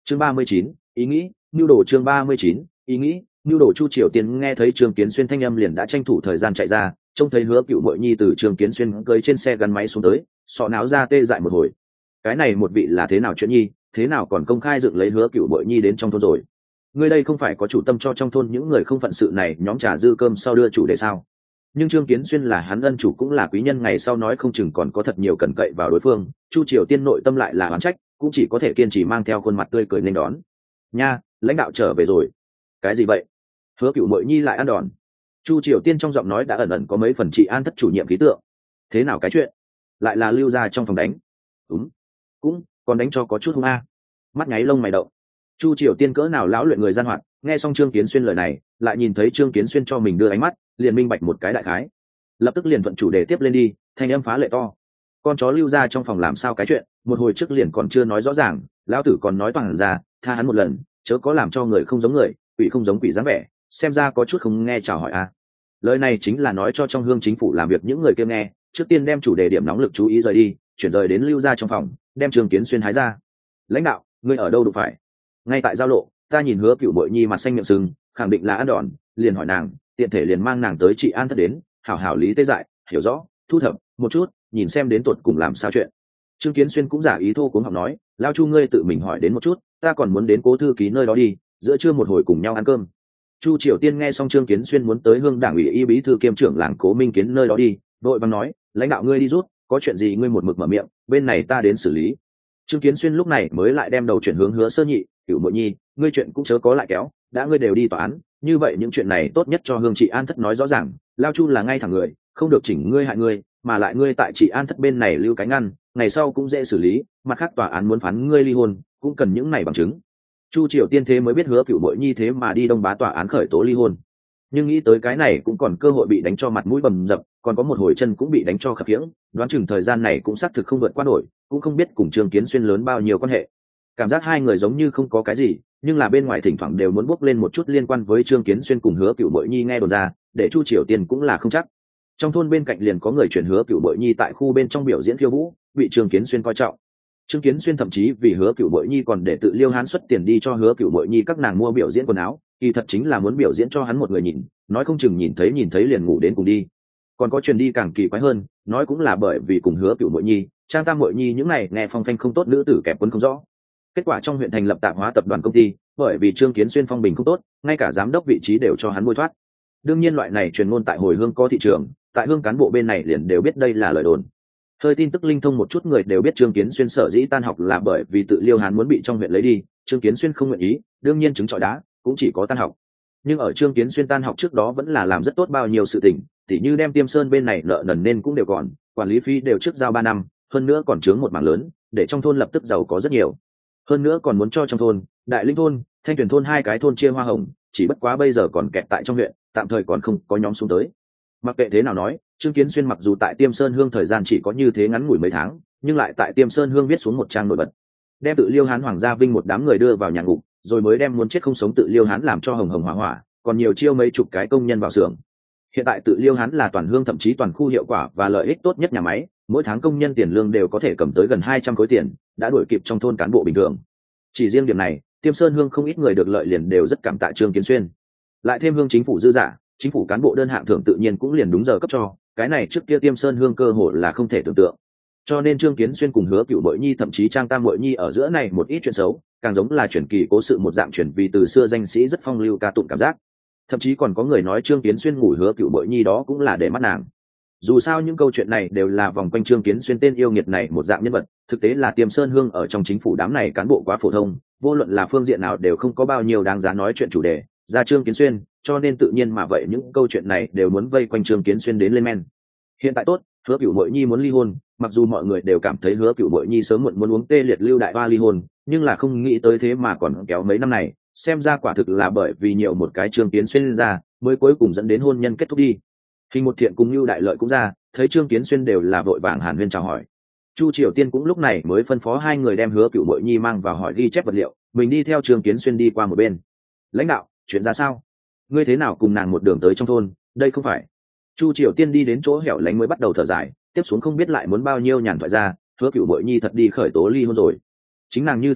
chương 39, ý nghĩ nhu đồ. chương 39, ý nghĩ nhu đồ. Chu Triều Tiên nghe thấy Trương Kiến Xuyên thanh âm liền đã tranh thủ thời gian chạy ra, trông thấy Hứa Cựu Bội Nhi từ Trương Kiến Xuyên cưỡi trên xe gắn máy xuống tới, sọ não ra tê dại một hồi. Cái này một vị là thế nào chuyện nhi, thế nào còn công khai dựng lấy Hứa Cựu Bội Nhi đến trong thôn rồi? Ngươi đây không phải có chủ tâm cho trong thôn những người không phận sự này nhóm trà dư cơm sau đưa chủ đề sao? Nhưng Trương Kiến Xuyên là hắn ân chủ cũng là quý nhân, ngày sau nói không chừng còn có thật nhiều cần cậy vào đối phương. Chu Triều Tiên nội tâm lại là oán trách, cũng chỉ có thể kiên trì mang theo khuôn mặt tươi cười nên đón. Nha, lãnh đạo trở về rồi. Cái gì vậy? Hứa Cựu Bội Nhi lại ăn đòn. Chu Triều Tiên trong giọng nói đã ẩn ẩn có mấy phần trị an thất chủ nhiệm khí tượng. Thế nào cái chuyện? Lại là lưu ra trong phòng đánh? Đúng, cũng còn đánh cho có chút hung a. Mắt nháy lông mày đậu. Chu Triều Tiên cỡ nào lão luyện người gian hoạt, nghe xong Trương Kiến Xuyên lời này, lại nhìn thấy Trương Kiến Xuyên cho mình đưa ánh mắt, liền minh bạch một cái đại khái. Lập tức liền thuận chủ đề tiếp lên đi, thanh âm phá lệ to. Con chó lưu ra trong phòng làm sao cái chuyện, một hồi trước liền còn chưa nói rõ ràng, lão tử còn nói toàn ra, tha hắn một lần, chớ có làm cho người không giống người, quỷ không giống quỷ dáng vẻ, xem ra có chút không nghe chào hỏi a. Lời này chính là nói cho trong hương chính phủ làm việc những người kia nghe, trước tiên đem chủ đề điểm nóng lực chú ý rời đi, chuyển rời đến lưu ra trong phòng, đem Trương Kiến Xuyên hái ra. Lãnh đạo, ngươi ở đâu đụng phải? Ngay tại giao lộ, ta nhìn Hứa Cựu Bội Nhi mặt xanh miệng sưng, khẳng định là ăn đòn, liền hỏi nàng, tiện thể liền mang nàng tới trị an thất đến, hảo hảo lý tê dại, hiểu rõ, thu thập một chút, nhìn xem đến tuột cùng làm sao chuyện. Trương Kiến Xuyên cũng giả ý thô cuống học nói, lao Chu ngươi tự mình hỏi đến một chút, ta còn muốn đến Cố thư ký nơi đó đi, giữa trưa một hồi cùng nhau ăn cơm. Chu Triều Tiên nghe xong Trương Kiến Xuyên muốn tới hương đảng ủy y bí thư kiêm trưởng làng Cố Minh Kiến nơi đó đi, đội vàng nói, lãnh đạo ngươi đi rút, có chuyện gì ngươi một mực mở miệng, bên này ta đến xử lý. Trương Kiến Xuyên lúc này mới lại đem đầu chuyển hướng Hứa Sơ Nhị, Cựu Bội Nhi, ngươi chuyện cũng chớ có lại kéo, đã ngươi đều đi tòa án, như vậy những chuyện này tốt nhất cho hương trị an thất nói rõ ràng, lao Chu là ngay thẳng người, không được chỉnh ngươi hại ngươi, mà lại ngươi tại trị an thất bên này lưu cái ngăn, ngày sau cũng dễ xử lý, mặt khác tòa án muốn phán ngươi ly hôn, cũng cần những này bằng chứng. Chu Triều Tiên thế mới biết Hứa Cựu Bội Nhi thế mà đi Đông Bá tòa án khởi tố ly hôn, nhưng nghĩ tới cái này cũng còn cơ hội bị đánh cho mặt mũi bầm dập, còn có một hồi chân cũng bị đánh cho khập khiễng, đoán chừng thời gian này cũng xác thực không vượt qua nổi, cũng không biết cùng Trương Kiến Xuyên lớn bao nhiêu quan hệ. Cảm giác hai người giống như không có cái gì, nhưng là bên ngoài thỉnh thoảng đều muốn bốc lên một chút liên quan với Trương Kiến Xuyên cùng Hứa Cựu Bội Nhi nghe đồn ra, để Chu Triều Tiên cũng là không chắc. Trong thôn bên cạnh liền có người chuyển Hứa Cựu Bội Nhi tại khu bên trong biểu diễn khiêu vũ, bị Trương Kiến Xuyên coi trọng. Trương Kiến Xuyên thậm chí vì Hứa Cựu Bội Nhi còn để tự Liêu Hán xuất tiền đi cho Hứa Cựu Bội Nhi các nàng mua biểu diễn quần áo, kỳ thật chính là muốn biểu diễn cho hắn một người nhìn, nói không chừng nhìn thấy liền ngủ đến cùng đi. Còn có truyền đi càng kỳ quái hơn, nói cũng là bởi vì cùng Hứa Cựu Bội Nhi, Trang Tam Bội Nhi những này nghe phong phanh không tốt nữ tử kẹp quấn không rõ. Kết quả trong huyện thành lập tạp hóa tập đoàn công ty, bởi vì Trương Kiến Xuyên phong bình không tốt, ngay cả giám đốc vị trí đều cho hắn bôi thoát. Đương nhiên loại này truyền ngôn tại hồi hương có thị trường, tại hương cán bộ bên này liền đều biết đây là lời đồn. Hơi tin tức linh thông một chút người đều biết Trương Kiến Xuyên sở dĩ tan học là bởi vì tự Liêu Hán muốn bị trong huyện lấy đi, Trương Kiến Xuyên không nguyện ý, đương nhiên chứng trọi đá, cũng chỉ có tan học. Nhưng ở Trương Kiến Xuyên tan học trước đó vẫn là làm rất tốt bao nhiêu sự tình, tỉ như đem Tiêm Sơn bên này nợ nần nên cũng đều còn, quản lý phí đều trước giao 3 năm, hơn nữa còn chướng một mảng lớn, để trong thôn lập tức giàu có rất nhiều. Hơn nữa còn muốn cho trong thôn, Đại Linh thôn, Thanh Tuyền thôn hai cái thôn chia hoa hồng, chỉ bất quá bây giờ còn kẹt tại trong huyện, tạm thời còn không có nhóm xuống tới. Mặc kệ thế nào nói, Trương Kiến Xuyên mặc dù tại Tiêm Sơn Hương thời gian chỉ có như thế ngắn ngủi mấy tháng, nhưng lại tại Tiêm Sơn Hương viết xuống một trang nổi bật, đem tự Liêu Hán Hoàng gia Vinh một đám người đưa vào nhà ngục, rồi mới đem muốn chết không sống tự Liêu Hán làm cho hồng hồng hỏa hỏa, còn nhiều chiêu mấy chục cái công nhân vào xưởng. Hiện tại tự Liêu Hán là toàn hương thậm chí toàn khu hiệu quả và lợi ích tốt nhất nhà máy, mỗi tháng công nhân tiền lương đều có thể cầm tới gần 200 khối tiền, đã đuổi kịp trong thôn cán bộ bình thường. Chỉ riêng điểm này, Tiêm Sơn Hương không ít người được lợi liền đều rất cảm tạ Trương Kiến Xuyên. Lại thêm hương chính phủ dư giả, chính phủ cán bộ đơn hạng thưởng tự nhiên cũng liền đúng giờ cấp cho, cái này trước kia Tiêm Sơn Hương cơ hội là không thể tưởng tượng. Cho nên Trương Kiến Xuyên cùng Hứa Cựu Bội Nhi thậm chí Trang Tam Bội Nhi ở giữa này một ít chuyện xấu, càng giống là truyền kỳ cố sự một dạng truyền vì từ xưa danh sĩ rất phong lưu ca tụng cảm giác. Thậm chí còn có người nói Trương Kiến Xuyên ngủ Hứa Cựu Bội Nhi đó cũng là để mắt nàng. Dù sao những câu chuyện này đều là vòng quanh Trương Kiến Xuyên tên yêu nghiệt này một dạng nhân vật, thực tế là Tiêm Sơn Hương ở trong chính phủ đám này cán bộ quá phổ thông, vô luận là phương diện nào đều không có bao nhiêu đáng giá nói chuyện chủ đề ra Trương Kiến Xuyên, cho nên tự nhiên mà vậy những câu chuyện này đều muốn vây quanh Trương Kiến Xuyên đến lên men. Hiện tại tốt, Hứa Cựu Bội Nhi muốn ly hôn, mặc dù mọi người đều cảm thấy Hứa Cựu Bội Nhi sớm muộn muốn uống tê liệt lưu đại hoa ly hôn, nhưng là không nghĩ tới thế mà còn kéo mấy năm này, xem ra quả thực là bởi vì nhiều một cái Trương Kiến Xuyên ra, mới cuối cùng dẫn đến hôn nhân kết thúc đi. Hình một thiện cùng Lưu Đại Lợi cũng ra, thấy Trương Kiến Xuyên đều là vội vàng hàn huyên chào hỏi. Chu Triều Tiên cũng lúc này mới phân phó hai người đem Hứa Cựu Bội Nhi mang vào hỏi ghi chép vật liệu, mình đi theo Trương Kiến Xuyên đi qua một bên. Lãnh đạo, chuyện ra sao? Ngươi thế nào cùng nàng một đường tới trong thôn, đây không phải. Chu Triều Tiên đi đến chỗ hẻo lánh mới bắt đầu thở dài, tiếp xuống không biết lại muốn bao nhiêu nhàn thoại ra, Hứa Cựu Bội Nhi thật đi khởi tố ly hôn rồi. Chính nàng như thế nói,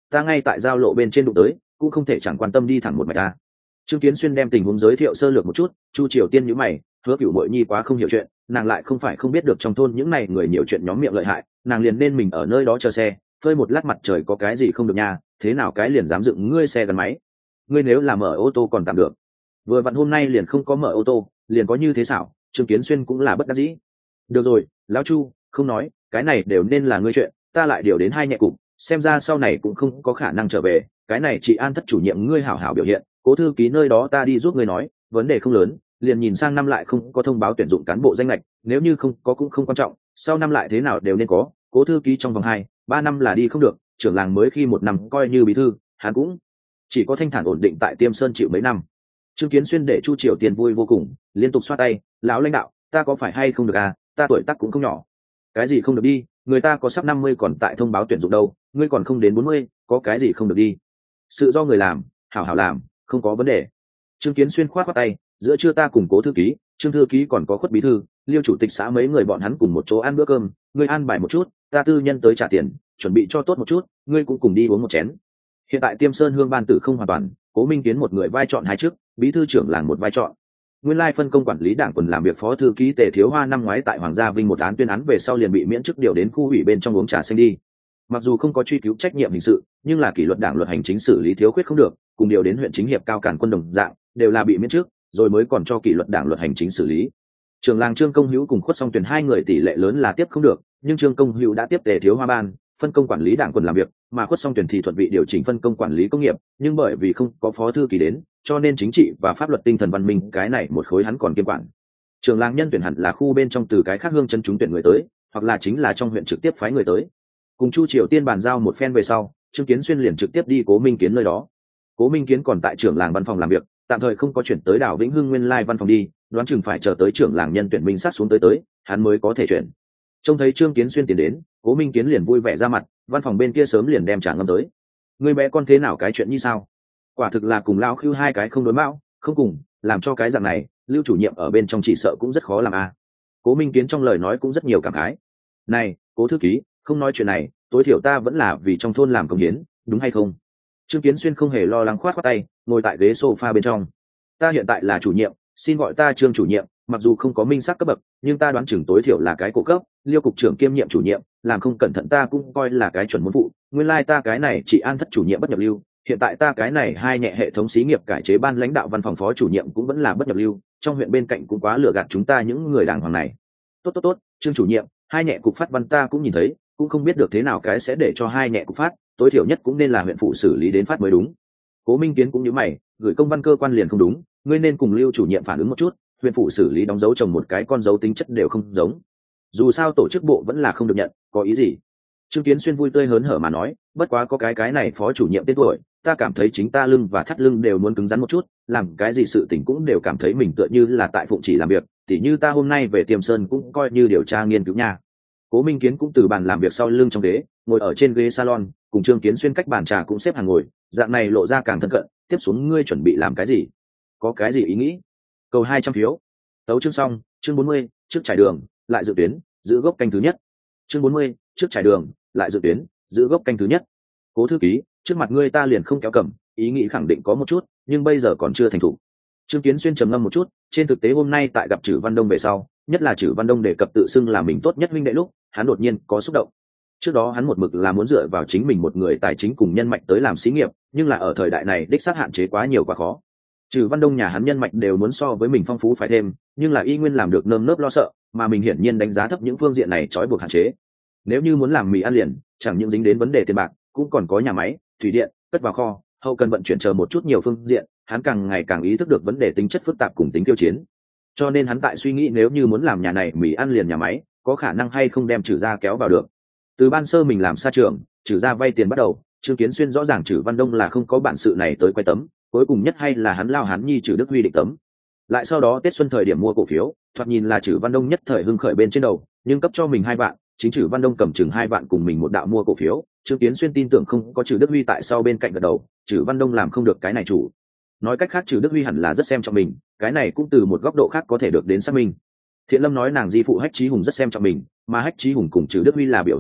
ta ngay tại giao lộ bên trên đụng tới, cũng không thể chẳng quan tâm đi thẳng một mạch ta. Trương Kiến Xuyên đem tình huống giới thiệu sơ lược một chút. Chu Triều Tiên nhíu mày, Hứa Cửu Mội Nhi quá không hiểu chuyện, nàng lại không phải không biết được trong thôn những này người nhiều chuyện nhóm miệng lợi hại, nàng liền nên mình ở nơi đó chờ xe, phơi một lát mặt trời có cái gì không được nha, thế nào cái liền dám dựng ngươi xe gắn máy. Ngươi nếu là mở ô tô còn tạm được, vừa vặn hôm nay liền không có mở ô tô, liền có như thế xảo. Trương Kiến Xuyên cũng là bất đắc dĩ. Được rồi, lão Chu, không nói, cái này đều nên là ngươi chuyện, ta lại điều đến 2 nhẹ cục, xem ra sau này cũng không có khả năng trở về, cái này chị An thất chủ nhiệm ngươi hảo hảo biểu hiện, Cố thư ký nơi đó ta đi giúp ngươi nói, vấn đề không lớn, liền nhìn sang năm lại không có thông báo tuyển dụng cán bộ danh lệch, nếu như không có cũng không quan trọng, sau năm lại thế nào đều nên có. Cố thư ký trong vòng 2-3 năm là đi không được, trưởng làng mới khi 1 năm coi như bí thư, hắn cũng chỉ có thanh thản ổn định tại Tiêm Sơn chịu mấy năm. Trương Kiến Xuyên để Chu Triều Tiền vui vô cùng, liên tục xoa tay, lão lãnh đạo, ta có phải hay không được à, ta tuổi tác cũng không nhỏ. Cái gì không được đi, người ta có sắp 50 còn tại thông báo tuyển dụng đâu, ngươi còn không đến 40, có cái gì không được đi. Sự do người làm, hảo hảo làm, không có vấn đề. Trương Kiến Xuyên khoát tay, giữa trưa ta cùng Cố thư ký, Trương thư ký còn có Khuất bí thư, Liêu chủ tịch xã mấy người bọn hắn cùng một chỗ ăn bữa cơm, ngươi an bài một chút, ta tư nhân tới trả tiền, chuẩn bị cho tốt một chút, ngươi cũng cùng đi uống một chén. Hiện tại Tiêm Sơn Hương ban tử không hoàn toàn, Cố Minh Kiến một người vai chọn 2 chức, bí thư trưởng làng một vai chọn. Nguyên lai phân công quản lý đảng quần làm việc phó thư ký Tề Thiếu Hoa năm ngoái tại Hoàng Gia Vinh một án tuyên án về sau liền bị miễn chức điều đến khu ủy bên trong uống trà xanh đi. Mặc dù không có truy cứu trách nhiệm hình sự, nhưng là kỷ luật đảng luật hành chính xử lý thiếu khuyết không được, cùng điều đến huyện chính hiệp cao cản quân đồng dạng, đều là bị miễn chức, rồi mới còn cho kỷ luật đảng luật hành chính xử lý. Trưởng làng Trương Công Hữu cùng Khuất Song Tuyền 2 người tỷ lệ lớn là tiếp không được, nhưng Trương Công Hữu đã tiếp Tề Thiếu Hoa ban, phân công quản lý đảng quần làm việc, mà Khuất Song Tuyền thì thuận vị điều chỉnh phân công quản lý công nghiệp, nhưng bởi vì không có phó thư ký đến, cho nên chính trị và pháp luật tinh thần văn minh cái này một khối hắn còn kiêm quản. Trưởng làng nhân tuyển hẳn là khu bên trong từ cái khác hương chân chúng tuyển người tới, hoặc là chính là trong huyện trực tiếp phái người tới. Cùng Chu Triều Tiên bàn giao một phen về sau, Trương Kiến Xuyên liền trực tiếp đi Cố Minh Kiến nơi đó. Cố Minh Kiến còn tại trưởng làng văn phòng làm việc, tạm thời không có chuyển tới đảo Vĩnh Hưng nguyên lai văn phòng đi, đoán chừng phải chờ tới trưởng làng nhân tuyển minh sát xuống tới, hắn mới có thể chuyển. Trông thấy Trương Kiến Xuyên tiến đến, Cố Minh Kiến liền vui vẻ ra mặt, văn phòng bên kia sớm liền đem trà ngâm tới. Người bé con thế nào cái chuyện như sao? Quả thực là cùng lao khưu 2 cái không đối mão, không cùng, làm cho cái dạng này, Lưu chủ nhiệm ở bên trong chỉ sợ cũng rất khó làm a. Cố Minh Kiến trong lời nói cũng rất nhiều cảm khái. Này, Cố thư ký, không nói chuyện này, tối thiểu ta vẫn là vì trong thôn làm công hiến, đúng hay không? Trương Kiến Xuyên không hề lo lắng khoát tay, ngồi tại ghế sofa bên trong. Ta hiện tại là chủ nhiệm, xin gọi ta Trương chủ nhiệm, mặc dù không có minh xác cấp bậc, nhưng ta đoán chừng tối thiểu là cái cổ cấp, Liêu cục trưởng kiêm nhiệm chủ nhiệm, làm không cẩn thận ta cũng coi là cái chuẩn môn phụ. Nguyên lai ta cái này chỉ An thất chủ nhiệm bất nhập lưu, hiện tại ta cái này 2 nhẹ hệ thống xí nghiệp cải chế ban lãnh đạo văn phòng phó chủ nhiệm cũng vẫn là bất nhập lưu, trong huyện bên cạnh cũng quá lừa gạt chúng ta những người đàng hoàng này. Tốt, Trương chủ nhiệm, 2 nhẹ cục phát văn ta cũng nhìn thấy, cũng không biết được thế nào cái sẽ để cho 2 nhẹ cục phát, tối thiểu nhất cũng nên là huyện phụ xử lý đến phát mới đúng. Cố Minh Kiến cũng như mày, gửi công văn cơ quan liền không đúng, ngươi nên cùng Lưu chủ nhiệm phản ứng một chút, huyện phụ xử lý đóng dấu trồng một cái con dấu tính chất đều không giống. Dù sao tổ chức bộ vẫn là không được nhận, có ý gì? Trương Kiến Xuyên vui tươi hớn hở mà nói, bất quá có cái này phó chủ nhiệm tên tuổi, ta cảm thấy chính ta lưng và thắt lưng đều muốn cứng rắn một chút, làm cái gì sự tình cũng đều cảm thấy mình tựa như là tại phụng chỉ làm việc, tỉ như ta hôm nay về Tiêm Sơn cũng coi như điều tra nghiên cứu nha. Cố Minh Kiến cũng từ bàn làm việc sau lưng trong ghế, ngồi ở trên ghế salon, cùng Trương Kiến Xuyên cách bàn trà cũng xếp hàng ngồi, dạng này lộ ra càng thân cận. Tiếp xuống ngươi chuẩn bị làm cái gì? Có cái gì ý nghĩ? Cầu 200 phiếu. Tấu chương xong, chương 40, trước trải đường, lại dự tuyến, giữ gốc canh thứ nhất. Chương 40, trước trải đường, lại dự tuyến, giữ gốc canh thứ nhất. Cố thư ký, trước mặt ngươi ta liền không kéo cầm, ý nghĩ khẳng định có một chút, nhưng bây giờ còn chưa thành thủ. Trương Kiến Xuyên trầm ngâm một chút, trên thực tế hôm nay tại gặp Trử Văn Đông về sau, nhất là Trử Văn Đông đề cập tự xưng là mình tốt nhất huynh đệ lúc, hắn đột nhiên có xúc động. Trước đó hắn một mực là muốn dựa vào chính mình một người tài chính cùng nhân mạch tới làm xí nghiệp, nhưng là ở thời đại này đích xác hạn chế quá nhiều quá khó. Trừ Văn Đông nhà hắn nhân mạch đều muốn so với mình phong phú phải thêm, nhưng là y nguyên làm được nơm nớp lo sợ, mà mình hiển nhiên đánh giá thấp những phương diện này trói buộc hạn chế. Nếu như muốn làm mì ăn liền, chẳng những dính đến vấn đề tiền bạc, cũng còn có nhà máy, thủy điện, cất vào kho, hậu cần vận chuyển chờ một chút nhiều phương diện, hắn càng ngày càng ý thức được vấn đề tính chất phức tạp cùng tính tiêu chiến. Cho nên hắn tại suy nghĩ nếu như muốn làm nhà này mì ăn liền nhà máy, có khả năng hay không đem Trử gia kéo vào được. Từ ban sơ mình làm xa trường, Trử gia vay tiền bắt đầu, Trương Kiến Xuyên rõ ràng Trử Văn Đông là không có bản sự này tới quay tấm, cuối cùng nhất hay là hắn lao hắn nhi Trử Đức Huy định tấm. Lại sau đó Tết xuân thời điểm mua cổ phiếu, thoạt nhìn là Trử Văn Đông nhất thời hưng khởi bên trên đầu, nhưng cấp cho mình 2 vạn, chính Trử Văn Đông cầm chừng 2 vạn cùng mình một đạo mua cổ phiếu, Trương Kiến Xuyên tin tưởng không có Trử Đức Huy tại sau bên cạnh gật đầu, Trử Văn Đông làm không được cái này chủ. Nói cách khác Trử Đức Huy hẳn là rất xem trọng mình, cái này cũng từ một góc độ khác có thể được đến xác minh. Thiện Lâm nói nàng di phụ Hách Chí Hùng rất xem trọng mình, mà Hách Chí Hùng cùng Trử Đức Huy là biểu huynh đệ,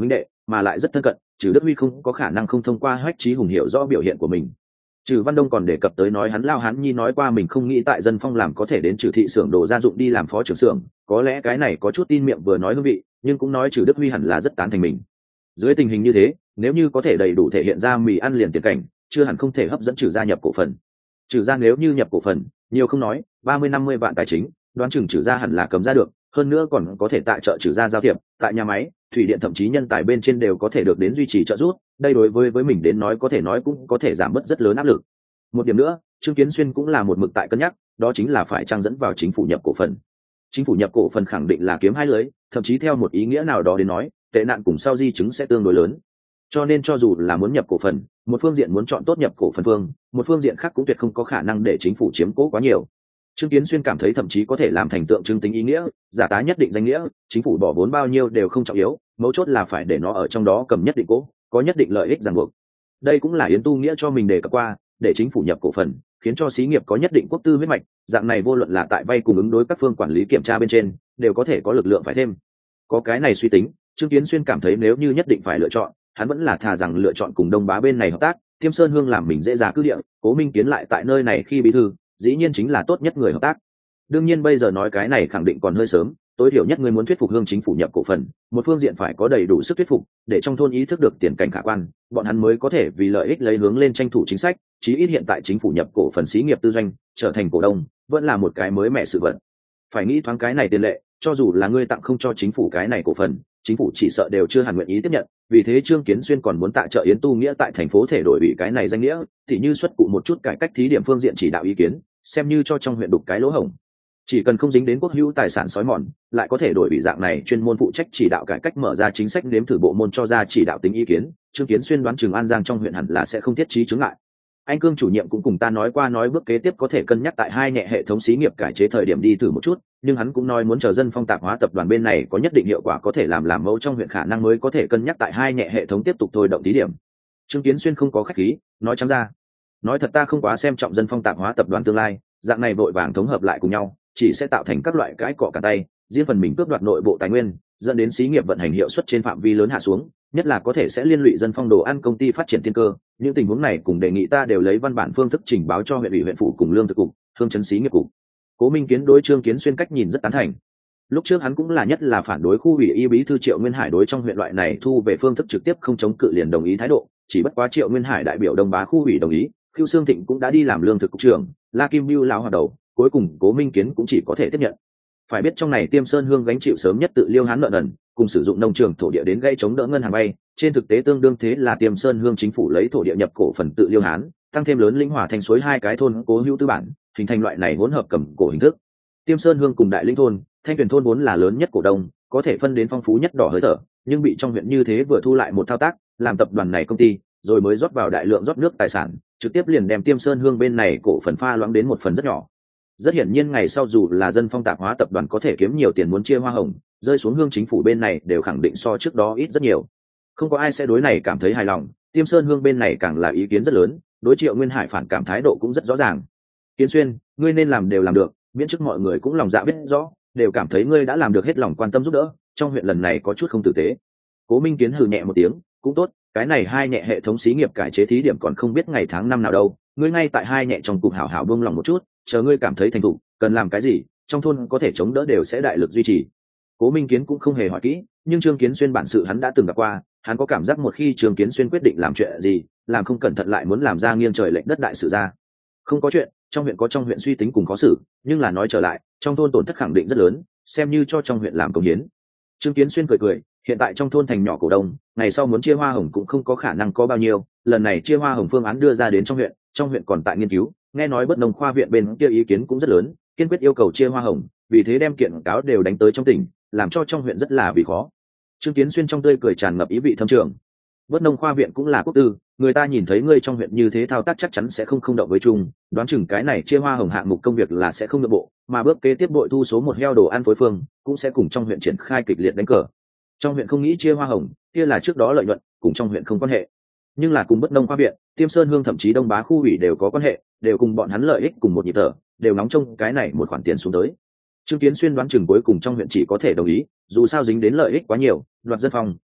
mà lại rất thân cận, Trừ Đức Huy không có khả năng không thông qua Hách Chí Hùng hiểu rõ biểu hiện của mình. Trừ Văn Đông còn đề cập tới nói hắn lao hán nhi nói qua mình không nghĩ tại Dân Phong làm có thể đến Trừ thị xưởng đồ gia dụng đi làm phó trưởng xưởng, có lẽ cái này có chút tin miệng vừa nói hương vị, nhưng cũng nói Trừ Đức Huy hẳn là rất tán thành mình. Dưới tình hình như thế, nếu như có thể đầy đủ thể hiện ra mì ăn liền tiền cảnh, chưa hẳn không thể hấp dẫn Trừ gia nhập cổ phần. Trừ gia nếu như nhập cổ phần, nhiều không nói, 30-50 vạn tài chính, đoán chừng Trừ gia hẳn là cầm ra được, hơn nữa còn có thể tại trợ Trừ gia giao thiệp, tại nhà máy, thủy điện thậm chí nhân tài bên trên đều có thể được đến duy trì trợ giúp, đây đối với mình đến nói có thể nói cũng có thể giảm bớt rất lớn áp lực. Một điểm nữa, Trương Kiến Xuyên cũng là một mực tại cân nhắc, đó chính là phải trang dẫn vào chính phủ nhập cổ phần. Chính phủ nhập cổ phần khẳng định là kiếm hai lưới, thậm chí theo một ý nghĩa nào đó đến nói, tệ nạn cùng sau di chứng sẽ tương đối lớn. Cho nên cho dù là muốn nhập cổ phần, một phương diện muốn chọn tốt nhập cổ phần phương, một phương diện khác cũng tuyệt không có khả năng để chính phủ chiếm cố quá nhiều. Trương Kiến Xuyên cảm thấy thậm chí có thể làm thành tượng trưng tính ý nghĩa, giả tá nhất định danh nghĩa, chính phủ bỏ vốn bao nhiêu đều không trọng yếu, mấu chốt là phải để nó ở trong đó cầm nhất định cố, có nhất định lợi ích ràng buộc. Đây cũng là Yến Tu Nghĩa cho mình đề cập qua, để chính phủ nhập cổ phần, khiến cho xí nghiệp có nhất định quốc tư huyết mạch, dạng này vô luận là tại vay cùng ứng đối các phương quản lý kiểm tra bên trên, đều có thể có lực lượng phải thêm. Có cái này suy tính, Trương Kiến Xuyên cảm thấy nếu như nhất định phải lựa chọn, hắn vẫn là thà rằng lựa chọn cùng Đông Bá bên này hợp tác, Tiêm Sơn Hương làm mình dễ dàng cứ địa, Cố Minh Kiến lại tại nơi này khi bí thư, dĩ nhiên chính là tốt nhất người hợp tác. Đương nhiên bây giờ nói cái này khẳng định còn hơi sớm, tối thiểu nhất người muốn thuyết phục Hương chính phủ nhập cổ phần, một phương diện phải có đầy đủ sức thuyết phục, để trong thôn ý thức được tiền cảnh khả quan, bọn hắn mới có thể vì lợi ích lấy hướng lên tranh thủ chính sách, chí ít hiện tại chính phủ nhập cổ phần xí nghiệp tư doanh, trở thành cổ đông, vẫn là một cái mới mẻ sự vật. Phải nghĩ thoáng cái này tiền lệ, cho dù là ngươi tặng không cho chính phủ cái này cổ phần, chính phủ chỉ sợ đều chưa hẳn nguyện ý tiếp nhận, vì thế Trương Kiến Xuyên còn muốn tại trợ Yến Tu Nghĩa tại thành phố thể đổi bị cái này danh nghĩa, thì như xuất cụ một chút cải cách thí điểm phương diện chỉ đạo ý kiến, xem như cho trong huyện đục cái lỗ hổng. Chỉ cần không dính đến quốc hữu tài sản sói mòn, lại có thể đổi bị dạng này chuyên môn phụ trách chỉ đạo cải cách mở ra chính sách nếm thử bộ môn cho ra chỉ đạo tính ý kiến, Trương Kiến Xuyên đoán Trường An Giang trong huyện hẳn là sẽ không thiết trí chứng ngại. Anh Cương chủ nhiệm cũng cùng ta nói qua nói bước kế tiếp có thể cân nhắc tại hai nhẹ hệ thống xí nghiệp cải chế thời điểm đi thử một chút, nhưng hắn cũng nói muốn chờ Dân Phong tạp hóa tập đoàn bên này có nhất định hiệu quả có thể làm mẫu trong huyện khả năng mới có thể cân nhắc tại hai nhẹ hệ thống tiếp tục thôi động thí điểm. Trương Kiến Xuyên không có khách khí, nói trắng ra. Nói thật ta không quá xem trọng Dân Phong tạp hóa tập đoàn tương lai, dạng này vội vàng thống hợp lại cùng nhau, chỉ sẽ tạo thành các loại cãi cọ cả tay, riêng phần mình cướp đoạt nội bộ tài nguyên, dẫn đến xí nghiệp vận hành hiệu suất trên phạm vi lớn hạ xuống, nhất là có thể sẽ liên lụy Dân Phong đồ ăn công ty phát triển tiên cơ. Những tình huống này cùng đề nghị ta đều lấy văn bản phương thức trình báo cho huyện ủy huyện phủ cùng lương thực cục, hương chấn xí nghiệp cục. Cố Minh Kiến đối Trương Kiến Xuyên cách nhìn rất tán thành. Lúc trước hắn cũng là nhất là phản đối khu ủy y bí thư Triệu Nguyên Hải đối trong huyện loại này thu về phương thức trực tiếp không chống cự liền đồng ý thái độ, chỉ bất quá Triệu Nguyên Hải đại biểu Đông Bá khu ủy đồng ý, Khưu Sương Thịnh cũng đã đi làm lương thực cục trưởng, La Kim Bưu lão hoạt đầu, cuối cùng Cố Minh Kiến cũng chỉ có thể tiếp nhận. Phải biết trong này Tiêm Sơn Hương gánh chịu sớm nhất tự liêu hán nợ nần, cùng sử dụng nông trường thổ địa đến gây chống đỡ ngân hàng vay, trên thực tế tương đương thế là Tiêm Sơn Hương chính phủ lấy thổ địa nhập cổ phần tự liêu hán, tăng thêm lớn Linh Hòa thành suối hai cái thôn cố hữu tư bản, hình thành loại này hỗn hợp cầm cổ hình thức. Tiêm Sơn Hương cùng Đại Linh thôn, Thanh Tuyền thôn vốn là lớn nhất cổ đông, có thể phân đến phong phú nhất đỏ hơi thở, nhưng bị trong huyện như thế vừa thu lại một thao tác, làm tập đoàn này công ty, rồi mới rót vào đại lượng rót nước tài sản, trực tiếp liền đem Tiêm Sơn Hương bên này cổ phần pha loãng đến một phần rất nhỏ. Rất hiển nhiên ngày sau dù là Dân Phong tạp hóa tập đoàn có thể kiếm nhiều tiền muốn chia hoa hồng, rơi xuống Hương chính phủ bên này đều khẳng định so trước đó ít rất nhiều. Không có ai sẽ đối này cảm thấy hài lòng, Tiêm Sơn Hương bên này càng là ý kiến rất lớn, đối Triệu Nguyên Hải phản cảm thái độ cũng rất rõ ràng. Kiến Xuyên, ngươi nên làm đều làm được, miễn chức mọi người cũng lòng dạ biết rõ, đều cảm thấy ngươi đã làm được hết lòng quan tâm giúp đỡ, trong huyện lần này có chút không tử tế. Cố Minh Kiến hừ nhẹ một tiếng, cũng tốt, cái này hai nhẹ hệ thống xí nghiệp cải chế thí điểm còn không biết ngày tháng năm nào đâu, ngươi ngay tại hai nhẹ trong cục hảo hảo buông lòng một chút, chờ ngươi cảm thấy thành thục, cần làm cái gì, trong thôn có thể chống đỡ đều sẽ đại lực duy trì. Cố Minh Kiến cũng không hề hỏi kỹ, nhưng Trương Kiến Xuyên bản sự hắn đã từng gặp qua, hắn có cảm giác một khi Trương Kiến Xuyên quyết định làm chuyện gì, làm không cẩn thận lại muốn làm ra nghiêng trời lệch đất đại sự ra. Không có chuyện, trong huyện có trong huyện suy tính cùng khó xử, nhưng là nói trở lại, trong thôn tổn thất khẳng định rất lớn, xem như cho trong huyện làm công hiến. Trương Kiến Xuyên cười cười, hiện tại trong thôn thành nhỏ cổ đông, ngày sau muốn chia hoa hồng cũng không có khả năng có bao nhiêu, lần này chia hoa hồng phương án đưa ra đến trong huyện còn tại nghiên cứu, nghe nói bất nông khoa viện bên kia ý kiến cũng rất lớn, kiên quyết yêu cầu chia hoa hồng, vì thế đem kiện cáo đều đánh tới trong tỉnh, làm cho trong huyện rất là vì khó. Trương Kiến Xuyên trong tươi cười tràn ngập ý vị thâm trường. Bất nông khoa viện cũng là quốc tư, người ta nhìn thấy ngươi trong huyện như thế thao tác chắc chắn sẽ không động với chung, đoán chừng cái này chia hoa hồng hạng mục công việc là sẽ không nội bộ, mà bước kế tiếp bội thu số một heo đồ ăn phối phương cũng sẽ cùng trong huyện triển khai kịch liệt đánh cờ. Trong huyện không nghĩ chia hoa hồng, kia là trước đó lợi nhuận, cùng trong huyện không quan hệ. Nhưng là cùng bất nông khoa viện, Tiêm Sơn Hương thậm chí Đông Bá khu ủy đều có quan hệ, đều cùng bọn hắn lợi ích cùng một nhịp thở, đều nóng trông cái này một khoản tiền xuống tới. Trương Kiến Xuyên đoán chừng cuối cùng trong huyện chỉ có thể đồng ý, dù sao dính đến lợi ích quá nhiều, đoạt Dân Phong,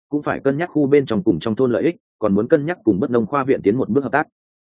cũng phải cân nhắc khu bên trong cùng trong thôn lợi ích, còn muốn cân nhắc cùng bất nông khoa viện tiến một bước hợp tác.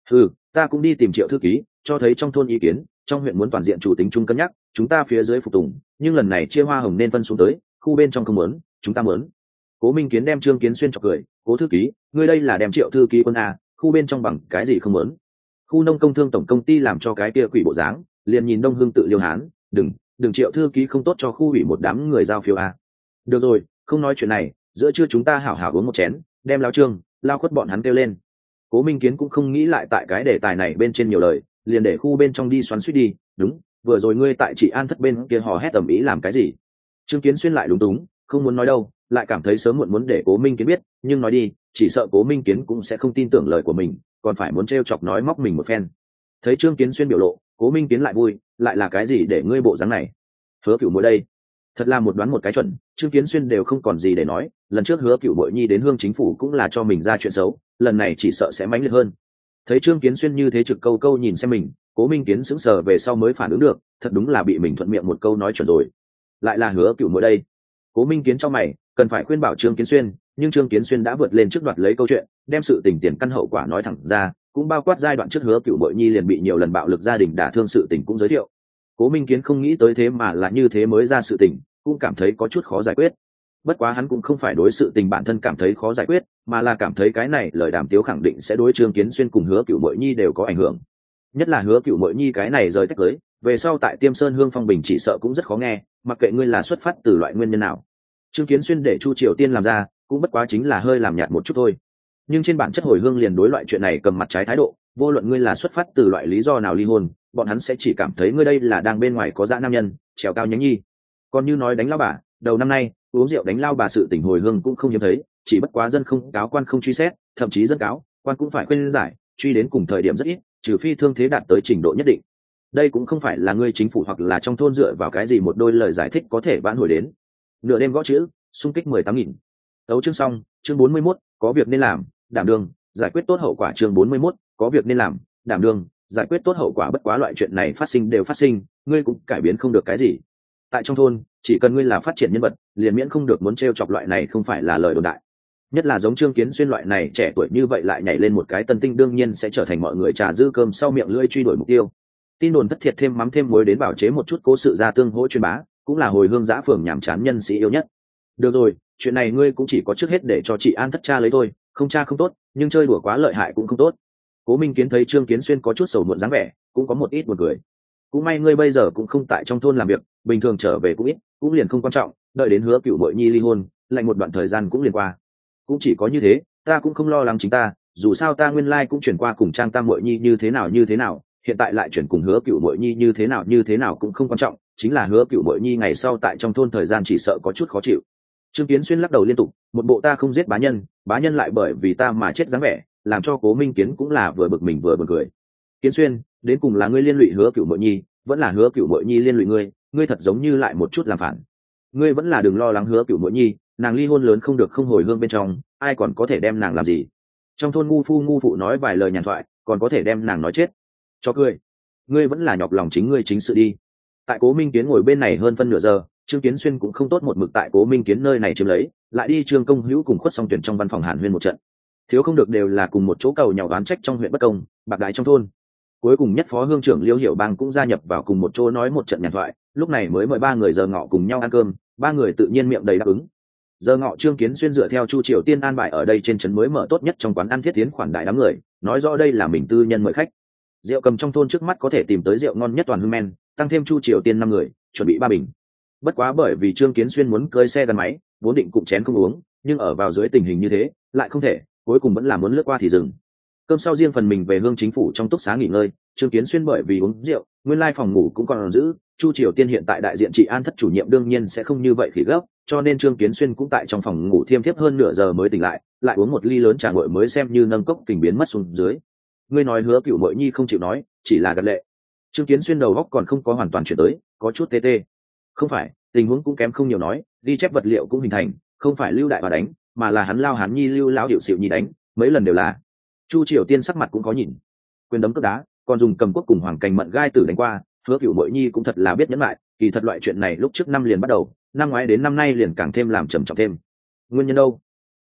Ta cũng đi tìm Triệu thư ký, cho thấy trong thôn ý kiến, trong huyện muốn toàn diện chủ tính chung cân nhắc, chúng ta phía dưới phục tùng, nhưng lần này chia hoa hồng nên phân xuống tới, khu bên trong không muốn, chúng ta muốn. Cố Minh Kiến đem Trương Kiến Xuyên chọc cười, Cố thư ký, ngươi đây là đem Triệu thư ký quân à, khu bên trong bằng cái gì không muốn? Khu nông công thương tổng công ty làm cho cái kia quỷ bộ dáng, liền nhìn Đông Hưng tự liêu hán, đừng Triệu thư ký không tốt cho khu ủy một đám người giao phiếu à. Được rồi, không nói chuyện này, giữa trưa chúng ta hảo hảo uống một chén, đem lao Trương, lao khuất bọn hắn kêu lên. Cố Minh Kiến cũng không nghĩ lại tại cái đề tài này bên trên nhiều lời, liền để khu bên trong đi xoắn suýt đi. Đúng, vừa rồi ngươi tại chị An Thất bên kia hò hét ầm ĩ làm cái gì? Trương Kiến Xuyên lại đúng túng, không muốn nói đâu, lại cảm thấy sớm muộn muốn để Cố Minh Kiến biết, nhưng nói đi, chỉ sợ Cố Minh Kiến cũng sẽ không tin tưởng lời của mình, còn phải muốn trêu chọc nói móc mình một phen. Thấy Trương Kiến Xuyên biểu lộ, Cố Minh Kiến lại vui, lại là cái gì để ngươi bộ dáng này? Hứa Cửu Muội đây, thật là một đoán một cái chuẩn, Trương Kiến Xuyên đều không còn gì để nói, lần trước Hứa Cửu Muội nhi đến Hương chính phủ cũng là cho mình ra chuyện xấu, lần này chỉ sợ sẽ mãnh liệt hơn. Thấy Trương Kiến Xuyên như thế trực câu câu nhìn xem mình, Cố Minh Kiến sững sờ về sau mới phản ứng được, thật đúng là bị mình thuận miệng một câu nói chuẩn rồi. Lại là Hứa Cửu Muội đây. Cố Minh Kiến cho mày, cần phải khuyên bảo Trương Kiến Xuyên, nhưng Trương Kiến Xuyên đã vượt lên trước đoạt lấy câu chuyện, đem sự tình tiền căn hậu quả nói thẳng ra, cũng bao quát giai đoạn trước Hứa Cửu Muội nhi liền bị nhiều lần bạo lực gia đình đả thương sự tình cũng giới thiệu. Cố Minh Kiến không nghĩ tới thế mà là như thế mới ra sự tình, cũng cảm thấy có chút khó giải quyết. Bất quá hắn cũng không phải đối sự tình bản thân cảm thấy khó giải quyết, mà là cảm thấy cái này lời đàm tiếu khẳng định sẽ đối Trương Kiến Xuyên cùng Hứa Cửu Muội nhi đều có ảnh hưởng. Nhất là Hứa Cửu Muội nhi cái này rời tách cưới, về sau tại Tiêm Sơn Hương Phong Bình chỉ sợ cũng rất khó nghe, mặc kệ ngươi là xuất phát từ loại nguyên nhân nào. Trương Kiến Xuyên để Chu Triều Tiên làm ra, cũng bất quá chính là hơi làm nhạt một chút thôi. Nhưng trên bản chất hồi hương liền đối loại chuyện này cầm mặt trái thái độ, vô luận ngươi là xuất phát từ loại lý do nào ly hôn, bọn hắn sẽ chỉ cảm thấy ngươi đây là đang bên ngoài có dã nam nhân, trèo cao nhánh nhi. Còn như nói đánh lao bà, đầu năm nay uống rượu đánh lao bà sự tình hồi hương cũng không hiếm thấy, chỉ bất quá dân không cáo quan không truy xét, thậm chí dân cáo quan cũng phải khuyên giải, truy đến cùng thời điểm rất ít, trừ phi thương thế đạt tới trình độ nhất định. Đây cũng không phải là ngươi chính phủ hoặc là trong thôn dựa vào cái gì một đôi lời giải thích có thể vãn hồi đến. Nửa đêm gõ chữ, xung kích 18.000. Tấu chương xong, chương 41, có việc nên làm, đảm đương, giải quyết tốt hậu quả. Chương 41, có việc nên làm, đảm đương, giải quyết tốt hậu quả. Bất quá loại chuyện này phát sinh đều phát sinh, ngươi cũng cải biến không được cái gì. Tại trong thôn, chỉ cần ngươi là phát triển nhân vật, liền miễn không được muốn trêu chọc loại này không phải là lời đồn đại. Nhất là giống Trương Kiến Xuyên loại này trẻ tuổi như vậy lại nhảy lên một cái tân tinh, đương nhiên sẽ trở thành mọi người trà dư cơm sau miệng lưỡi truy đuổi mục tiêu. Tin đồn thất thiệt thêm mắm thêm muối đến bảo chế một chút cố sự gia tương hỗ truyền bá, cũng là hồi hương giã phường nhảm chán nhân sĩ yêu nhất. Được rồi, chuyện này ngươi cũng chỉ có trước hết để cho chị An Thất cha lấy thôi, không cha không tốt, nhưng chơi đùa quá lợi hại cũng không tốt. Cố Minh Kiến thấy Trương Kiến Xuyên có chút sầu muộn dáng vẻ, cũng có một ít buồn cười. Cũng may ngươi bây giờ cũng không tại trong thôn làm việc, bình thường trở về cũng ít, cũng liền không quan trọng, đợi đến Hứa Cửu Muội nhi ly hôn, lạnh một đoạn thời gian cũng liền qua. Cũng chỉ có như thế, ta cũng không lo lắng chính ta, dù sao ta nguyên lai cũng chuyển qua cùng Trang Tam Muội nhi như thế nào, hiện tại lại chuyển cùng Hứa Cửu Muội nhi như thế nào cũng không quan trọng, chính là Hứa Cửu Muội nhi ngày sau tại trong thôn thời gian chỉ sợ có chút khó chịu. Trương Kiến Xuyên lắc đầu liên tục, một bộ ta không giết bá nhân lại bởi vì ta mà chết dáng vẻ, làm cho Cố Minh Kiến cũng là vừa bực mình vừa buồn cười. Kiến Xuyên, đến cùng là ngươi liên lụy Hứa Cửu Muội nhi, vẫn là Hứa Cửu Muội nhi liên lụy ngươi, ngươi thật giống như lại một chút làm phản. Ngươi vẫn là đừng lo lắng Hứa Cửu Muội nhi, nàng ly hôn lớn không được không hồi hương bên trong, ai còn có thể đem nàng làm gì? Trong thôn ngu phụ nói vài lời nhàn thoại, còn có thể đem nàng nói chết. Cho cười. Ngươi vẫn là nhọc lòng chính ngươi chính sự đi. Tại Cố Minh Kiến ngồi bên này hơn phân nửa giờ, Trương Kiến Xuyên cũng không tốt một mực tại Cố Minh Kiến nơi này chiếm lấy, lại đi Trương Công Hữu cùng Khuất Song Tuyển trong văn phòng hàn huyên một trận. Thiếu không được đều là cùng một chỗ cầu nhau oán trách trong huyện bất công, bạc đại trong thôn. Cuối cùng nhất phó hương trưởng Liêu Hiểu Bang cũng gia nhập vào cùng một chỗ nói một trận nhàn thoại, lúc này mới mời ba người giờ ngọ cùng nhau ăn cơm, ba người tự nhiên miệng đầy đáp ứng. Giờ ngọ Trương Kiến Xuyên dựa theo Chu Triều Tiên an bài ở đây trên trấn mới mở tốt nhất trong quán ăn thiết tiến khoản đại đám người, nói rõ đây là mình tư nhân mời khách. Rượu cầm trong thôn trước mắt có thể tìm tới rượu ngon nhất toàn hương men, tăng thêm Chu Triều Tiên 5 người, chuẩn bị 3 bình. Bất quá bởi vì Trương Kiến Xuyên muốn cơi xe gắn máy, vốn định cụm chén không uống, nhưng ở vào dưới tình hình như thế, lại không thể, cuối cùng vẫn là muốn lướt qua thì dừng. Cơm sau riêng phần mình về hương chính phủ trong túc xá nghỉ ngơi, Trương Kiến Xuyên bởi vì uống rượu, nguyên lai phòng ngủ cũng còn giữ, Chu Triều Tiên hiện tại đại diện chị An Thất chủ nhiệm đương nhiên sẽ không như vậy khỉ gấp, cho nên Trương Kiến Xuyên cũng tại trong phòng ngủ thiêm thiếp hơn nửa giờ mới tỉnh lại, lại uống một ly lớn trà nguội mới xem như nâng cốc kình biến mất xuống dưới. Ngươi nói Hứa Cửu Muội nhi không chịu nói, chỉ là gật lệ. Trương Kiến Xuyên đầu óc còn không có hoàn toàn chuyển tới, có chút tê tê. Không phải, tình huống cũng kém không nhiều nói, ghi chép vật liệu cũng hình thành, không phải Lưu đại bà đánh, mà là hắn lao hắn nhi Lưu lão điệu xịu nhi đánh, mấy lần đều là. Chu Triều Tiên sắc mặt cũng có nhìn, quyền đấm cước đá, còn dùng cầm quốc cùng Hoàng Cành Mận gai tử đánh qua, Hứa Cửu Muội nhi cũng thật là biết nhẫn lại, kỳ thật loại chuyện này lúc trước năm liền bắt đầu, năm ngoái đến năm nay liền càng thêm làm trầm trọng thêm. Nguyên nhân đâu?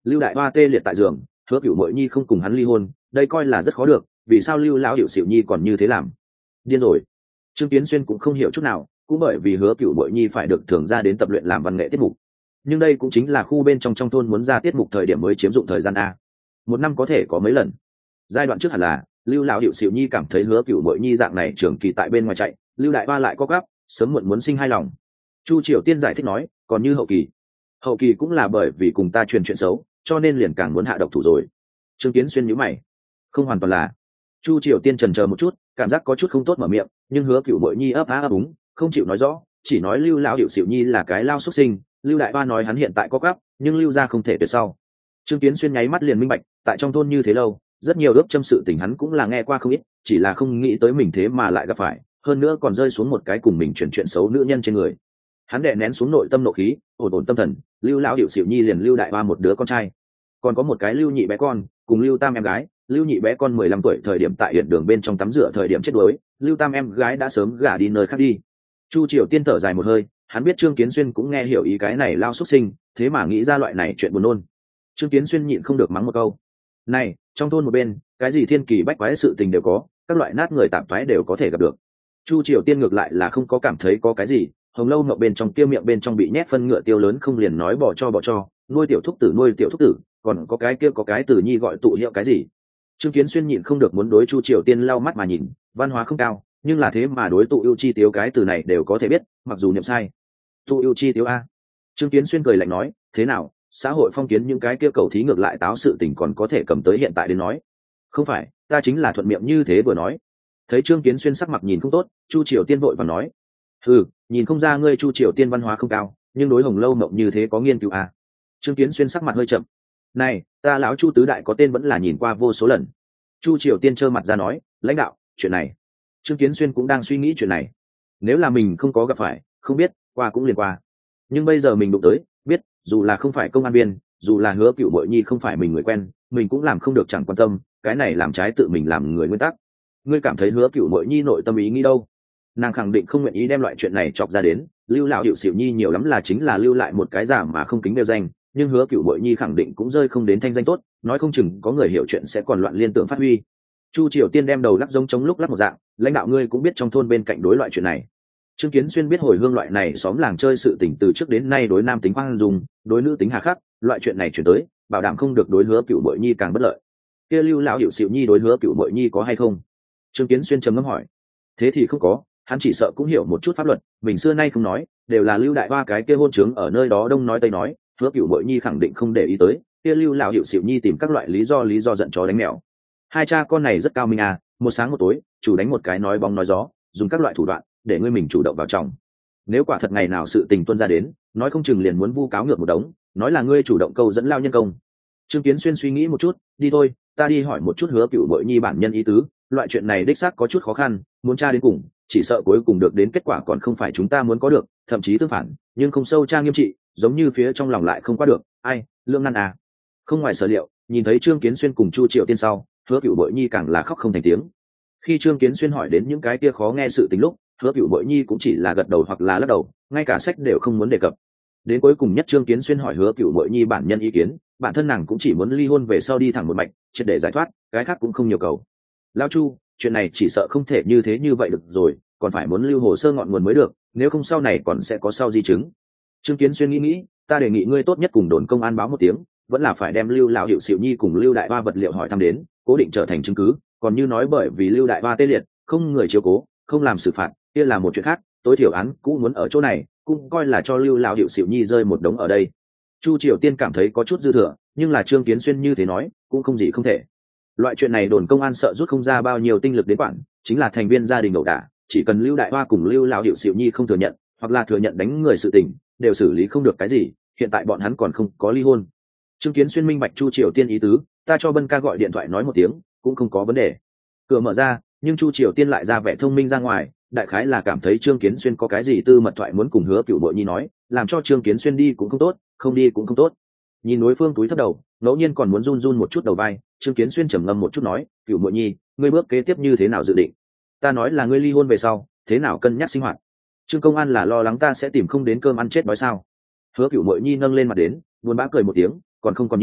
Lưu đại hoa tê liệt tại giường, hứa cửu mội nhi không cùng hắn ly hôn, đây coi là rất khó được, vì sao Lưu lão hiệu xịu nhi còn như thế làm? Điên rồi. Trương Kiến Xuyên cũng không hiểu chút nào, cũng bởi vì hứa cửu mội nhi phải được thưởng ra đến tập luyện làm văn nghệ tiết mục, nhưng đây cũng chính là khu bên trong thôn muốn ra tiết mục thời điểm mới chiếm dụng thời gian a. Một năm có thể có mấy lần. Giai đoạn trước hẳn là Lưu lão hiệu xịu nhi cảm thấy hứa cửu mội nhi dạng này trưởng kỳ tại bên ngoài chạy, Lưu đại hoa lại có gấp, sớm muộn muốn sinh hai lòng. Chu Triều Tiên giải thích nói, còn như hậu kỳ cũng là bởi vì cùng ta truyền chuyện xấu, cho nên liền càng muốn hạ độc thủ rồi. Trương Kiến Xuyên nhíu mày, không hoàn toàn là. Chu Triều Tiên chần chờ một chút, cảm giác có chút không tốt mở miệng, nhưng hứa cửu mội nhi ấp á ấp úng, không chịu nói rõ, chỉ nói Lưu lão hiệu xịu nhi là cái lao xuất sinh. Lưu đại ba nói hắn hiện tại có gấp, nhưng Lưu gia không thể tuyệt sau. Trương Kiến Xuyên nháy mắt liền minh bạch, tại trong thôn như thế lâu, rất nhiều ước châm sự tình hắn cũng là nghe qua không ít, chỉ là không nghĩ tới mình thế mà lại gặp phải, hơn nữa còn rơi xuống một cái cùng mình truyền chuyện xấu nữ nhân trên người. Hắn đè nén xuống nội tâm nộ khí, ổn ổn tâm thần. Lưu lão hiệu xịu nhi liền Lưu đại ba một đứa con trai, còn có một cái Lưu nhị bé con, cùng Lưu tam em gái. Lưu nhị bé con 15 tuổi thời điểm tại hiện đường bên trong tắm rửa thời điểm chết đuối, Lưu tam em gái đã sớm gả đi nơi khác đi. Chu Triều Tiên thở dài một hơi, hắn biết Trương Kiến Xuyên cũng nghe hiểu ý cái này lao xuất sinh, thế mà nghĩ ra loại này chuyện buồn nôn. Trương Kiến Xuyên nhịn không được mắng một câu, này, trong thôn một bên, cái gì thiên kỳ bách quái sự tình đều có, các loại nát người tạm thoái đều có thể gặp được. Chu Triều Tiên ngược lại là không có cảm thấy có cái gì, hồng lâu ngậm bên trong kia miệng bên trong bị nhét phân ngựa tiêu lớn không liền nói bỏ cho, nuôi tiểu thúc tử, còn có cái kia có cái tử nhi gọi tụ hiệu cái gì. Trương Kiến Xuyên nhịn không được muốn đối Chu Triều Tiên lau mắt mà nhìn, văn hóa không cao, nhưng là thế mà đối tụ ưu chi tiếu cái từ này đều có thể biết, mặc dù niệm sai. Tụ ưu chi tiếu a. Trương Kiến Xuyên cười lạnh nói, thế nào, xã hội phong kiến những cái kia cầu thí ngược lại táo sự tình còn có thể cầm tới hiện tại đến nói. Không phải, ta chính là thuận miệng như thế vừa nói. Thấy Trương Kiến Xuyên sắc mặt nhìn không tốt, Chu Triều Tiên vội vàng nói, nhìn không ra ngươi Chu Triều Tiên văn hóa không cao, nhưng đối hồng lâu mộng như thế có nghiên cứu à. Trương Kiến Xuyên sắc mặt hơi chậm, này, ta lão Chu tứ đại có tên vẫn là nhìn qua vô số lần. Chu Triều Tiên trơ mặt ra nói, lãnh đạo, chuyện này. Trương Kiến Xuyên cũng đang suy nghĩ chuyện này. Nếu là mình không có gặp phải, không biết, qua cũng liền qua. Nhưng bây giờ mình đụng tới, biết, dù là không phải công an viên, dù là hứa cựu bội nhi không phải mình người quen, mình cũng làm không được chẳng quan tâm, cái này làm trái tự mình làm người nguyên tắc. Ngươi cảm thấy hứa cựu bội nhi nội tâm ý nghĩ đâu? Nàng khẳng định không nguyện ý đem loại chuyện này chọc ra đến. Lưu lão hiệu xỉu nhi nhiều lắm là chính là lưu lại một cái giả mà không kính đều danh, nhưng hứa cựu bội nhi khẳng định cũng rơi không đến thanh danh tốt, nói không chừng có người hiểu chuyện sẽ còn loạn liên tưởng phát huy. Chu Triều Tiên đem đầu lắc giống chống lúc lắc một dạng, lãnh đạo ngươi cũng biết trong thôn bên cạnh đối loại chuyện này. Trương Kiến Xuyên biết hồi hương loại này xóm làng chơi sự tình từ trước đến nay đối nam tính khoan dung, đối nữ tính hà khắc, loại chuyện này chuyển tới, bảo đảm không được đối hứa cựu bội nhi càng bất lợi. Kia Lưu lão hiệu xỉu nhi đối hứa cựu bội nhi có hay không? Trương Kiến Xuyên trầm ngâm hỏi. Thế thì không có, hắn chỉ sợ cũng hiểu một chút pháp luật, mình xưa nay không nói, đều là Lưu đại hoa cái kia hôn trướng ở nơi đó đông nói tây nói, hứa cựu bội nhi khẳng định không để ý tới. Kia Lưu lão hiệu xỉu nhi tìm các loại lý do giận chó đánh mèo. Hai cha con này rất cao minh à, một sáng một tối, chủ đánh một cái nói bóng nói gió, dùng các loại thủ đoạn để ngươi mình chủ động vào trong. Nếu quả thật ngày nào sự tình tuân ra đến, nói không chừng liền muốn vu cáo ngược một đống, nói là ngươi chủ động câu dẫn lao nhân công. Trương Kiến Xuyên suy nghĩ một chút, đi thôi, ta đi hỏi một chút hứa cựu bội nhi bản nhân ý tứ, loại chuyện này đích xác có chút khó khăn, muốn tra đến cùng, chỉ sợ cuối cùng được đến kết quả còn không phải chúng ta muốn có được, thậm chí tương phản, nhưng không sâu tra nghiêm trị, giống như phía trong lòng lại không qua được, ai, lương ngăn à. Không ngoài sở liệu, nhìn thấy Trương Kiến Xuyên cùng Chu Triệu Tiên sau, hứa cựu bội nhi càng là khóc không thành tiếng. Khi Trương Kiến Xuyên hỏi đến những cái kia khó nghe sự tình lúc, hứa cựu bội nhi cũng chỉ là gật đầu hoặc là lắc đầu, ngay cả sách đều không muốn đề cập. Đến cuối cùng nhất Trương Kiến Xuyên hỏi hứa cựu bội nhi bản nhân ý kiến, bản thân nàng cũng chỉ muốn ly hôn về sau đi thẳng một mạch, triệt để giải thoát, cái khác cũng không nhiều cầu. Lao Chu, chuyện này chỉ sợ không thể như thế như vậy được rồi, còn phải muốn lưu hồ sơ ngọn nguồn mới được, nếu không sau này còn sẽ có sau di chứng. Trương Kiến Xuyên nghĩ, ta đề nghị ngươi tốt nhất cùng đồn công an báo một tiếng, vẫn là phải đem Lưu lão hiệu xỉu nhi cùng Lưu đại hoa vật liệu hỏi thăm đến, cố định trở thành chứng cứ. Còn như nói bởi vì Lưu đại hoa tê liệt, không người chiếu cố, không làm xử phạt, kia là một chuyện khác, tối thiểu án cũng muốn ở chỗ này, cũng coi là cho Lưu lão hiệu xỉu nhi rơi một đống ở đây. Chu Triều Tiên cảm thấy có chút dư thừa, nhưng là Trương Kiến Xuyên như thế nói, cũng không gì không thể. Loại chuyện này đồn công an sợ rút không ra bao nhiêu tinh lực đến quản, chính là thành viên gia đình ẩu đả, chỉ cần Lưu đại hoa cùng Lưu lão hiệu xỉu nhi không thừa nhận, hoặc là thừa nhận đánh người sự tình, đều xử lý không được cái gì. Hiện tại bọn hắn còn không có ly hôn. Trương Kiến Xuyên minh bạch Chu Triều Tiên ý tứ, ta cho Bân ca gọi điện thoại nói một tiếng, cũng không có vấn đề. Cửa mở ra, nhưng Chu Triều Tiên lại ra vẻ thông minh ra ngoài, đại khái là cảm thấy Trương Kiến Xuyên có cái gì tư mật thoại muốn cùng hứa cựu bội nhi nói, làm cho Trương Kiến Xuyên đi cũng không tốt, không đi cũng không tốt. Nhìn đối phương túi thấp đầu, ngẫu nhiên còn muốn run một chút đầu vai, Trương Kiến Xuyên trầm ngâm một chút nói, cựu bội nhi, ngươi bước kế tiếp như thế nào dự định? Ta nói là ngươi ly hôn về sau, thế nào cân nhắc sinh hoạt? Trương công an là lo lắng ta sẽ tìm không đến cơm ăn chết đói sao? Hứa cựu bội nhi nâng lên mặt đến, buồn bã cười một tiếng, còn không còn như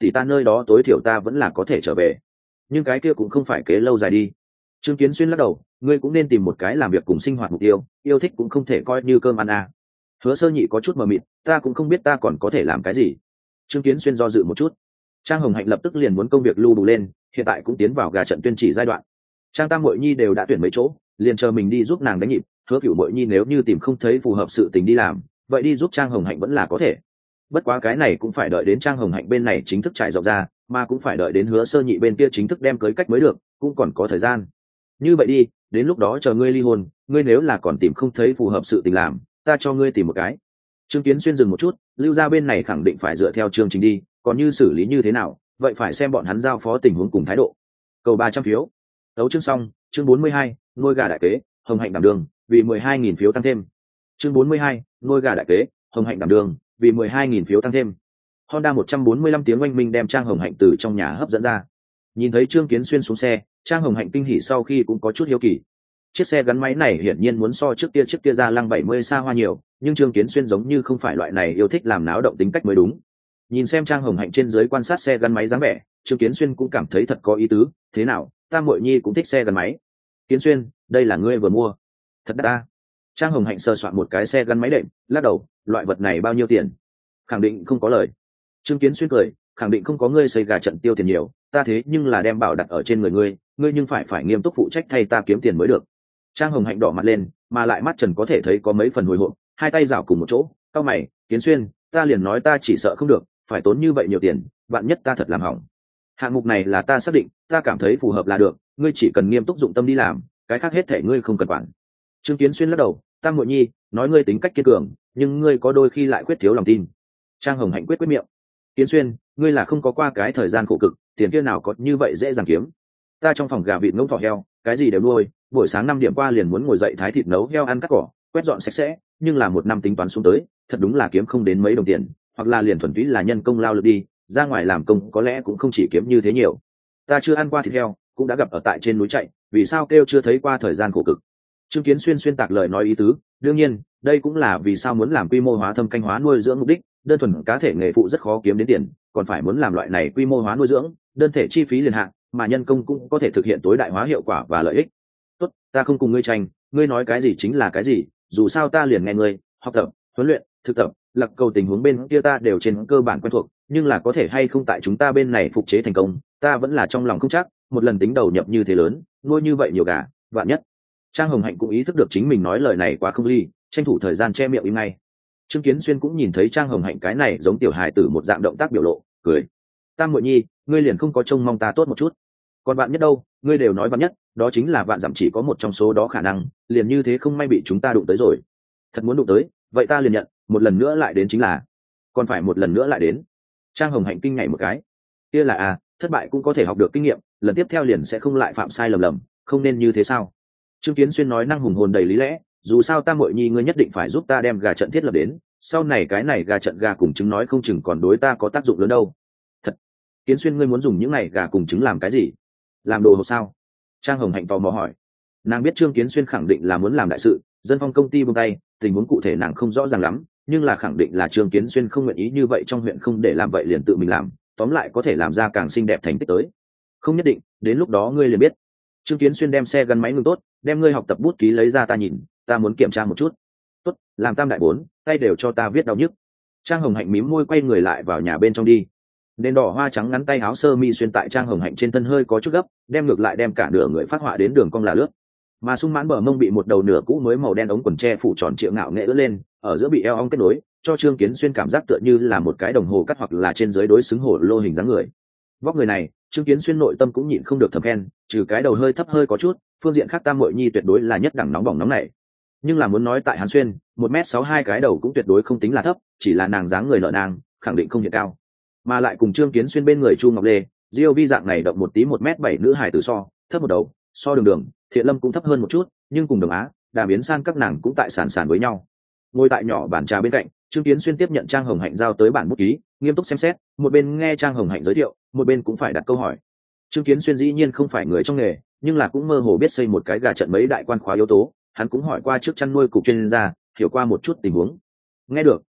thì ta nơi đó tối thiểu ta vẫn là có thể trở về. Nhưng cái kia cũng không phải kế lâu dài đi. Trương Kiến Xuyên lắc đầu, ngươi cũng nên tìm một cái làm việc cùng sinh hoạt mục tiêu, yêu thích cũng không thể coi như cơm ăn à. Hứa Sơ Nhị có chút mờ mịt, ta cũng không biết ta còn có thể làm cái gì. Trương Kiến Xuyên do dự một chút. Trang Hồng Hạnh lập tức liền muốn công việc lưu đủ lên, hiện tại cũng tiến vào gà trận tuyên chỉ giai đoạn. Trang Tam Mội Nhi đều đã tuyển mấy chỗ, liền chờ mình đi giúp nàng đánh nhịp. Hứa Cửu Mội Nhi nếu như tìm không thấy phù hợp sự tình đi làm, vậy đi giúp Trang Hồng Hạnh vẫn là có thể. Bất quá cái này cũng phải đợi đến Trang Hồng Hạnh bên này chính thức trải rộng ra, mà cũng phải đợi đến Hứa Sơ Nhị bên kia chính thức đem cưới cách mới được, cũng còn có thời gian. Như vậy đi, đến lúc đó chờ ngươi ly hôn, ngươi nếu là còn tìm không thấy phù hợp sự tình làm, ta cho ngươi tìm một cái. Trương Kiến Xuyên dừng một chút, Lưu gia bên này khẳng định phải dựa theo chương trình đi, còn như xử lý như thế nào, vậy phải xem bọn hắn giao phó tình huống cùng thái độ. Cầu 300 phiếu. Đấu chương xong, chương 42, nuôi gà đại kế, Hồng Hạnh đảm đường, vì 12.000 phiếu tăng thêm. Chương 42, nuôi gà đại kế, Hồng Hạnh đảm đường, vì 12.000 phiếu tăng thêm. Honda 145 tiếng oanh minh đem Trang Hồng Hạnh từ trong nhà hấp dẫn ra. Nhìn thấy Trương Kiến Xuyên xuống xe, Trang Hồng Hạnh kinh hỉ sau khi cũng có chút hiếu kỳ. Chiếc xe gắn máy này hiển nhiên muốn so chiếc kia ra lăng 70 xa hoa nhiều, nhưng Trương Kiến Xuyên giống như không phải loại này yêu thích làm náo động tính cách mới đúng. Nhìn xem Trang Hồng Hạnh trên dưới quan sát xe gắn máy dáng vẻ, Trương Kiến Xuyên cũng cảm thấy thật có ý tứ. Thế nào, Tam Mội Nhi cũng thích xe gắn máy. Kiến Xuyên, đây là ngươi vừa mua. Thật đắt ta. Trang Hồng Hạnh sờ soạn một cái xe gắn máy đệm, lắc đầu, loại vật này bao nhiêu tiền? Khẳng định không có lời. Trương Kiến Xuyên cười, khẳng định không có, ngươi xây gà trận tiêu tiền nhiều, ta thế nhưng là đem bảo đặt ở trên người ngươi, ngươi nhưng phải nghiêm túc phụ trách thay ta kiếm tiền mới được. Trang Hồng Hạnh đỏ mặt lên, mà lại mắt Trần có thể thấy có mấy phần hồi hộp, hai tay rảo cùng một chỗ, cau mày, Kiến Xuyên, ta liền nói ta chỉ sợ không được, phải tốn như vậy nhiều tiền, vạn nhất ta thật làm hỏng. Hạng mục này là ta xác định, ta cảm thấy phù hợp là được, ngươi chỉ cần nghiêm túc dụng tâm đi làm, cái khác hết thể ngươi không cần quản. Trương Kiến Xuyên lắc đầu, Tam Mội Nhi, nói ngươi tính cách kiên cường, nhưng ngươi có đôi khi lại khuyết thiếu lòng tin. Trang Hồng Hạnh quyết miệng. Kiến Xuyên, ngươi là không có qua cái thời gian khổ cực, tiền kia nào có như vậy dễ dàng kiếm. Ta trong phòng gà vịt ngỗng thỏ heo, cái gì đều nuôi, buổi sáng 5 điểm qua liền muốn ngồi dậy thái thịt nấu heo ăn cắt cỏ, quét dọn sạch sẽ, nhưng là một năm tính toán xuống tới, thật đúng là kiếm không đến mấy đồng tiền, hoặc là liền thuần túy là nhân công lao lực đi, ra ngoài làm công có lẽ cũng không chỉ kiếm như thế nhiều. Ta chưa ăn qua thịt heo, cũng đã gặp ở tại trên núi chạy, vì sao kêu chưa thấy qua thời gian khổ cực. Trương Kiến Xuyên xuyên tạc lời nói ý tứ, đương nhiên, đây cũng là vì sao muốn làm quy mô hóa thâm canh hóa nuôi dưỡng mục đích, đơn thuần cá thể nghề phụ rất khó kiếm đến tiền, còn phải muốn làm loại này quy mô hóa nuôi dưỡng, đơn thể chi phí liền hạng, mà nhân công cũng có thể thực hiện tối đại hóa hiệu quả và lợi ích. Tốt, ta không cùng ngươi tranh, ngươi nói cái gì chính là cái gì, dù sao ta liền nghe ngươi, học tập, huấn luyện, thực tập, lặc cầu tình huống bên kia ta đều trên cơ bản quen thuộc, nhưng là có thể hay không tại chúng ta bên này phục chế thành công, ta vẫn là trong lòng không chắc, một lần tính đầu nhập như thế lớn, nuôi như vậy nhiều gà, vạn nhất. Trang Hồng Hạnh cũng ý thức được chính mình nói lời này quá không ly, tranh thủ thời gian che miệng im ngay. Trương Kiến Xuyên cũng nhìn thấy Trang Hồng Hạnh cái này giống tiểu hài tử một dạng động tác biểu lộ, cười. Tam Mội Nhi, ngươi liền không có trông mong ta tốt một chút. Còn bạn nhất đâu, ngươi đều nói bạn nhất, đó chính là vạn dặm chỉ có một trong số đó khả năng, liền như thế không may bị chúng ta đụng tới rồi. Thật muốn đụng tới, vậy ta liền nhận, một lần nữa lại đến chính là. Còn phải một lần nữa lại đến. Trang Hồng Hạnh kinh nhảy một cái. Kia là thất bại cũng có thể học được kinh nghiệm, lần tiếp theo liền sẽ không lại phạm sai lầm, không nên như thế sao? Trương Kiến Xuyên nói năng hùng hồn đầy lý lẽ, dù sao Tam Mội Nhi ngươi nhất định phải giúp ta đem gà trận thiết lập đến, sau này cái này gà trận gà cùng trứng nói không chừng còn đối ta có tác dụng lớn đâu. Thật. Kiến Xuyên, ngươi muốn dùng những này gà cùng trứng làm cái gì? Làm đồ hộp sao? Trang Hồng Hạnh tò mò hỏi. Nàng biết Trương Kiến Xuyên khẳng định là muốn làm đại sự, dân phong công ty buông tay, tình huống cụ thể nàng không rõ ràng lắm, nhưng là khẳng định là Trương Kiến Xuyên không nguyện ý như vậy trong huyện không để làm vậy liền tự mình làm, tóm lại có thể làm ra càng xinh đẹp thành tích tới. Không nhất định, đến lúc đó ngươi liền biết. Trương Kiến Xuyên đem xe gắn máy ngừng tốt, đem ngươi học tập bút ký lấy ra ta nhìn, ta muốn kiểm tra một chút. Tốt, làm tam đại bốn, tay đều cho ta viết đau nhức. Trang Hồng Hạnh mím môi quay người lại vào nhà bên trong đi. Nền đỏ hoa trắng ngắn tay áo sơ mi xuyên tại Trang Hồng Hạnh trên thân hơi có chút gấp, đem ngược lại đem cả nửa người phát họa đến đường cong là lướt. Mà sung mãn bờ mông bị một đầu nửa cũ mới màu đen ống quần tre phủ tròn trịa ngạo nghệ ưỡn lên, ở giữa bị eo ong kết nối, cho Trương Kiến Xuyên cảm giác tựa như là một cái đồng hồ cắt hoặc là trên dưới đối xứng hồ lô hình dáng người. Vóc người này, Trương Kiến Xuyên nội tâm cũng nhịn không được thầm khen, trừ cái đầu hơi thấp hơi có chút, phương diện khác Tam Mội Nhi tuyệt đối là nhất đẳng nóng bỏng nóng này. Nhưng là muốn nói tại Hàn Xuyên, 1m62 cái đầu cũng tuyệt đối không tính là thấp, chỉ là nàng dáng người lợ nàng, khẳng định không hiện cao. Mà lại cùng Trương Kiến Xuyên bên người Chu Ngọc Lê, Diêu Vi dạng này động một tí 1m7 nữ hài tử so, thấp một đầu, so Đường, Thiện Lâm cũng thấp hơn một chút, nhưng cùng Đồng Á, Đàm Yến San các nàng cũng tại sàn với nhau. Ngồi tại nhỏ bàn trà bên cạnh, Trương Kiến Xuyên tiếp nhận Trang Hồng Hạnh giao tới bản bút ký, nghiêm túc xem xét, một bên nghe Trang Hồng Hạnh giới thiệu, một bên cũng phải đặt câu hỏi. Trương Kiến Xuyên dĩ nhiên không phải người trong nghề, nhưng là cũng mơ hồ biết xây một cái gà trận mấy đại quan khóa yếu tố, hắn cũng hỏi qua trước chăn nuôi cục chuyên gia, hiểu qua một chút tình huống. Nghe được,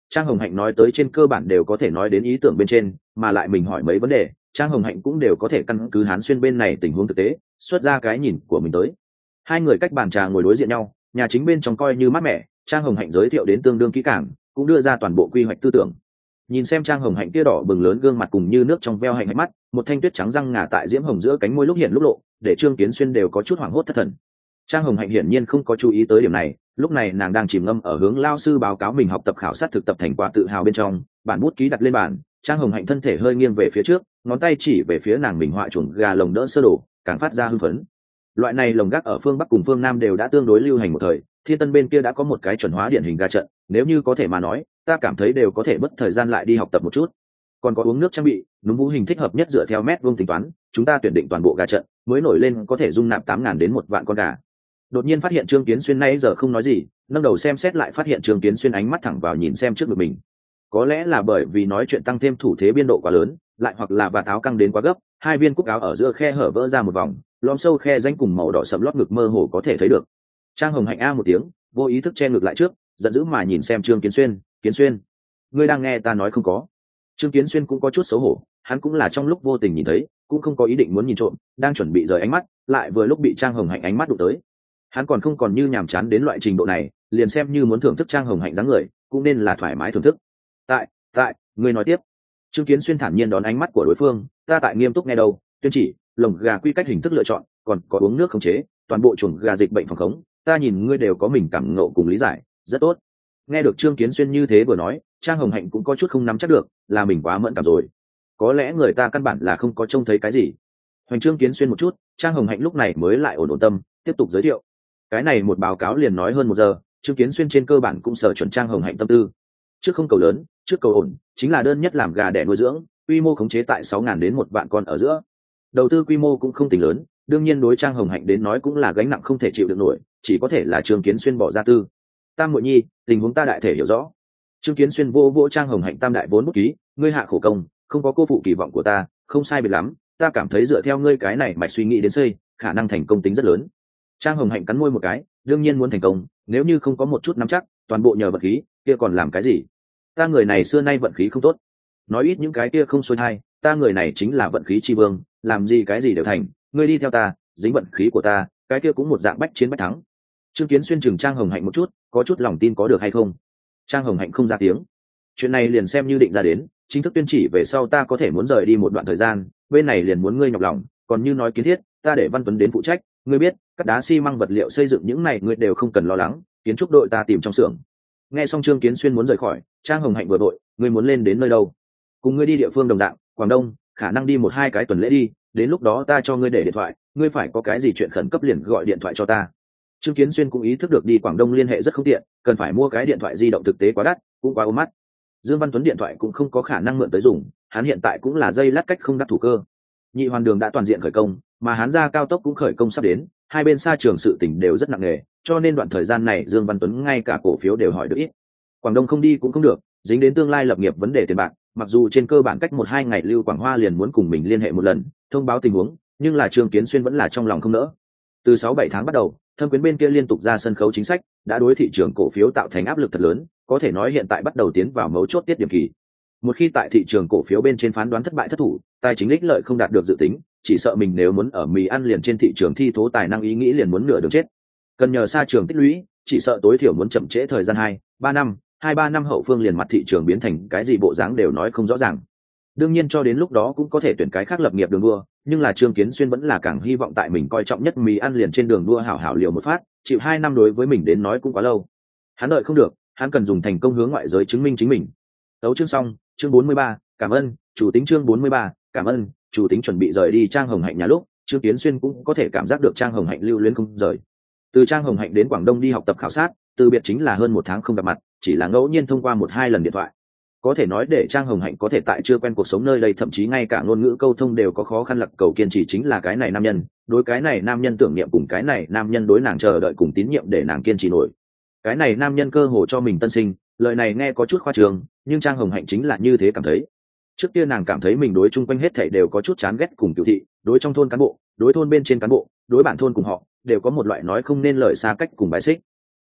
Trang Hồng Hạnh nói tới trên cơ bản đều có thể nói đến ý tưởng bên trên, mà lại mình hỏi mấy vấn đề, Trang Hồng Hạnh cũng đều có thể căn cứ Hán Xuyên bên này tình huống thực tế, xuất ra cái nhìn của mình tới. Hai người cách bàn trà ngồi đối diện nhau, nhà chính bên trong coi như mát mẻ, Trang Hồng Hạnh giới thiệu đến tương đương kỹ càng, cũng đưa ra toàn bộ quy hoạch tư tưởng. Nhìn xem Trang Hồng Hạnh kia đỏ bừng lớn gương mặt cùng như nước trong veo hạnh mắt, một thanh tuyết trắng răng ngà tại diễm hồng giữa cánh môi lúc hiện lúc lộ, để Trương Kiến Xuyên đều có chút hoảng hốt thất thần. Trang Hồng Hạnh hiển nhiên không có chú ý tới điểm này, lúc này nàng đang chìm ngâm ở hướng lao sư báo cáo mình học tập khảo sát thực tập thành quả tự hào bên trong, bản bút ký đặt lên bàn. Trang Hồng Hạnh thân thể hơi nghiêng về phía trước, ngón tay chỉ về phía nàng mình họa chuồng gà lồng đỡ sơ đồ, càng phát ra hưng phấn. Loại này lồng gác ở phương Bắc cùng phương Nam đều đã tương đối lưu hành một thời, Thiên Tân bên kia đã có một cái chuẩn hóa điển hình gà trận, nếu như có thể mà nói, ta cảm thấy đều có thể mất thời gian lại đi học tập một chút. Còn có uống nước trang bị, núm vũ hình thích hợp nhất dựa theo mét vuông tính toán, chúng ta tuyển định toàn bộ gà trận, mới nổi lên có thể dung nạp 8.000 đến 1 vạn con gà. Đột nhiên phát hiện Trương Kiến Xuyên nay giờ không nói gì, nâng đầu xem xét lại phát hiện Trương Kiến Xuyên ánh mắt thẳng vào nhìn xem trước ngực mình. Có lẽ là bởi vì nói chuyện tăng thêm thủ thế biên độ quá lớn, lại hoặc là vạt áo căng đến quá gấp, hai viên cúc áo ở giữa khe hở vỡ ra một vòng, lõm sâu khe rãnh cùng màu đỏ sẫm lót ngực mơ hồ có thể thấy được. Trang Hồng Hạnh a một tiếng, vô ý thức che ngực lại trước, giận dữ mà nhìn xem Trương Kiến Xuyên, "Kiến Xuyên, ngươi đang nghe ta nói không có?" Trương Kiến Xuyên cũng có chút xấu hổ, hắn cũng là trong lúc vô tình nhìn thấy, cũng không có ý định muốn nhìn trộm, đang chuẩn bị rời ánh mắt, lại vừa lúc bị Trang Hồng Hạnh ánh mắt đụng tới. Hắn còn không còn như nhàm chán đến loại trình độ này, liền xem như muốn thưởng thức Trang Hồng Hạnh dáng người, cũng nên là thoải mái thưởng thức. Tại, ngươi nói tiếp." Trương Kiến Xuyên thản nhiên đón ánh mắt của đối phương, "Ta tại nghiêm túc nghe đâu, tuyên chỉ, lồng gà quy cách hình thức lựa chọn, còn có uống nước khống chế, toàn bộ chuồng gà dịch bệnh phòng khống, ta nhìn ngươi đều có mình cảm ngộ cùng lý giải, rất tốt." Nghe được Trương Kiến Xuyên như thế vừa nói, Trang Hồng Hạnh cũng có chút không nắm chắc được, là mình quá mẫn cảm rồi. Có lẽ người ta căn bản là không có trông thấy cái gì. Hoành Trương Kiến Xuyên một chút, Trang Hồng Hạnh lúc này mới lại ổn tâm, tiếp tục giới thiệu. Cái này một báo cáo liền nói hơn 1 giờ, Trương Kiến Xuyên trên cơ bản cũng sở chuẩn Trang Hồng Hạnh tâm tư. Trước không cầu lớn, trước cầu ổn, chính là đơn nhất làm gà đẻ nuôi dưỡng, quy mô khống chế tại 6.000 đến 1 vạn con ở giữa. Đầu tư quy mô cũng không tính lớn, đương nhiên đối Trang Hồng Hạnh đến nói cũng là gánh nặng không thể chịu được nổi, chỉ có thể là Trương Kiến Xuyên bỏ ra tư. "Tam muội nhi, tình huống ta đại thể hiểu rõ." Trương Kiến Xuyên vô Trang Hồng Hạnh tam đại vốn bút ký, "Ngươi hạ khổ công, không có cô phụ kỳ vọng của ta, không sai biệt lắm, ta cảm thấy dựa theo ngươi cái này mạch suy nghĩ đến xây, khả năng thành công tính rất lớn." Trang Hồng Hạnh cắn môi một cái, đương nhiên muốn thành công, nếu như không có một chút nắm chắc, toàn bộ nhờ vận khí, kia còn làm cái gì? Ta người này xưa nay vận khí không tốt. Nói ít những cái kia không xuôi hay, ta người này chính là vận khí chi vương, làm gì cái gì đều thành, ngươi đi theo ta, dính vận khí của ta, cái kia cũng một dạng bách chiến bách thắng. Trương Kiến Xuyên chừng Trang Hồng Hạnh một chút, có chút lòng tin có được hay không? Trang Hồng Hạnh không ra tiếng. Chuyện này liền xem như định ra đến, chính thức tuyên chỉ về sau ta có thể muốn rời đi một đoạn thời gian, bên này liền muốn ngươi nhọc lòng, còn như nói kiến thiết, ta để Văn Tuấn đến phụ trách, ngươi biết, cắt đá xi măng vật liệu xây dựng những này ngươi đều không cần lo lắng, kiến trúc đội ta tìm trong xưởng. Nghe xong Trương Kiến Xuyên muốn rời khỏi, Trang Hồng Hạnh vừa đội, ngươi muốn lên đến nơi đâu? Cùng ngươi đi địa phương đồng dạng, Quảng Đông, khả năng đi 1-2 cái tuần lễ đi, đến lúc đó ta cho ngươi để điện thoại, ngươi phải có cái gì chuyện khẩn cấp liền gọi điện thoại cho ta. Trương Kiến Xuyên cũng ý thức được đi Quảng Đông liên hệ rất không tiện, cần phải mua cái điện thoại di động thực tế quá đắt, cũng quá ôm mắt. Dương Văn Tuấn điện thoại cũng không có khả năng mượn tới dùng, hắn hiện tại cũng là dây lát cách không đắc thủ cơ. Nhị hoàn đường đã toàn diện khởi công, mà hắn ra cao tốc cũng khởi công sắp đến, hai bên xa trường sự tình đều rất nặng nề, cho nên đoạn thời gian này Dương Văn Tuấn ngay cả cổ phiếu đều hỏi được ít. Quảng Đông không đi cũng không được, dính đến tương lai lập nghiệp vấn đề tiền bạc, mặc dù trên cơ bản cách 1-2 ngày Lưu Quảng Hoa liền muốn cùng mình liên hệ một lần, thông báo tình huống, nhưng là Trương Kiến Xuyên vẫn là trong lòng không nỡ. Từ 6-7 tháng bắt đầu, Thâm Quyến bên kia liên tục ra sân khấu chính sách, đã đối thị trường cổ phiếu tạo thành áp lực thật lớn, có thể nói hiện tại bắt đầu tiến vào mấu chốt tiết điểm kỳ. Một khi tại thị trường cổ phiếu bên trên phán đoán thất bại thất thủ, tài chính ích lợi không đạt được dự tính, chỉ sợ mình nếu muốn ở mì ăn liền trên thị trường thi thố tài năng ý nghĩ liền muốn nửa đường chết. Cần nhờ xa trường tích lũy, chỉ sợ tối thiểu muốn chậm trễ thời gian 2-3 năm, 2-3 năm hậu phương liền mặt thị trường biến thành cái gì bộ dáng đều nói không rõ ràng. Đương nhiên cho đến lúc đó cũng có thể tuyển cái khác lập nghiệp đường đua, nhưng là Trương Kiến Xuyên vẫn là càng hy vọng tại mình coi trọng nhất mì ăn liền trên đường đua hảo hảo liều một phát, chịu 2 năm đối với mình đến nói cũng quá lâu. Hắn đợi không được, hắn cần dùng thành công hướng ngoại giới chứng minh chính mình. Đấu chương xong, chương 43, cảm ơn, chủ tính chương 43, cảm ơn, chủ tính chuẩn bị rời đi Trang Hồng Hạnh nhà lúc, Trương Kiến Xuyên cũng có thể cảm giác được Trang Hồng Hạnh lưu luyến không rời. Từ Trang Hồng Hạnh đến Quảng Đông đi học tập khảo sát, từ biệt chính là hơn 1 tháng không gặp mặt, chỉ là ngẫu nhiên thông qua 1-2 lần điện thoại. Có thể nói để Trang Hồng Hạnh có thể tại chưa quen cuộc sống nơi đây thậm chí ngay cả ngôn ngữ câu thông đều có khó khăn lặc cầu kiên trì chính là cái này nam nhân, đối cái này nam nhân tưởng niệm cùng cái này nam nhân đối nàng chờ đợi cùng tín nhiệm để nàng kiên trì nổi. Cái này nam nhân cơ hồ cho mình tân sinh, lời này nghe có chút khoa trương, nhưng Trang Hồng Hạnh chính là như thế cảm thấy. Trước kia nàng cảm thấy mình đối chung quanh hết thảy đều có chút chán ghét cùng cửu thị, đối trong thôn cán bộ, đối thôn bên trên cán bộ, đối bản thôn cùng họ, đều có một loại nói không nên lời xa cách cùng bài xích.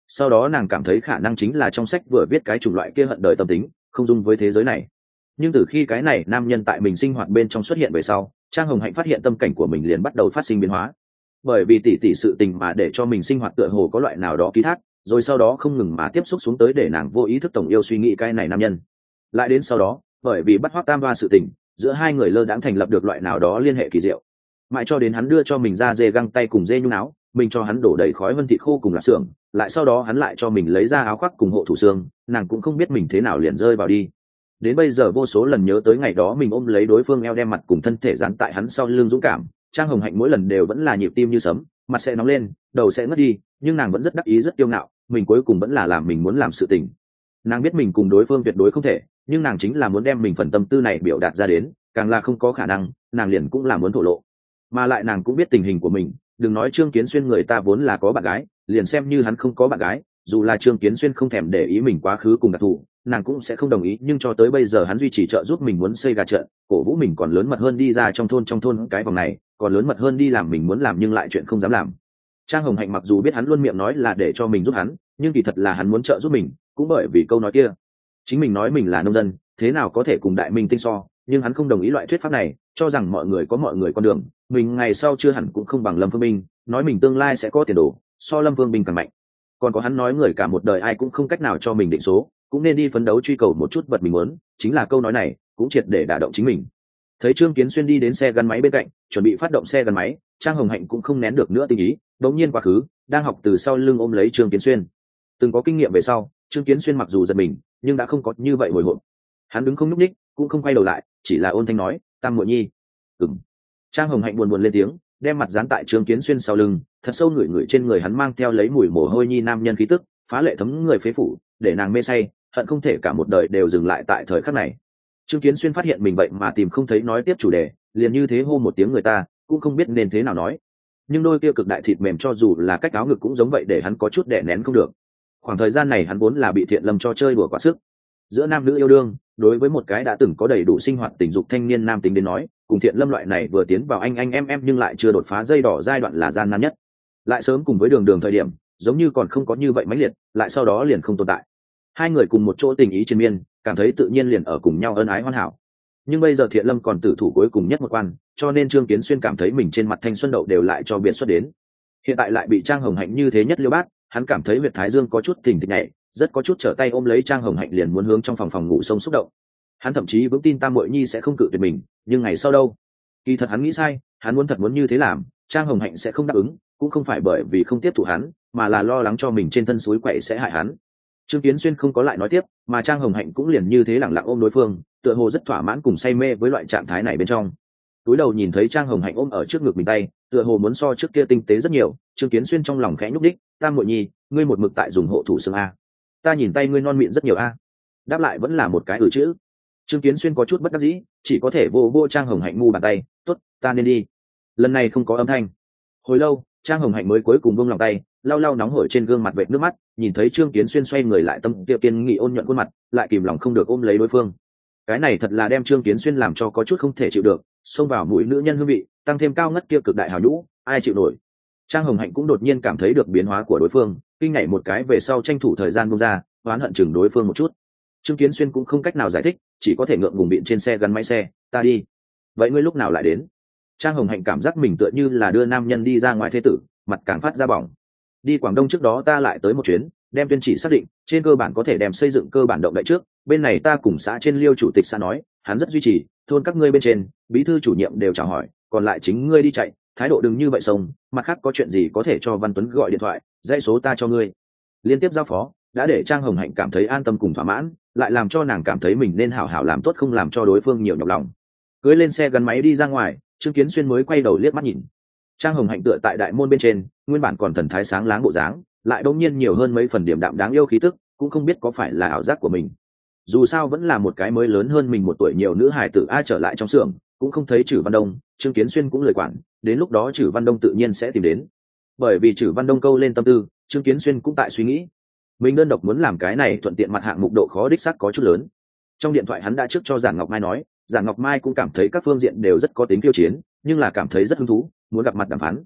sau đó nàng cảm thấy khả năng chính là trong sách vừa viết cái chủng loại kia hận đời tâm tính không dung với thế giới này. Nhưng từ khi cái này nam nhân tại mình sinh hoạt bên trong xuất hiện về sau, Trang Hồng Hạnh phát hiện tâm cảnh của mình liền bắt đầu phát sinh biến hóa. Bởi vì tỷ tỷ sự tình mà để cho mình sinh hoạt tựa hồ có loại nào đó ký thác, rồi sau đó không ngừng mà tiếp xúc xuống tới để nàng vô ý thức tổng yêu suy nghĩ cái này nam nhân. Lại đến sau đó, bởi vì bắt Hoắc Tam Đoa sự tình, giữa hai người lơ đãng thành lập được loại nào đó liên hệ kỳ diệu. Mãi cho đến hắn đưa cho mình ra dê găng tay cùng dê nhung áo, mình cho hắn đổ đầy khói vân thịt khô cùng lạp xưởng, lại sau đó hắn lại cho mình lấy ra áo khoác cùng hộ thủ xương, nàng cũng không biết mình thế nào liền rơi vào đi. Đến bây giờ vô số lần nhớ tới ngày đó mình ôm lấy đối phương eo đem mặt cùng thân thể dán tại hắn sau lưng dũng cảm, Trang Hồng Hạnh mỗi lần đều vẫn là nhịp tim như sấm, mặt sẽ nóng lên, đầu sẽ ngất đi, nhưng nàng vẫn rất đắc ý rất kiêu ngạo, mình cuối cùng vẫn là làm mình muốn làm sự tình. Nàng biết mình cùng đối phương tuyệt đối không thể, nhưng nàng chính là muốn đem mình phần tâm tư này biểu đạt ra đến, càng là không có khả năng, nàng liền cũng là muốn thổ lộ. Mà lại nàng cũng biết tình hình của mình, đừng nói Trương Kiến Xuyên người ta vốn là có bạn gái, liền xem như hắn không có bạn gái, dù là Trương Kiến Xuyên không thèm để ý mình quá khứ cùng đặc thù, nàng cũng sẽ không đồng ý, nhưng cho tới bây giờ hắn duy trì trợ giúp mình muốn xây gà trận, cổ vũ mình còn lớn mật hơn đi ra trong thôn cái vòng này, còn lớn mật hơn đi làm mình muốn làm nhưng lại chuyện không dám làm. Trang Hồng Hạnh mặc dù biết hắn luôn miệng nói là để cho mình giúp hắn, nhưng kỳ thật là hắn muốn trợ giúp mình, cũng bởi vì câu nói kia. Chính mình nói mình là nông dân, thế nào có thể cùng đại minh tinh so, nhưng hắn không đồng ý loại thuyết pháp này, cho rằng mọi người có mọi người con đường, mình ngày sau chưa hẳn cũng không bằng Lâm Phương Minh, nói mình tương lai sẽ có tiền đồ, so Lâm Phương Minh càng mạnh. Còn có hắn nói người cả một đời ai cũng không cách nào cho mình định số, cũng nên đi phấn đấu truy cầu một chút vật mình muốn, chính là câu nói này cũng triệt để đả động chính mình. Thấy Trương Kiến Xuyên đi đến xe gắn máy bên cạnh, chuẩn bị phát động xe gắn máy, Trang Hồng Hạnh cũng không nén được nữa tình ý, đống nhiên quá khứ, đang học từ sau lưng ôm lấy Trương Kiến Xuyên. Từng có kinh nghiệm về sau, Trương Kiến Xuyên mặc dù giật mình, nhưng đã không có như vậy hồi hộp. Hắn đứng không nhúc nhích, cũng không quay đầu lại, chỉ là ôn thanh nói, "Tam muội nhi." "Ừm." Trang Hồng Hạnh buồn buồn lên tiếng, đem mặt dán tại Trương Kiến Xuyên sau lưng, thật sâu ngửi ngửi trên người hắn mang theo lấy mùi mồ hôi nhi nam nhân khí tức, phá lệ thấm người phế phủ, để nàng mê say, hận không thể cả một đời đều dừng lại tại thời khắc này. Trương Kiến Xuyên phát hiện mình vậy mà tìm không thấy nói tiếp chủ đề, liền như thế hô một tiếng người ta, cũng không biết nên thế nào nói. Nhưng đôi kia cực đại thịt mềm cho dù là cách áo ngực cũng giống vậy để hắn có chút đè nén không được. Khoảng thời gian này hắn vốn là bị Thiện Lâm cho chơi đùa quá sức. Giữa nam nữ yêu đương, đối với một cái đã từng có đầy đủ sinh hoạt tình dục thanh niên nam tính đến nói, cùng Thiện Lâm loại này vừa tiến vào anh em nhưng lại chưa đột phá dây đỏ giai đoạn là gian nan nhất. Lại sớm cùng với Đường thời điểm, giống như còn không có như vậy mãnh liệt, lại sau đó liền không tồn tại. Hai người cùng một chỗ tình ý triền miên, cảm thấy tự nhiên liền ở cùng nhau ân ái hoàn hảo. Nhưng bây giờ Thiện Lâm còn tử thủ cuối cùng nhất một quan, cho nên Trương Kiến Xuyên cảm thấy mình trên mặt thanh xuân đậu đều lại cho biệt xuất đến. Hiện tại lại bị Trang Hồng Hạnh như thế nhất liêu bát, hắn cảm thấy huyệt thái dương có chút thình thịch nhảy, rất có chút trở tay ôm lấy Trang Hồng Hạnh liền muốn hướng trong phòng ngủ sông xúc động. Hắn thậm chí vững tin Tam Muội Nhi sẽ không cự tuyệt mình, nhưng ngày sau đâu? Kỳ thật hắn nghĩ sai, hắn thật muốn như thế làm, Trang Hồng Hạnh sẽ không đáp ứng, cũng không phải bởi vì không tiếp thụ hắn, mà là lo lắng cho mình trên thân suối quậy sẽ hại hắn. Trương Kiến Xuyên không có lại nói tiếp, mà Trang Hồng Hạnh cũng liền như thế lẳng lặng ôm đối phương, tựa hồ rất thỏa mãn cùng say mê với loại trạng thái này bên trong. Túi đầu nhìn thấy Trang Hồng Hạnh ôm ở trước ngực mình tay, tựa hồ muốn so trước kia tinh tế rất nhiều, Trương Kiến Xuyên trong lòng khẽ nhúc đích, Tam Muội Nhi, ngươi một mực tại dùng hộ thủ xương a. Ta nhìn tay ngươi non mịn rất nhiều a. Đáp lại vẫn là một cái chữ. Trương Kiến Xuyên có chút bất đắc dĩ, chỉ có thể vô Trang Hồng Hạnh ngu bàn tay, tốt, ta nên đi. Lần này không có âm thanh. Hồi lâu, Trang Hồng Hạnh mới cuối cùng buông lòng tay, lau nóng hổi trên gương mặt vệt nước mắt, nhìn thấy Trương Kiến Xuyên xoay người lại tâm địa kiên nghị ôn nhuận khuôn mặt, lại kìm lòng không được ôm lấy đối phương. Cái này thật là đem Trương Kiến Xuyên làm cho có chút không thể chịu được, xông vào mũi nữ nhân hương vị, tăng thêm cao ngất kia cực đại hào nhũ, ai chịu nổi. Trang Hồng Hạnh cũng đột nhiên cảm thấy được biến hóa của đối phương, kinh nhảy một cái về sau tranh thủ thời gian buông ra, oán hận chừng đối phương một chút. Trương Kiến Xuyên cũng không cách nào giải thích, chỉ có thể ngượng ngùng biện trên xe gắn máy xe, ta đi. Vậy ngươi lúc nào lại đến? Trang Hồng Hạnh cảm giác mình tựa như là đưa nam nhân đi ra ngoài thế tử, mặt càng phát ra bỏng. Đi Quảng Đông trước đó ta lại tới một chuyến, đem tuyên chỉ xác định, trên cơ bản có thể đem xây dựng cơ bản động đậy trước, bên này ta cùng xã trên Liêu chủ tịch xã nói, hắn rất duy trì, thôn các ngươi bên trên, bí thư chủ nhiệm đều chào hỏi, còn lại chính ngươi đi chạy, thái độ đừng như vậy sông, mặt khác có chuyện gì có thể cho Văn Tuấn gọi điện thoại, dãy số ta cho ngươi. Liên tiếp giao phó, đã để Trang Hồng Hạnh cảm thấy an tâm cùng thỏa mãn, lại làm cho nàng cảm thấy mình nên hảo hảo làm tốt không làm cho đối phương nhiều nhọc lòng. Cưới lên xe gắn máy đi ra ngoài, Trương Kiến Xuyên mới quay đầu liếc mắt nhìn. Trang Hồng Hạnh tựa tại đại môn bên trên, nguyên bản còn thần thái sáng láng bộ dáng, lại đột nhiên nhiều hơn mấy phần điểm đạm đáng yêu khí tức, cũng không biết có phải là ảo giác của mình. Dù sao vẫn là một cái mới lớn hơn mình một tuổi nhiều nữ hài tử, ai trở lại trong xưởng, cũng không thấy Trử Văn Đông, Trương Kiến Xuyên cũng lời quản, đến lúc đó Trử Văn Đông tự nhiên sẽ tìm đến. Bởi vì Trử Văn Đông câu lên tâm tư, Trương Kiến Xuyên cũng tại suy nghĩ, mình đơn độc muốn làm cái này thuận tiện mặt hạng mục độ khó đích xác có chút lớn. Trong điện thoại hắn đã trước cho Giản Ngọc Mai nói, Giản Ngọc Mai cũng cảm thấy các phương diện đều rất có tính tiêu chiến, nhưng là cảm thấy rất hứng thú, muốn gặp mặt đàm phán.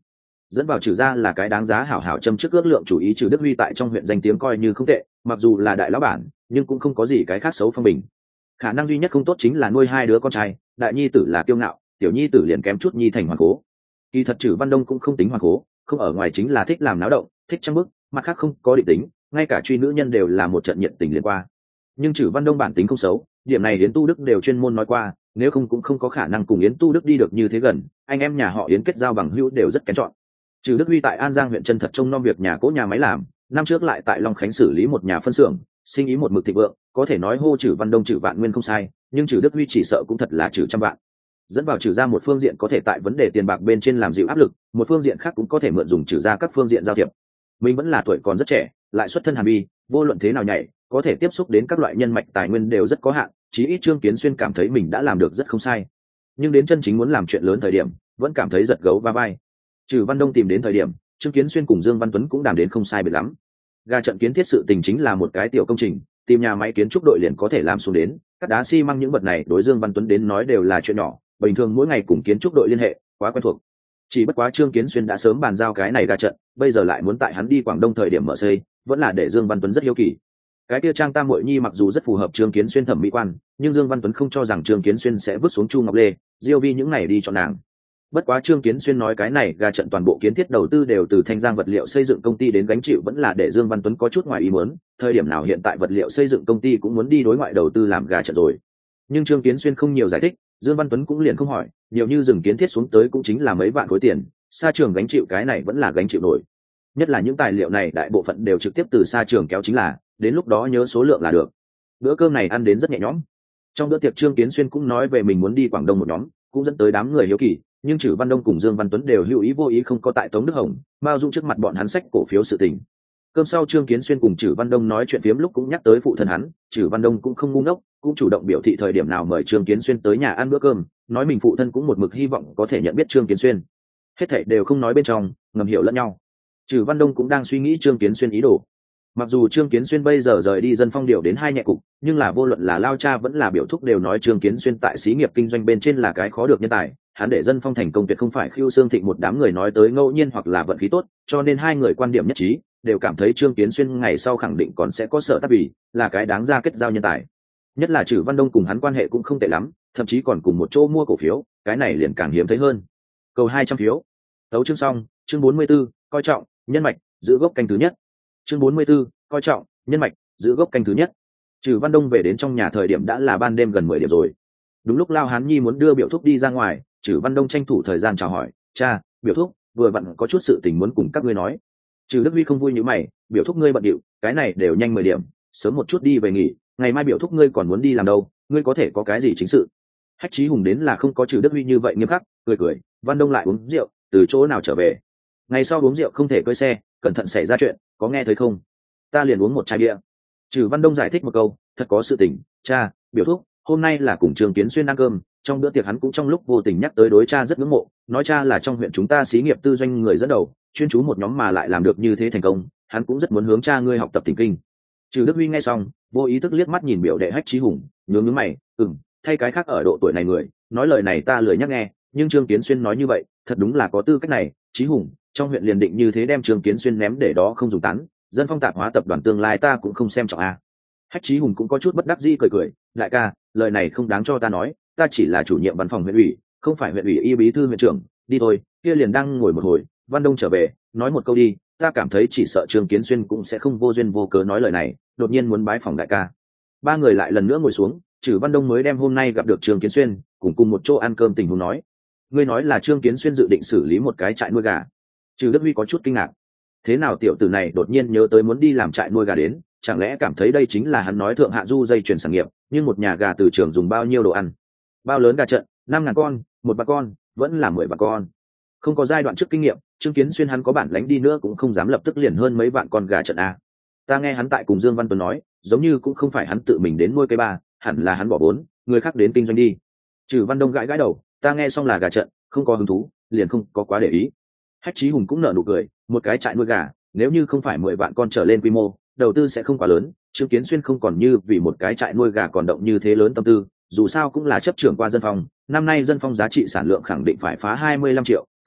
dẫn vào Trừ gia là cái đáng giá hảo hảo châm trước ước lượng chủ ý. Trừ Đức Huy tại trong huyện danh tiếng coi như không tệ, mặc dù là đại lão bản nhưng cũng không có gì cái khác xấu phong bình. Khả năng duy nhất không tốt chính là nuôi hai đứa con trai, đại nhi tử là kiêu ngạo, tiểu nhi tử liền kém chút nhi thành hoàng cố. Kỳ thật Trừ Văn Đông cũng không tính hoàng cố, không ở ngoài chính là thích làm náo động, thích trang bức, mặt khác không có định tính, ngay cả truy nữ nhân đều là một trận nhiệt tình liền qua. Nhưng Trừ Văn Đông bản tính không xấu, điểm này Yến Tu Đức đều chuyên môn nói qua, nếu không cũng không có khả năng cùng Yến Tu Đức đi được như thế gần, anh em nhà họ Yến kết giao bằng hữu đều rất kén chọn. Trừ Đức Huy tại An Giang huyện chân thật trông nom việc nhà cỗ nhà máy làm, năm trước lại tại Long Khánh xử lý một nhà phân xưởng, sinh ý một mực thịnh vượng, có thể nói hô Trừ Văn Đông Trừ Vạn Nguyên không sai, nhưng Trừ Đức Huy chỉ sợ cũng thật là Trừ trăm vạn. Dẫn vào Trừ ra một phương diện có thể tại vấn đề tiền bạc bên trên làm dịu áp lực, một phương diện khác cũng có thể mượn dùng Trừ ra các phương diện giao thiệp. Mình vẫn là tuổi còn rất trẻ, lại xuất thân hàm bi, vô luận thế nào nhảy, có thể tiếp xúc đến các loại nhân mạch tài nguyên đều rất có hạn, chí ít Trương Kiến Xuyên cảm thấy mình đã làm được rất không sai. Nhưng đến chân chính muốn làm chuyện lớn thời điểm, vẫn cảm thấy giật gấu va vai. Trừ Văn Đông tìm đến thời điểm, Trương Kiến Xuyên cùng Dương Văn Tuấn cũng đàm đến không sai biệt lắm. Ga trận kiến thiết sự tình chính là một cái tiểu công trình, tìm nhà máy kiến trúc đội liền có thể làm xuống đến, cắt đá xi măng những vật này đối Dương Văn Tuấn đến nói đều là chuyện nhỏ, bình thường mỗi ngày cùng kiến trúc đội liên hệ, quá quen thuộc. Chỉ bất quá Trương Kiến Xuyên đã sớm bàn giao cái này ga trận, bây giờ lại muốn tại hắn đi Quảng Đông thời điểm mở xây, vẫn là để Dương Văn Tuấn rất hiếu kỳ. Cái kia Trang Tam Muội Nhi mặc dù rất phù hợp Trương Kiến Xuyên thẩm mỹ quan, nhưng Dương Văn Tuấn không cho rằng Trương Kiến Xuyên sẽ vứt xuống Chu Ngọc Lê, Diêu Vi những này đi chọn nàng. Bất quá Trương Kiến Xuyên nói cái này ga trận toàn bộ kiến thiết đầu tư đều từ Thanh Giang vật liệu xây dựng công ty đến gánh chịu, vẫn là để Dương Văn Tuấn có chút ngoài ý muốn, thời điểm nào hiện tại vật liệu xây dựng công ty cũng muốn đi đối ngoại đầu tư làm ga trận rồi. Nhưng Trương Kiến Xuyên không nhiều giải thích, Dương Văn Tuấn cũng liền không hỏi, nhiều như rừng kiến thiết xuống tới cũng chính là mấy vạn khối tiền, Sa Trường gánh chịu cái này vẫn là gánh chịu nổi. Nhất là những tài liệu này đại bộ phận đều trực tiếp từ Sa Trường kéo chính là, đến lúc đó nhớ số lượng là được. Bữa cơm này ăn đến rất nhẹ nhõm. Trong bữa tiệc Trương Kiến Xuyên cũng nói về mình muốn đi Quảng Đông một nhóm, cũng dẫn tới đám người hiếu kỳ, nhưng Trừ Văn Đông cùng Dương Văn Tuấn đều hữu ý vô ý không có tại Tống Đức Hồng, Mao Dung trước mặt bọn hắn sách cổ phiếu sự tình. Cơm sau Trương Kiến Xuyên cùng Trừ Văn Đông nói chuyện phiếm lúc cũng nhắc tới phụ thân hắn, Trừ Văn Đông cũng không ngu ngốc, cũng chủ động biểu thị thời điểm nào mời Trương Kiến Xuyên tới nhà ăn bữa cơm, nói mình phụ thân cũng một mực hy vọng có thể nhận biết Trương Kiến Xuyên. Hết thảy đều không nói bên trong, ngầm hiểu lẫn nhau. Trừ Văn Đông cũng đang suy nghĩ Trương Kiến Xuyên ý đồ. Mặc dù Trương Kiến Xuyên bây giờ rời đi Dân Phong điều đến hai nhẹ cục, nhưng là vô luận là Lao Cha vẫn là Biểu Thúc đều nói Trương Kiến Xuyên tại xí nghiệp kinh doanh bên trên là cái khó được nhân tài, hắn để Dân Phong thành công tuyệt không phải Khưu Xương Thịnh một đám người nói tới ngẫu nhiên hoặc là vận khí tốt, cho nên hai người quan điểm nhất trí, đều cảm thấy Trương Kiến Xuyên ngày sau khẳng định còn sẽ có sở tác vì, là cái đáng ra kết giao nhân tài. Nhất là Trừ Văn Đông cùng hắn quan hệ cũng không tệ lắm, thậm chí còn cùng một chỗ mua cổ phiếu, cái này liền càng hiếm thấy hơn. Cầu 200 phiếu. Đấu chương xong, chương 44, coi trọng, nhân mạch, giữ gốc canh thứ nhất. Chương 44, coi trọng, nhân mạch, giữ gốc canh thứ nhất. Trừ Văn Đông về đến trong nhà thời điểm đã là ban đêm gần 10 điểm rồi. Đúng lúc Lao Hán Nhi muốn đưa Biểu Thúc đi ra ngoài, Trừ Văn Đông tranh thủ thời gian chào hỏi, "Cha, Biểu Thúc, vừa vặn có chút sự tình muốn cùng các ngươi nói." Trừ Đức Huy không vui như mày, "Biểu Thúc ngươi bận điệu, cái này đều nhanh 10 điểm, sớm một chút đi về nghỉ, ngày mai Biểu Thúc ngươi còn muốn đi làm đâu, ngươi có thể có cái gì chính sự?" Hách Chí Hùng đến là không có Trừ Đức Huy như vậy nghiêm khắc, cười cười, "Văn Đông lại uống rượu, từ chỗ nào trở về? Ngày sau uống rượu không thể cơi xe, cẩn thận xảy ra chuyện, có nghe thấy không? Ta liền uống một chai bia." Trừ Văn Đông giải thích một câu, "Thật có sự tình, cha, Biểu Thúc, hôm nay là cùng Trương Kiến Xuyên ăn cơm, trong bữa tiệc hắn cũng trong lúc vô tình nhắc tới đối cha rất ngưỡng mộ, nói cha là trong huyện chúng ta xí nghiệp tư doanh người dẫn đầu, chuyên chú một nhóm mà lại làm được như thế thành công, hắn cũng rất muốn hướng cha ngươi học tập thỉnh kinh." Trừ Đức Huy nghe xong, vô ý thức liếc mắt nhìn biểu đệ Hách Chí Hùng, nhướng mày, thay cái khác ở độ tuổi này người, nói lời này ta lười nhắc nghe, nhưng Trương Kiến Xuyên nói như vậy, thật đúng là có tư cách này, Chí Hùng, trong huyện liền định như thế đem Trương Kiến Xuyên ném để đó không dùng tán, Dân Phong tạp hóa tập đoàn tương lai ta cũng không xem trọng a." Hách Chí Hùng cũng có chút bất đắc dĩ cười cười, "Đại ca, lời này không đáng cho ta nói, ta chỉ là chủ nhiệm văn phòng huyện ủy, không phải huyện ủy y bí thư huyện trưởng, đi thôi." Kia liền đang ngồi một hồi, Văn Đông trở về, nói một câu đi, ta cảm thấy chỉ sợ Trương Kiến Xuyên cũng sẽ không vô duyên vô cớ nói lời này, đột nhiên muốn bái phòng đại ca. Ba người lại lần nữa ngồi xuống, Trừ Văn Đông mới đem hôm nay gặp được Trương Kiến Xuyên, cùng một chỗ ăn cơm tình huống nói. "Ngươi nói là Trương Kiến Xuyên dự định xử lý một cái trại nuôi gà?" Trừ Đức Huy có chút kinh ngạc. Thế nào tiểu tử này đột nhiên nhớ tới muốn đi làm trại nuôi gà đến, chẳng lẽ cảm thấy đây chính là hắn nói thượng hạ du dây chuyển sản nghiệp, nhưng một nhà gà từ trường dùng bao nhiêu đồ ăn? Bao lớn gà trận, 5.000 con, 1 vạn con, vẫn là 10 vạn con. Không có giai đoạn trước kinh nghiệm, Trương Kiến Xuyên hắn có bản lãnh đi nữa cũng không dám lập tức liền hơn mấy vạn con gà trận a. Ta nghe hắn tại cùng Dương Văn Tuấn nói, giống như cũng không phải hắn tự mình đến nuôi cây ba, hẳn là hắn bỏ vốn, người khác đến kinh doanh đi. Trừ Văn Đông gãi gãi đầu, ta nghe xong là gà trận, không có hứng thú, liền không có quá để ý. Hách Chí Hùng cũng nở nụ cười, một cái trại nuôi gà, nếu như không phải 10 vạn con trở lên quy mô, đầu tư sẽ không quá lớn. Trương Kiến Xuyên không còn như vì một cái trại nuôi gà còn động như thế lớn tâm tư, dù sao cũng là chấp trưởng qua Dân Phong, năm nay Dân Phong giá trị sản lượng khẳng định phải phá 25 triệu,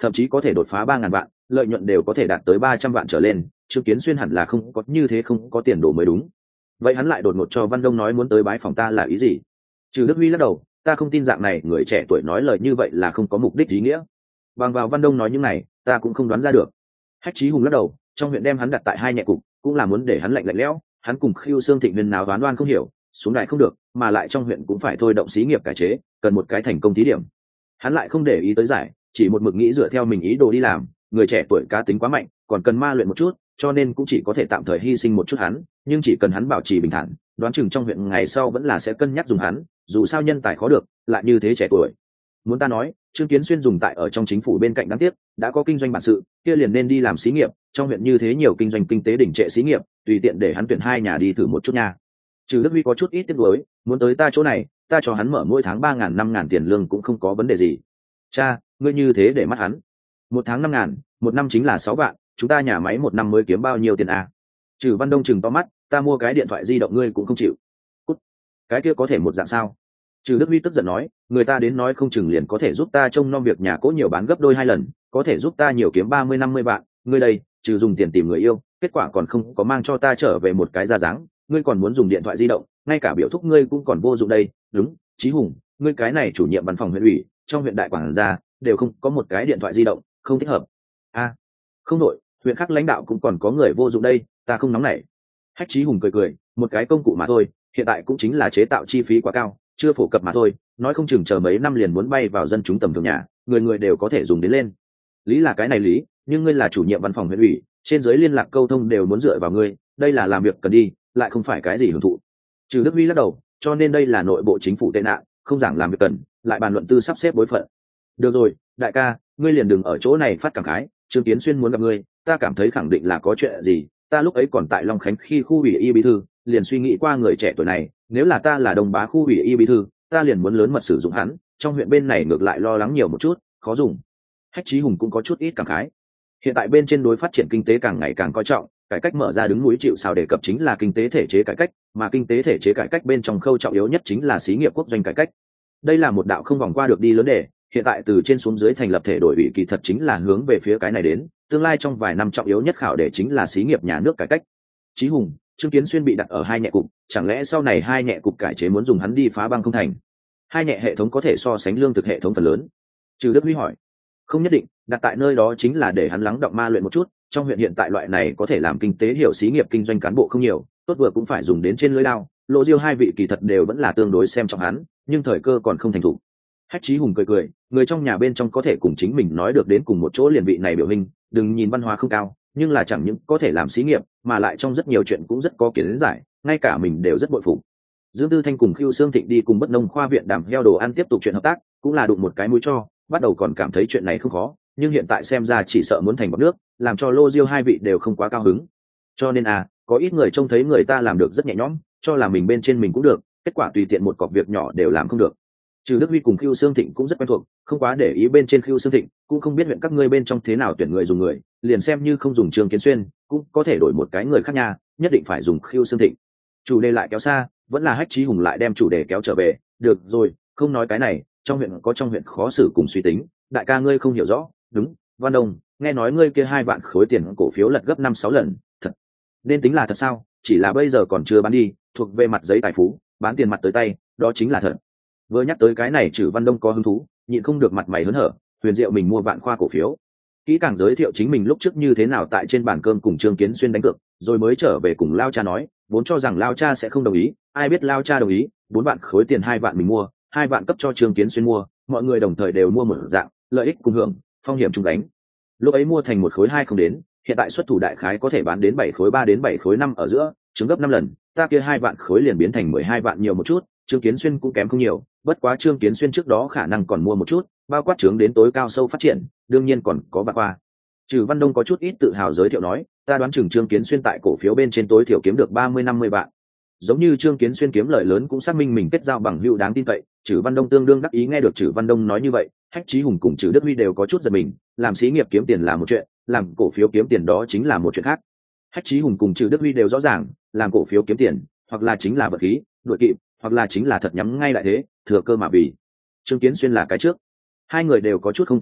thậm chí có thể đột phá 3.000 vạn, lợi nhuận đều có thể đạt tới 300 vạn trở lên. Trương Kiến Xuyên hẳn là không có như thế không có tiền đồ mới đúng. Vậy hắn lại đột ngột cho Văn Đông nói muốn tới bái phòng ta là ý gì? Trừ Đức Huy lắc đầu, ta không tin dạng này người trẻ tuổi nói lời như vậy là không có mục đích ý nghĩa. Bằng vào Văn Đông nói những này, ta cũng không đoán ra được. Hách Chí Hùng lắc đầu, trong huyện đem hắn đặt tại 2 nhẹ cục, cũng là muốn để hắn lạnh lạnh lẽo, hắn cùng Khưu Xương Thịnh Viên nào đoán đoan không hiểu, xuống đài không được, mà lại trong huyện cũng phải thôi động xí nghiệp cải chế, cần một cái thành công thí điểm. Hắn lại không để ý tới giải, chỉ một mực nghĩ dựa theo mình ý đồ đi làm, người trẻ tuổi cá tính quá mạnh, còn cần ma luyện một chút, cho nên cũng chỉ có thể tạm thời hy sinh một chút hắn, nhưng chỉ cần hắn bảo trì bình thản, đoán chừng trong huyện ngày sau vẫn là sẽ cân nhắc dùng hắn, dù sao nhân tài khó được, lại như thế trẻ tuổi. Muốn ta nói, Trương Kiến Xuyên dùng tại ở trong chính phủ bên cạnh đáng tiếc, đã có kinh doanh bản sự, kia liền nên đi làm xí nghiệp, trong huyện như thế nhiều kinh doanh kinh tế đỉnh trệ xí nghiệp, tùy tiện để hắn tuyển 2 nhà đi thử một chút nha. Trừ Đức Huy có chút ít tiếc nuối, muốn tới ta chỗ này, ta cho hắn mở mỗi tháng 3.000 5.000 tiền lương cũng không có vấn đề gì. Cha, ngươi như thế để mắt hắn. Một tháng 5.000, một năm chính là 6 vạn, chúng ta nhà máy một năm mới kiếm bao nhiêu tiền à? Trừ Văn Đông chừng to mắt, ta mua cái điện thoại di động ngươi cũng không chịu. Cút. Cái kia có thể một dạng sao? Trừ Đức Huy tức giận nói, người ta đến nói không chừng liền có thể giúp ta trông nom việc nhà cỗ nhiều bán gấp đôi 2 lần, có thể giúp ta nhiều kiếm 30-50 vạn, ngươi đây, trừ dùng tiền tìm người yêu, kết quả còn không có mang cho ta trở về một cái ra dáng, ngươi còn muốn dùng điện thoại di động, ngay cả biểu thúc ngươi cũng còn vô dụng đây. Đúng, Chí Hùng, ngươi cái này chủ nhiệm văn phòng huyện ủy, trong huyện đại quản gia đều không có một cái điện thoại di động, không thích hợp. Không đội, huyện khác lãnh đạo cũng còn có người vô dụng đây, ta không nóng nảy. Hách Chí Hùng cười cười, một cái công cụ mà thôi, hiện tại cũng chính là chế tạo chi phí quá cao, chưa phổ cập mà thôi, nói không chừng chờ mấy năm liền muốn bay vào dân chúng tầm thường nhà, người người đều có thể dùng đến lên. Lý là cái này lý, nhưng ngươi là chủ nhiệm văn phòng huyện ủy, trên giới liên lạc câu thông đều muốn dựa vào ngươi, đây là làm việc cần đi, lại không phải cái gì hưởng thụ. Trừ Đức Huy lắc đầu, cho nên đây là nội bộ chính phủ tệ nạn, không giảng làm việc cần, lại bàn luận tư sắp xếp bối phận. Được rồi, đại ca, ngươi liền đừng ở chỗ này phát cảm khái, Trương Kiến Xuyên muốn gặp ngươi, ta cảm thấy khẳng định là có chuyện gì, ta lúc ấy còn tại Long Khánh khi khu ủy y bí thư, liền suy nghĩ qua người trẻ tuổi này, nếu là ta là đồng bá khu ủy y bí thư, ta liền muốn lớn mật sử dụng hắn, trong huyện bên này ngược lại lo lắng nhiều một chút, khó dùng. Hách Chí Hùng cũng có chút ít cảm khái. Hiện tại bên trên đối phát triển kinh tế càng ngày càng coi trọng, cải cách mở ra đứng núi chịu sào đề cập chính là kinh tế thể chế cải cách, mà kinh tế thể chế cải cách bên trong khâu trọng yếu nhất chính là xí nghiệp quốc doanh cải cách. Đây là một đạo không vòng qua được đi lớn đề, hiện tại từ trên xuống dưới thành lập thể đổi ủy kỳ thật chính là hướng về phía cái này đến, tương lai trong vài năm trọng yếu nhất khảo đề chính là xí nghiệp nhà nước cải cách. Chí Hùng, Trương Kiến Xuyên bị đặt ở 2 nhẹ cục, chẳng lẽ sau này 2 nhẹ cục cải chế muốn dùng hắn đi phá băng không thành? 2 nhẹ hệ thống có thể so sánh lương thực hệ thống phần lớn. Trừ Đức Huy hỏi. Không nhất định, đặt tại nơi đó chính là để hắn lắng động ma luyện một chút, trong huyện hiện tại loại này có thể làm kinh tế hiểu xí nghiệp kinh doanh cán bộ không nhiều, tốt vừa cũng phải dùng đến trên lưới lao, Lộ Diêu 2 vị kỳ thật đều vẫn là tương đối xem trọng hắn, nhưng thời cơ còn không thành thủ. Hách Chí Hùng cười cười, người trong nhà bên trong có thể cùng chính mình nói được đến cùng một chỗ liền vị này biểu hình, đừng nhìn văn hóa không cao, nhưng là chẳng những có thể làm xí nghiệp, mà lại trong rất nhiều chuyện cũng rất có kiến giải, ngay cả mình đều rất bội phục. Dương Tư Thanh cùng Khưu Xương Thịnh đi cùng Bất Nông khoa viện đàm heo đồ ăn tiếp tục chuyện hợp tác, cũng là đụng một cái mũi cho, bắt đầu còn cảm thấy chuyện này không khó, nhưng hiện tại xem ra chỉ sợ muốn thành bọt nước, làm cho Lô Diêu 2 vị đều không quá cao hứng. Cho nên có ít người trông thấy người ta làm được rất nhẹ nhõm, cho là mình bên trên mình cũng được, kết quả tùy tiện một cọc việc nhỏ đều làm không được. Trừ Đức Huy cùng Khưu Xương Thịnh cũng rất quen thuộc, không quá để ý bên trên Khưu Xương Thịnh, cũng không biết huyện các ngươi bên trong thế nào tuyển người dùng người, liền xem như không dùng Trương Kiến Xuyên, cũng có thể đổi một cái người khác nha, nhất định phải dùng Khưu Xương Thịnh. Chủ đề lại kéo xa, vẫn là Hách Chí Hùng lại đem chủ đề kéo trở về, được rồi, không nói cái này, trong huyện có trong huyện khó xử cùng suy tính, đại ca ngươi không hiểu rõ. Đúng, Văn Đông, nghe nói ngươi kia 2 vạn khối tiền cổ phiếu lật gấp 5-6 lần, thật nên tính là thật sao? Chỉ là bây giờ còn chưa bán đi, thuộc về mặt giấy tài phú, bán tiền mặt tới tay, đó chính là thật. Vừa nhắc tới cái này Trử Văn Đông có hứng thú, nhịn không được mặt mày hớn hở, huyền diệu mình mua vạn khoa cổ phiếu, kỹ càng giới thiệu chính mình lúc trước như thế nào tại trên bàn cơm cùng Trương Kiến Xuyên đánh cược, rồi mới trở về cùng Lao Cha nói, vốn cho rằng Lao Cha sẽ không đồng ý, ai biết Lao Cha đồng ý, 4 vạn khối tiền 2 vạn mình mua, 2 vạn cấp cho Trương Kiến Xuyên mua, mọi người đồng thời đều mua một dạng, lợi ích cùng hưởng, phong hiểm chung đánh. Lúc ấy mua thành 1 khối 2 không đến, hiện tại xuất thủ đại khái có thể bán đến 7 khối 3 đến 7 khối 5 ở giữa, chứng gấp 5 lần, ta kia 2 vạn khối liền biến thành 12 vạn nhiều một chút, Trương Kiến Xuyên cũng kém không nhiều, bất quá Trương Kiến Xuyên trước đó khả năng còn mua một chút, bao quát trướng đến tối cao sâu phát triển, đương nhiên còn có bạc qua. Trừ Văn Đông có chút ít tự hào giới thiệu nói, ta đoán chừng Trương Kiến Xuyên tại cổ phiếu bên trên tối thiểu kiếm được 30-50 vạn. Giống như Trương Kiến Xuyên kiếm lợi lớn cũng xác minh mình kết giao bằng hữu đáng tin cậy, Trừ Văn Đông tương đương đắc ý nghe được Trừ Văn Đông nói như vậy, Hách Chí Hùng cùng Trừ Đức Huy đều có chút giật mình, làm xí nghiệp kiếm tiền là một chuyện, làm cổ phiếu kiếm tiền đó chính là một chuyện khác. Hách Chí Hùng cùng Trừ Đức Huy đều rõ ràng, làm cổ phiếu kiếm tiền, hoặc là chính là vật khí, đuổi kịp, hoặc là chính là thật nhắm ngay đại thế, thừa cơ mà vì. Trương Kiến Xuyên là cái trước. Hai người đều có chút không tin lắm,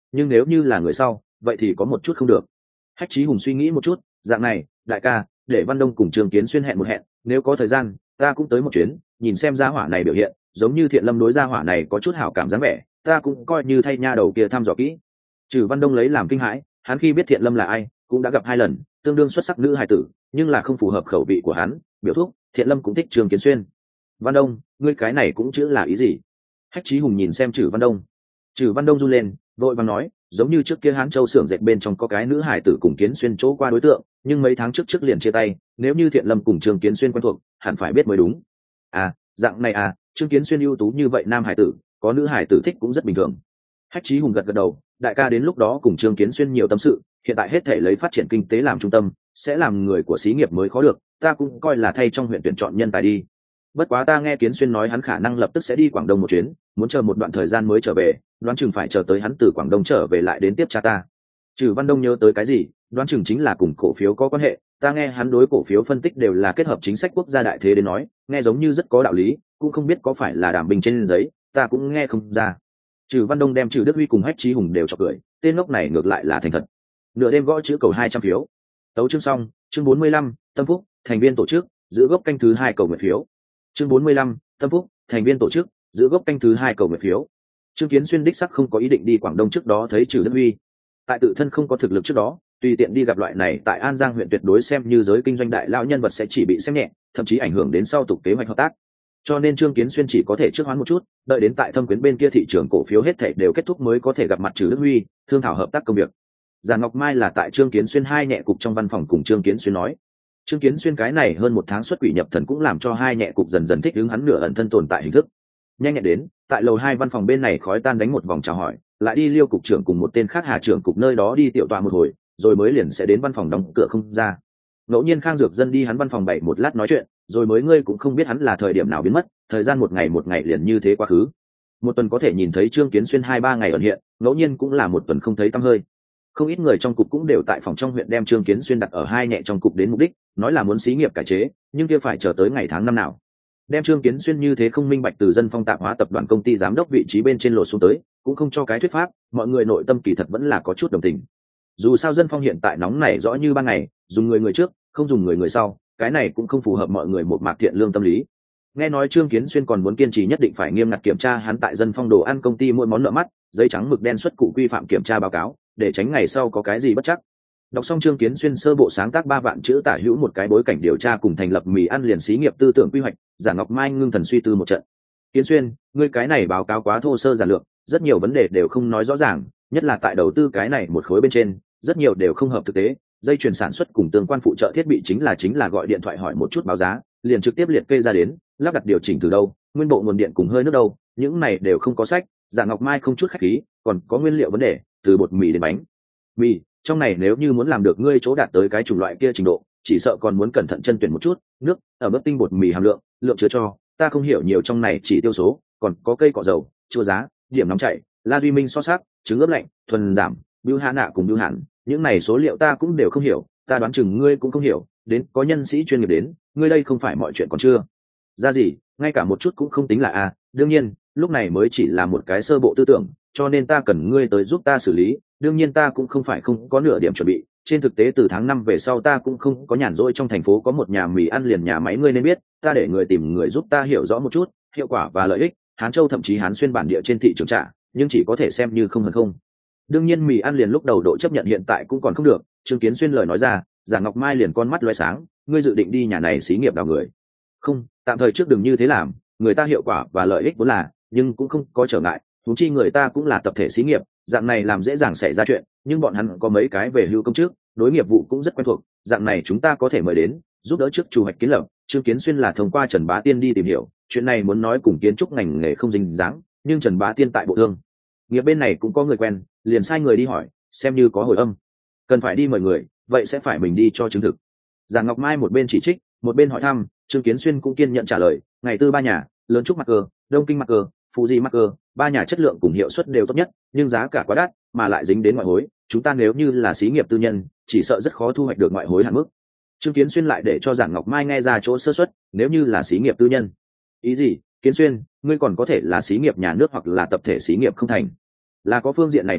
nhưng nếu như là người sau vậy thì có một chút không được. Hách Chí Hùng suy nghĩ một chút, dạng này đại ca, để Văn Đông cùng Trương Kiến Xuyên hẹn một hẹn, nếu có thời gian ta cũng tới một chuyến, nhìn xem gia hỏa này biểu hiện, giống như Thiện Lâm đối gia hỏa này có chút hảo cảm dáng vẻ, ta cũng coi như thay nha đầu kia thăm dò kỹ. Trừ Văn Đông lấy làm kinh hãi, hắn khi biết Thiện Lâm là ai cũng đã gặp 2 lần, tương đương xuất sắc nữ hài tử, nhưng là không phù hợp khẩu vị của hắn, biểu thúc Thiện Lâm cũng thích Trương Kiến Xuyên. Văn Đông, ngươi cái này cũng chữ là ý gì? Hách Chí Hùng nhìn xem Trừ Văn Đông. Trừ Văn Đông run lên, vội vàng nói, giống như trước kia Hán Châu xưởng dệt bên trong có cái nữ hải tử cùng Kiến Xuyên chỗ qua đối tượng, nhưng mấy tháng trước liền chia tay, nếu như Thiện Lâm cùng Trương Kiến Xuyên quen thuộc, hẳn phải biết mới đúng. À, dạng này à, Trương Kiến Xuyên ưu tú như vậy nam hải tử, có nữ hải tử thích cũng rất bình thường. Hách Chí Hùng gật gật đầu, đại ca đến lúc đó cùng Trương Kiến Xuyên nhiều tâm sự, hiện tại hết thể lấy phát triển kinh tế làm trung tâm, sẽ làm người của xí nghiệp mới khó được, ta cũng coi là thay trong huyện tuyển chọn nhân tài đi. Bất quá ta nghe Kiến Xuyên nói hắn khả năng lập tức sẽ đi Quảng Đông một chuyến, muốn chờ một đoạn thời gian mới trở về, đoán chừng phải chờ tới hắn từ Quảng Đông trở về lại đến tiếp cha ta. Trừ Văn Đông nhớ tới cái gì, đoán chừng chính là cùng cổ phiếu có quan hệ, ta nghe hắn đối cổ phiếu phân tích đều là kết hợp chính sách quốc gia đại thế đến nói, nghe giống như rất có đạo lý, cũng không biết có phải là đảm bình trên giấy, ta cũng nghe không ra. Trừ Văn Đông đem Trừ Đức Huy cùng Hách Chí Hùng đều chọc cười, tên ngốc này ngược lại là thành thật. Nửa đêm gõ chữ cầu 200 phiếu. Tấu chương xong, chương 45, Tâm Phúc, thành viên tổ chức, giữ gốc canh thứ 2 cầu nguyện phiếu. Chương 45, Tâm Phúc, thành viên tổ chức, giữ gốc canh thứ 2 cầu nguyện phiếu. Trương Kiến Xuyên đích sắc không có ý định đi Quảng Đông trước đó thấy Trừ Đức Huy. Tại tự thân không có thực lực trước đó, tùy tiện đi gặp loại này tại An Giang huyện tuyệt đối xem như giới kinh doanh đại lão nhân vật sẽ chỉ bị xem nhẹ, thậm chí ảnh hưởng đến sau tục kế hoạch hợp tác. Cho nên Trương Kiến Xuyên chỉ có thể trước hoán một chút, đợi đến tại Thâm Quyến bên kia thị trường cổ phiếu hết thảy đều kết thúc mới có thể gặp mặt Trừ Đức Huy, thương thảo hợp tác công việc. Giản Ngọc Mai là tại Trương Kiến Xuyên hai nhẹ cục trong văn phòng cùng Trương Kiến Xuyên nói. Trương Kiến Xuyên cái này hơn 1 tháng xuất quỷ nhập thần cũng làm cho hai nhẹ cục dần dần thích ứng hắn nửa ẩn thân tồn tại hình thức. Nhanh nhẹn đến, tại lầu 2 văn phòng bên này khói tan đánh một vòng chào hỏi, lại đi Liêu cục trưởng cùng một tên khác Hà trưởng cục nơi đó đi tiểu tọa một hồi, rồi mới liền sẽ đến văn phòng đóng cửa không ra. Ngẫu nhiên Khang Dược Dân đi hắn văn phòng bày một lát nói chuyện, rồi mới ngươi cũng không biết hắn là thời điểm nào biến mất, thời gian một ngày liền như thế quá khứ. Một tuần có thể nhìn thấy Trương Kiến Xuyên 2-3 ngày ẩn hiện, ngẫu nhiên cũng là một tuần không thấy tăm hơi. Không ít người trong cục cũng đều tại phòng trong huyện đem Trương Kiến Xuyên đặt ở hai nhẹ trong cục đến mục đích, nói là muốn xí nghiệp cải chế, nhưng kia phải chờ tới ngày tháng năm nào. Đem Trương Kiến Xuyên như thế không minh bạch từ Dân Phong tạp hóa tập đoàn công ty giám đốc vị trí bên trên lột xuống tới, cũng không cho cái thuyết pháp, mọi người nội tâm kỳ thật vẫn là có chút đồng tình. Dù sao Dân Phong hiện tại nóng nảy rõ như ban ngày, dùng người trước, không dùng người sau, cái này cũng không phù hợp mọi người một mạc thiện lương tâm lý. Nghe nói Trương Kiến Xuyên còn muốn kiên trì nhất định phải nghiêm ngặt kiểm tra hắn tại Dân Phong đồ ăn công ty mỗi món nợ mắt, giấy trắng mực đen xuất cụ quy phạm kiểm tra báo cáo, để tránh ngày sau có cái gì bất chắc. Đọc xong Trương Kiến Xuyên sơ bộ sáng tác 3 vạn chữ tả hữu một cái bối cảnh điều tra cùng thành lập mì ăn liền xí nghiệp tư tưởng quy hoạch, Giản Ngọc Mai ngưng thần suy tư một trận. Kiến Xuyên, ngươi cái này báo cáo quá thô sơ giản lược, rất nhiều vấn đề đều không nói rõ ràng, nhất là tại đầu tư cái này một khối bên trên, rất nhiều đều không hợp thực tế. Dây chuyền sản xuất cùng tương quan phụ trợ thiết bị chính là gọi điện thoại hỏi một chút báo giá, liền trực tiếp liệt kê ra đến, lắp đặt điều chỉnh từ đâu, nguyên bộ nguồn điện cùng hơi nước đâu, những này đều không có sách. Giản Ngọc Mai không chút khách khí, còn có nguyên liệu vấn đề, từ bột mì đến bánh mì, trong này nếu như muốn làm được ngươi chỗ đạt tới cái chủng loại kia trình độ, chỉ sợ còn muốn cẩn thận chân tuyển một chút, nước ở mức tinh bột mì hàm lượng chứa cho ta không hiểu nhiều, trong này chỉ tiêu số, còn có cây cọ dầu, chua giá, điểm nóng chảy, la duy minh so sắc, trứng ướp lạnh, thuần giảm, bưu hạ nạ cùng bưu hạn, những này số liệu ta cũng đều không hiểu, ta đoán chừng ngươi cũng không hiểu, đến có nhân sĩ chuyên nghiệp đến, ngươi đây không phải mọi chuyện còn chưa ra gì, ngay cả một chút cũng không tính là a. Đương nhiên lúc này mới chỉ là một cái sơ bộ tư tưởng, cho nên ta cần ngươi tới giúp ta xử lý. Đương nhiên ta cũng không phải không có nửa điểm chuẩn bị, trên thực tế từ tháng 5 về sau ta cũng không có nhàn rỗi, trong thành phố có một nhà mì ăn liền nhà máy ngươi nên biết, ta để người tìm người giúp ta hiểu rõ một chút hiệu quả và lợi ích, Hán Châu thậm chí Hán Xuyên bản địa trên thị trường trả, nhưng chỉ có thể xem như không hơn không. Đương nhiên mì ăn liền lúc đầu độ chấp nhận hiện tại cũng còn không được. Trương Kiến Xuyên lời nói ra, Giản Ngọc Mai liền con mắt loé sáng, ngươi dự định đi nhà này xí nghiệp đào người? Không, tạm thời trước đừng như thế làm, người ta hiệu quả và lợi ích vốn là, nhưng cũng không có trở ngại, huống chi người ta cũng là tập thể xí nghiệp, dạng này làm dễ dàng xảy ra chuyện, nhưng bọn hắn có mấy cái về hưu công chức, đối nghiệp vụ cũng rất quen thuộc, dạng này chúng ta có thể mời đến giúp đỡ trước chủ hoạch kiến lập. Trương Kiến Xuyên là thông qua Trần Bá Tiên đi tìm hiểu, chuyện này muốn nói cùng kiến trúc ngành nghề không dính dáng, nhưng Trần Bá Tiên tại bộ thương nghiệp bên này cũng có người quen, liền sai người đi hỏi, xem như có hồi âm. Cần phải đi mời người, vậy sẽ phải mình đi cho chứng thực. Giản Ngọc Mai một bên chỉ trích, một bên hỏi thăm, Trương Kiến Xuyên cũng kiên nhận trả lời, ngày tư 3 nhà, lớn trúc Marker, Đông Kinh Marker, Fuji Marker, 3 nhà chất lượng cùng hiệu suất đều tốt nhất, nhưng giá cả quá đắt, mà lại dính đến ngoại hối, chúng ta nếu như là xí nghiệp tư nhân, chỉ sợ rất khó thu hoạch được ngoại hối hạn mức. Trương Kiến Xuyên lại để cho Giản Ngọc Mai nghe ra chỗ sơ suất, nếu như là xí nghiệp tư nhân. Ý gì? Kiến Xuyên, ngươi còn có thể là xí nghiệp nhà nước hoặc là tập thể xí nghiệp không thành. Là có phương diện này cân nhắc,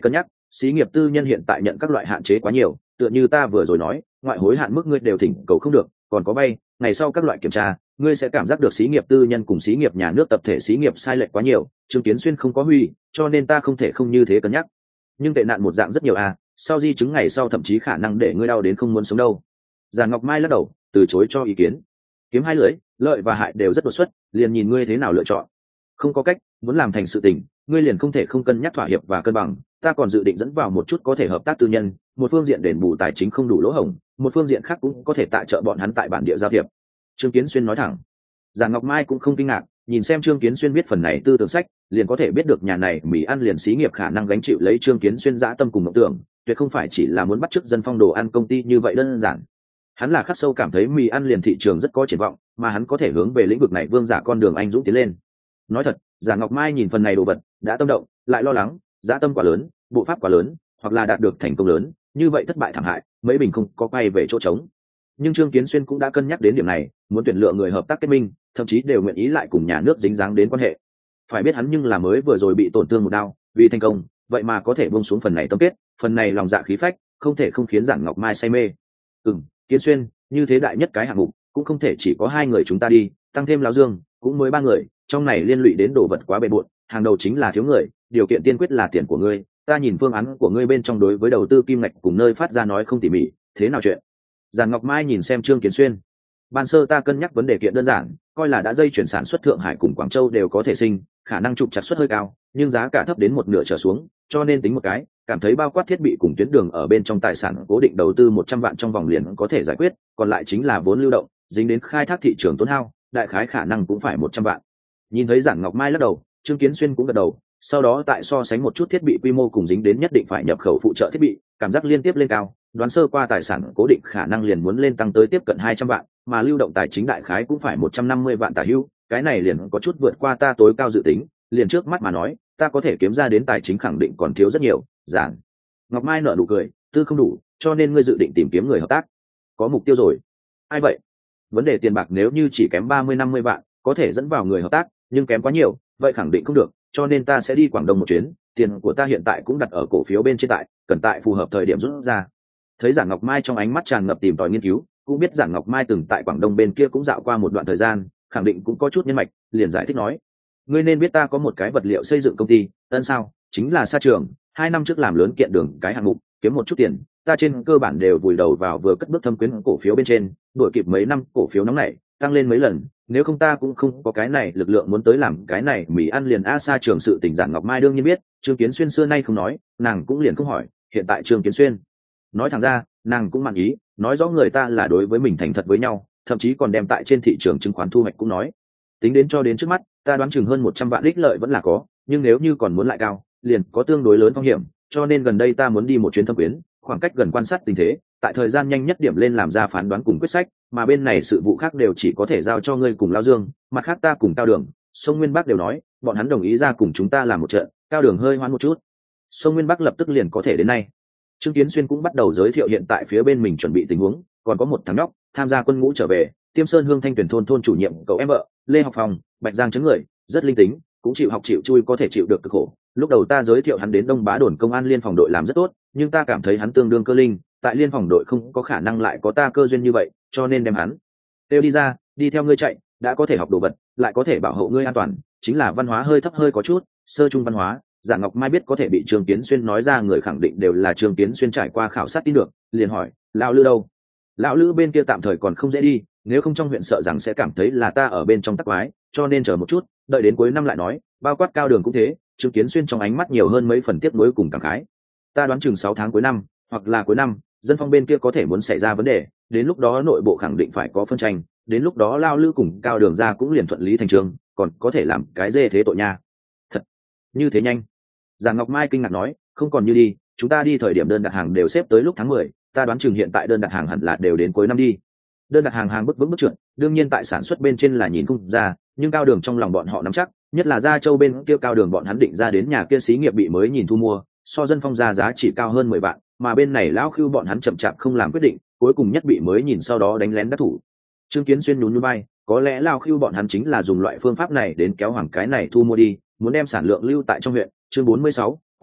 xí nghiệp tư nhân hiện tại nhận các loại hạn chế quá nhiều, tựa như ta vừa rồi nói, ngoại hối hạn mức ngươi đều thỉnh cầu không được, còn có vay, ngày sau các loại kiểm tra, ngươi sẽ cảm giác được xí nghiệp tư nhân cùng xí nghiệp nhà nước tập thể xí nghiệp sai lệch quá nhiều. Trương Kiến Xuyên không có huy, cho nên ta không thể không như thế cân nhắc. Nhưng tệ nạn một dạng rất nhiều à, sau di chứng ngày sau thậm chí khả năng để ngươi đau đến không muốn sống đâu. Giản Ngọc Mai lắc đầu, từ chối cho ý kiến. Kiếm hai lưỡi, lợi và hại đều rất đột xuất, liền nhìn ngươi thế nào lựa chọn. Không có cách, muốn làm thành sự tình, ngươi liền không thể không cân nhắc thỏa hiệp và cân bằng. Ta còn dự định dẫn vào một chút có thể hợp tác tư nhân, một phương diện đền bù tài chính không đủ lỗ hổng, một phương diện khác cũng có thể tài trợ bọn hắn tại bản địa giao thiệp. Trương Kiến Xuyên nói thẳng. Giản Ngọc Mai cũng không kinh ngạc, nhìn xem Trương Kiến Xuyên viết phần này tư tưởng sách, liền có thể biết được nhà này mì ăn liền xí nghiệp khả năng gánh chịu lấy Trương Kiến Xuyên dã tâm cùng mộng tưởng, tuyệt không phải chỉ là muốn bắt chước dân phong đồ ăn công ty như vậy đơn giản. Hắn là khắc sâu cảm thấy mì ăn liền thị trường rất có triển vọng, mà hắn có thể hướng về lĩnh vực này vương giả con đường anh dũng tiến lên. Nói thật, Giản Ngọc Mai nhìn phần này đồ vật, đã tâm động, lại lo lắng, dã tâm quá lớn, bộ pháp quá lớn, hoặc là đạt được thành công lớn, như vậy thất bại thảm hại, mấy bình không có quay về chỗ trống. Nhưng Trương Kiến Xuyên cũng đã cân nhắc đến điểm này, muốn tuyển lựa người hợp tác kết minh, thậm chí đều nguyện ý lại cùng nhà nước dính dáng đến quan hệ. Phải biết hắn nhưng là mới vừa rồi bị tổn thương một đau, vì thành công, vậy mà có thể buông xuống phần này tâm kết, phần này lòng dạ khí phách, không thể không khiến Giản Ngọc Mai say mê. Kiến Xuyên, như thế đại nhất cái hạng mục, cũng không thể chỉ có hai người chúng ta đi, tăng thêm Lão Dương, cũng mới ba người, trong này liên lụy đến đồ vật quá bề bộn, hàng đầu chính là thiếu người, điều kiện tiên quyết là tiền của ngươi. Ta nhìn phương án của ngươi bên trong đối với đầu tư kim ngạch cùng nơi phát ra nói không tỉ mỉ, thế nào chuyện? Giản Ngọc Mai nhìn xem Trương Kiến Xuyên. Ban sơ ta cân nhắc vấn đề kiện đơn giản, coi là đã dây chuyển sản xuất Thượng Hải cùng Quảng Châu đều có thể sinh, khả năng trục chặt suất hơi cao, nhưng giá cả thấp đến một nửa trở xuống, cho nên tính một cái, cảm thấy bao quát thiết bị cùng tuyến đường ở bên trong tài sản cố định đầu tư 100 vạn trong vòng liền có thể giải quyết, còn lại chính là vốn lưu động, dính đến khai thác thị trường tốn hao, đại khái khả năng cũng phải 100 vạn. Nhìn thấy Giản Ngọc Mai lắc đầu, Trương Kiến Xuyên cũng gật đầu, sau đó tại so sánh một chút thiết bị quy mô cùng dính đến nhất định phải nhập khẩu phụ trợ thiết bị, cảm giác liên tiếp lên cao, đoán sơ qua tài sản cố định khả năng liền muốn lên tăng tới tiếp cận 200 vạn, mà lưu động tài chính đại khái cũng phải 150 vạn tả hữu, cái này liền có chút vượt qua ta tối cao dự tính, liền trước mắt mà nói, ta có thể kiếm ra đến tài chính khẳng định còn thiếu rất nhiều. Giản Ngọc Mai nở nụ cười, tư không đủ, cho nên ngươi dự định tìm kiếm người hợp tác. Có mục tiêu rồi. Ai vậy? Vấn đề tiền bạc nếu như chỉ kém 30-50 vạn, có thể dẫn vào người hợp tác, nhưng kém quá nhiều, vậy khẳng định không được, cho nên ta sẽ đi Quảng Đông một chuyến, tiền của ta hiện tại cũng đặt ở cổ phiếu bên trên tại, cần tại phù hợp thời điểm rút ra. Thấy Giản Ngọc Mai trong ánh mắt tràn ngập tìm tòi nghiên cứu, cũng biết Giản Ngọc Mai từng tại Quảng Đông bên kia cũng dạo qua một đoạn thời gian, khẳng định cũng có chút nhân mạch, liền giải thích nói: ngươi nên biết ta có một cái vật liệu xây dựng công ty, ân sao, chính là Sa Trường, 2 năm trước làm lớn kiện đường cái hạng mục, kiếm một chút tiền, ta trên cơ bản đều vùi đầu vào vừa cất bước thâm quyến cổ phiếu bên trên, đuổi kịp mấy năm cổ phiếu nóng này, tăng lên mấy lần, nếu không ta cũng không có cái này lực lượng muốn tới làm cái này mì ăn liền Sa Trường sự tình. Giản Ngọc Mai đương nhiên biết, Trương Kiến Xuyên xưa nay không nói, nàng cũng liền không hỏi, hiện tại Trương Kiến Xuyên nói thẳng ra, nàng cũng mạn ý, nói rõ người ta là đối với mình thành thật với nhau, thậm chí còn đem tại trên thị trường chứng khoán thu hoạch cũng nói. Tính đến cho đến trước mắt, ta đoán chừng hơn 100 vạn ích lợi vẫn là có, nhưng nếu như còn muốn lại cao, liền có tương đối lớn phong hiểm, cho nên gần đây ta muốn đi một chuyến thâm quyến, khoảng cách gần quan sát tình thế, tại thời gian nhanh nhất điểm lên làm ra phán đoán cùng quyết sách, mà bên này sự vụ khác đều chỉ có thể giao cho ngươi cùng Lão Dương, mặt khác ta cùng Cao Đường, Sông Nguyên Bắc đều nói, bọn hắn đồng ý ra cùng chúng ta làm một trận. Cao Đường hơi hoãn một chút, Sông Nguyên Bắc lập tức liền có thể đến nay. Trương Kiến Xuyên cũng bắt đầu giới thiệu hiện tại phía bên mình chuẩn bị tình huống, còn có một thằng nhóc tham gia quân ngũ trở về, Tiêm Sơn Hương Thanh tuyển thôn chủ nhiệm cậu em vợ, Lê Học Phòng, Bạch Giang chấn người, rất linh tính, cũng chịu học chịu chui, có thể chịu được cực khổ. Lúc đầu ta giới thiệu hắn đến Đông Bá đồn công an liên phòng đội làm rất tốt, nhưng ta cảm thấy hắn tương đương cơ linh, tại liên phòng đội không có khả năng lại có ta cơ duyên như vậy, cho nên đem hắn tiêu đi ra, đi theo ngươi chạy, đã có thể học đồ vật, lại có thể bảo hộ ngươi an toàn, chính là văn hóa hơi thấp hơi có chút, sơ trung văn hóa. Giản Ngọc Mai biết có thể bị Trương Kiến Xuyên nói ra người khẳng định đều là Trương Kiến Xuyên trải qua khảo sát tin được, liền hỏi: lão Lư đâu? Lão Lư bên kia tạm thời còn không dễ đi, nếu không trong huyện sợ rằng sẽ cảm thấy là ta ở bên trong tắc quái, cho nên chờ một chút, đợi đến cuối năm lại nói. Bao quát Cao Đường cũng thế. Trương Kiến Xuyên trong ánh mắt nhiều hơn mấy phần tiếc nuối cùng cảm khái. Ta đoán chừng 6 tháng cuối năm, hoặc là cuối năm, dân phong bên kia có thể muốn xảy ra vấn đề, đến lúc đó nội bộ khẳng định phải có phân tranh, đến lúc đó Lão Lư cùng Cao Đường ra cũng liền thuận lý thành chương, còn có thể làm cái dê thế tội nha. Thật, như thế nhanh? Giản Ngọc Mai kinh ngạc nói, không còn như đi, chúng ta đi thời điểm đơn đặt hàng đều xếp tới lúc tháng 10, ta đoán chừng hiện tại đơn đặt hàng hẳn là đều đến cuối năm đi. Đơn đặt hàng bước vững bước trượt, đương nhiên tại sản xuất bên trên là nhìn không ra, nhưng Cao Đường trong lòng bọn họ nắm chắc, nhất là Gia Châu bên kia Cao Đường bọn hắn định ra đến nhà kia xí nghiệp bị mới nhìn thu mua, so dân phong ra giá chỉ cao hơn 10 vạn, mà bên này lão Khưu bọn hắn chậm chạp không làm quyết định, cuối cùng nhất bị mới nhìn sau đó đánh lén đắc thủ. Trương Kiến Xuyên nhún nhún vai, có lẽ lão Khưu bọn hắn chính là dùng loại phương pháp này đến kéo hoàng cái này thu mua đi, muốn đem sản lượng lưu tại trong huyện. Chương 46, quá khứ,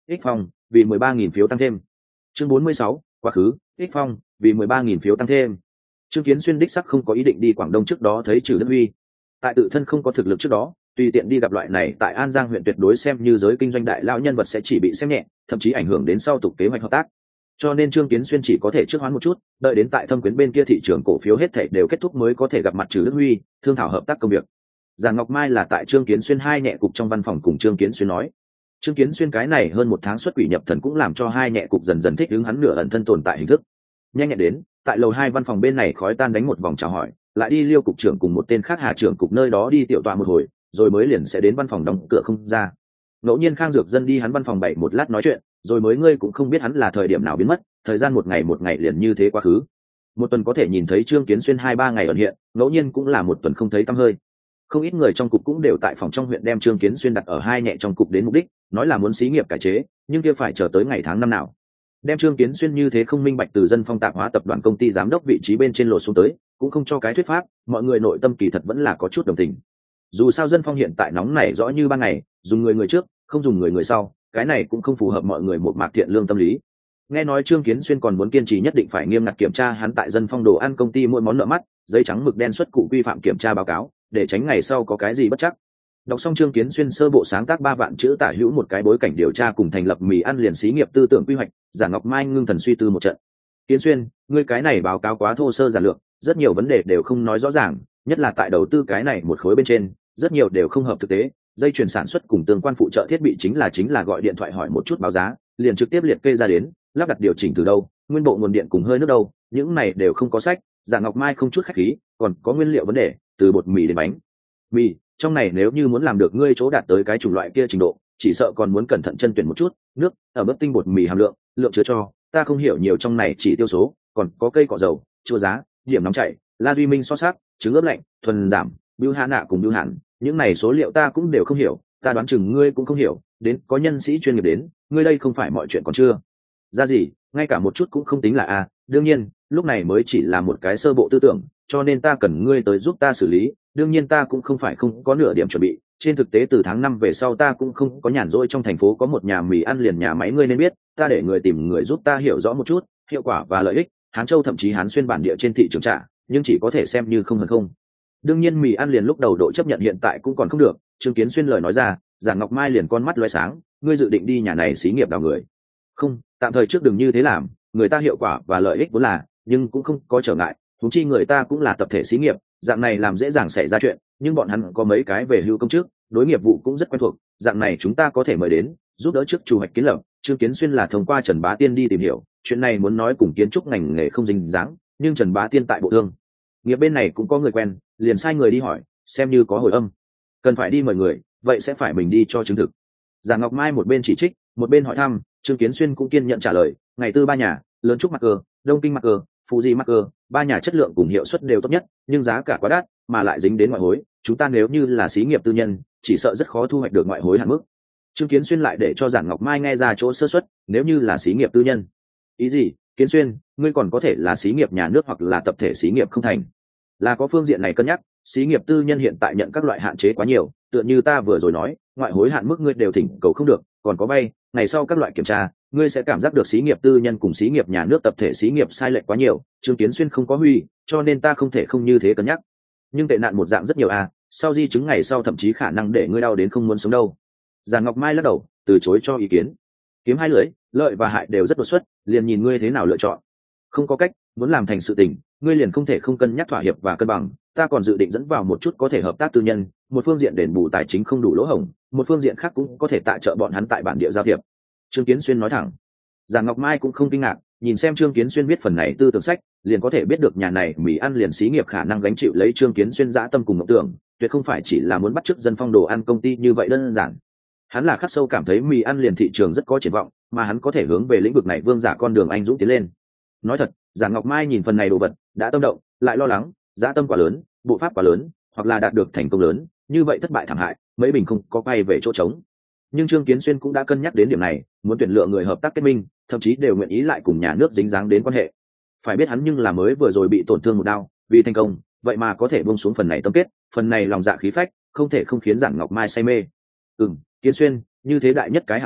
Ích Phong vì 13.000 phiếu tăng thêm. Chương 46, quá khứ, Ích Phong vì 13.000 phiếu tăng thêm. Trương Kiến Xuyên đích sắc không có ý định đi Quảng Đông trước đó thấy Trử Đức Huy. Tại tự thân không có thực lực trước đó, tùy tiện đi gặp loại này tại An Giang huyện tuyệt đối xem như giới kinh doanh đại lão nhân vật sẽ chỉ bị xem nhẹ, thậm chí ảnh hưởng đến sau tục kế hoạch hợp tác. Cho nên Trương Kiến Xuyên chỉ có thể trước hoán một chút, đợi đến tại Thâm Quyến bên kia thị trường cổ phiếu hết thảy đều kết thúc mới có thể gặp mặt Trử Đức Huy, thương thảo hợp tác công việc. Giản Ngọc Mai là tại Trương Kiến Xuyên hai nhẹ cục trong văn phòng cùng Trương Kiến Xuyên nói. Trương Kiến Xuyên cái này hơn một tháng xuất quỷ nhập thần cũng làm cho hai nhẹ cục dần dần thích ứng hắn nửa ẩn thân tồn tại hình thức. Nhanh nhẹn đến, tại lầu 2 văn phòng bên này khói tan đánh một vòng chào hỏi, lại đi Liêu cục trưởng cùng một tên khác Hà trưởng cục nơi đó đi tiểu tọa một hồi, rồi mới liền sẽ đến văn phòng đóng cửa không ra. Ngẫu nhiên Khang Dược Dân đi hắn văn phòng bày một lát nói chuyện, rồi mới ngươi cũng không biết hắn là thời điểm nào biến mất, thời gian một ngày liền như thế quá khứ. Một tuần có thể nhìn thấy Trương Kiến Xuyên 2-3 ngày ẩn hiện, ngẫu nhiên cũng là một tuần không thấy tăm hơi. Không ít người trong cục cũng đều tại phòng trong huyện đem Trương Kiến Xuyên đặt ở hai nhẹ trong cục đến mục đích, nói là muốn xí nghiệp cải chế, nhưng kia phải chờ tới ngày tháng năm nào. Đem Trương Kiến Xuyên như thế không minh bạch từ Dân Phong tạp hóa tập đoàn công ty giám đốc vị trí bên trên lột xuống tới, cũng không cho cái thuyết pháp, mọi người nội tâm kỳ thật vẫn là có chút đồng tình. Dù sao Dân Phong hiện tại nóng nảy rõ như ban ngày, dùng người trước, không dùng người sau, cái này cũng không phù hợp mọi người một mạc thiện lương tâm lý. Nghe nói Trương Kiến Xuyên còn muốn kiên trì nhất định phải nghiêm ngặt kiểm tra hắn tại Dân Phong đồ ăn công ty mỗi món nợ mắt, giấy trắng mực đen xuất cụ vi phạm kiểm tra báo cáo, để tránh ngày sau có cái gì bất chắc. Đọc xong Trương Kiến Xuyên sơ bộ sáng tác 3 vạn chữ tả hữu một cái bối cảnh điều tra cùng thành lập mì ăn liền xí nghiệp tư tưởng quy hoạch, Giản Ngọc Mai ngưng thần suy tư một trận. Kiến Xuyên, ngươi cái này báo cáo quá thô sơ giản lược, rất nhiều vấn đề đều không nói rõ ràng, nhất là tại đầu tư cái này một khối bên trên, rất nhiều đều không hợp thực tế. Dây chuyền sản xuất cùng tương quan phụ trợ thiết bị chính là gọi điện thoại hỏi một chút báo giá, liền trực tiếp liệt kê ra đến, lắp đặt điều chỉnh từ đâu, nguyên bộ nguồn điện cùng hơi nước đâu, những này đều không có sách. Giản Ngọc Mai không chút khách khí, còn có nguyên liệu vấn đề, từ bột mì đến bánh mì, trong này nếu như muốn làm được ngươi chỗ đạt tới cái chủng loại kia trình độ, chỉ sợ còn muốn cẩn thận chân tuyển một chút, nước ở mức tinh bột mì hàm lượng chứa cho ta không hiểu nhiều, trong này chỉ tiêu số, còn có cây cọ dầu, chua giá, điểm nóng chảy, la duy minh so sát, trứng ướp lạnh, thuần giảm, bưu hạ nạ cùng bưu hạn, những này số liệu ta cũng đều không hiểu, ta đoán chừng ngươi cũng không hiểu, đến có nhân sĩ chuyên nghiệp đến, ngươi đây không phải mọi chuyện còn chưa ra gì, ngay cả một chút cũng không tính là a. Đương nhiên lúc này mới chỉ là một cái sơ bộ tư tưởng, cho nên ta cần ngươi tới giúp ta xử lý. Đương nhiên ta cũng không phải không có nửa điểm chuẩn bị, trên thực tế từ tháng 5 về sau ta cũng không có nhàn rỗi, trong thành phố có một nhà mì ăn liền nhà máy ngươi nên biết, ta để người tìm người giúp ta hiểu rõ một chút hiệu quả và lợi ích, Hán Châu thậm chí Hán Xuyên bản địa trên thị trường trả, nhưng chỉ có thể xem như không hơn không. Đương nhiên mì ăn liền lúc đầu độ chấp nhận hiện tại cũng còn không được. Trương Kiến Xuyên lời nói ra, Giản Ngọc Mai liền con mắt loé sáng, ngươi dự định đi nhà này xí nghiệp đào người? Không, tạm thời trước đừng như thế làm, người ta hiệu quả và lợi ích vốn là, nhưng cũng không có trở ngại, thú chi người ta cũng là tập thể xí nghiệp, dạng này làm dễ dàng xảy ra chuyện, nhưng bọn hắn có mấy cái về hưu công chức, đối nghiệp vụ cũng rất quen thuộc, dạng này chúng ta có thể mời đến giúp đỡ trước chủ hoạch kiến lập. Trương Kiến Xuyên là thông qua Trần Bá Tiên đi tìm hiểu, chuyện này muốn nói cùng kiến trúc ngành nghề không dính dáng, nhưng Trần Bá Tiên tại bộ thương nghiệp bên này cũng có người quen, liền sai người đi hỏi, xem như có hồi âm. Cần phải đi mời người, vậy sẽ phải mình đi cho chứng thực. Giản Ngọc Mai một bên chỉ trích, một bên hỏi thăm, Trương Kiến Xuyên cũng kiên nhận trả lời, ngày tư 3 nhà, lớn trúc Marker, Đông Kinh Marker, Fuji Marker, 3 nhà chất lượng cùng hiệu suất đều tốt nhất, nhưng giá cả quá đắt, mà lại dính đến ngoại hối, chúng ta nếu như là xí nghiệp tư nhân, chỉ sợ rất khó thu hoạch được ngoại hối hạn mức. Trương Kiến Xuyên lại để cho Giản Ngọc Mai nghe ra chỗ sơ suất, nếu như là xí nghiệp tư nhân. Ý gì? Kiến Xuyên, ngươi còn có thể là xí nghiệp nhà nước hoặc là tập thể xí nghiệp không thành. Là có phương diện này cân nhắc, xí nghiệp tư nhân hiện tại nhận các loại hạn chế quá nhiều, tựa như ta vừa rồi nói, ngoại hối hạn mức ngươi đều thỉnh cầu không được, còn có vay, ngày sau các loại kiểm tra, ngươi sẽ cảm giác được xí nghiệp tư nhân cùng xí nghiệp nhà nước tập thể xí nghiệp sai lệch quá nhiều. Trương Kiến Xuyên không có huy, cho nên ta không thể không như thế cân nhắc. Nhưng tệ nạn một dạng rất nhiều sau di chứng ngày sau thậm chí khả năng để ngươi đau đến không muốn sống đâu. Giản Ngọc Mai lắc đầu, từ chối cho ý kiến. Kiếm hai lưỡi, lợi và hại đều rất đột xuất, liền nhìn ngươi thế nào lựa chọn. Không có cách, muốn làm thành sự tình, ngươi liền không thể không cân nhắc thỏa hiệp và cân bằng. Ta còn dự định dẫn vào một chút có thể hợp tác tư nhân, một phương diện đền bù tài chính không đủ lỗ hổng, một phương diện khác cũng có thể tài trợ bọn hắn tại bản địa giao thiệp. Trương Kiến Xuyên nói thẳng. Giản Ngọc Mai cũng không kinh ngạc, nhìn xem Trương Kiến Xuyên viết phần này tư tưởng sách, liền có thể biết được nhà này mì ăn liền xí nghiệp khả năng gánh chịu lấy Trương Kiến Xuyên dã tâm cùng mộng tưởng, tuyệt không phải chỉ là muốn bắt chước Dân Phong đồ ăn công ty như vậy đơn giản. Hắn là khắc sâu cảm thấy mì ăn liền thị trường rất có triển vọng, mà hắn có thể hướng về lĩnh vực này vương giả con đường anh dũng tiến lên. Nói thật, Giản Ngọc Mai nhìn phần này đồ vật, đã tâm động, lại lo lắng, dã tâm quá lớn, bộ pháp quá lớn, hoặc là đạt được thành công lớn, như vậy thất bại thảm hại, mấy bình không có quay về chỗ trống. Nhưng Trương Kiến Xuyên cũng đã cân nhắc đến điểm này, muốn tuyển lựa người hợp tác kết minh, thậm chí đều nguyện ý lại cùng nhà nước dính dáng đến quan hệ. Phải biết hắn nhưng là mới vừa rồi bị tổn thương một đau, vì thành công, vậy mà có thể buông xuống phần này tâm kết, phần này lòng dạ khí phách, không thể không khiến Giản Ngọc Mai say mê. Kiến Xuyên, như thế đại nhất cái hạng mục,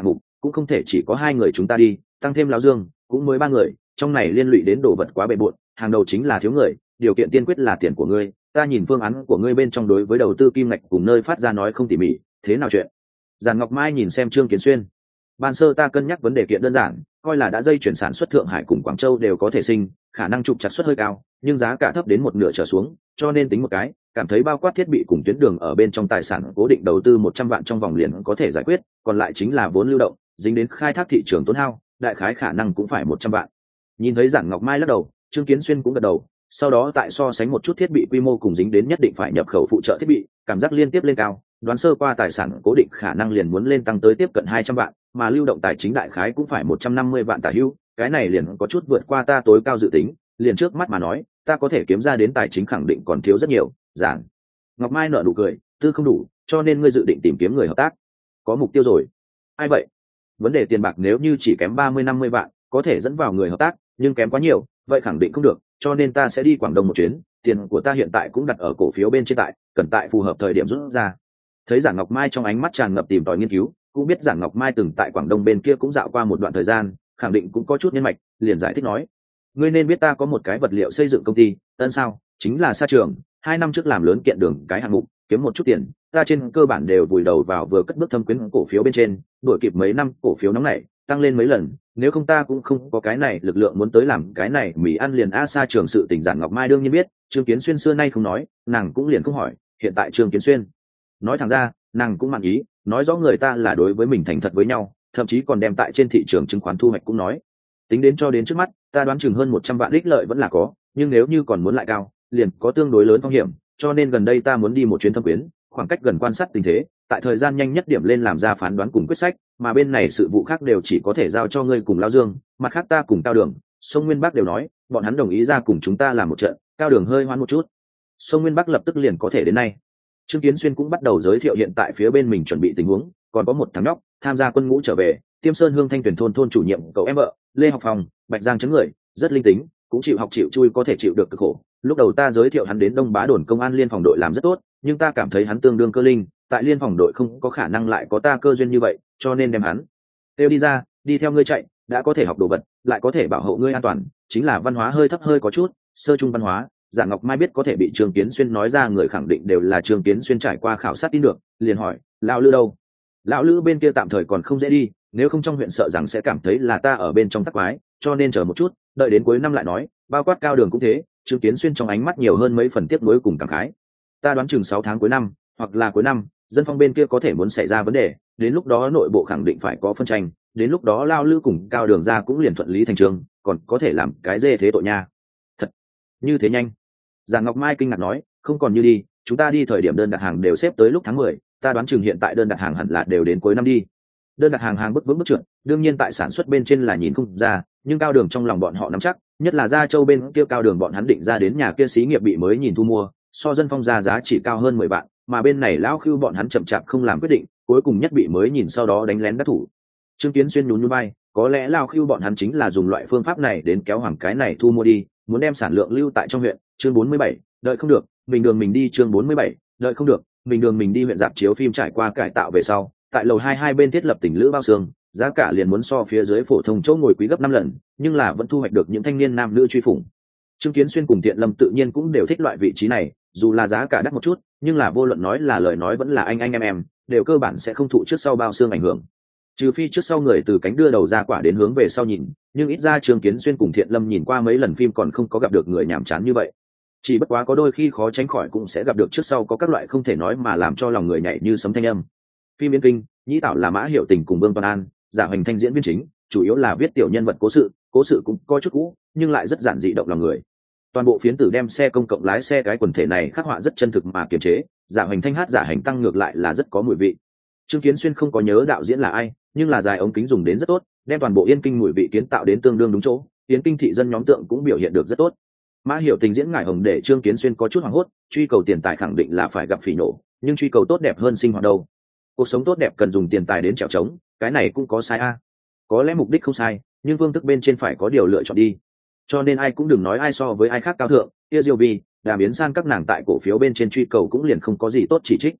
cũng không thể chỉ có hai người chúng ta đi, tăng thêm lão Dương cũng mới ba người, trong này liên lụy đến đồ vật quá bề bộn, hàng đầu chính là thiếu người, điều kiện tiên quyết là tiền của ngươi. Ta nhìn phương án của ngươi bên trong đối với đầu tư kim ngạch cùng nơi phát ra nói không tỉ mỉ, thế nào chuyện? Giản Ngọc Mai nhìn xem Trương Kiến Xuyên. Ban sơ ta cân nhắc vấn đề kiện đơn giản, coi là đã dây chuyển sản xuất Thượng Hải cùng Quảng Châu đều có thể sinh, khả năng trục chặt suất hơi cao, nhưng giá cả thấp đến một nửa trở xuống, cho nên tính một cái, cảm thấy bao quát thiết bị cùng tuyến đường ở bên trong tài sản cố định đầu tư 100 vạn trong vòng liền có thể giải quyết, còn lại chính là vốn lưu động, dính đến khai thác thị trường tốn hao, đại khái khả năng cũng phải 100 vạn. Nhìn thấy Giản Ngọc Mai lắc đầu, Trương Kiến Xuyên cũng gật đầu, sau đó tại so sánh một chút thiết bị quy mô cùng dính đến nhất định phải nhập khẩu phụ trợ thiết bị, cảm giác liên tiếp lên cao, đoán sơ qua tài sản cố định khả năng liền muốn lên tăng tới tiếp cận 200 vạn, mà lưu động tài chính đại khái cũng phải 150 vạn tả hữu, cái này liền có chút vượt qua ta tối cao dự tính, liền trước mắt mà nói, ta có thể kiếm ra đến tài chính khẳng định còn thiếu rất nhiều. Giản Ngọc Mai nở nụ cười, tư không đủ, cho nên ngươi dự định tìm kiếm người hợp tác. Có mục tiêu rồi. Ai vậy? Vấn đề tiền bạc nếu như chỉ kém 30-50 vạn, có thể dẫn vào người hợp tác, nhưng kém quá nhiều, vậy khẳng định không được, cho nên ta sẽ đi Quảng Đông một chuyến, tiền của ta hiện tại cũng đặt ở cổ phiếu bên trên tại, cần tại phù hợp thời điểm rút ra. Thấy Giản Ngọc Mai trong ánh mắt tràn ngập tìm tòi nghiên cứu, cũng biết Giản Ngọc Mai từng tại Quảng Đông bên kia cũng dạo qua một đoạn thời gian, khẳng định cũng có chút nhân mạch, liền giải thích nói: ngươi nên biết ta có một cái vật liệu xây dựng công ty, ân sao, chính là Sa Trường, 2 năm trước làm lớn kiện đường cái hạng mục, kiếm một chút tiền, ta trên cơ bản đều vùi đầu vào vừa cất bước thâm quyến cổ phiếu bên trên, đuổi kịp mấy năm cổ phiếu nóng này, tăng lên mấy lần, nếu không ta cũng không có cái này lực lượng muốn tới làm cái này mì ăn liền. Sa Trường sự tình Giản Ngọc Mai đương nhiên biết, Trương Kiến Xuyên xưa nay không nói, nàng cũng liền không hỏi, hiện tại Trương Kiến Xuyên nói thẳng ra, nàng cũng mạn ý, nói rõ người ta là đối với mình thành thật với nhau, thậm chí còn đem tại trên thị trường chứng khoán thu hoạch cũng nói. Tính đến cho đến trước mắt, ta đoán chừng hơn 100 vạn ích lợi vẫn là có, nhưng nếu như còn muốn lại cao, liền có tương đối lớn phong hiểm, cho nên gần đây ta muốn đi một chuyến thâm quyến, khoảng cách gần quan sát tình thế, tại thời gian nhanh nhất điểm lên làm ra phán đoán cùng quyết sách, mà bên này sự vụ khác đều chỉ có thể giao cho ngươi cùng Lão Dương, mặt khác ta cùng Cao Đường, Sông Nguyên Bắc đều nói, bọn hắn đồng ý ra cùng chúng ta làm một trận. Cao Đường hơi hoán một chút. Sông Nguyên Bắc lập tức liền có thể đến nay. Trương Kiến Xuyên cũng bắt đầu giới thiệu hiện tại phía bên mình chuẩn bị tình huống, còn có một thằng nhóc tham gia quân ngũ trở về, Tiêm Sơn Hương Thanh Tuyển thôn chủ nhiệm cậu em vợ, Lê Học Phòng, Bạch Giang chấn người, rất linh tính, cũng chịu học chịu chui, có thể chịu được cực khổ. Lúc đầu ta giới thiệu hắn đến Đông Bá đồn công an liên phòng đội làm rất tốt, nhưng ta cảm thấy hắn tương đương cơ linh, tại liên phòng đội không có khả năng lại có ta cơ duyên như vậy, cho nên đem hắn kêu đi ra, đi theo ngươi chạy, đã có thể học đồ vật, lại có thể bảo hộ ngươi an toàn, chính là văn hóa hơi thấp hơi có chút sơ trung văn hóa. Giản Ngọc Mai biết có thể bị Trương Kiến Xuyên nói ra người khẳng định đều là Trương Kiến Xuyên trải qua khảo sát tin được, liền hỏi: lão Lữ đâu? Lão Lữ bên kia tạm thời còn không dễ đi, nếu không trong huyện sợ rằng sẽ cảm thấy là ta ở bên trong tắc quái, cho nên chờ một chút, đợi đến cuối năm lại nói. Bao quát Cao Đường cũng thế. Trương Kiến Xuyên trong ánh mắt nhiều hơn mấy phần tiếc nuối cùng cảm khái. Ta đoán chừng 6 tháng cuối năm, hoặc là cuối năm, dân phong bên kia có thể muốn xảy ra vấn đề, đến lúc đó nội bộ khẳng định phải có phân tranh, đến lúc đó Lão Lữ cùng Cao Đường ra cũng liền thuận lý thành chương, còn có thể làm cái dê thế tội nha. Thật như thế nhanh? Giản Ngọc Mai kinh ngạc nói: không còn như đi, chúng ta đi thời điểm đơn đặt hàng đều xếp tới lúc tháng 10, ta đoán chừng hiện tại đơn đặt hàng hẳn là đều đến cuối năm đi. Đơn đặt hàng bước bước trượt, đương nhiên tại sản xuất bên trên là nhìn không ra, nhưng Cao Đường trong lòng bọn họ nắm chắc, nhất là Gia Châu bên kia Cao Đường bọn hắn định ra đến nhà kia xí nghiệp bị mới nhìn thu mua, so dân phong ra giá chỉ cao hơn 10 vạn, mà bên này lão Khưu bọn hắn chậm chạp không làm quyết định, cuối cùng nhất bị mới nhìn sau đó đánh lén đắc thủ. Trương Kiến Xuyên nhún nhún vai, có lẽ lão Khưu bọn hắn chính là dùng loại phương pháp này đến kéo hoàng cái này thu mua đi, muốn đem sản lượng lưu tại trong huyện. Chương 47, đợi không được, mình đường mình đi. Chương 47, đợi không được, mình đường mình đi. Huyện rạp chiếu phim trải qua cải tạo về sau, tại lầu 22 bên thiết lập tỉnh lữ bao xương, giá cả liền muốn so phía dưới phổ thông chỗ ngồi quý gấp 5 lần, nhưng là vẫn thu hoạch được những thanh niên nam nữ truy phủng. Trương Kiến Xuyên cùng Tiện Lâm tự nhiên cũng đều thích loại vị trí này, dù là giá cả đắt một chút, nhưng là vô luận nói là lời nói vẫn là anh em, đều cơ bản sẽ không thụ trước sau bao xương ảnh hưởng. Trừ phi trước sau người từ cánh đưa đầu ra quả đến hướng về sau nhìn, nhưng ít ra Trương Kiến Xuyên cùng Thiện Lâm nhìn qua mấy lần phim còn không có gặp được người nhàm chán như vậy. Chỉ bất quá có đôi khi khó tránh khỏi cũng sẽ gặp được trước sau có các loại không thể nói mà làm cho lòng người nhảy như sấm thanh âm. Phim Yên Kinh, Nhĩ Tảo là Mã Hiểu Tình cùng Vương Toàn An, Giả Hoành Thanh diễn viên chính, chủ yếu là viết tiểu nhân vật cố sự cũng có chút cũ, nhưng lại rất giản dị động lòng người. Toàn bộ phiến tử đem xe công cộng lái xe cái quần thể này khắc họa rất chân thực mà kiềm chế, Giả Hoành Thanh hát Giả Hành Tăng ngược lại là rất có mùi vị. Trương Kiến Xuyên không có nhớ đạo diễn là ai, nhưng là dài ống kính dùng đến rất tốt, đem toàn bộ Yên Kinh mùi vị kiến tạo đến tương đương đúng chỗ, Yên Kinh thị dân nhóm tượng cũng biểu hiện được rất tốt. Mã Hiểu Tình diễn ngải hồng để Trương Kiến Xuyên có chút hoảng hốt, truy cầu tiền tài khẳng định là phải gặp phỉ nổ, nhưng truy cầu tốt đẹp hơn sinh hoạt đâu. Cuộc sống tốt đẹp cần dùng tiền tài đến trèo trống, cái này cũng có sai a. Có lẽ mục đích không sai, nhưng phương thức bên trên phải có điều lựa chọn đi. Cho nên ai cũng đừng nói ai so với ai khác cao thượng, Tia Diêu Vi, Đàm Yến San các nàng tại cổ phiếu bên trên truy cầu cũng liền không có gì tốt chỉ trích.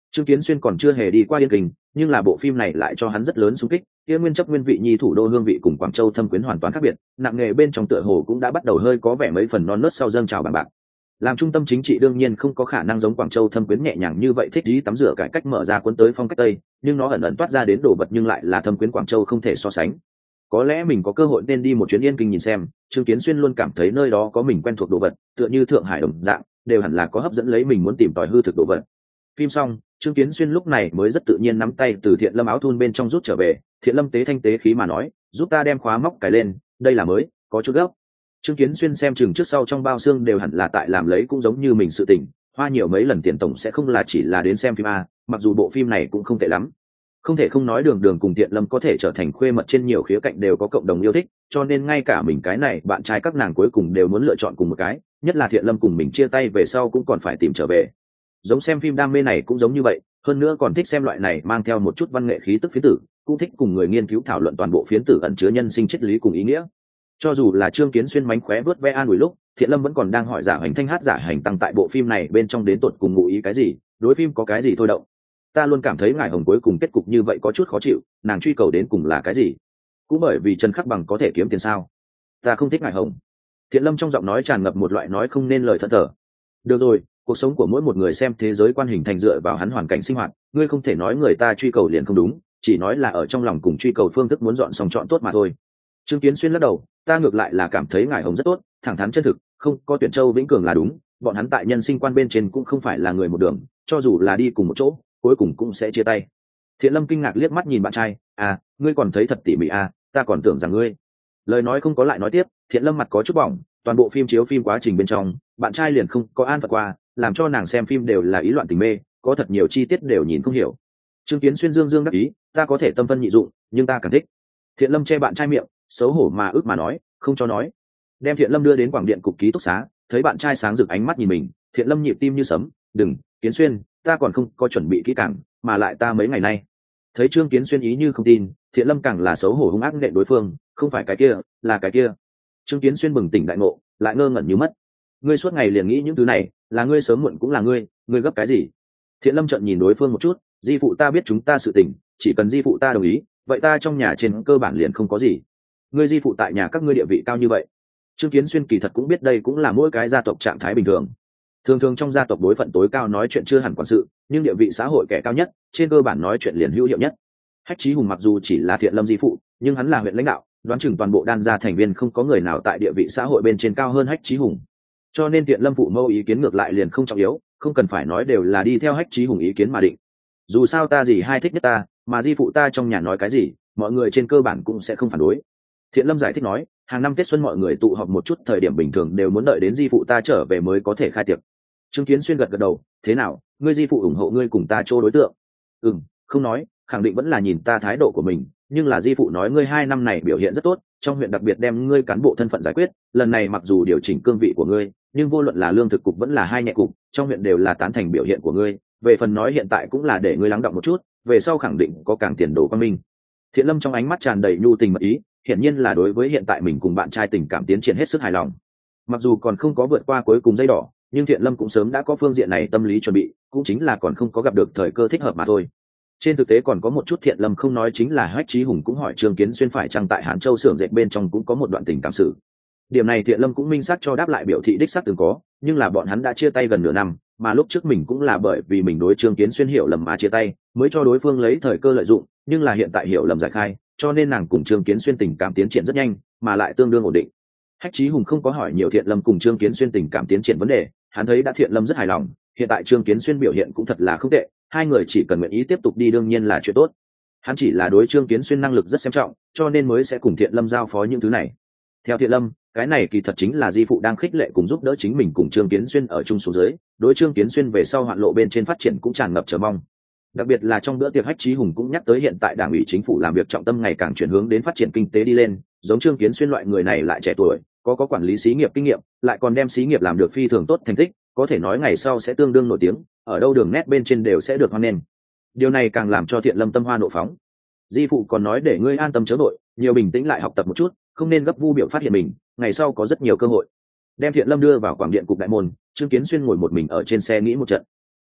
Trương Kiến Xuyên còn chưa hề đi qua Yên Kinh, nhưng là bộ phim này lại cho hắn rất lớn xung kích. Kia nguyên chấp nguyên vị nhi thủ đô hương vị cùng Quảng Châu thâm quyến hoàn toàn khác biệt, nặng nghề bên trong tựa hồ cũng đã bắt đầu hơi có vẻ mấy phần non nớt sau dâng trào bằng bạc. Làm trung tâm chính trị đương nhiên không có khả năng giống Quảng Châu thâm quyến nhẹ nhàng như vậy thích ý tắm rửa cải cách mở ra cuốn tới phong cách Tây, nhưng nó ẩn ẩn toát ra đến đồ vật nhưng lại là thâm quyến Quảng Châu không thể so sánh. Có lẽ mình có cơ hội nên đi một chuyến Yên Kinh nhìn xem. Trương Kiến Xuyên luôn cảm thấy nơi đó có mình quen thuộc đồ vật, tựa như Thượng Hải đồng dạng, đều hẳn là có hấp dẫn lấy mình muốn tìm tòi hư thực đồ vật. Phim xong, Trương Kiến Xuyên lúc này mới rất tự nhiên nắm tay từ Thiện Lâm áo thun bên trong rút trở về. Thiện Lâm tế thanh tế khí mà nói, giúp ta đem khóa móc cài lên, đây là mới, có chút gấp. Trương Kiến Xuyên xem chừng trước sau trong bao xương đều hẳn là tại làm lấy cũng giống như mình sự tình, hoa nhiều mấy lần tiền tổng sẽ không là chỉ là đến xem phim a, mặc dù bộ phim này cũng không tệ lắm. Không thể không nói Đường Đường cùng Thiện Lâm có thể trở thành khuê mật trên nhiều khía cạnh đều có cộng đồng yêu thích, cho nên ngay cả mình cái này bạn trai các nàng cuối cùng đều muốn lựa chọn cùng một cái, nhất là Thiện Lâm cùng mình chia tay về sau cũng còn phải tìm trở về. Giống xem phim đam mê này cũng giống như vậy, hơn nữa còn thích xem loại này mang theo một chút văn nghệ khí tức phiến tử, cũng thích cùng người nghiên cứu thảo luận toàn bộ phiến tử ẩn chứa nhân sinh triết lý cùng ý nghĩa. Cho dù là Trương Kiến Xuyên mánh khóe vớt ve an ủi lúc, Thiện Lâm vẫn còn đang hỏi giả hành thanh hát giả hành tăng tại bộ phim này bên trong đến tột cùng ngụ ý cái gì, đối phim có cái gì thôi động. Ta luôn cảm thấy ngải hồng cuối cùng kết cục như vậy có chút khó chịu, nàng truy cầu đến cùng là cái gì? Cũng bởi vì Trần Khắc Bằng có thể kiếm tiền sao? Ta không thích ngải hồng. Thiện Lâm trong giọng nói tràn ngập một loại nói không nên lời thẫn thờ. Được rồi, cuộc sống của mỗi một người xem thế giới quan hình thành dựa vào hắn hoàn cảnh sinh hoạt, ngươi không thể nói người ta truy cầu liền không đúng, chỉ nói là ở trong lòng cùng truy cầu phương thức muốn dọn xong chọn tốt mà thôi. Trương Kiến Xuyên lắc đầu, ta ngược lại là cảm thấy ngải hồng rất tốt, thẳng thắn chân thực, không có tuyển Châu Vĩnh Cường là đúng, bọn hắn tại nhân sinh quan bên trên cũng không phải là người một đường, cho dù là đi cùng một chỗ, cuối cùng cũng sẽ chia tay. Thiện Lâm kinh ngạc liếc mắt nhìn bạn trai, ngươi còn thấy thật tỉ mỉ ta còn tưởng rằng ngươi. Lời nói không có lại nói tiếp, Thiện Lâm mặt có chút bỏng, toàn bộ phim chiếu phim quá trình bên trong, bạn trai liền không có an phận qua, làm cho nàng xem phim đều là ý loạn tình mê, có thật nhiều chi tiết đều nhìn không hiểu. Trương Kiến Xuyên dương dương đắc ý, ta có thể tâm phân nhị dụng, nhưng ta càng thích. Thiện Lâm che bạn trai miệng, xấu hổ mà ước mà nói, không cho nói. Đem Thiện Lâm đưa đến quảng điện cục ký túc xá, thấy bạn trai sáng rực ánh mắt nhìn mình, Thiện Lâm nhịp tim như sấm, đừng, Kiến Xuyên, ta còn không có chuẩn bị kỹ càng, mà lại ta mấy ngày nay. Thấy Trương Kiến Xuyên ý như không tin, Thiện Lâm càng là xấu hổ hung ác nện đối phương, không phải cái kia, là cái kia. Trương Kiến Xuyên bừng tỉnh đại ngộ, lại ngơ ngẩn như mất. Ngươi suốt ngày liền nghĩ những thứ này, là ngươi sớm muộn cũng là ngươi gấp cái gì? Thiện Lâm trợn nhìn đối phương một chút, di phụ ta biết chúng ta sự tình, chỉ cần di phụ ta đồng ý, vậy ta trong nhà trên cơ bản liền không có gì. Ngươi di phụ tại nhà các ngươi địa vị cao như vậy. Trương Kiến Xuyên kỳ thật cũng biết đây cũng là mỗi cái gia tộc trạng thái bình thường. Thường trong gia tộc đối phận tối cao nói chuyện chưa hẳn quản sự, nhưng địa vị xã hội kẻ cao nhất, trên cơ bản nói chuyện liền hữu hiệu nhất. Hách Chí Hùng mặc dù chỉ là Thiện Lâm di phụ, nhưng hắn là huyện lãnh đạo, đoán chừng toàn bộ Đan gia thành viên không có người nào tại địa vị xã hội bên trên cao hơn Hách Chí Hùng. Cho nên Thiện Lâm phụ mâu ý kiến ngược lại liền không trọng yếu, không cần phải nói đều là đi theo Hách Chí Hùng ý kiến mà định. Dù sao ta gì hai thích nhất ta, mà di phụ ta trong nhà nói cái gì, mọi người trên cơ bản cũng sẽ không phản đối. Thiện Lâm giải thích nói, hàng năm Tết xuân mọi người tụ họp một chút, thời điểm bình thường đều muốn đợi đến di phụ ta trở về mới có thể khai tiệc. Trương Kiến Xuyên gật đầu, thế nào, ngươi di phụ ủng hộ ngươi cùng ta chỗ đối tượng? Không nói, khẳng định vẫn là nhìn ta thái độ của mình, nhưng là di phụ nói ngươi 2 năm này biểu hiện rất tốt, trong huyện đặc biệt đem ngươi cán bộ thân phận giải quyết, lần này mặc dù điều chỉnh cương vị của ngươi, nhưng vô luận là lương thực cục vẫn là hai nhẹ cục, trong huyện đều là tán thành biểu hiện của ngươi, về phần nói hiện tại cũng là để ngươi lắng đọng một chút, về sau khẳng định có càng tiền đồ quang minh. Thiện Lâm trong ánh mắt tràn đầy nhu tình mật ý, hiển nhiên là đối với hiện tại mình cùng bạn trai tình cảm tiến triển hết sức hài lòng. Mặc dù còn không có vượt qua cuối cùng dây đỏ, nhưng Thiện Lâm cũng sớm đã có phương diện này tâm lý chuẩn bị, cũng chính là còn không có gặp được thời cơ thích hợp mà thôi. Trên thực tế còn có một chút Thiện Lâm không nói chính là Hách Chí Hùng cũng hỏi Trương Kiến Xuyên phải chăng tại Hán Châu xưởng dệt bên trong cũng có một đoạn tình cảm sự. Điểm này Thiện Lâm cũng minh xác cho đáp lại, biểu thị đích xác từng có, nhưng là bọn hắn đã chia tay gần nửa năm, mà lúc trước mình cũng là bởi vì mình đối Trương Kiến Xuyên hiểu lầm mà chia tay, mới cho đối phương lấy thời cơ lợi dụng, nhưng là hiện tại hiểu lầm giải khai, cho nên nàng cùng Trương Kiến Xuyên tình cảm tiến triển rất nhanh, mà lại tương đương ổn định. Hách Chí Hùng không có hỏi nhiều Thiện Lâm cùng Trương Kiến Xuyên tình cảm tiến triển vấn đề, hắn thấy đã Thiện Lâm rất hài lòng, hiện tại Trương Kiến Xuyên biểu hiện cũng thật là không tệ, hai người chỉ cần nguyện ý tiếp tục đi đương nhiên là chuyện tốt. Hắn chỉ là đối Trương Kiến Xuyên năng lực rất xem trọng, cho nên mới sẽ cùng Thiện Lâm giao phó những thứ này. Theo Thiện Lâm, cái này kỳ thật chính là di phụ đang khích lệ cùng giúp đỡ chính mình cùng Trương Kiến Xuyên ở chung xuống dưới, đối Trương Kiến Xuyên về sau hoạn lộ bên trên phát triển cũng tràn ngập chờ mong. Đặc biệt là trong bữa tiệc Hách Chí Hùng cũng nhắc tới hiện tại đảng ủy chính phủ làm việc trọng tâm ngày càng chuyển hướng đến phát triển kinh tế đi lên, giống Trương Kiến Xuyên loại người này lại trẻ tuổi, có quản lý xí nghiệp kinh nghiệm, lại còn đem xí nghiệp làm được phi thường tốt thành tích, có thể nói ngày sau sẽ tương đương nổi tiếng, ở đâu đường nét bên trên đều sẽ được hoan nghênh. Điều này càng làm cho Thiện Lâm tâm hoa nộ phóng. Di phụ còn nói để ngươi an tâm chớ vội, nhiều bình tĩnh lại học tập một chút, không nên gấp vu biểu phát hiện mình, ngày sau có rất nhiều cơ hội. Đem Thiện Lâm đưa vào quảng điện cục đại môn, Trương Kiến Xuyên ngồi một mình ở trên xe nghĩ một trận.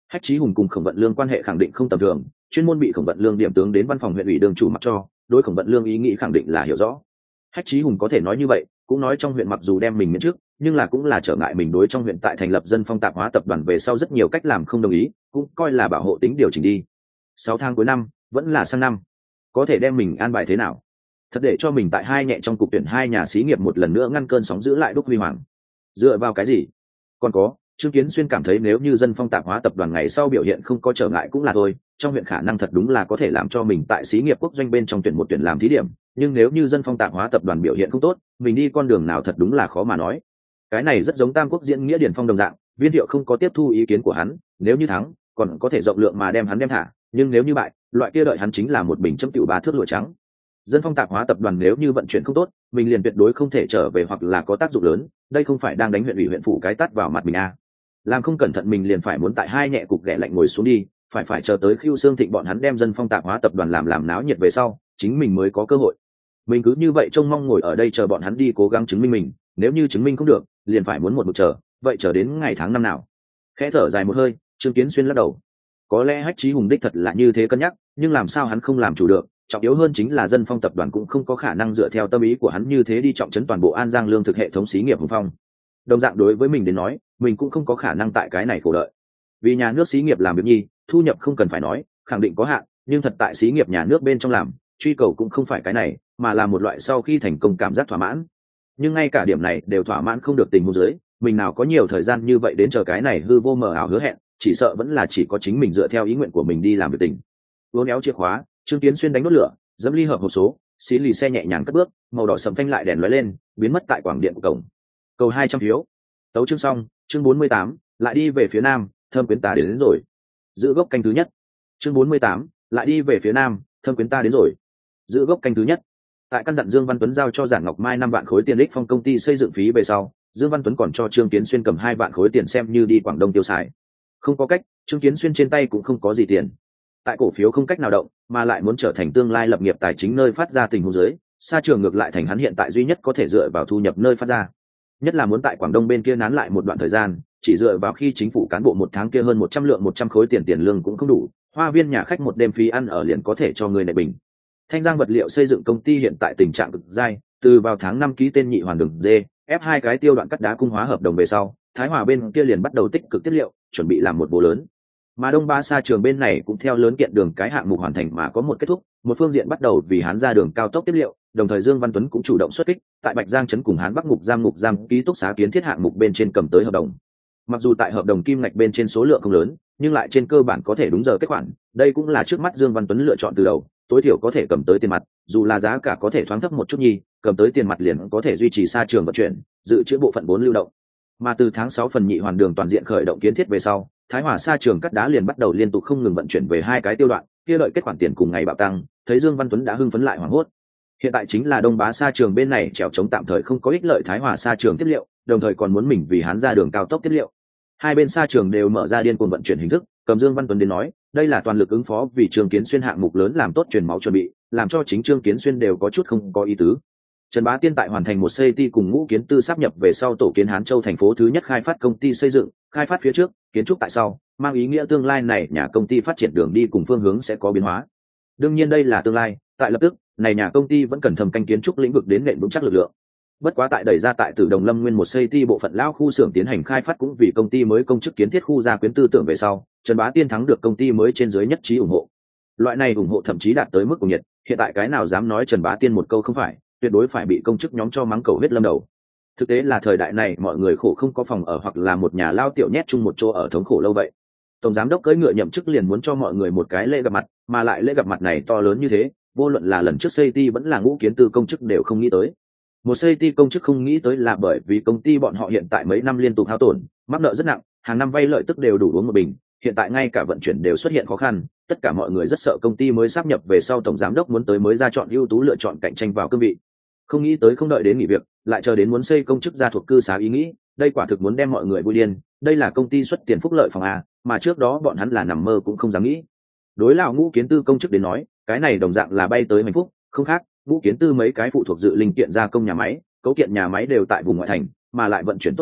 Hách Chí Hùng cùng Khổng Vận Lương quan hệ khẳng định không tầm thường, chuyên môn bị Khổng Vận Lương điểm tướng đến văn phòng huyện ủy đường chủ mặc cho, đối Khổng Vận Lương ý nghĩ khẳng định là hiểu rõ. Hách Chí Hùng có thể nói như vậy, cũng nói trong huyện mặc dù đem mình miễn trước, nhưng là cũng là trở ngại mình đối trong huyện tại thành lập dân phong tạp hóa tập đoàn về sau rất nhiều cách làm không đồng ý, cũng coi là bảo hộ tính điều chỉnh đi. 6 tháng cuối năm, vẫn là sang năm, có thể đem mình an bài thế nào? Thật để cho mình tại hai nhẹ trong cục tuyển hai nhà xí nghiệp một lần nữa ngăn cơn sóng dữ lại đúc huy hoàng. Dựa vào cái gì? Còn có, Trương Kiến Xuyên cảm thấy nếu như dân phong tạp hóa tập đoàn ngày sau biểu hiện không có trở ngại cũng là thôi, trong huyện khả năng thật đúng là có thể làm cho mình tại xí nghiệp quốc doanh bên trong tuyển một tuyển làm thí điểm, nhưng nếu như dân phong tạp hóa tập đoàn biểu hiện không tốt, mình đi con đường nào thật đúng là khó mà nói. Cái này rất giống Tam Quốc diễn nghĩa điển phong đồng dạng, Viên Thiệu không có tiếp thu ý kiến của hắn, nếu như thắng, còn có thể rộng lượng mà đem hắn đem thả, nhưng nếu như bại, loại kia đợi hắn chính là một bình châm tiểu ba thước lụa trắng. Dân phong tạp hóa tập đoàn nếu như vận chuyển không tốt, mình liền tuyệt đối không thể trở về hoặc là có tác dụng lớn, đây không phải đang đánh huyện ủy huyện phủ cái tát vào mặt mình à. Làm không cẩn thận mình liền phải muốn tại hai nhẹ cục ghẻ lạnh ngồi xuống đi, phải chờ tới Khưu Xương Thịnh bọn hắn đem dân phong tạp hóa tập đoàn làm náo nhiệt về sau, chính mình mới có cơ hội. Mình cứ như vậy trông mong ngồi ở đây chờ bọn hắn đi cố gắng chứng minh mình, nếu như chứng minh không được, liền phải muốn một mực chờ, vậy chờ đến ngày tháng năm nào? Khẽ thở dài một hơi, Trương Kiến Xuyên lắc đầu. Có lẽ Hách Chí Hùng đích thật là như thế cân nhắc, nhưng làm sao hắn không làm chủ được, trọng yếu hơn chính là dân phong tập đoàn cũng không có khả năng dựa theo tâm ý của hắn như thế đi trọng trấn toàn bộ An Giang lương thực hệ thống xí nghiệp Hùng Phong. Đồng dạng đối với mình đến nói, mình cũng không có khả năng tại cái này khổ đợi. Vì nhà nước xí nghiệp làm việc nhi, thu nhập không cần phải nói, khẳng định có hạn, nhưng thật tại xí nghiệp nhà nước bên trong làm, truy cầu cũng không phải cái này, mà là một loại sau khi thành công cảm giác thỏa mãn. Nhưng ngay cả điểm này đều thỏa mãn không được tình huống dưới, mình nào có nhiều thời gian như vậy đến chờ cái này hư vô mờ ảo hứa hẹn, chỉ sợ vẫn là chỉ có chính mình dựa theo ý nguyện của mình đi làm việc tình. Uốn éo chìa khóa, Trương Kiến Xuyên đánh đốt lửa, dẫm ly hợp hộp số, xí lì xe nhẹ nhàng cất bước, màu đỏ sẫm phanh lại đèn lóe lên, biến mất tại quảng điện của cổng. Cầu 200 phiếu. Tấu chương xong, chương 48, lại đi về phía nam, thơm quyến ta đến rồi. Giữ gốc canh thứ nhất. Chương 48, lại đi về phía nam, thơm quyến ta đến rồi. Giữ gốc canh thứ nhất. Tại căn dặn Dương Văn Tuấn giao cho Giản Ngọc Mai 5 vạn khối tiền đích phong công ty xây dựng phí về sau, Dương Văn Tuấn còn cho Trương Kiến Xuyên cầm 2 vạn khối tiền xem như đi Quảng Đông tiêu xài. Không có cách, Trương Kiến Xuyên trên tay cũng không có gì tiền. Tại cổ phiếu không cách nào động, mà lại muốn trở thành tương lai lập nghiệp tài chính nơi phát ra tình huống dưới, Sa Trường ngược lại thành hắn hiện tại duy nhất có thể dựa vào thu nhập nơi phát ra. Nhất là muốn tại Quảng Đông bên kia nán lại một đoạn thời gian, chỉ dựa vào khi chính phủ cán bộ một tháng kia hơn 100 lượng 100 khối tiền lương cũng không đủ, hoa viên nhà khách một đêm phí ăn ở liền có thể cho người này bình. Thanh Giang vật liệu xây dựng công ty hiện tại tình trạng cực dai, từ vào tháng 5 ký tên nhị hoàn đường D, ép 2 cái tiêu đoạn cắt đá cung hóa hợp đồng về sau, Thái Hòa bên kia liền bắt đầu tích cực tiết liệu, chuẩn bị làm một bộ lớn. Mà Đông Ba Sa Trường bên này cũng theo lớn kiện đường cái hạng mục hoàn thành mà có một kết thúc, một phương diện bắt đầu vì Hán ra đường cao tốc tiết liệu, đồng thời Dương Văn Tuấn cũng chủ động xuất kích, tại Bạch Giang trấn cùng Hán Bắc ngục giam ký túc xá kiến thiết hạng mục bên trên cầm tới hợp đồng. Mặc dù tại hợp đồng kim ngạch bên trên số lượng không lớn, nhưng lại trên cơ bản có thể đúng giờ kết khoản, đây cũng là trước mắt Dương Văn Tuấn lựa chọn từ đầu, tối thiểu có thể cầm tới tiền mặt, dù là giá cả có thể thoáng thấp một chút nhi, cầm tới tiền mặt liền có thể duy trì Sa Trường vận chuyển, dự trữ bộ phận vốn lưu động. Mà từ tháng 6 phần nhị hoàn đường toàn diện khởi động kiến thiết về sau, Thái Hòa Sa Trường cắt đá liền bắt đầu liên tục không ngừng vận chuyển về 2 cái tiêu đoạn, kia đợi kết khoản tiền cùng ngày bạo tăng, thấy Dương Văn Tuấn đã hưng phấn lại hoảng hốt. Hiện tại chính là Đông Bá Sa Trường bên này trèo chống tạm thời không có ích lợi Thái Hòa Sa Trường tiếp liệu, đồng thời còn muốn mình vì Hán ra đường cao tốc tiếp liệu. Hai bên Sa Trường đều mở ra điên cuồng vận chuyển hình thức, cầm Dương Văn Tuấn đến nói, đây là toàn lực ứng phó vì Trương Kiến Xuyên hạng mục lớn làm tốt truyền máu chuẩn bị, làm cho chính Trương Kiến Xuyên đều có chút không có ý tứ. Trần Bá Tiên tại hoàn thành một xây ty cùng Ngũ Kiến Tư sáp nhập về sau tổ kiến Hán Châu thành phố thứ nhất khai phát công ty xây dựng, khai phát phía trước, kiến trúc tại sau, mang ý nghĩa tương lai này nhà công ty phát triển đường đi cùng phương hướng sẽ có biến hóa. Đương nhiên đây là tương lai, tại lập tức, này nhà công ty vẫn cần thầm canh kiến trúc lĩnh vực đến nền vững chắc lực lượng. Bất quá tại đẩy ra tại Tử Đồng Lâm Nguyên một xây ty bộ phận lao khu xưởng tiến hành khai phát cũng vì công ty mới công chức kiến thiết khu gia quyến tư tưởng về sau, Trần Bá Tiên thắng được công ty mới trên dưới nhất trí ủng hộ. Loại này ủng hộ thậm chí đạt tới mức cuồng nhiệt, hiện tại cái nào dám nói Trần Bá Tiên một câu không phải, tuyệt đối phải bị công chức nhóm cho mắng cầu huyết lâm đầu. Thực tế là thời đại này mọi người khổ không có phòng ở hoặc là một nhà lao tiểu nhét chung một chỗ ở thống khổ lâu vậy. Tổng giám đốc cưỡi ngựa nhậm chức liền muốn cho mọi người một cái lễ gặp mặt, mà lại lễ gặp mặt này to lớn như thế, vô luận là lần trước xây ty vẫn là Ngũ Kiến Tư công chức đều không nghĩ tới. Một xây ty công chức không nghĩ tới là bởi vì công ty bọn họ hiện tại mấy năm liên tục hao tổn, mắc nợ rất nặng, hàng năm vay lợi tức đều đủ uống một bình, hiện tại ngay cả vận chuyển đều xuất hiện khó khăn, tất cả mọi người rất sợ công ty mới sáp nhập về sau tổng giám đốc muốn tới mới ra chọn ưu tú lựa chọn cạnh tranh vào cương vị. Không nghĩ tới không đợi đến nghỉ việc, lại chờ đến muốn xây công chức ra thuộc cư xá ý nghĩ, đây quả thực muốn đem mọi người vui điên, đây là công ty xuất tiền phúc lợi phòng A, mà trước đó bọn hắn là nằm mơ cũng không dám nghĩ. Đối lão Ngũ Kiến Tư công chức đến nói, cái này đồng dạng là bay tới hạnh phúc, không khác, Ngũ Kiến Tư mấy cái phụ thuộc dự linh kiện gia công nhà máy, cấu kiện nhà máy đều tại vùng ngoại thành, mà lại vận chuyển tốt đẹp,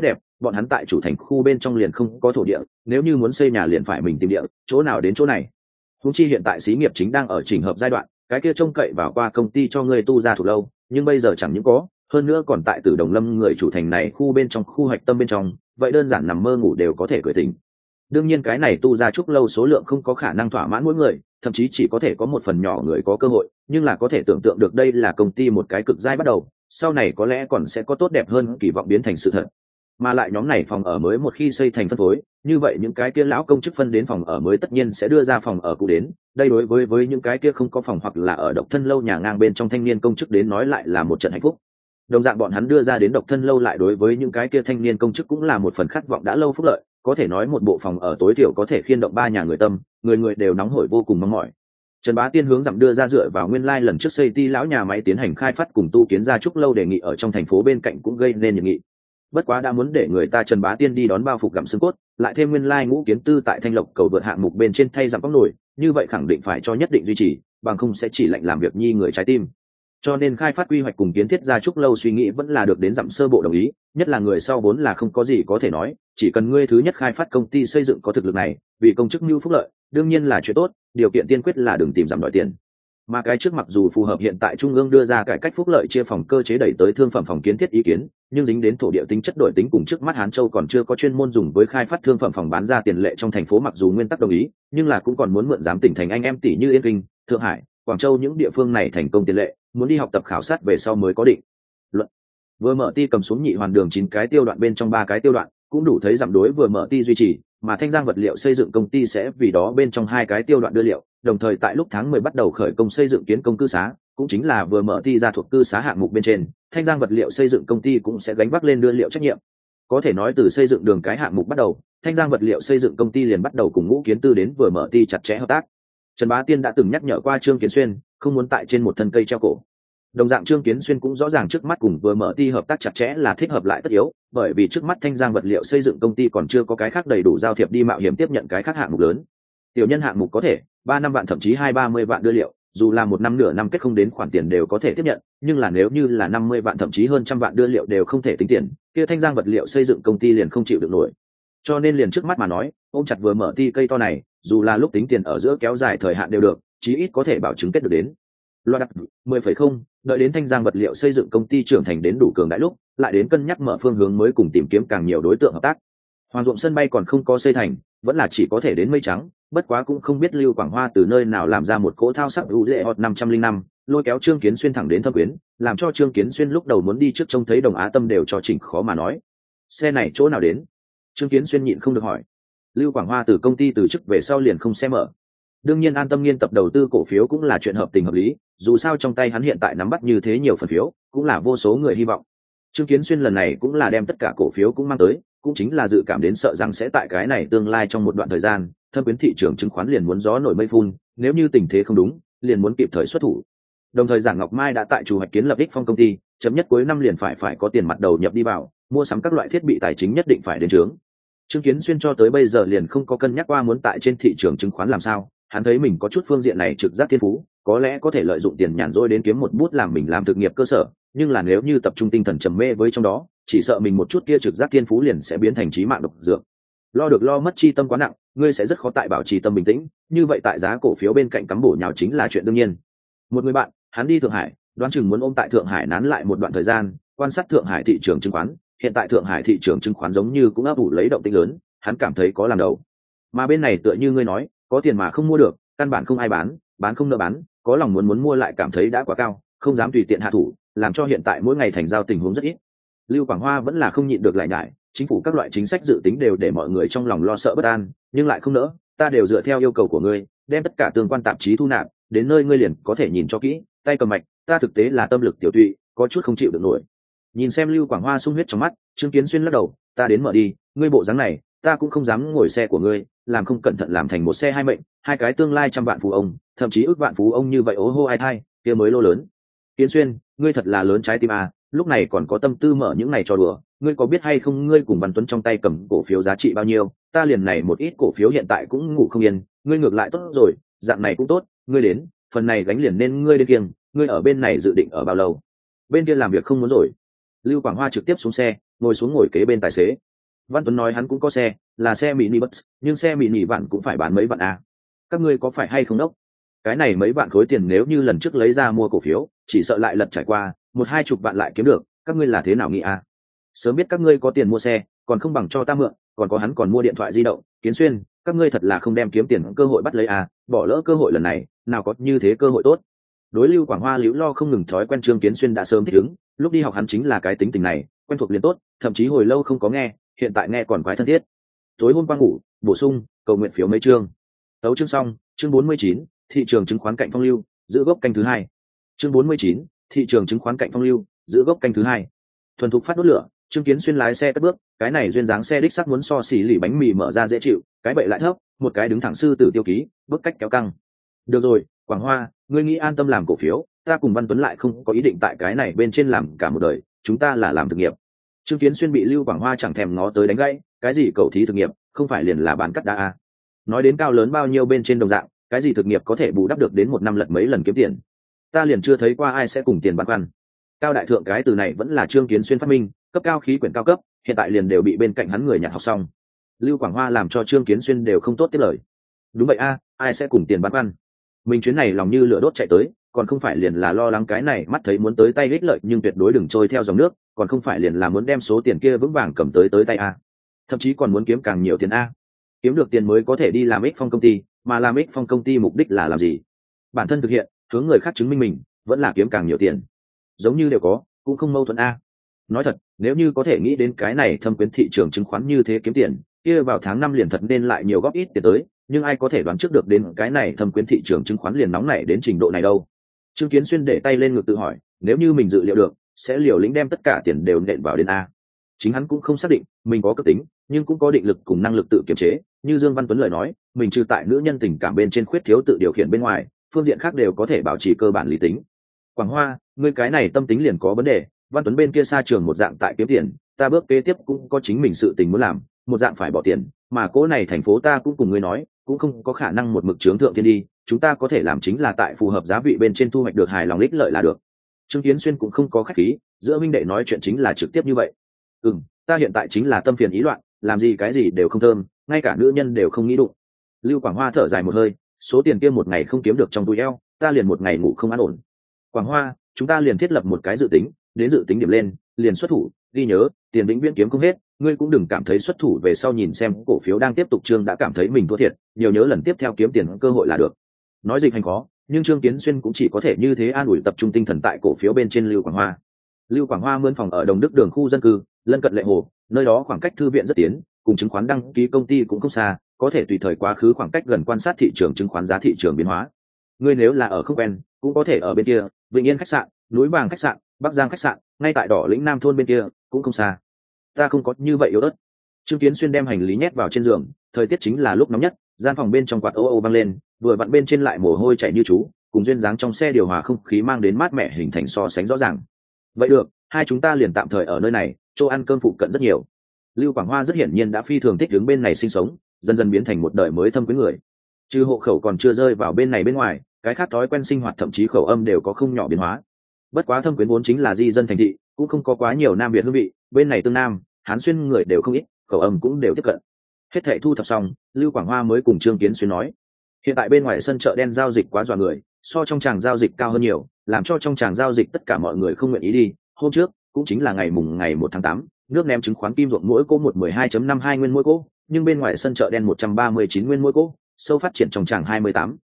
bọn hắn tại chủ thành khu bên trong liền không có thổ địa, nếu như muốn xây nhà liền phải mình tìm địa, chỗ nào đến chỗ này. Huống chi hiện tại xí nghiệp chính đang ở chỉnh hợp giai đoạn, cái kia trông cậy vào qua công ty cho ngươi tu ra thuộc lâu, nhưng bây giờ chẳng những có, hơn nữa còn tại Tử Đồng Lâm người chủ thành này khu bên trong, khu hoạch tâm bên trong, vậy đơn giản nằm mơ ngủ đều có thể cười tỉnh. Đương nhiên cái này tu ra trúc lâu số lượng không có khả năng thỏa mãn mỗi người, thậm chí chỉ có thể có một phần nhỏ người có cơ hội, nhưng là có thể tưởng tượng được đây là công ty một cái cực giai bắt đầu, sau này có lẽ còn sẽ có tốt đẹp hơn kỳ vọng biến thành sự thật. Mà lại nhóm này phòng ở mới một khi xây thành phân phối, như vậy những cái kia lão công chức phân đến phòng ở mới tất nhiên sẽ đưa ra phòng ở cũ đến, đây đối với những cái kia không có phòng hoặc là ở độc thân lâu nhà ngang bên trong thanh niên công chức đến nói lại là một trận hạnh phúc. Đồng dạng bọn hắn đưa ra đến độc thân lâu lại đối với những cái kia thanh niên công chức cũng là một phần khát vọng đã lâu phúc lợi, có thể nói một bộ phòng ở tối thiểu có thể khiên động 3 nhà người tâm, người người đều nóng hổi vô cùng mong mỏi. Trần Bá Tiên hướng dặm đưa ra dựa vào nguyên lai lần trước xây ti lão nhà máy tiến hành khai phát cùng tu kiến gia trúc lâu đề nghị ở trong thành phố bên cạnh cũng gây nên nhiệt nghị. Bất quá đã muốn để người ta Trần Bá Tiên đi đón bao phục gặm xương cốt, lại thêm nguyên lai ngũ kiến tư tại Thanh Lộc cầu vượt hạng mục bên trên thay giảm cốc nổi, như vậy khẳng định phải cho nhất định duy trì, bằng không sẽ chỉ lạnh làm việc nhi người trái tim. Cho nên khai phát quy hoạch cùng kiến thiết gia trúc lâu suy nghĩ vẫn là được đến dặm sơ bộ đồng ý, nhất là người sau vốn là không có gì có thể nói, chỉ cần ngươi thứ nhất khai phát công ty xây dựng có thực lực này, vì công chức mưu phúc lợi, đương nhiên là chuyện tốt, điều kiện tiên quyết là đừng tìm giảm đòi tiền. Mà cái trước mặc dù phù hợp hiện tại trung ương đưa ra cải cách phúc lợi chia phòng cơ chế đẩy tới thương phẩm phòng kiến thiết ý kiến, nhưng dính đến thổ địa tính chất đổi tính cùng trước mắt Hán Châu còn chưa có chuyên môn dùng với khai phát thương phẩm phòng bán ra tiền lệ trong thành phố, mặc dù nguyên tắc đồng ý, nhưng là cũng còn muốn mượn giám tỉnh thành anh em tỷ như Yên Kinh, Thượng Hải, Quảng Châu những địa phương này thành công tiền lệ, muốn đi học tập khảo sát về sau mới có định luận. Vừa mở ti cầm xuống nhị hoàn đường 9 cái tiêu đoạn bên trong 3 cái tiêu đoạn, cũng đủ thấy giảm đối vừa mở ti duy trì, mà Thanh Giang vật liệu xây dựng công ty sẽ vì đó bên trong 2 cái tiêu đoạn đưa liệu, đồng thời tại lúc tháng 10 bắt đầu khởi công xây dựng kiến công cư xá, cũng chính là vừa mở ti ra thuộc cư xá hạng mục bên trên, Thanh Giang vật liệu xây dựng công ty cũng sẽ gánh vác lên đưa liệu trách nhiệm. Có thể nói từ xây dựng đường cái hạng mục bắt đầu, Thanh Giang vật liệu xây dựng công ty liền bắt đầu cùng ngũ kiến tư đến vừa mở ti chặt chẽ hợp tác. Trần Bá Tiên đã từng nhắc nhở qua Trương Kiến Xuyên, không muốn tại trên một thân cây treo cổ. Đồng dạng Trương Kiến Xuyên cũng rõ ràng trước mắt cùng vừa mở ti hợp tác chặt chẽ là thích hợp lại tất yếu, bởi vì trước mắt Thanh Giang vật liệu xây dựng công ty còn chưa có cái khác đầy đủ giao thiệp đi mạo hiểm tiếp nhận cái khác hạng mục lớn. Tiểu nhân hạng mục có thể 3-5 vạn thậm chí 20-30 vạn đưa liệu, dù là một năm nửa năm kết không đến khoản tiền đều có thể tiếp nhận, nhưng là nếu như là 50 vạn thậm chí hơn trăm vạn đưa liệu đều không thể tính tiền, kia Thanh Giang vật liệu xây dựng công ty liền không chịu được nổi. Cho nên liền trước mắt mà nói, ôm chặt vừa mở ti cây to này, dù là lúc tính tiền ở giữa kéo dài thời hạn đều được, chí ít có thể bảo chứng kết được đến. Loạt đặt 10,0, đợi đến Thanh Giang vật liệu xây dựng công ty trưởng thành đến đủ cường đại lúc, lại đến cân nhắc mở phương hướng mới cùng tìm kiếm càng nhiều đối tượng hợp tác. Hoàng ruộng sân bay còn không có xây thành, vẫn là chỉ có thể đến mây trắng, bất quá cũng không biết Lưu Quảng Hoa từ nơi nào làm ra một cỗ thao sắc UZ Hot 505, lôi kéo Trương Kiến Xuyên thẳng đến Thâm Quyến, làm cho Trương Kiến Xuyên lúc đầu muốn đi trước trông thấy Đồng Á Tâm đều cho chỉnh khó mà nói. Xe này chỗ nào đến? Trương Kiến Xuyên nhịn không được hỏi. Lưu Quảng Hoa từ công ty từ chức về sau liền không xe mở. Đương nhiên An Tâm nghiên tập đầu tư cổ phiếu cũng là chuyện hợp tình hợp lý, dù sao trong tay hắn hiện tại nắm bắt như thế nhiều phần phiếu, cũng là vô số người hy vọng. Trương Kiến Xuyên lần này cũng là đem tất cả cổ phiếu cũng mang tới, cũng chính là dự cảm đến sợ rằng sẽ tại cái này tương lai trong một đoạn thời gian, Thâm Quyến thị trường chứng khoán liền muốn gió nổi mây phun, nếu như tình thế không đúng, liền muốn kịp thời xuất thủ. Đồng thời Giản Ngọc Mai đã tại chủ hoạch kiến lập Ích Phong công ty, chấm nhất cuối năm liền phải có tiền mặt đầu nhập đi vào, mua sắm các loại thiết bị tài chính nhất định phải đến trướng. Trương Kiến Xuyên cho tới bây giờ liền không có cân nhắc qua muốn tại trên thị trường chứng khoán làm sao, hắn thấy mình có chút phương diện này trực giác thiên phú, có lẽ có thể lợi dụng tiền nhàn rỗi đến kiếm một bút làm mình làm thực nghiệp cơ sở, nhưng là nếu như tập trung tinh thần trầm mê với trong đó, chỉ sợ mình một chút kia trực giác thiên phú liền sẽ biến thành chí mạng độc dược. Lo được lo mất chi tâm quá nặng, ngươi sẽ rất khó tại bảo trì tâm bình tĩnh, như vậy tại giá cổ phiếu bên cạnh cắm bổ nhào chính là chuyện đương nhiên. Một người bạn, hắn đi Thượng Hải, đoán chừng muốn ôm tại Thượng Hải nán lại một đoạn thời gian, quan sát Thượng Hải thị trường chứng khoán, hiện tại Thượng Hải thị trường chứng khoán giống như cũng ấp ủ lấy động tĩnh lớn, hắn cảm thấy có làm đầu. Mà bên này tựa như ngươi nói, có tiền mà không mua được, căn bản không ai bán không nỡ bán, có lòng muốn mua lại cảm thấy đã quá cao, không dám tùy tiện hạ thủ, làm cho hiện tại mỗi ngày thành giao tình huống rất ít. Lưu Quảng Hoa vẫn là không nhịn được lại nhải, chính phủ các loại chính sách dự tính đều để mọi người trong lòng lo sợ bất an, nhưng lại không nỡ, ta đều dựa theo yêu cầu của ngươi, đem tất cả tương quan tạp chí thu nạp, đến nơi ngươi liền có thể nhìn cho kỹ, tay cầm mạch, ta thực tế là tâm lực tiểu tụy, có chút không chịu được nổi. Nhìn xem Lưu Quảng Hoa sung huyết trong mắt, Trương Kiến Xuyên lắc đầu, ta đến mở đi, ngươi bộ dáng này, ta cũng không dám ngồi xe của ngươi, làm không cẩn thận làm thành một xe hai mệnh, hai cái tương lai trăm vạn phú ông, thậm chí ước vạn phú ông như vậy ố hô ai thai, kia mới lô lớn. Kiến Xuyên, ngươi thật là lớn trái tim à, lúc này còn có tâm tư mở những này cho đùa, ngươi có biết hay không ngươi cùng Văn Tuấn trong tay cầm cổ phiếu giá trị bao nhiêu, ta liền này một ít cổ phiếu hiện tại cũng ngủ không yên, ngươi ngược lại tốt rồi, dạng này cũng tốt, ngươi đến, phần này gánh liền nên ngươi đến kiêng, ngươi ở bên này dự định ở bao lâu? Bên kia làm việc không muốn rồi. Lưu Quảng Hoa trực tiếp xuống xe, ngồi kế bên tài xế. Văn Tuấn nói hắn cũng có xe, là xe mini bus, nhưng xe mini vạn cũng phải bán mấy vạn à. Các ngươi có phải hay không đốc? Cái này mấy vạn khối tiền nếu như lần trước lấy ra mua cổ phiếu, chỉ sợ lại lật trải qua, 1-20 vạn lại kiếm được, các ngươi là thế nào nghĩ à? Sớm biết các ngươi có tiền mua xe, còn không bằng cho ta mượn, còn có hắn còn mua điện thoại di động, Kiến Xuyên, các ngươi thật là không đem kiếm tiền cơ hội bắt lấy à, bỏ lỡ cơ hội lần này, nào có như thế cơ hội tốt. Đối Lưu Quảng Hoa liễu lo không ngừng thói quen Trương Kiến Xuyên đã sớm thích ứng, lúc đi học hắn chính là cái tính tình này, quen thuộc liền tốt, thậm chí hồi lâu không có nghe, hiện tại nghe còn quái thân thiết. Tối hôm qua ngủ, bổ sung, cầu nguyện phiếu mấy chương. Tấu chương xong, chương 49, thị trường chứng khoán cạnh phong lưu, giữ gốc canh thứ hai. Chương 49, thị trường chứng khoán cạnh phong lưu, giữ gốc canh thứ hai. Thuần thục phát đốt lửa, Trương Kiến Xuyên lái xe cất bước, cái này duyên dáng xe đích sắc muốn so xì lì bánh mì mở ra dễ chịu, cái bệ lại thấp, một cái đứng thẳng sư tử tiêu ký, bước cách kéo căng. Được rồi, Quảng Hoa, ngươi nghĩ an tâm làm cổ phiếu, ta cùng Văn Tuấn lại không có ý định tại cái này bên trên làm cả một đời, chúng ta là làm thực nghiệp. Trương Kiến Xuyên bị Lưu Quảng Hoa chẳng thèm ngó tới đánh gãy, cái gì cậu thí thực nghiệp, không phải liền là bán cắt đá à? Nói đến cao lớn bao nhiêu bên trên đồng dạng, cái gì thực nghiệp có thể bù đắp được đến một năm lật mấy lần kiếm tiền? Ta liền chưa thấy qua ai sẽ cùng tiền băn khoăn. Cao đại thượng cái từ này vẫn là Trương Kiến Xuyên phát minh, cấp cao khí quyển cao cấp, hiện tại liền đều bị bên cạnh hắn người nhặt học xong. Lưu Quảng Hoa làm cho Trương Kiến Xuyên đều không tốt tiếp lời. Đúng vậy a, ai sẽ cùng tiền băn khoăn? Mình chuyến này lòng như lửa đốt chạy tới, còn không phải liền là lo lắng cái này mắt thấy muốn tới tay ích lợi nhưng tuyệt đối đừng trôi theo dòng nước, còn không phải liền là muốn đem số tiền kia vững vàng cầm tới tay a. Thậm chí còn muốn kiếm càng nhiều tiền a. Kiếm được tiền mới có thể đi làm ích phong công ty, mà làm ích phong công ty mục đích là làm gì? Bản thân thực hiện, hướng người khác chứng minh mình, vẫn là kiếm càng nhiều tiền. Giống như đều có, cũng không mâu thuẫn a. Nói thật, nếu như có thể nghĩ đến cái này thâm quyến thị trường chứng khoán như thế kiếm tiền, kia vào tháng 5 liền thật nên lại nhiều góp ít tiền tới, nhưng ai có thể đoán trước được đến cái này thâm quyến thị trường chứng khoán liền nóng nảy đến trình độ này đâu. Trương Kiến Xuyên để tay lên ngực tự hỏi, nếu như mình dự liệu được, sẽ liều lĩnh đem tất cả tiền đều nện vào đến a. Chính hắn cũng không xác định mình có cấp tính, nhưng cũng có định lực cùng năng lực tự kiềm chế, như Dương Văn Tuấn lời nói, mình trừ tại nữ nhân tình cảm bên trên khuyết thiếu tự điều khiển bên ngoài, phương diện khác đều có thể bảo trì cơ bản lý tính. Quảng Hoa, ngươi cái này tâm tính liền có vấn đề, Văn Tuấn bên kia xa trường một dạng tại kiếm tiền, ta bước kế tiếp cũng có chính mình sự tình muốn làm, một dạng phải bỏ tiền, mà cố này thành phố ta cũng cùng ngươi nói, cũng không có khả năng một mực chướng thượng thiên đi, chúng ta có thể làm chính là tại phù hợp giá vị bên trên thu hoạch được hài lòng ích lợi là được. Trương Kiến Xuyên cũng không có khách khí, giữa minh đệ nói chuyện chính là trực tiếp như vậy. Ta hiện tại chính là tâm phiền ý loạn, làm gì cái gì đều không thơm, ngay cả nữ nhân đều không nghĩ đụng. Lưu Quảng Hoa thở dài một hơi, số tiền kia một ngày không kiếm được trong túi eo, ta liền một ngày ngủ không an ổn. Quảng Hoa, chúng ta liền thiết lập một cái dự tính, đến dự tính điểm lên, liền xuất thủ, ghi nhớ, tiền vĩnh viễn kiếm không hết, ngươi cũng đừng cảm thấy xuất thủ về sau nhìn xem cổ phiếu đang tiếp tục trương đã cảm thấy mình thua thiệt, nhiều nhớ lần tiếp theo kiếm tiền cơ hội là được. Nói dịch hành khó, nhưng Trương Kiến Xuyên cũng chỉ có thể như thế an ủi tập trung tinh thần tại cổ phiếu bên trên Lưu Quảng Hoa. Lưu Quảng Hoa mướn phòng ở Đồng Đức đường khu dân cư, lân cận Lệ Hồ, nơi đó khoảng cách thư viện rất tiến, cùng chứng khoán đăng ký công ty cũng không xa, có thể tùy thời quá khứ khoảng cách gần quan sát thị trường chứng khoán giá thị trường biến hóa. Ngươi nếu là ở không quen, cũng có thể ở bên kia, Vĩnh Yên khách sạn, Núi Vàng khách sạn, Bắc Giang khách sạn, ngay tại Đỏ Lĩnh Nam thôn bên kia, cũng không xa. Ta không có như vậy yếu ớt. Trương Kiến Xuyên đem hành lý nhét vào trên giường, thời tiết chính là lúc nóng nhất, gian phòng bên trong quạt ô ô vang lên, vừa vặn bên trên lại mồ hôi chảy như chú, cùng duyên dáng trong xe điều hòa không khí mang đến mát mẻ hình thành so sánh rõ ràng. Vậy được, hai chúng ta liền tạm thời ở nơi này, chỗ ăn cơm phụ cận rất nhiều. Lưu Quảng Hoa rất hiển nhiên đã phi thường thích đứng bên này sinh sống, dần dần biến thành một đời mới thâm quyến người. Trừ hộ khẩu còn chưa rơi vào bên này bên ngoài, cái khác thói quen sinh hoạt thậm chí khẩu âm đều có không nhỏ biến hóa. Bất quá thâm quyến vốn chính là di dân thành thị, cũng không có quá nhiều nam việt hương vị, bên này tương nam, hán xuyên người đều không ít, khẩu âm cũng đều tiếp cận. Hết thảy thu thập xong, Lưu Quảng Hoa mới cùng Trương Kiến Xuyên nói, hiện tại bên ngoài sân chợ đen giao dịch quá dọa người, so trong tràng giao dịch cao hơn nhiều, làm cho trong tràng giao dịch tất cả mọi người không nguyện ý đi. Hôm trước cũng chính là ngày 1 tháng 8, nước ném chứng khoán kim ruộng mỗi cô 112.52 nguyên mỗi cô, nhưng bên ngoài sân chợ đen 139 nguyên mỗi cô, sâu phát triển trong tràng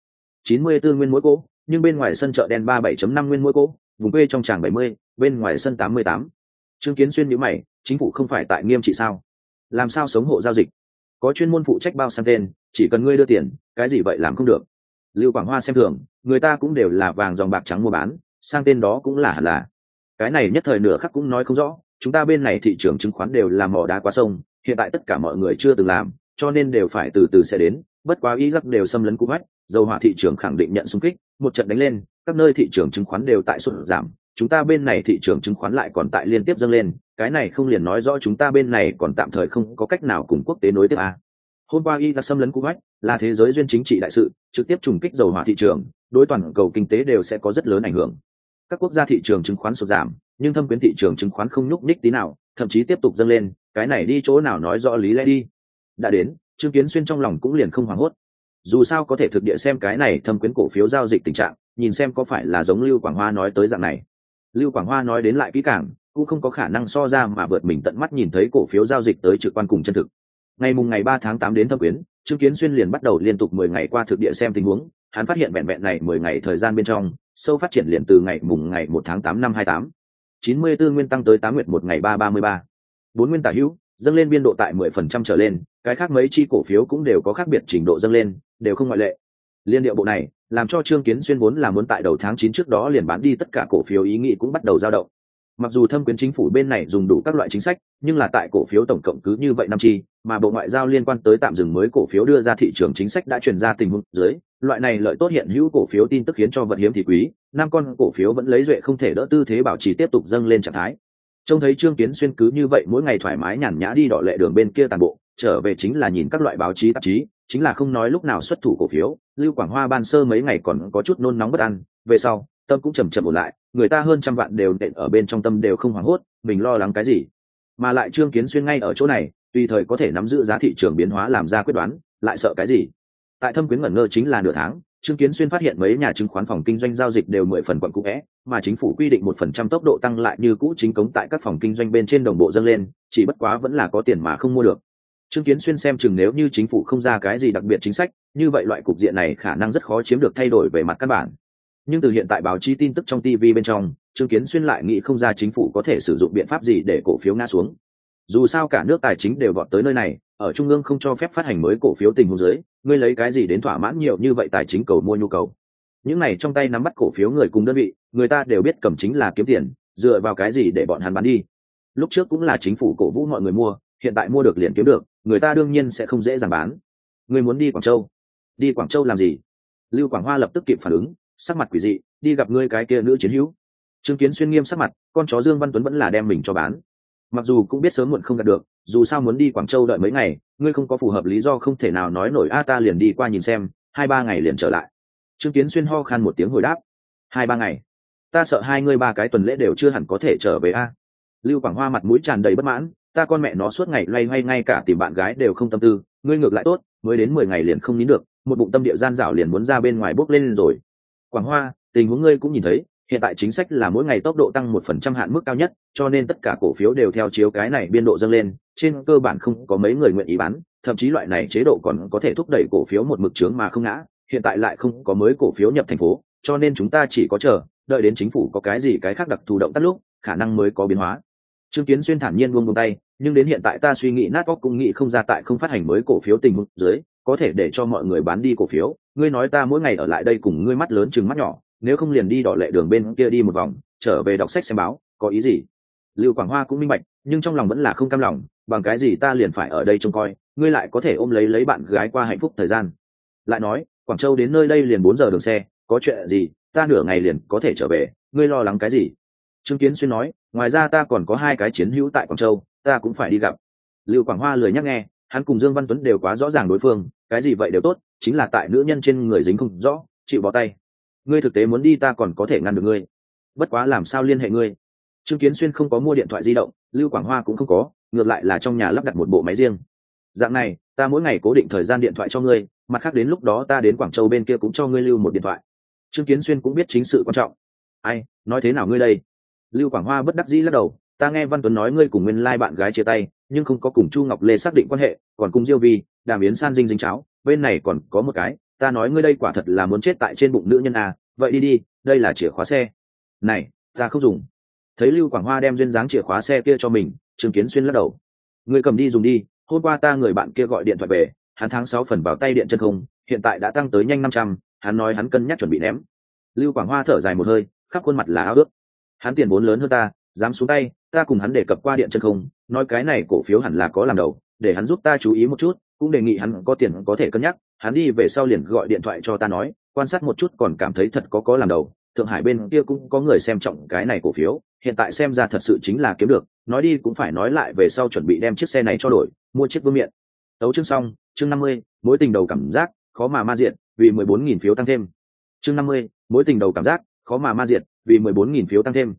28.94 nguyên mỗi cô, nhưng bên ngoài sân chợ đen 37.5 nguyên mỗi cô, vùng quê trong tràng 70, bên ngoài sân 88. Trương Kiến Xuyên nhíu mày, chính phủ không phải tại nghiêm trị sao? Làm sao sống hộ giao dịch? Có chuyên môn phụ trách bao sang tên, chỉ cần ngươi đưa tiền, cái gì vậy làm không được. Lưu Quảng Hoa xem thường, người ta cũng đều là vàng dòng bạc trắng mua bán, sang tên đó cũng là hẳn là. Cái này nhất thời nửa khắc cũng nói không rõ, chúng ta bên này thị trường chứng khoán đều là mỏ đá qua sông, hiện tại tất cả mọi người chưa từng làm, cho nên đều phải từ từ sẽ đến, bất quá ý giặc đều xâm lấn cú hách, dầu hỏa thị trường khẳng định nhận xung kích, một trận đánh lên, các nơi thị trường chứng khoán đều tại sụt giảm, chúng ta bên này thị trường chứng khoán lại còn tại liên tiếp dâng lên, cái này không liền nói rõ chúng ta bên này còn tạm thời không có cách nào cùng quốc tế nối tiếp à. Hôm qua y đã xâm lấn Kuwait, là thế giới duyên chính trị đại sự, trực tiếp trùng kích dầu hỏa thị trường, đối toàn cầu kinh tế đều sẽ có rất lớn ảnh hưởng. Các quốc gia thị trường chứng khoán sụt giảm, nhưng thâm quyến thị trường chứng khoán không nhúc nhích tí nào, thậm chí tiếp tục dâng lên, cái này đi chỗ nào nói rõ lý lẽ đi. Đã đến, Trương Kiến Xuyên trong lòng cũng liền không hoảng hốt. Dù sao có thể thực địa xem cái này thâm quyến cổ phiếu giao dịch tình trạng, nhìn xem có phải là giống Lưu Quảng Hoa nói tới dạng này. Lưu Quảng Hoa nói đến lại kỹ càng, cũng không có khả năng so ra mà vượt mình tận mắt nhìn thấy cổ phiếu giao dịch tới trực quan cùng chân thực. Ngày 3 tháng 8 đến thâm quyến, Trương Kiến Xuyên liền bắt đầu liên tục 10 ngày qua thực địa xem tình huống, hắn phát hiện vẹn vẹn này 10 ngày thời gian bên trong, sâu phát triển liền từ ngày 1 tháng 8 năm 28, 94 nguyên tăng tới 8 nguyệt một ngày 333. 4 nguyên tả hữu, dâng lên biên độ tại 10% trở lên, cái khác mấy chi cổ phiếu cũng đều có khác biệt trình độ dâng lên, đều không ngoại lệ. Liên điệu bộ này, làm cho Trương Kiến Xuyên vốn là muốn tại đầu tháng 9 trước đó liền bán đi tất cả cổ phiếu ý nghĩ cũng bắt đầu dao động. Mặc dù thâm quyến chính phủ bên này dùng đủ các loại chính sách, nhưng là tại cổ phiếu tổng cộng cứ như vậy năm chi, mà bộ ngoại giao liên quan tới tạm dừng mới cổ phiếu đưa ra thị trường chính sách đã truyền ra tình huống dưới, loại này lợi tốt hiện hữu cổ phiếu tin tức khiến cho vật hiếm thì quý, năm con cổ phiếu vẫn lấy duệ không thể đỡ tư thế bảo trì tiếp tục dâng lên trạng thái. Trông thấy Trương Kiến Xuyên cứ như vậy mỗi ngày thoải mái nhàn nhã đi đọ lệ đường bên kia toàn bộ, trở về chính là nhìn các loại báo chí tạp chí, chính là không nói lúc nào xuất thủ cổ phiếu. Lưu Quảng Hoa ban sơ mấy ngày còn có chút nôn nóng bất an, về sau tâm cũng chầm chậm ổn lại, người ta hơn trăm vạn đều nện ở bên trong tâm đều không hoảng hốt, mình lo lắng cái gì. Mà lại Trương Kiến Xuyên ngay ở chỗ này, tùy thời có thể nắm giữ giá thị trường biến hóa làm ra quyết đoán, lại sợ cái gì. Tại thâm quyến ngẩn ngơ chính là nửa tháng, Trương Kiến Xuyên phát hiện mấy nhà chứng khoán phòng kinh doanh giao dịch đều 10 phần quận cũ é, mà chính phủ quy định 1% tốc độ tăng lại như cũ chính cống tại các phòng kinh doanh bên trên đồng bộ dâng lên, chỉ bất quá vẫn là có tiền mà không mua được. Trương Kiến Xuyên xem chừng nếu như chính phủ không ra cái gì đặc biệt chính sách, như vậy loại cục diện này khả năng rất khó chiếm được thay đổi về mặt căn bản. Nhưng từ hiện tại báo chí tin tức trong TV bên trong, Trương Kiến Xuyên lại nghĩ không ra chính phủ có thể sử dụng biện pháp gì để cổ phiếu ngã xuống. Dù sao cả nước tài chính đều vọt tới nơi này, ở trung ương không cho phép phát hành mới cổ phiếu tình huống dưới, ngươi lấy cái gì đến thỏa mãn nhiều như vậy tài chính cầu mua nhu cầu. Những này trong tay nắm bắt cổ phiếu người cùng đơn vị, người ta đều biết cầm chính là kiếm tiền, dựa vào cái gì để bọn hắn bán đi. Lúc trước cũng là chính phủ cổ vũ mọi người mua, hiện tại mua được liền kiếm được, người ta đương nhiên sẽ không dễ dàng bán. Ngươi muốn đi Quảng Châu? Đi Quảng Châu làm gì? Lưu Quảng Hoa lập tức kịp phản ứng, sắc mặt quỷ dị, đi gặp ngươi cái kia nữ chiến hữu. Trương Kiến Xuyên nghiêm sắc mặt, con chó Dương Văn Tuấn vẫn là đem mình cho bán. Mặc dù cũng biết sớm muộn không đạt được, dù sao muốn đi Quảng Châu đợi mấy ngày, ngươi không có phù hợp lý do không thể nào nói nổi ta liền đi qua nhìn xem, 2-3 ngày liền trở lại. Trương Kiến Xuyên ho khan một tiếng hồi đáp, 2-3 ngày, ta sợ hai ngươi 3 cái tuần lễ đều chưa hẳn có thể trở về a. Lưu Quảng Hoa mặt mũi tràn đầy bất mãn, ta con mẹ nó suốt ngày loay hoay ngay cả tìm bạn gái đều không tâm tư, ngươi ngược lại tốt, mới đến 10 ngày liền không nín được, một bụng tâm địa gian dảo liền muốn ra bên ngoài bốc lên rồi. Quảng Hoa, tình huống ngươi cũng nhìn thấy, hiện tại chính sách là mỗi ngày tốc độ tăng 1% hạn mức cao nhất, cho nên tất cả cổ phiếu đều theo chiếu cái này biên độ dâng lên, trên cơ bản không có mấy người nguyện ý bán, thậm chí loại này chế độ còn có thể thúc đẩy cổ phiếu một mực chướng mà không ngã, hiện tại lại không có mới cổ phiếu nhập thành phố, cho nên chúng ta chỉ có chờ, đợi đến chính phủ có cái gì cái khác đặc thù động tác lúc, khả năng mới có biến hóa. Trương Kiến Xuyên thản nhiên buông tay, nhưng đến hiện tại ta suy nghĩ nát óc cũng nghĩ không ra tại không phát hành mới cổ phiếu tình huống dưới, có thể để cho mọi người bán đi cổ phiếu, ngươi nói ta mỗi ngày ở lại đây cùng ngươi mắt lớn chừng mắt nhỏ, nếu không liền đi đỏ lệ đường bên kia đi một vòng, trở về đọc sách xem báo, có ý gì? Lưu Quảng Hoa cũng minh bạch, nhưng trong lòng vẫn là không cam lòng, bằng cái gì ta liền phải ở đây trông coi, ngươi lại có thể ôm lấy bạn gái qua hạnh phúc thời gian. Lại nói, Quảng Châu đến nơi đây liền 4 giờ đường xe, có chuyện gì, ta nửa ngày liền có thể trở về, ngươi lo lắng cái gì? Trương Kiến Xuyên nói, ngoài ra ta còn có 2 cái chiến hữu tại Quảng Châu, ta cũng phải đi gặp. Lưu Quảng Hoa lười nhắc nghe, hắn cùng Dương Văn Tuấn đều quá rõ ràng đối phương, cái gì vậy đều tốt, chính là tại nữ nhân trên người dính không rõ, chịu bó tay. Ngươi thực tế muốn đi ta còn có thể ngăn được ngươi, bất quá làm sao liên hệ ngươi? Trương Kiến Xuyên không có mua điện thoại di động, Lưu Quảng Hoa cũng không có, ngược lại là trong nhà lắp đặt một bộ máy riêng. Dạng này, ta mỗi ngày cố định thời gian điện thoại cho ngươi, mặt khác đến lúc đó ta đến Quảng Châu bên kia cũng cho ngươi lưu một điện thoại. Trương Kiến Xuyên cũng biết chính sự quan trọng. Ai, nói thế nào ngươi đây? Lưu Quảng Hoa bất đắc dĩ lắc đầu, ta nghe Văn Tuấn nói ngươi cùng nguyên lai bạn gái chia tay, nhưng không có cùng Chu Ngọc Lê xác định quan hệ, còn cùng Diêu Vi, Đàm Yến San dinh dính cháo, bên này còn có một cái, ta nói ngươi đây quả thật là muốn chết tại trên bụng nữ nhân à, vậy đi đi, đây là chìa khóa xe. Này, ta không dùng. Thấy Lưu Quảng Hoa đem duyên dáng chìa khóa xe kia cho mình, Trương Kiến Xuyên lắc đầu. Ngươi cầm đi dùng đi, hôm qua ta người bạn kia gọi điện thoại về, hắn tháng 6 phần vào tay điện chân không, hiện tại đã tăng tới nhanh 500, hắn nói hắn cân nhắc chuẩn bị ném. Lưu Quảng Hoa thở dài một hơi, khắp khuôn mặt là ao ước. Hắn tiền vốn lớn hơn ta, dám xuống tay, ta cùng hắn đề cập qua điện chân không, nói cái này cổ phiếu hẳn là có làm đầu, để hắn giúp ta chú ý một chút, cũng đề nghị hắn có tiền có thể cân nhắc, hắn đi về sau liền gọi điện thoại cho ta nói, quan sát một chút còn cảm thấy thật có làm đầu, Thượng Hải bên kia cũng có người xem trọng cái này cổ phiếu, hiện tại xem ra thật sự chính là kiếm được, nói đi cũng phải nói lại về sau chuẩn bị đem chiếc xe này cho đổi, mua chiếc vương miện. Tấu chương xong, chương 50, mối tình đầu cảm giác, khó mà ma diện, vì 14.000 phiếu tăng thêm. Chương 50, mối tình đầu cảm giác, khó mà ma diện, vì 14.000 phiếu tăng thêm.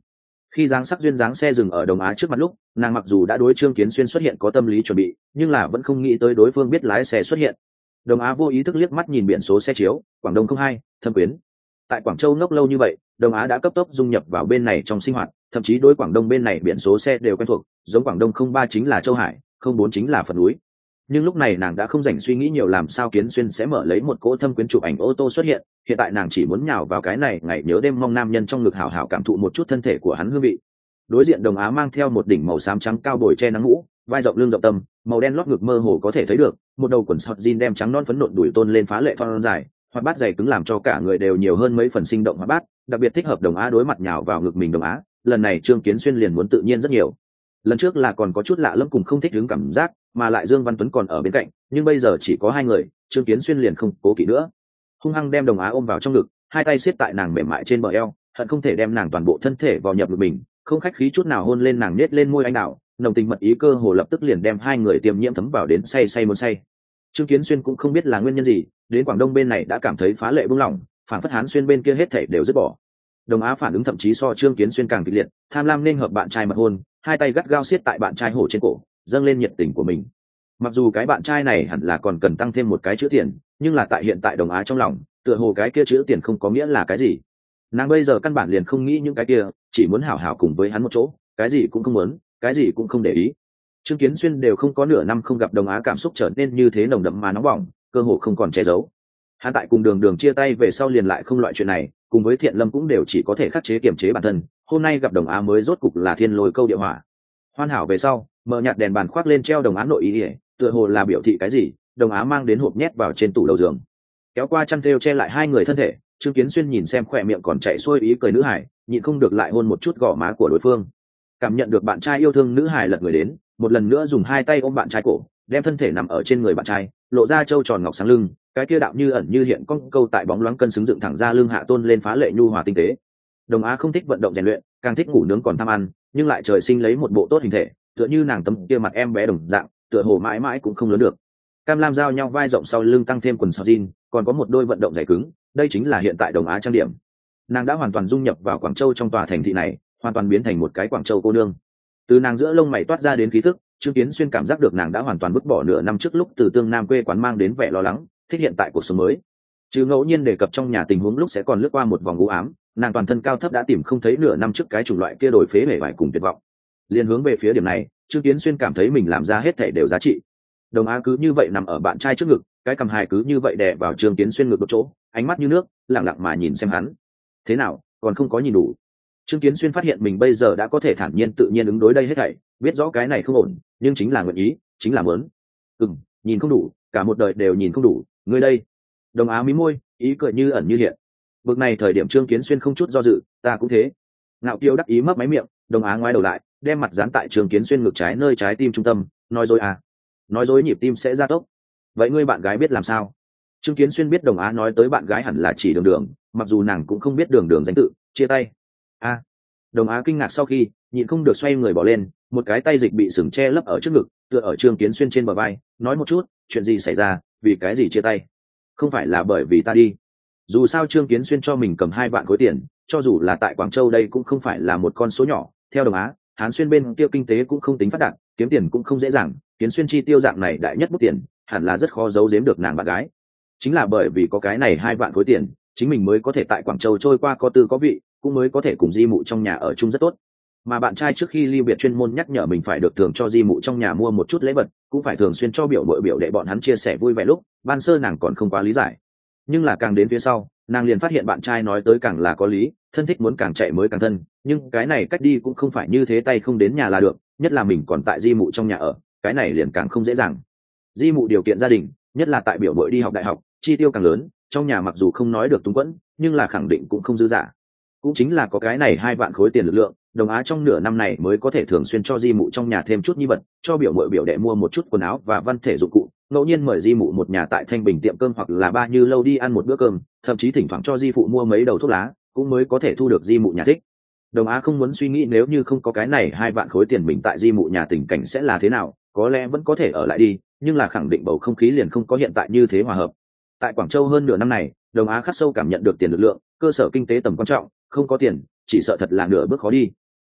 Khi dáng sắc duyên dáng xe dừng ở Đồng Á trước mặt lúc, nàng mặc dù đã đối Trương Kiến Xuyên xuất hiện có tâm lý chuẩn bị, nhưng là vẫn không nghĩ tới đối phương biết lái xe xuất hiện. Đồng Á vô ý thức liếc mắt nhìn biển số xe chiếu, Quảng Đông 02, Thâm Quyến. Tại Quảng Châu ngốc lâu như vậy, Đồng Á đã cấp tốc dung nhập vào bên này trong sinh hoạt, thậm chí đối Quảng Đông bên này biển số xe đều quen thuộc, giống Quảng Đông 03 chính là Châu Hải, 04 chính là Phật núi. Nhưng lúc này nàng đã không rảnh suy nghĩ nhiều làm sao Kiến Xuyên sẽ mở lấy một cỗ Thâm Quyến chụp ảnh ô tô xuất hiện, hiện tại nàng chỉ muốn nhào vào cái này ngày nhớ đêm mong nam nhân trong ngực hảo hảo cảm thụ một chút thân thể của hắn hương vị. Đối diện Đồng Á mang theo một đỉnh màu xám trắng cao bồi che nắng mũ, vai rộng lưng rộng tầm, màu đen lót ngực mơ hồ có thể thấy được, một đầu quần sọt jean đem trắng non phấn nộn đùi tôn lên phá lệ thon dài, hoạt bát dày cứng làm cho cả người đều nhiều hơn mấy phần sinh động hoạt bát, đặc biệt thích hợp Đồng Á đối mặt nhào vào ngực mình Đồng Á, lần này Trương Kiến Xuyên liền muốn tự nhiên rất nhiều. Lần trước là còn có chút lạ lẫm cùng không thích đứng cảm giác, mà lại Dương Văn Tuấn còn ở bên cạnh, nhưng bây giờ chỉ có hai người, Trương Kiến Xuyên liền không cố kỵ nữa, hung hăng đem Đồng Á ôm vào trong ngực, hai tay siết tại nàng mềm mại trên bờ eo, hận không thể đem nàng toàn bộ thân thể vào nhập ngực mình, không khách khí chút nào hôn lên nàng nết lên môi anh đào, nồng tình mật ý cơ hồ lập tức liền đem hai người tiềm nhiễm thấm vào đến say say muốn say. Trương Kiến Xuyên cũng không biết là nguyên nhân gì, đến Quảng Đông bên này đã cảm thấy phá lệ buông lỏng, phản phất Hán Xuyên bên kia hết thảy đều dứt bỏ. Đồng Á phản ứng thậm chí so Trương Kiến Xuyên càng kịch liệt, tham lam nên hợp bạn trai mật hôn, hai tay gắt gao siết tại bạn trai hổ trên cổ, dâng lên nhiệt tình của mình. Mặc dù cái bạn trai này hẳn là còn cần tăng thêm một cái chữ tiền, nhưng là tại hiện tại Đồng Á trong lòng, tựa hồ cái kia chữ tiền không có nghĩa là cái gì. Nàng bây giờ căn bản liền không nghĩ những cái kia, chỉ muốn hảo hảo cùng với hắn một chỗ, cái gì cũng không muốn, cái gì cũng không để ý. Trương Kiến Xuyên đều không có nửa năm không gặp Đồng Á cảm xúc trở nên như thế nồng đậm mà nóng bỏng, cơ hồ không còn che giấu. Hắn tại cùng Đường Đường chia tay về sau liền lại không loại chuyện này, cùng với Thiện Lâm cũng đều chỉ có thể khắc chế kiềm chế bản thân, hôm nay gặp Đồng Á mới rốt cục là thiên lôi câu địa hỏa. Hoàn hảo về sau, mở nhạt đèn bàn khoác lên treo Đồng Á nội ý, tựa hồ là biểu thị cái gì, Đồng Á mang đến hộp nhét vào trên tủ đầu giường. Kéo qua chăn thêu che lại hai người thân thể, Trương Kiến Xuyên nhìn xem khỏe miệng còn chạy xuôi ý cười nữ hải, nhịn không được lại hôn một chút gò má của đối phương. Cảm nhận được bạn trai yêu thương nữ hải lật người đến, một lần nữa dùng hai tay ôm bạn trai cổ, đem thân thể nằm ở trên người bạn trai, lộ ra trâu tròn ngọc sáng lưng, cái kia đạo như ẩn như hiện con câu tại bóng loáng cân xứng dựng thẳng ra lưng hạ tôn lên phá lệ nhu hòa tinh tế. Đồng Á không thích vận động rèn luyện, càng thích ngủ nướng còn tham ăn, nhưng lại trời sinh lấy một bộ tốt hình thể, tựa như nàng tấm kia mặt em bé đồng dạng, tựa hồ mãi mãi cũng không lớn được. Cam lam giao nhau vai rộng sau lưng tăng thêm quần sọt jean, còn có một đôi vận động dày cứng, đây chính là hiện tại Đồng Á trang điểm. Nàng đã hoàn toàn dung nhập vào Quảng Châu trong tòa thành thị này, hoàn toàn biến thành một cái Quảng Châu cô nương. Từ nàng giữa lông mày toát ra đến khí tức, Trương Kiến Xuyên cảm giác được nàng đã hoàn toàn vứt bỏ nửa năm trước lúc từ Tương Nam quê quán mang đến vẻ lo lắng, thích hiện tại cuộc sống mới. Chứ ngẫu nhiên đề cập trong nhà tình huống lúc sẽ còn lướt qua một vòng u ám, nàng toàn thân cao thấp đã tìm không thấy nửa năm trước cái chủng loại kia đổi phế bể bại cùng tuyệt vọng. Liên hướng về phía điểm này, Trương Kiến Xuyên cảm thấy mình làm ra hết thảy đều giá trị. Đồng Á cứ như vậy nằm ở bạn trai trước ngực, cái cầm hài cứ như vậy đè vào Trương Kiến Xuyên ngực một chỗ, ánh mắt như nước, lặng lặng mà nhìn xem hắn. Thế nào, còn không có nhìn đủ? Trương Kiến Xuyên phát hiện mình bây giờ đã có thể thản nhiên tự nhiên ứng đối đây hết thảy, biết rõ cái này không ổn, nhưng chính là nguyện ý, chính là muốn. Nhìn không đủ, cả một đời đều nhìn không đủ, ngươi đây. Đồng Á mí môi, ý cười như ẩn như hiện. Bực này thời điểm Trương Kiến Xuyên không chút do dự, ta cũng thế. Ngạo kiêu đắc ý mấp máy miệng, Đồng Á ngoái đầu lại, đem mặt dán tại Trương Kiến Xuyên ngực trái nơi trái tim trung tâm, nói dối à? Nói dối nhịp tim sẽ gia tốc. Vậy ngươi bạn gái biết làm sao? Trương Kiến Xuyên biết Đồng Á nói tới bạn gái hẳn là chỉ Đường Đường, mặc dù nàng cũng không biết Đường Đường danh tự, chia tay. A. Đồng Á kinh ngạc sau khi nhịn không được xoay người bỏ lên, một cái tay dịch bị sừng che lấp ở trước ngực, tựa ở Trương Kiến Xuyên trên bờ vai, nói một chút, chuyện gì xảy ra, vì cái gì chia tay? Không phải là bởi vì ta đi. Dù sao Trương Kiến Xuyên cho mình cầm 2 vạn khối tiền, cho dù là tại Quảng Châu đây cũng không phải là một con số nhỏ, theo Đồng Á, Hán Xuyên bên kia kinh tế cũng không tính phát đạt, kiếm tiền cũng không dễ dàng, Kiến Xuyên chi tiêu dạng này đại nhất bút tiền, hẳn là rất khó giấu giếm được nàng bạn gái. Chính là bởi vì có cái này 2 vạn khối tiền, chính mình mới có thể tại Quảng Châu trôi qua có tư có vị, cũng mới có thể cùng Di Mụ trong nhà ở chung rất tốt. Mà bạn trai trước khi ly biệt chuyên môn nhắc nhở mình phải được thường cho Di Mụ trong nhà mua một chút lễ vật, cũng phải thường xuyên cho biểu bội biểu đệ bọn hắn chia sẻ vui vẻ lúc, ban sơ nàng còn không quá lý giải. Nhưng là càng đến phía sau, nàng liền phát hiện bạn trai nói tới càng là có lý, thân thích muốn càng chạy mới càng thân, nhưng cái này cách đi cũng không phải như thế tay không đến nhà là được, nhất là mình còn tại Di Mụ trong nhà ở, cái này liền càng không dễ dàng. Di Mụ điều kiện gia đình, nhất là tại biểu bội đi học đại học, chi tiêu càng lớn, trong nhà mặc dù không nói được túng quẫn, nhưng là khẳng định cũng không dư dả. Cũng chính là có cái này 2 vạn khối tiền lực lượng, Đồng Á trong nửa năm này mới có thể thường xuyên cho Di Mụ trong nhà thêm chút nhi vật, cho biểu mội biểu đệ mua một chút quần áo và văn thể dụng cụ, ngẫu nhiên mời Di Mụ một nhà tại Thanh Bình tiệm cơm hoặc là Ba Như lâu đi ăn một bữa cơm, thậm chí thỉnh thoảng cho Di Phụ mua mấy đầu thuốc lá, cũng mới có thể thu được Di Mụ nhà thích. Đồng Á không muốn suy nghĩ nếu như không có cái này 2 vạn khối tiền mình tại Di Mụ nhà tình cảnh sẽ là thế nào, có lẽ vẫn có thể ở lại đi, nhưng là khẳng định bầu không khí liền không có hiện tại như thế hòa hợp. Tại Quảng Châu hơn nửa năm này, Đồng Á khắc sâu cảm nhận được tiền lực lượng, cơ sở kinh tế tầm quan trọng, không có tiền, chỉ sợ thật là nửa bước khó đi.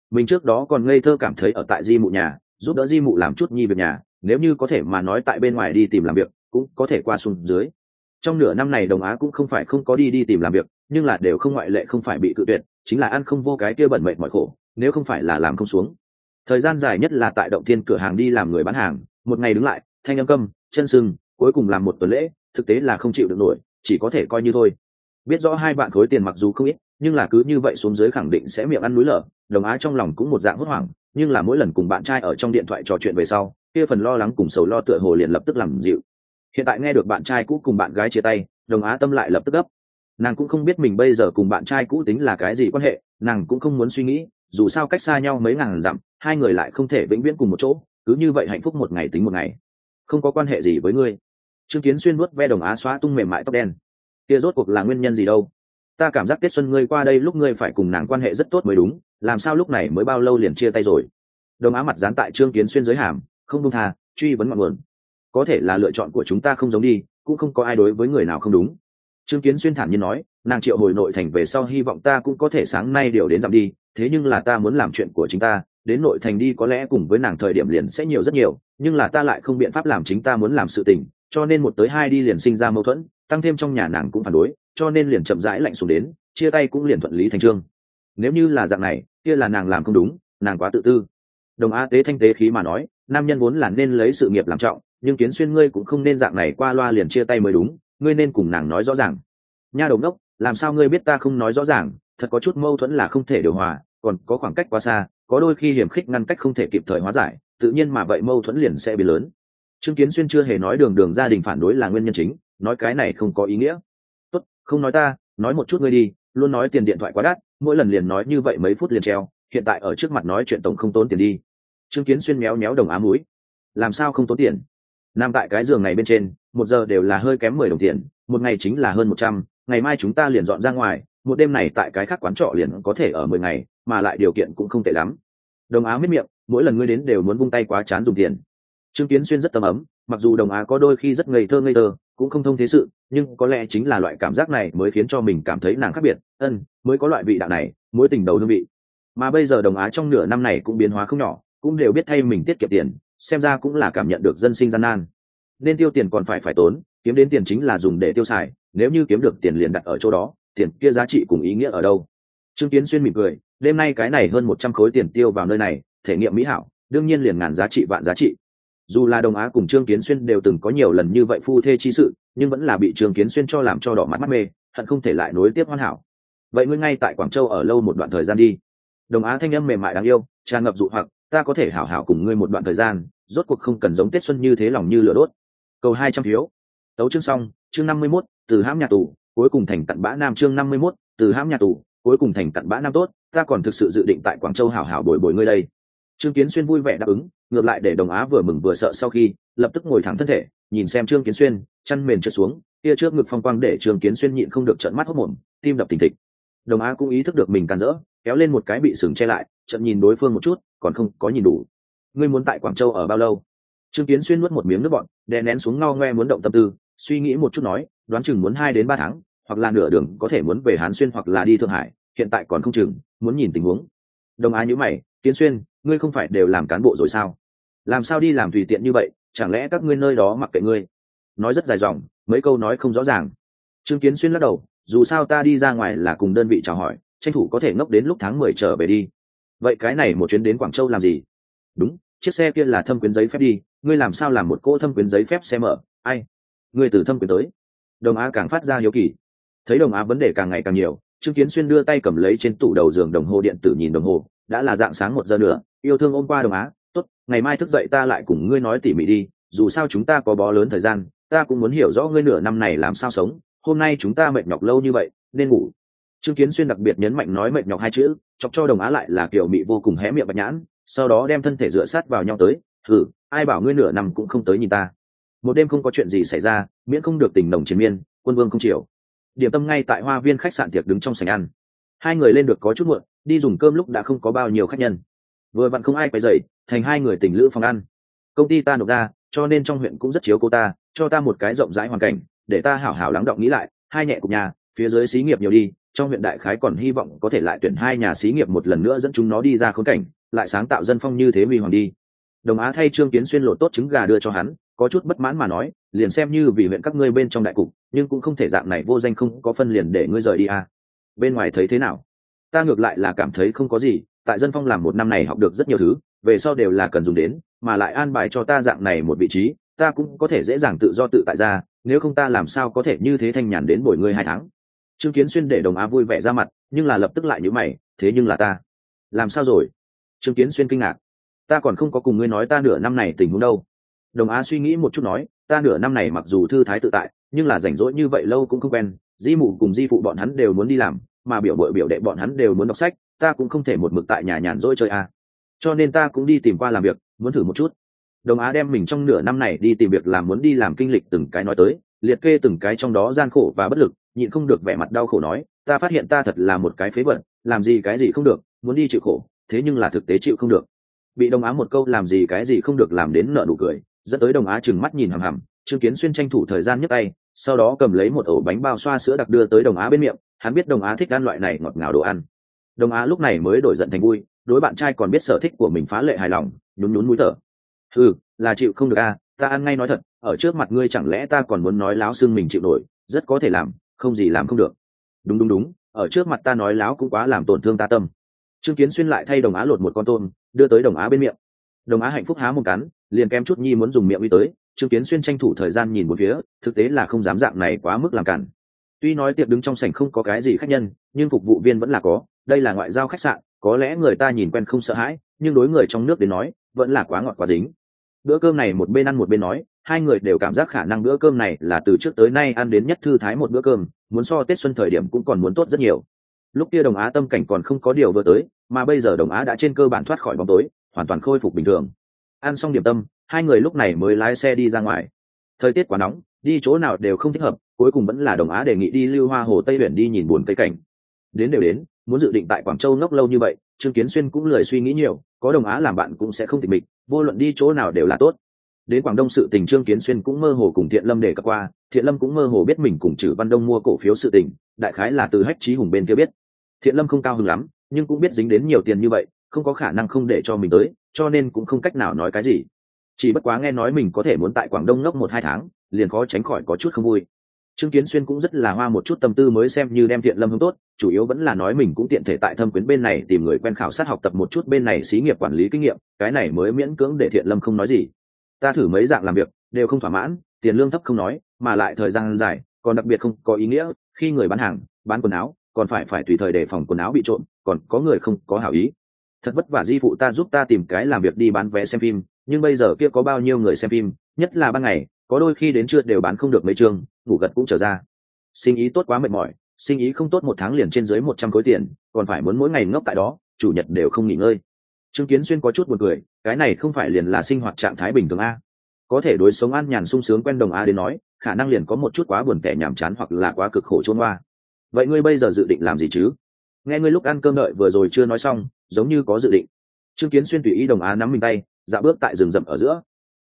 Mình trước đó còn ngây thơ cảm thấy ở tại di mụ nhà giúp đỡ di mụ làm chút nhi việc nhà, nếu như có thể mà nói tại bên ngoài đi tìm làm việc cũng có thể qua xuống dưới. Trong nửa năm này Đồng Á cũng không phải không có đi tìm làm việc, nhưng là đều không ngoại lệ không phải bị cự tuyệt, chính là ăn không vô cái kia bẩn mệt mỏi khổ, nếu không phải là làm không xuống. Thời gian dài nhất là tại động thiên cửa hàng đi làm người bán hàng, một ngày đứng lại thanh âm câm chân sưng, cuối cùng làm một tuần lễ, thực tế là không chịu được nổi, chỉ có thể coi như thôi. Biết rõ 2 vạn khối tiền mặc dù không ít, nhưng là cứ như vậy xuống dưới khẳng định sẽ miệng ăn núi lở. Đồng Á trong lòng cũng một dạng hốt hoảng, nhưng là mỗi lần cùng bạn trai ở trong điện thoại trò chuyện về sau, kia phần lo lắng cùng sầu lo tựa hồ liền lập tức làm dịu. Hiện tại nghe được bạn trai cũ cùng bạn gái chia tay, Đồng Á tâm lại lập tức gấp. Nàng cũng không biết mình bây giờ cùng bạn trai cũ tính là cái gì quan hệ, nàng cũng không muốn suy nghĩ, dù sao cách xa nhau mấy ngàn dặm, hai người lại không thể vĩnh viễn cùng một chỗ, cứ như vậy hạnh phúc một ngày tính một ngày. Không có quan hệ gì với ngươi. Trương Kiến Xuyên vuốt ve Đồng Á xóa tung mềm mại tóc đen. Kia rốt cuộc là nguyên nhân gì đâu? Ta cảm giác Tết xuân ngươi qua đây lúc ngươi phải cùng nàng quan hệ rất tốt mới đúng, làm sao lúc này mới bao lâu liền chia tay rồi? Đồng Á mặt dán tại Trương Kiến Xuyên dưới hàm, không buông tha, truy vấn ngọn nguồn. Có thể là lựa chọn của chúng ta không giống đi, cũng không có ai đối với người nào không đúng. Trương Kiến Xuyên thản nhiên nói, nàng triệu hồi nội thành về sau hy vọng ta cũng có thể sáng nay điều đến dặm đi, thế nhưng là ta muốn làm chuyện của chính ta, đến nội thành đi có lẽ cùng với nàng thời điểm liền sẽ nhiều rất nhiều, nhưng là ta lại không biện pháp làm chính ta muốn làm sự tình, cho nên 1 tới 2 đi liền sinh ra mâu thuẫn, tăng thêm trong nhà nàng cũng phản đối, cho nên liền chậm rãi lạnh xuống đến, chia tay cũng liền thuận lý thành chương. Nếu như là dạng này, kia là nàng làm không đúng, nàng quá tự tư. Đồng Á tế thanh tế khí mà nói, nam nhân vốn là nên lấy sự nghiệp làm trọng, nhưng Kiến Xuyên ngươi cũng không nên dạng này qua loa liền chia tay mới đúng, ngươi nên cùng nàng nói rõ ràng. Nha đầu đốc, làm sao ngươi biết ta không nói rõ ràng, thật có chút mâu thuẫn là không thể điều hòa, còn có khoảng cách quá xa, có đôi khi hiểm khích ngăn cách không thể kịp thời hóa giải, tự nhiên mà vậy mâu thuẫn liền sẽ bị lớn. Trương Kiến Xuyên chưa hề nói đường gia đình phản đối là nguyên nhân chính, nói cái này không có ý nghĩa. Tốt, không nói ta, nói một chút ngươi đi, luôn nói tiền điện thoại quá đắt, mỗi lần liền nói như vậy mấy phút liền treo, hiện tại ở trước mặt nói chuyện tổng không tốn tiền đi. Trương Kiến Xuyên méo méo Đồng Á mũi. Làm sao không tốn tiền? Nằm tại cái giường này bên trên, 1 giờ đều là hơi kém 10 đồng tiền, một ngày chính là hơn 100, ngày mai chúng ta liền dọn ra ngoài, một đêm này tại cái khác quán trọ liền có thể ở 10 ngày, mà lại điều kiện cũng không tệ lắm. Đồng Á miết miệng, mỗi lần ngươi đến đều muốn vung tay quá chán dùng tiền. Trương Kiến Xuyên rất tâm ấm, mặc dù Đồng Á có đôi khi rất ngây thơ, cũng không thông thế sự, nhưng có lẽ chính là loại cảm giác này mới khiến cho mình cảm thấy nàng khác biệt, mới có loại vị đạo này, mối tình đầu hương vị. Mà bây giờ Đồng Á trong nửa năm này cũng biến hóa không nhỏ, cũng đều biết thay mình tiết kiệm tiền, xem ra cũng là cảm nhận được dân sinh gian nan. Nên tiêu tiền còn phải tốn, kiếm đến tiền chính là dùng để tiêu xài, nếu như kiếm được tiền liền đặt ở chỗ đó, tiền kia giá trị cùng ý nghĩa ở đâu? Trương Kiến Xuyên mỉm cười, đêm nay cái này hơn 100 khối tiền tiêu vào nơi này, thể nghiệm mỹ hảo, đương nhiên liền ngàn giá trị vạn giá trị. Dù là Đồng Á cùng Trương Kiến Xuyên đều từng có nhiều lần như vậy phu thê chi sự, nhưng vẫn là bị Trương Kiến Xuyên cho làm cho đỏ mắt mê, hận không thể lại nối tiếp hoàn hảo. Vậy ngươi ngay tại Quảng Châu ở lâu một đoạn thời gian đi. Đồng Á thanh âm mềm mại đáng yêu, tràn ngập dụ hoặc, ta có thể hảo hảo cùng ngươi một đoạn thời gian, rốt cuộc không cần giống Tết xuân như thế lòng như lửa đốt. Cầu 200 phiếu. Tấu chương xong, chương 51, từ hãm nhà tù, cuối cùng thành cặn bã nam, chương 51, từ hãm nhà tù, cuối cùng thành cặn bã nam tốt, ta còn thực sự dự định tại Quảng Châu hảo hảo bồi bồi ngươi đây. Trương Kiến Xuyên vui vẻ đáp ứng, ngược lại để Đồng Á vừa mừng vừa sợ, sau khi lập tức ngồi thẳng thân thể, nhìn xem Trương Kiến Xuyên, chăn mền trượt xuống, kia trước ngực phong quang để Trương Kiến Xuyên nhịn không được trợn mắt hốt mồm, tim đập thình thịch. Đồng Á cũng ý thức được mình can dỡ, kéo lên một cái bị sừng che lại, chợt nhìn đối phương một chút, còn không có nhìn đủ. Ngươi muốn tại Quảng Châu ở bao lâu? Trương Kiến Xuyên nuốt một miếng nước bọt, đè nén xuống ngao ngoe muốn động tâm tư, suy nghĩ một chút nói, đoán chừng muốn 2 đến 3 tháng, hoặc là nửa đường có thể muốn về Hán Xuyên hoặc là đi Thượng Hải, hiện tại còn không chừng, muốn nhìn tình huống. Đồng Á nhíu mày, Kiến Xuyên, ngươi không phải đều làm cán bộ rồi sao? Làm sao đi làm tùy tiện như vậy, chẳng lẽ các ngươi nơi đó mặc kệ ngươi? Nói rất dài dòng, mấy câu nói không rõ ràng. Trương Kiến Xuyên lắc đầu, dù sao ta đi ra ngoài là cùng đơn vị chào hỏi, tranh thủ có thể ngốc đến lúc tháng 10 trở về đi. Vậy cái này một chuyến đến Quảng Châu làm gì? Đúng, chiếc xe kia là thâm quyến giấy phép đi, ngươi làm sao làm một cỗ thâm quyến giấy phép xe mở? Ai? Ngươi từ thâm quyến tới? Đồng Á càng phát ra hiếu kỳ. Thấy Đồng Á vấn đề càng ngày càng nhiều, Trương Kiến Xuyên đưa tay cầm lấy trên tủ đầu giường đồng hồ điện tử nhìn đồng hồ, đã là dạng sáng 1 giờ nữa, yêu thương ôm qua Đồng Á, tốt, ngày mai thức dậy ta lại cùng ngươi nói tỉ mỉ đi, dù sao chúng ta có bó lớn thời gian, ta cũng muốn hiểu rõ ngươi nửa năm này làm sao sống, hôm nay chúng ta mệt nhọc lâu như vậy, nên ngủ. Trương Kiến Xuyên đặc biệt nhấn mạnh nói mệt nhọc 2 chữ, chọc cho Đồng Á lại là kiểu mị vô cùng hé miệng bạch nhãn, sau đó đem thân thể dựa sát vào nhau tới, ai bảo ngươi nửa năm cũng không tới nhìn ta. Một đêm không có chuyện gì xảy ra, miễn không được tình nồng triền miên, quân vương không chịu. Điểm tâm ngay tại Hoa Viên khách sạn tiệc đứng trong sảnh ăn. Hai người lên được có chút muộn, đi dùng cơm lúc đã không có bao nhiêu khách nhân. Vừa vặn không ai quấy rầy, thành 2 người tình lữ phòng ăn. Công ty ta nộp ra, cho nên trong huyện cũng rất chiếu cô ta, cho ta một cái rộng rãi hoàn cảnh, để ta hảo hảo lắng đọng nghĩ lại, hai nhẹ cùng nhà, phía dưới xí nghiệp nhiều đi, trong huyện đại khái còn hy vọng có thể lại tuyển 2 nhà xí nghiệp một lần nữa dẫn chúng nó đi ra khốn cảnh, lại sáng tạo dân phong như thế huy hoàng đi. Đồng Á thay Trương Kiến Xuyên lột tốt trứng gà đưa cho hắn, có chút bất mãn mà nói, liền xem như vì huyện các ngươi bên trong đại cục, nhưng cũng không thể dạng này vô danh không có phân liền để ngươi rời đi à. Bên ngoài thấy thế nào? Ta ngược lại là cảm thấy không có gì, tại dân phong làm 1 năm này học được rất nhiều thứ, về sau đều là cần dùng đến, mà lại an bài cho ta dạng này một vị trí, ta cũng có thể dễ dàng tự do tự tại ra, nếu không ta làm sao có thể như thế thanh nhàn đến bồi ngươi 2 tháng. Trương Kiến Xuyên để Đồng Á vui vẻ ra mặt, nhưng là lập tức lại nhíu mày, thế nhưng là ta làm sao rồi? Trương Kiến Xuyên kinh ngạc, ta còn không có cùng ngươi nói ta nửa năm này tình huống đâu. Đồng Á suy nghĩ một chút nói, ta nửa năm này mặc dù thư thái tự tại, nhưng là rảnh rỗi như vậy lâu cũng không quen, di mụ cùng di phụ bọn hắn đều muốn đi làm, mà biểu đệ bọn hắn đều muốn đọc sách, ta cũng không thể một mực tại nhà nhàn rỗi chơi à. Cho nên ta cũng đi tìm qua làm việc, muốn thử một chút. Đồng Á đem mình trong nửa năm này đi tìm việc làm muốn đi làm kinh lịch từng cái nói tới, liệt kê từng cái trong đó gian khổ và bất lực, nhịn không được vẻ mặt đau khổ nói, ta phát hiện ta thật là một cái phế vật, làm gì cái gì không được, muốn đi chịu khổ, thế nhưng là thực tế chịu không được. Bị Đồng Á một câu làm gì cái gì không được làm đến nở nụ cười, dẫn tới Đồng Á trừng mắt nhìn hằm hằm. Trương Kiến Xuyên tranh thủ thời gian nhấc tay, sau đó cầm lấy một ổ bánh bao xoa sữa đặc đưa tới Đồng Á bên miệng, hắn biết Đồng Á thích ăn loại này ngọt ngào đồ ăn. Đồng Á lúc này mới đổi giận thành vui, đối bạn trai còn biết sở thích của mình phá lệ hài lòng, nhún nhún mũi thở. Là chịu không được à, ta ăn ngay nói thật, ở trước mặt ngươi chẳng lẽ ta còn muốn nói láo xưng mình chịu nổi, rất có thể làm, không gì làm không được. Đúng, ở trước mặt ta nói láo cũng quá làm tổn thương ta tâm. Trương Kiến Xuyên lại thay Đồng Á lột một con tôm, đưa tới Đồng Á bên miệng. Đồng Á hạnh phúc há một cắn, liền kém chút nhi muốn dùng miệng uy tới. Trương Kiến Xuyên tranh thủ thời gian nhìn một phía, thực tế là không dám dạng này quá mức làm cản. Tuy nói tiệc đứng trong sảnh không có cái gì khách nhân, nhưng phục vụ viên vẫn là có, đây là ngoại giao khách sạn, có lẽ người ta nhìn quen không sợ hãi, nhưng đối người trong nước đến nói, vẫn là quá ngọt quá dính. Bữa cơm này một bên ăn một bên nói, 2 người đều cảm giác khả năng bữa cơm này là từ trước tới nay ăn đến nhất thư thái một bữa cơm, muốn so Tết xuân thời điểm cũng còn muốn tốt rất nhiều. Lúc kia Đồng Á tâm cảnh còn không có điều vừa tới, mà bây giờ Đồng Á đã trên cơ bản thoát khỏi bóng tối, hoàn toàn khôi phục bình thường. Ăn xong điểm tâm, 2 người lúc này mới lái xe đi ra ngoài. Thời tiết quá nóng, đi chỗ nào đều không thích hợp, cuối cùng vẫn là Đồng Á đề nghị đi Lưu Hoa Hồ Tây Biển đi nhìn buồn cây cảnh. Đến, muốn dự định tại Quảng Châu ngốc lâu như vậy, Trương Kiến Xuyên cũng lười suy nghĩ nhiều, có Đồng Á làm bạn cũng sẽ không tịch mịch, vô luận đi chỗ nào đều là tốt. Đến Quảng Đông sự tình Trương Kiến Xuyên cũng mơ hồ cùng Thiện Lâm đề cập qua, Thiện Lâm cũng mơ hồ biết mình cùng Trử Văn Đông mua cổ phiếu sự tình, đại khái là từ Hách Chí Hùng bên kia biết. Thiện Lâm không cao hứng lắm, nhưng cũng biết dính đến nhiều tiền như vậy, không có khả năng không để cho mình tới, cho nên cũng không cách nào nói cái gì. Chỉ bất quá nghe nói mình có thể muốn tại Quảng Đông ngốc 1-2 tháng, liền khó tránh khỏi có chút không vui. Trương Kiến Xuyên cũng rất là hoa một chút tâm tư mới xem như đem Thiện Lâm hướng tốt, chủ yếu vẫn là nói mình cũng tiện thể tại Thâm Quyến bên này tìm người quen khảo sát học tập một chút bên này xí nghiệp quản lý kinh nghiệm, cái này mới miễn cưỡng để Thiện Lâm không nói gì. Ta thử mấy dạng làm việc, đều không thỏa mãn, tiền lương thấp không nói, mà lại thời gian dài, còn đặc biệt không có ý nghĩa, khi người bán hàng, bán quần áo, còn phải tùy thời đề phòng quần áo bị trộm, còn có người không có hảo ý. Thật vất vả di phụ ta giúp ta tìm cái làm việc đi bán vé xem phim, nhưng bây giờ kia có bao nhiêu người xem phim, nhất là ban ngày, có đôi khi đến trưa đều bán không được mấy chương, ngủ gật cũng trở ra. Sinh ý tốt quá mệt mỏi, sinh ý không tốt 1 tháng liền trên dưới 100 khối tiền, còn phải muốn mỗi ngày ngốc tại đó, chủ nhật đều không nghỉ ngơi. Trương Kiến Xuyên có chút buồn cười, cái này không phải liền là sinh hoạt trạng thái bình thường a? Có thể đối sống an nhàn sung sướng quen Đồng Á đến nói, khả năng liền có một chút quá buồn tẻ nhàm chán hoặc là quá cực khổ chôn hoa. Vậy ngươi bây giờ dự định làm gì chứ? Nghe ngươi lúc ăn cơm đợi vừa rồi chưa nói xong, giống như có dự định. Trương Kiến Xuyên tùy ý Đồng Á nắm mình tay, dạo bước tại rừng rậm ở giữa.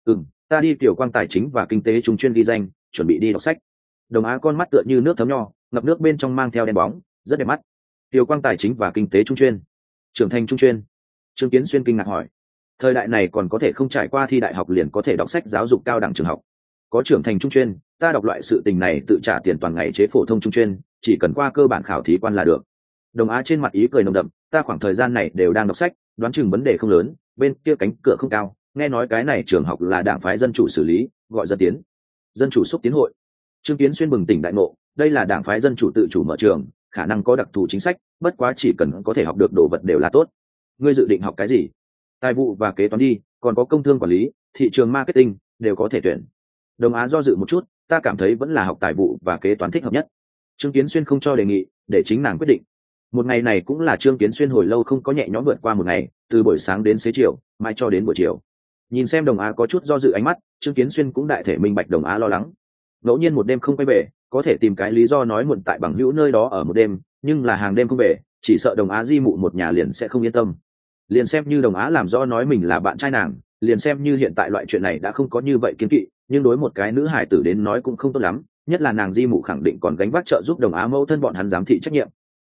Ta đi Tiểu Quang Tài chính và kinh tế trung chuyên ghi danh, chuẩn bị đi đọc sách. Đồng Á con mắt tựa như nước thấm nho, ngập nước bên trong mang theo đen bóng, rất đẹp mắt. Tiểu Quang Tài chính và kinh tế trung chuyên, trưởng thành trung chuyên. Trương Kiến Xuyên kinh ngạc hỏi, thời đại này còn có thể không trải qua thi đại học liền có thể đọc sách giáo dục cao đẳng trường học? Có trưởng thành trung chuyên, ta đọc loại sự tình này tự trả tiền toàn ngày chế phổ thông trung chuyên, chỉ cần qua cơ bản khảo thí quan là được. Đồng Á trên mặt ý cười nồng đậm, ta khoảng thời gian này đều đang đọc sách, đoán chừng vấn đề không lớn, bên kia cánh cửa không cao, nghe nói cái này trường học là đảng phái dân chủ xử lý, gọi dân tiến, dân chủ xúc tiến hội. Trương Kiến Xuyên bừng tỉnh đại ngộ, đây là đảng phái dân chủ tự chủ mở trường, khả năng có đặc thù chính sách, bất quá chỉ cần có thể học được đồ vật đều là tốt. Ngươi dự định học cái gì? Tài vụ và kế toán đi, còn có công thương quản lý, thị trường marketing, đều có thể tuyển. Đồng Á do dự một chút, ta cảm thấy vẫn là học tài vụ và kế toán thích hợp nhất. Trương Kiến Xuyên không cho đề nghị, để chính nàng quyết định. Một ngày này cũng là Trương Kiến Xuyên hồi lâu không có nhẹ nhõm vượt qua một ngày, từ buổi sáng đến xế chiều, mãi cho đến buổi chiều. Nhìn xem Đồng Á có chút do dự ánh mắt, Trương Kiến Xuyên cũng đại thể minh bạch Đồng Á lo lắng. Ngẫu nhiên một đêm không quay về, có thể tìm cái lý do nói muộn tại bằng hữu nơi đó ở một đêm, nhưng là hàng đêm không về, chỉ sợ Đồng Á di mụ một nhà liền sẽ không yên tâm. Liền xem như Đồng Á làm rõ nói mình là bạn trai nàng, liền xem như hiện tại loại chuyện này đã không có như vậy kiên kỵ, nhưng đối một cái nữ hải tử đến nói cũng không tốt lắm, nhất là nàng di mụ khẳng định còn gánh vác trợ giúp Đồng Á mẫu thân bọn hắn giám thị trách nhiệm.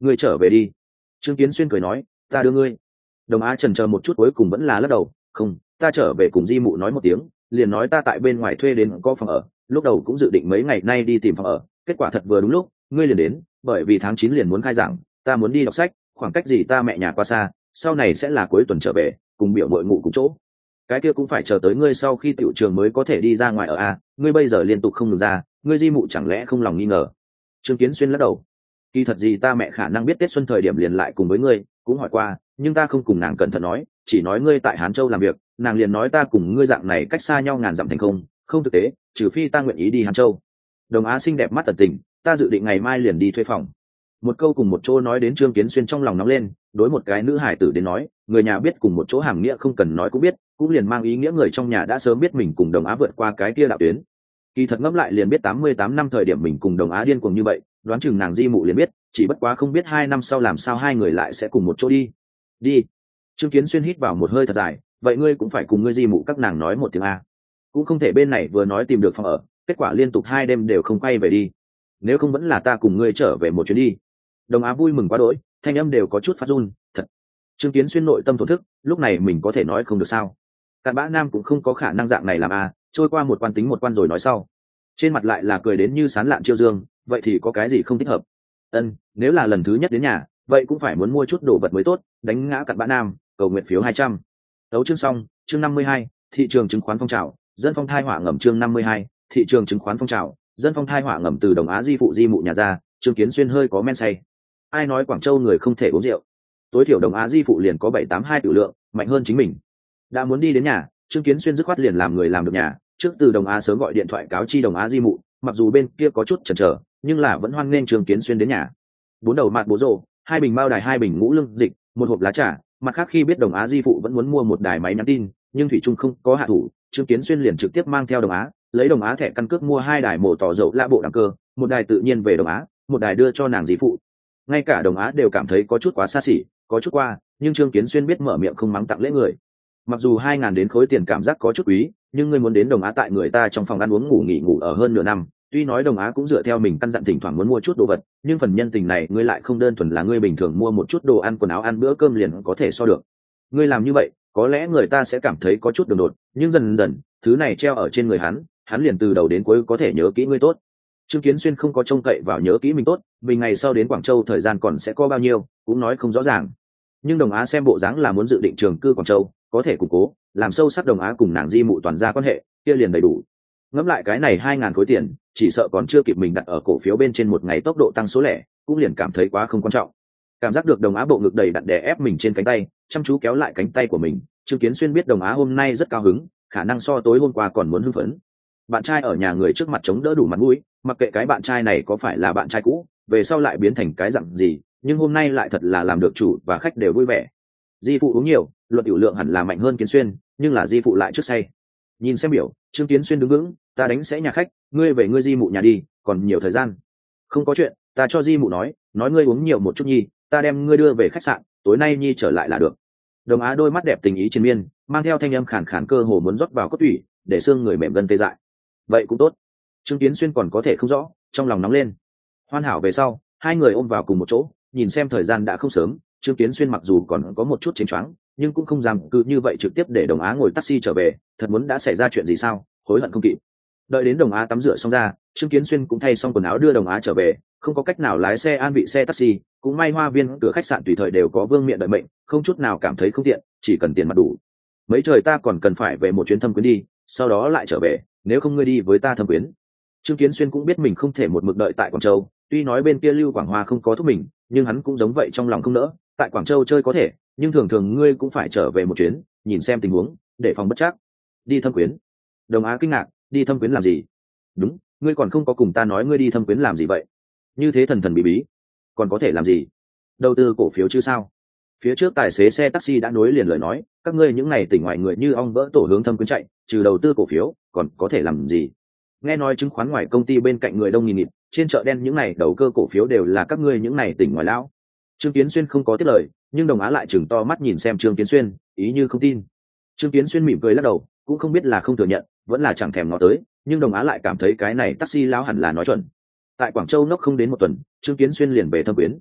ngươi trở về đi. Trương Kiến Xuyên cười nói, ta đưa ngươi. Đồng Á chần chờ một chút cuối cùng vẫn là lắc đầu, không, ta trở về cùng di mụ nói một tiếng, liền nói ta tại bên ngoài thuê đến có phòng ở, lúc đầu cũng dự định mấy ngày nay đi tìm phòng ở, kết quả thật vừa đúng lúc ngươi liền đến, bởi vì tháng 9 liền muốn khai giảng, ta muốn đi đọc sách, khoảng cách gì ta mẹ nhà qua xa, sau này sẽ là cuối tuần trở về cùng biểu nội ngủ cùng chỗ, cái kia cũng phải chờ tới ngươi sau khi tiểu trường mới có thể đi ra ngoài ở a, ngươi bây giờ liên tục không được ra, ngươi di mụ chẳng lẽ không lòng nghi ngờ. Trương Kiến Xuyên lắc đầu, kỳ thật gì ta mẹ khả năng biết Tết xuân thời điểm liền lại cùng với ngươi, cũng hỏi qua, nhưng ta không cùng nàng cẩn thận nói, chỉ nói ngươi tại Hán Châu làm việc, nàng liền nói ta cùng ngươi dạng này cách xa nhau ngàn dặm thành không, không thực tế, trừ phi ta nguyện ý đi Hán Châu. Đồng Á xinh đẹp mắt tận tình, ta dự định ngày mai liền đi thuê phòng. Một câu cùng một chỗ nói đến Trương Kiến Xuyên trong lòng nóng lên, đối một cái nữ hải tử đến nói, người nhà biết cùng một chỗ hàm nghĩa không cần nói cũng biết, cũng liền mang ý nghĩa người trong nhà đã sớm biết mình cùng Đồng Á vượt qua cái kia đạo tuyến. Kỳ thật ngẫm lại liền biết 88 năm thời điểm mình cùng Đồng Á điên cuồng như vậy, đoán chừng nàng di mụ liền biết, chỉ bất quá không biết 2 năm sau làm sao hai người lại sẽ cùng một chỗ đi. Đi. Trương Kiến Xuyên hít vào một hơi thật dài, vậy ngươi cũng phải cùng ngươi di mụ các nàng nói một tiếng a. Cũng không thể bên này vừa nói tìm được phòng ở, kết quả liên tục 2 đêm đều không quay về đi. Nếu không vẫn là ta cùng ngươi trở về một chuyến đi. Đồng Á vui mừng quá đỗi, thanh âm đều có chút phát run, thật. Trương Kiến Xuyên nội tâm thổ thức, lúc này mình có thể nói không được sao? Cặn bã nam cũng không có khả năng dạng này làm a, trôi qua một quan tính một quan rồi nói sau. Trên mặt lại là cười đến như sán lạn chiêu dương, vậy thì có cái gì không thích hợp? Nếu là lần thứ nhất đến nhà, vậy cũng phải muốn mua chút đồ vật mới tốt, đánh ngã cặn bã nam, cầu nguyện phiếu 200. Đấu chương xong, chương 52, thị trường chứng khoán phong trào, dân phong thai hỏa ngầm chương 52, thị trường chứng khoán phong trào, dân phong thai hỏa ngầm từ Đồng Á di phụ di mụ nhà ra, Trương Kiến Xuyên hơi có men say. Ai nói Quảng Châu người không thể uống rượu? Tối thiểu Đồng Á di phụ liền có 782 tiểu lượng, mạnh hơn chính mình. Đã muốn đi đến nhà, Trương Kiến Xuyên dứt khoát liền làm người làm được nhà, trước từ Đồng Á sớm gọi điện thoại cáo chi Đồng Á di mụ, mặc dù bên kia có chút chần chờ, nhưng là vẫn hoan nghênh Trương Kiến Xuyên đến nhà. 4 đầu mạt bố rồ, 2 bình bao đài, 2 bình ngũ lương dịch, 1 hộp lá trà, mặt khác khi biết Đồng Á di phụ vẫn muốn mua một đài máy nhắn tin, nhưng thủy trung không có hạ thủ, Trương Kiến Xuyên liền trực tiếp mang theo Đồng Á, lấy Đồng Á thẻ căn cước mua 2 đài mổ tỏ dầu lạ bộ đẳng cơ, một đài tự nhiên về Đồng Á, một đài đưa cho nàng di phụ. Ngay cả Đồng Á đều cảm thấy có chút quá xa xỉ, có chút qua, nhưng Trương Kiến Xuyên biết mở miệng không mắng tặng lễ người. Mặc dù 2.000 đến khối tiền cảm giác có chút quý, nhưng ngươi muốn đến Đồng Á tại người ta trong phòng ăn uống ngủ nghỉ ngủ ở hơn nửa năm, tuy nói Đồng Á cũng dựa theo mình căn dặn thỉnh thoảng muốn mua chút đồ vật, nhưng phần nhân tình này ngươi lại không đơn thuần là ngươi bình thường mua một chút đồ ăn quần áo ăn bữa cơm liền có thể so được. Ngươi làm như vậy, có lẽ người ta sẽ cảm thấy có chút đường đột, nhưng dần dần, thứ này treo ở trên người hắn liền từ đầu đến cuối có thể nhớ kỹ ngươi tốt. Trương Kiến Xuyên không có trông cậy vào nhớ kỹ mình tốt, vì ngày sau đến Quảng Châu thời gian còn sẽ có bao nhiêu, cũng nói không rõ ràng. Nhưng Đồng Á xem bộ dáng là muốn dự định trường cư Quảng Châu, có thể củng cố, làm sâu sắc Đồng Á cùng nàng di mụ toàn gia quan hệ, kia liền đầy đủ. Ngẫm lại cái này 2.000 khối tiền, chỉ sợ còn chưa kịp mình đặt ở cổ phiếu bên trên một ngày tốc độ tăng số lẻ, cũng liền cảm thấy quá không quan trọng. Cảm giác được Đồng Á bộ ngực đầy đặn đè ép mình trên cánh tay, chăm chú kéo lại cánh tay của mình, Trương Kiến Xuyên biết Đồng Á hôm nay rất cao hứng, khả năng so tối hôm qua còn muốn hưng phấn. Bạn trai ở nhà người trước mặt chống đỡ đủ mặt mũi, mặc kệ cái bạn trai này có phải là bạn trai cũ, về sau lại biến thành cái dạng gì, nhưng hôm nay lại thật là làm được chủ và khách đều vui vẻ. Di phụ uống nhiều, luật tiểu lượng hẳn là mạnh hơn Kiến Xuyên, nhưng là di phụ lại trước say. Nhìn xem biểu, Trương Kiến Xuyên đứng vững, ta đánh sẽ nhà khách, ngươi về ngươi di mụ nhà đi, còn nhiều thời gian. Không có chuyện, ta cho di mụ nói ngươi uống nhiều một chút nhi, ta đem ngươi đưa về khách sạn, tối nay nhi trở lại là được. Đồng Á đôi mắt đẹp tình ý triền miên, mang theo thanh âm khàn khàn cơ hồ muốn rót vào cốt tủy, để xương người mềm gân tê dại. Vậy cũng tốt. Trương Kiến Xuyên còn có thể không rõ, trong lòng nóng lên. Hoàn hảo về sau, hai người ôm vào cùng một chỗ, nhìn xem thời gian đã không sớm, Trương Kiến Xuyên mặc dù còn có một chút chênh choáng, nhưng cũng không dám cứ như vậy trực tiếp để Đồng Á ngồi taxi trở về, thật muốn đã xảy ra chuyện gì sao, hối hận không kịp. Đợi đến Đồng Á tắm rửa xong ra, Trương Kiến Xuyên cũng thay xong quần áo đưa Đồng Á trở về, không có cách nào lái xe an vị xe taxi, cũng may Hoa Viên cửa khách sạn tùy thời đều có vương miện đợi mệnh, không chút nào cảm thấy không tiện, chỉ cần tiền mặt đủ. Mấy trời ta còn cần phải về một chuyến thâm quyến đi, sau đó lại trở về, nếu không ngươi đi với ta thâm quyến. Trương Kiến Xuyên cũng biết mình không thể một mực đợi tại Quảng Châu, tuy nói bên kia Lưu Quảng Hoa không có thúc mình, nhưng hắn cũng giống vậy trong lòng không nỡ, tại Quảng Châu chơi có thể, nhưng thường thường ngươi cũng phải trở về một chuyến, nhìn xem tình huống, để phòng bất trắc. Đi thâm quyến. Đồng Á kinh ngạc, đi thâm quyến làm gì? Đúng, ngươi còn không có cùng ta nói ngươi đi thâm quyến làm gì vậy? Như thế thần thần bí bí, còn có thể làm gì? Đầu tư cổ phiếu chứ sao? Phía trước tài xế xe taxi đã nối liền lời nói, các ngươi những này tỉnh ngoài người như ong vỡ tổ hướng thâm quyến chạy, trừ đầu tư cổ phiếu, còn có thể làm gì? Nghe nói chứng khoán ngoài công ty bên cạnh người đông nghìn nghịt, trên chợ đen những này đầu cơ cổ phiếu đều là các ngươi những này tỉnh ngoài lão. Trương Kiến Xuyên không có tiếp lời, nhưng Đồng Á lại chừng to mắt nhìn xem Trương Kiến Xuyên, ý như không tin. Trương Kiến Xuyên mỉm cười lắc đầu, cũng không biết là không thừa nhận, vẫn là chẳng thèm ngó tới, nhưng Đồng Á lại cảm thấy cái này taxi lão hẳn là nói chuẩn. Tại Quảng Châu nốc không đến một tuần, Trương Kiến Xuyên liền về thâm quyến.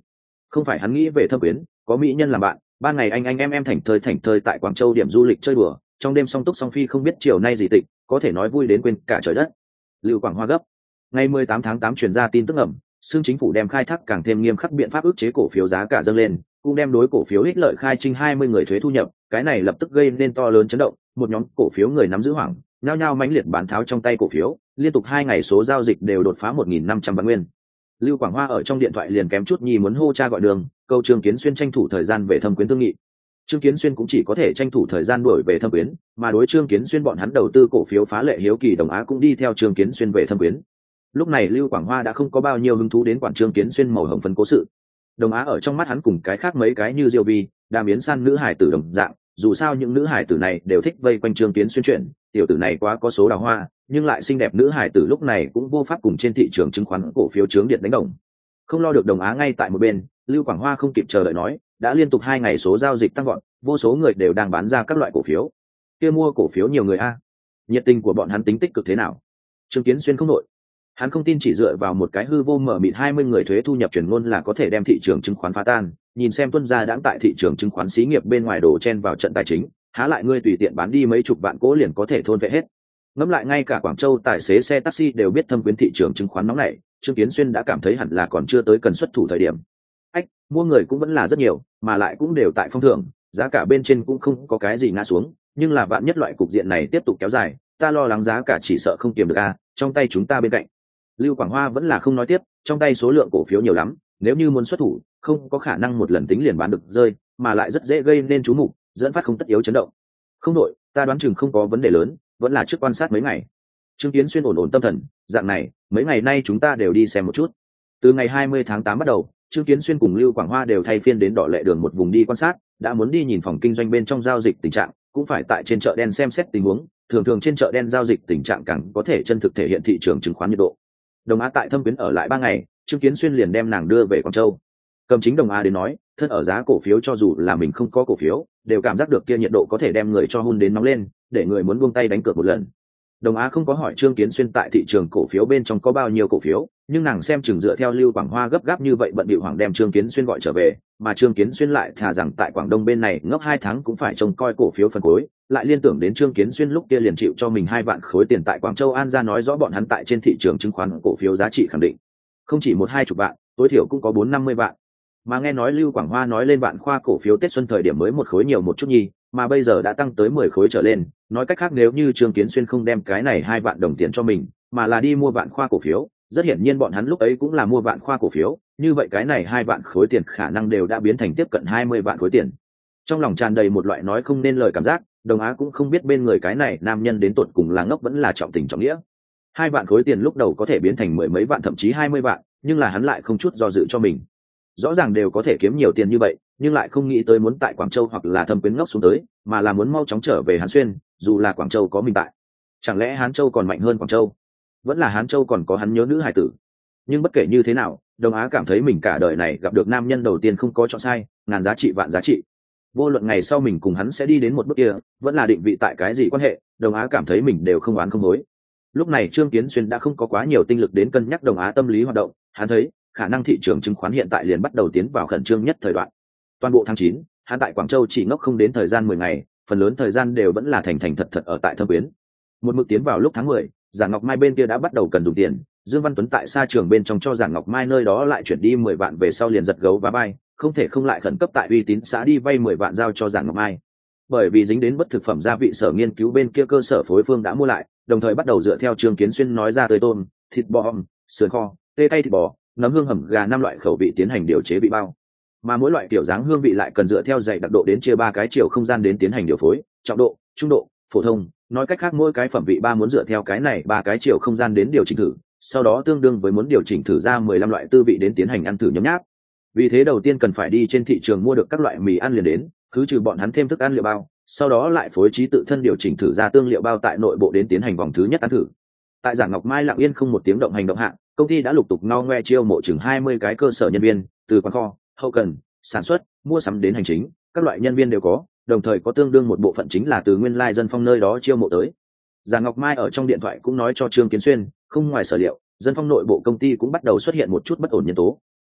Không phải hắn nghĩ về Thâm Quyến, có mỹ nhân làm bạn, ban ngày anh em thảnh thơi tại Quảng Châu điểm du lịch chơi đùa, trong đêm song túc song phi không biết chiều nay gì tịnh, có thể nói vui đến quên cả trời đất. Lưu Quảng Hoa gấp. Ngày 18 tháng 8 truyền ra tin tức ẩm, xương chính phủ đem khai thác càng thêm nghiêm khắc biện pháp ức chế cổ phiếu giá cả dâng lên, cũng đem đối cổ phiếu ích lợi khai trinh 20 người thuế thu nhập, cái này lập tức gây nên to lớn chấn động, một nhóm cổ phiếu người nắm giữ hoảng, nhao nhao mãnh liệt bán tháo trong tay cổ phiếu, liên tục 2 ngày số giao dịch đều đột phá 1.500 vạn nguyên. Lưu Quảng Hoa ở trong điện thoại liền kém chút nhi muốn hô cha gọi đường, câu Trương Kiến Xuyên tranh thủ thời gian về Thâm Quyến thương nghị. Trương Kiến Xuyên cũng chỉ có thể tranh thủ thời gian đuổi về Thâm Quyến, mà đối Trương Kiến Xuyên bọn hắn đầu tư cổ phiếu phá lệ hiếu kỳ Đồng Á cũng đi theo Trương Kiến Xuyên về Thâm Quyến. Lúc này Lưu Quảng Hoa đã không có bao nhiêu hứng thú đến quản Trương Kiến Xuyên màu hồng phấn cố sự. Đồng Á ở trong mắt hắn cùng cái khác mấy cái như Diêu Vi, Đàm Yến San nữ hải tử đồng dạng, dù sao những nữ hải tử này đều thích vây quanh Trương Kiến Xuyên chuyện, tiểu tử này quá có số đào hoa, nhưng lại xinh đẹp nữ hải tử lúc này cũng vô pháp cùng trên thị trường chứng khoán cổ phiếu chướng điện đánh đồng. Không lo được Đồng Á ngay tại một bên, Lưu Quảng Hoa không kịp chờ đợi nói, đã liên tục 2 ngày số giao dịch tăng gọn, vô số người đều đang bán ra các loại cổ phiếu. Kia mua cổ phiếu nhiều người a. Nhiệt tình của bọn hắn tính tích cực thế nào? Trương Kiến Xuyên không nổi. Hắn không tin chỉ dựa vào một cái hư vô mở mịt 20 người thuế thu nhập truyền ngôn là có thể đem thị trường chứng khoán phá tan, nhìn xem Tuân gia đãng tại thị trường chứng khoán xí nghiệp bên ngoài đổ chen vào trận tài chính, há lại ngươi tùy tiện bán đi mấy chục vạn cố liền có thể thôn vệ hết. Ngẫm lại ngay cả Quảng Châu tài xế xe taxi đều biết Thâm Quyến thị trường chứng khoán nóng này, Trương Kiến Xuyên đã cảm thấy hẳn là còn chưa tới cần xuất thủ thời điểm. Mua người cũng vẫn là rất nhiều, mà lại cũng đều tại phong thưởng, giá cả bên trên cũng không có cái gì ngã xuống, nhưng là vạn nhất loại cục diện này tiếp tục kéo dài, ta lo lắng giá cả chỉ sợ không kiềm được a, trong tay chúng ta bên cạnh. Lưu Quảng Hoa vẫn là không nói tiếp, trong tay số lượng cổ phiếu nhiều lắm, nếu như muốn xuất thủ, không có khả năng một lần tính liền bán được rơi, mà lại rất dễ gây nên chú mục, dẫn phát không tất yếu chấn động. Không đội, ta đoán chừng không có vấn đề lớn, vẫn là trước quan sát mấy ngày. Trương Kiến Xuyên ổn tâm thần, dạng này, mấy ngày nay chúng ta đều đi xem một chút. Từ ngày 20 tháng 8 bắt đầu, Trương Kiến Xuyên cùng Lưu Quảng Hoa đều thay phiên đến Đỏ Lệ Đường một vùng đi quan sát, đã muốn đi nhìn phòng kinh doanh bên trong giao dịch tình trạng, cũng phải tại trên chợ đen xem xét tình huống, thường trên chợ đen giao dịch tình trạng càng có thể chân thực thể hiện thị trường chứng khoán nhiệt độ. Đồng Á tại Thâm Quyến ở lại 3 ngày, Trương Kiến Xuyên liền đem nàng đưa về Quảng Châu. Cầm chính Đồng Á đến nói, thân ở giá cổ phiếu cho dù là mình không có cổ phiếu, đều cảm giác được kia nhiệt độ có thể đem người cho hun đến nóng lên, để người muốn buông tay đánh cược một lần. Đồng Á không có hỏi Trương Kiến Xuyên tại thị trường cổ phiếu bên trong có bao nhiêu cổ phiếu, nhưng nàng xem chừng dựa theo Lưu Quảng Hoa gấp gáp như vậy bận bịu hoàng đem Trương Kiến Xuyên gọi trở về, mà Trương Kiến Xuyên lại thà rằng tại Quảng Đông bên này ngốc 2 tháng cũng phải trông coi cổ phiếu phân phối, lại liên tưởng đến Trương Kiến Xuyên lúc kia liền chịu cho mình 2 vạn khối tiền tại Quảng Châu An ra nói rõ bọn hắn tại trên thị trường chứng khoán cổ phiếu giá trị khẳng định, không chỉ 1-2 chục vạn, tối thiểu cũng có 4-50 vạn. Mà nghe nói Lưu Quảng Hoa nói lên vạn khoa cổ phiếu Tết xuân thời điểm mới 1 khối nhiều một chút nhi, mà bây giờ đã tăng tới 10 khối trở lên, nói cách khác nếu như Trương Kiến Xuyên không đem cái này 2 vạn đồng tiền cho mình, mà là đi mua vạn khoa cổ phiếu, rất hiển nhiên bọn hắn lúc ấy cũng là mua vạn khoa cổ phiếu, như vậy cái này 2 vạn khối tiền khả năng đều đã biến thành tiếp cận 20 vạn khối tiền. Trong lòng tràn đầy một loại nói không nên lời cảm giác, Đồng Á cũng không biết bên người cái này nam nhân đến tột cùng là ngốc vẫn là trọng tình trọng nghĩa. 2 vạn khối tiền lúc đầu có thể biến thành 10 mấy vạn thậm chí 20 vạn, nhưng là hắn lại không chút do dự cho mình. Rõ ràng đều có thể kiếm nhiều tiền như vậy, nhưng lại không nghĩ tới muốn tại Quảng Châu hoặc là Thâm Quyến ngốc xuống tới, mà là muốn mau chóng trở về Hán Xuyên, dù là Quảng Châu có mình tại. Chẳng lẽ Hán Châu còn mạnh hơn Quảng Châu? Vẫn là Hán Châu còn có hắn nhớ nữ hải tử. Nhưng bất kể như thế nào, Đồng Á cảm thấy mình cả đời này gặp được nam nhân đầu tiên không có chọn sai, ngàn giá trị vạn giá trị. Vô luận ngày sau mình cùng hắn sẽ đi đến một bước kia, vẫn là định vị tại cái gì quan hệ, Đồng Á cảm thấy mình đều không oán không hối. Lúc này Trương Kiến Xuyên đã không có quá nhiều tinh lực đến cân nhắc Đồng Á tâm lý hoạt động, hắn thấy khả năng thị trường chứng khoán hiện tại liền bắt đầu tiến vào khẩn trương nhất thời đoạn. Toàn bộ tháng 9, hắn tại Quảng Châu chỉ ngốc không đến thời gian 10 ngày, phần lớn thời gian đều vẫn là thành thật ở tại Thâm Quyến. Một mực tiến vào lúc tháng 10, Giản Ngọc Mai bên kia đã bắt đầu cần dùng tiền, Dương Văn Tuấn tại xa trường bên trong cho Giản Ngọc Mai nơi đó lại chuyển đi 10 vạn về sau liền giật gấu và bay, không thể không lại khẩn cấp tại uy tín xã đi vay 10 vạn giao cho Giản Ngọc Mai. Bởi vì dính đến bất thực phẩm gia vị sở nghiên cứu bên kia cơ sở phối phương đã mua lại, đồng thời bắt đầu dựa theo Trương Kiến Xuyên nói ra tới tôm, thịt bò, sườn kho, tê cay thịt bò, nấm hương hầm gà 5 loại khẩu vị tiến hành điều chế vị bao. Mà mỗi loại kiểu dáng hương vị lại cần dựa theo dày đặc độ đến chia 3 cái chiều không gian đến tiến hành điều phối, trọng độ, trung độ, phổ thông, nói cách khác mỗi cái phẩm vị 3 muốn dựa theo cái này 3 cái chiều không gian đến điều chỉnh thử, sau đó tương đương với muốn điều chỉnh thử ra 15 loại tư vị đến tiến hành ăn thử nhấm nháp. Vì thế đầu tiên cần phải đi trên thị trường mua được các loại mì ăn liền đến, cứ trừ bọn hắn thêm thức ăn liệu bao, sau đó lại phối trí tự thân điều chỉnh thử ra tương liệu bao tại nội bộ đến tiến hành vòng thứ nhất ăn thử. Tại Giản Ngọc Mai lặng yên không một tiếng động hành động hạng, công ty đã lục tục no ngoe chiêu mộ chừng 20 cái cơ sở nhân viên, từ quán kho, hậu cần, sản xuất, mua sắm đến hành chính, các loại nhân viên đều có, đồng thời có tương đương một bộ phận chính là từ nguyên lai dân phong nơi đó chiêu mộ tới. Giản Ngọc Mai ở trong điện thoại cũng nói cho Trương Kiến Xuyên, không ngoài sở liệu, dân phong nội bộ công ty cũng bắt đầu xuất hiện một chút bất ổn nhân tố.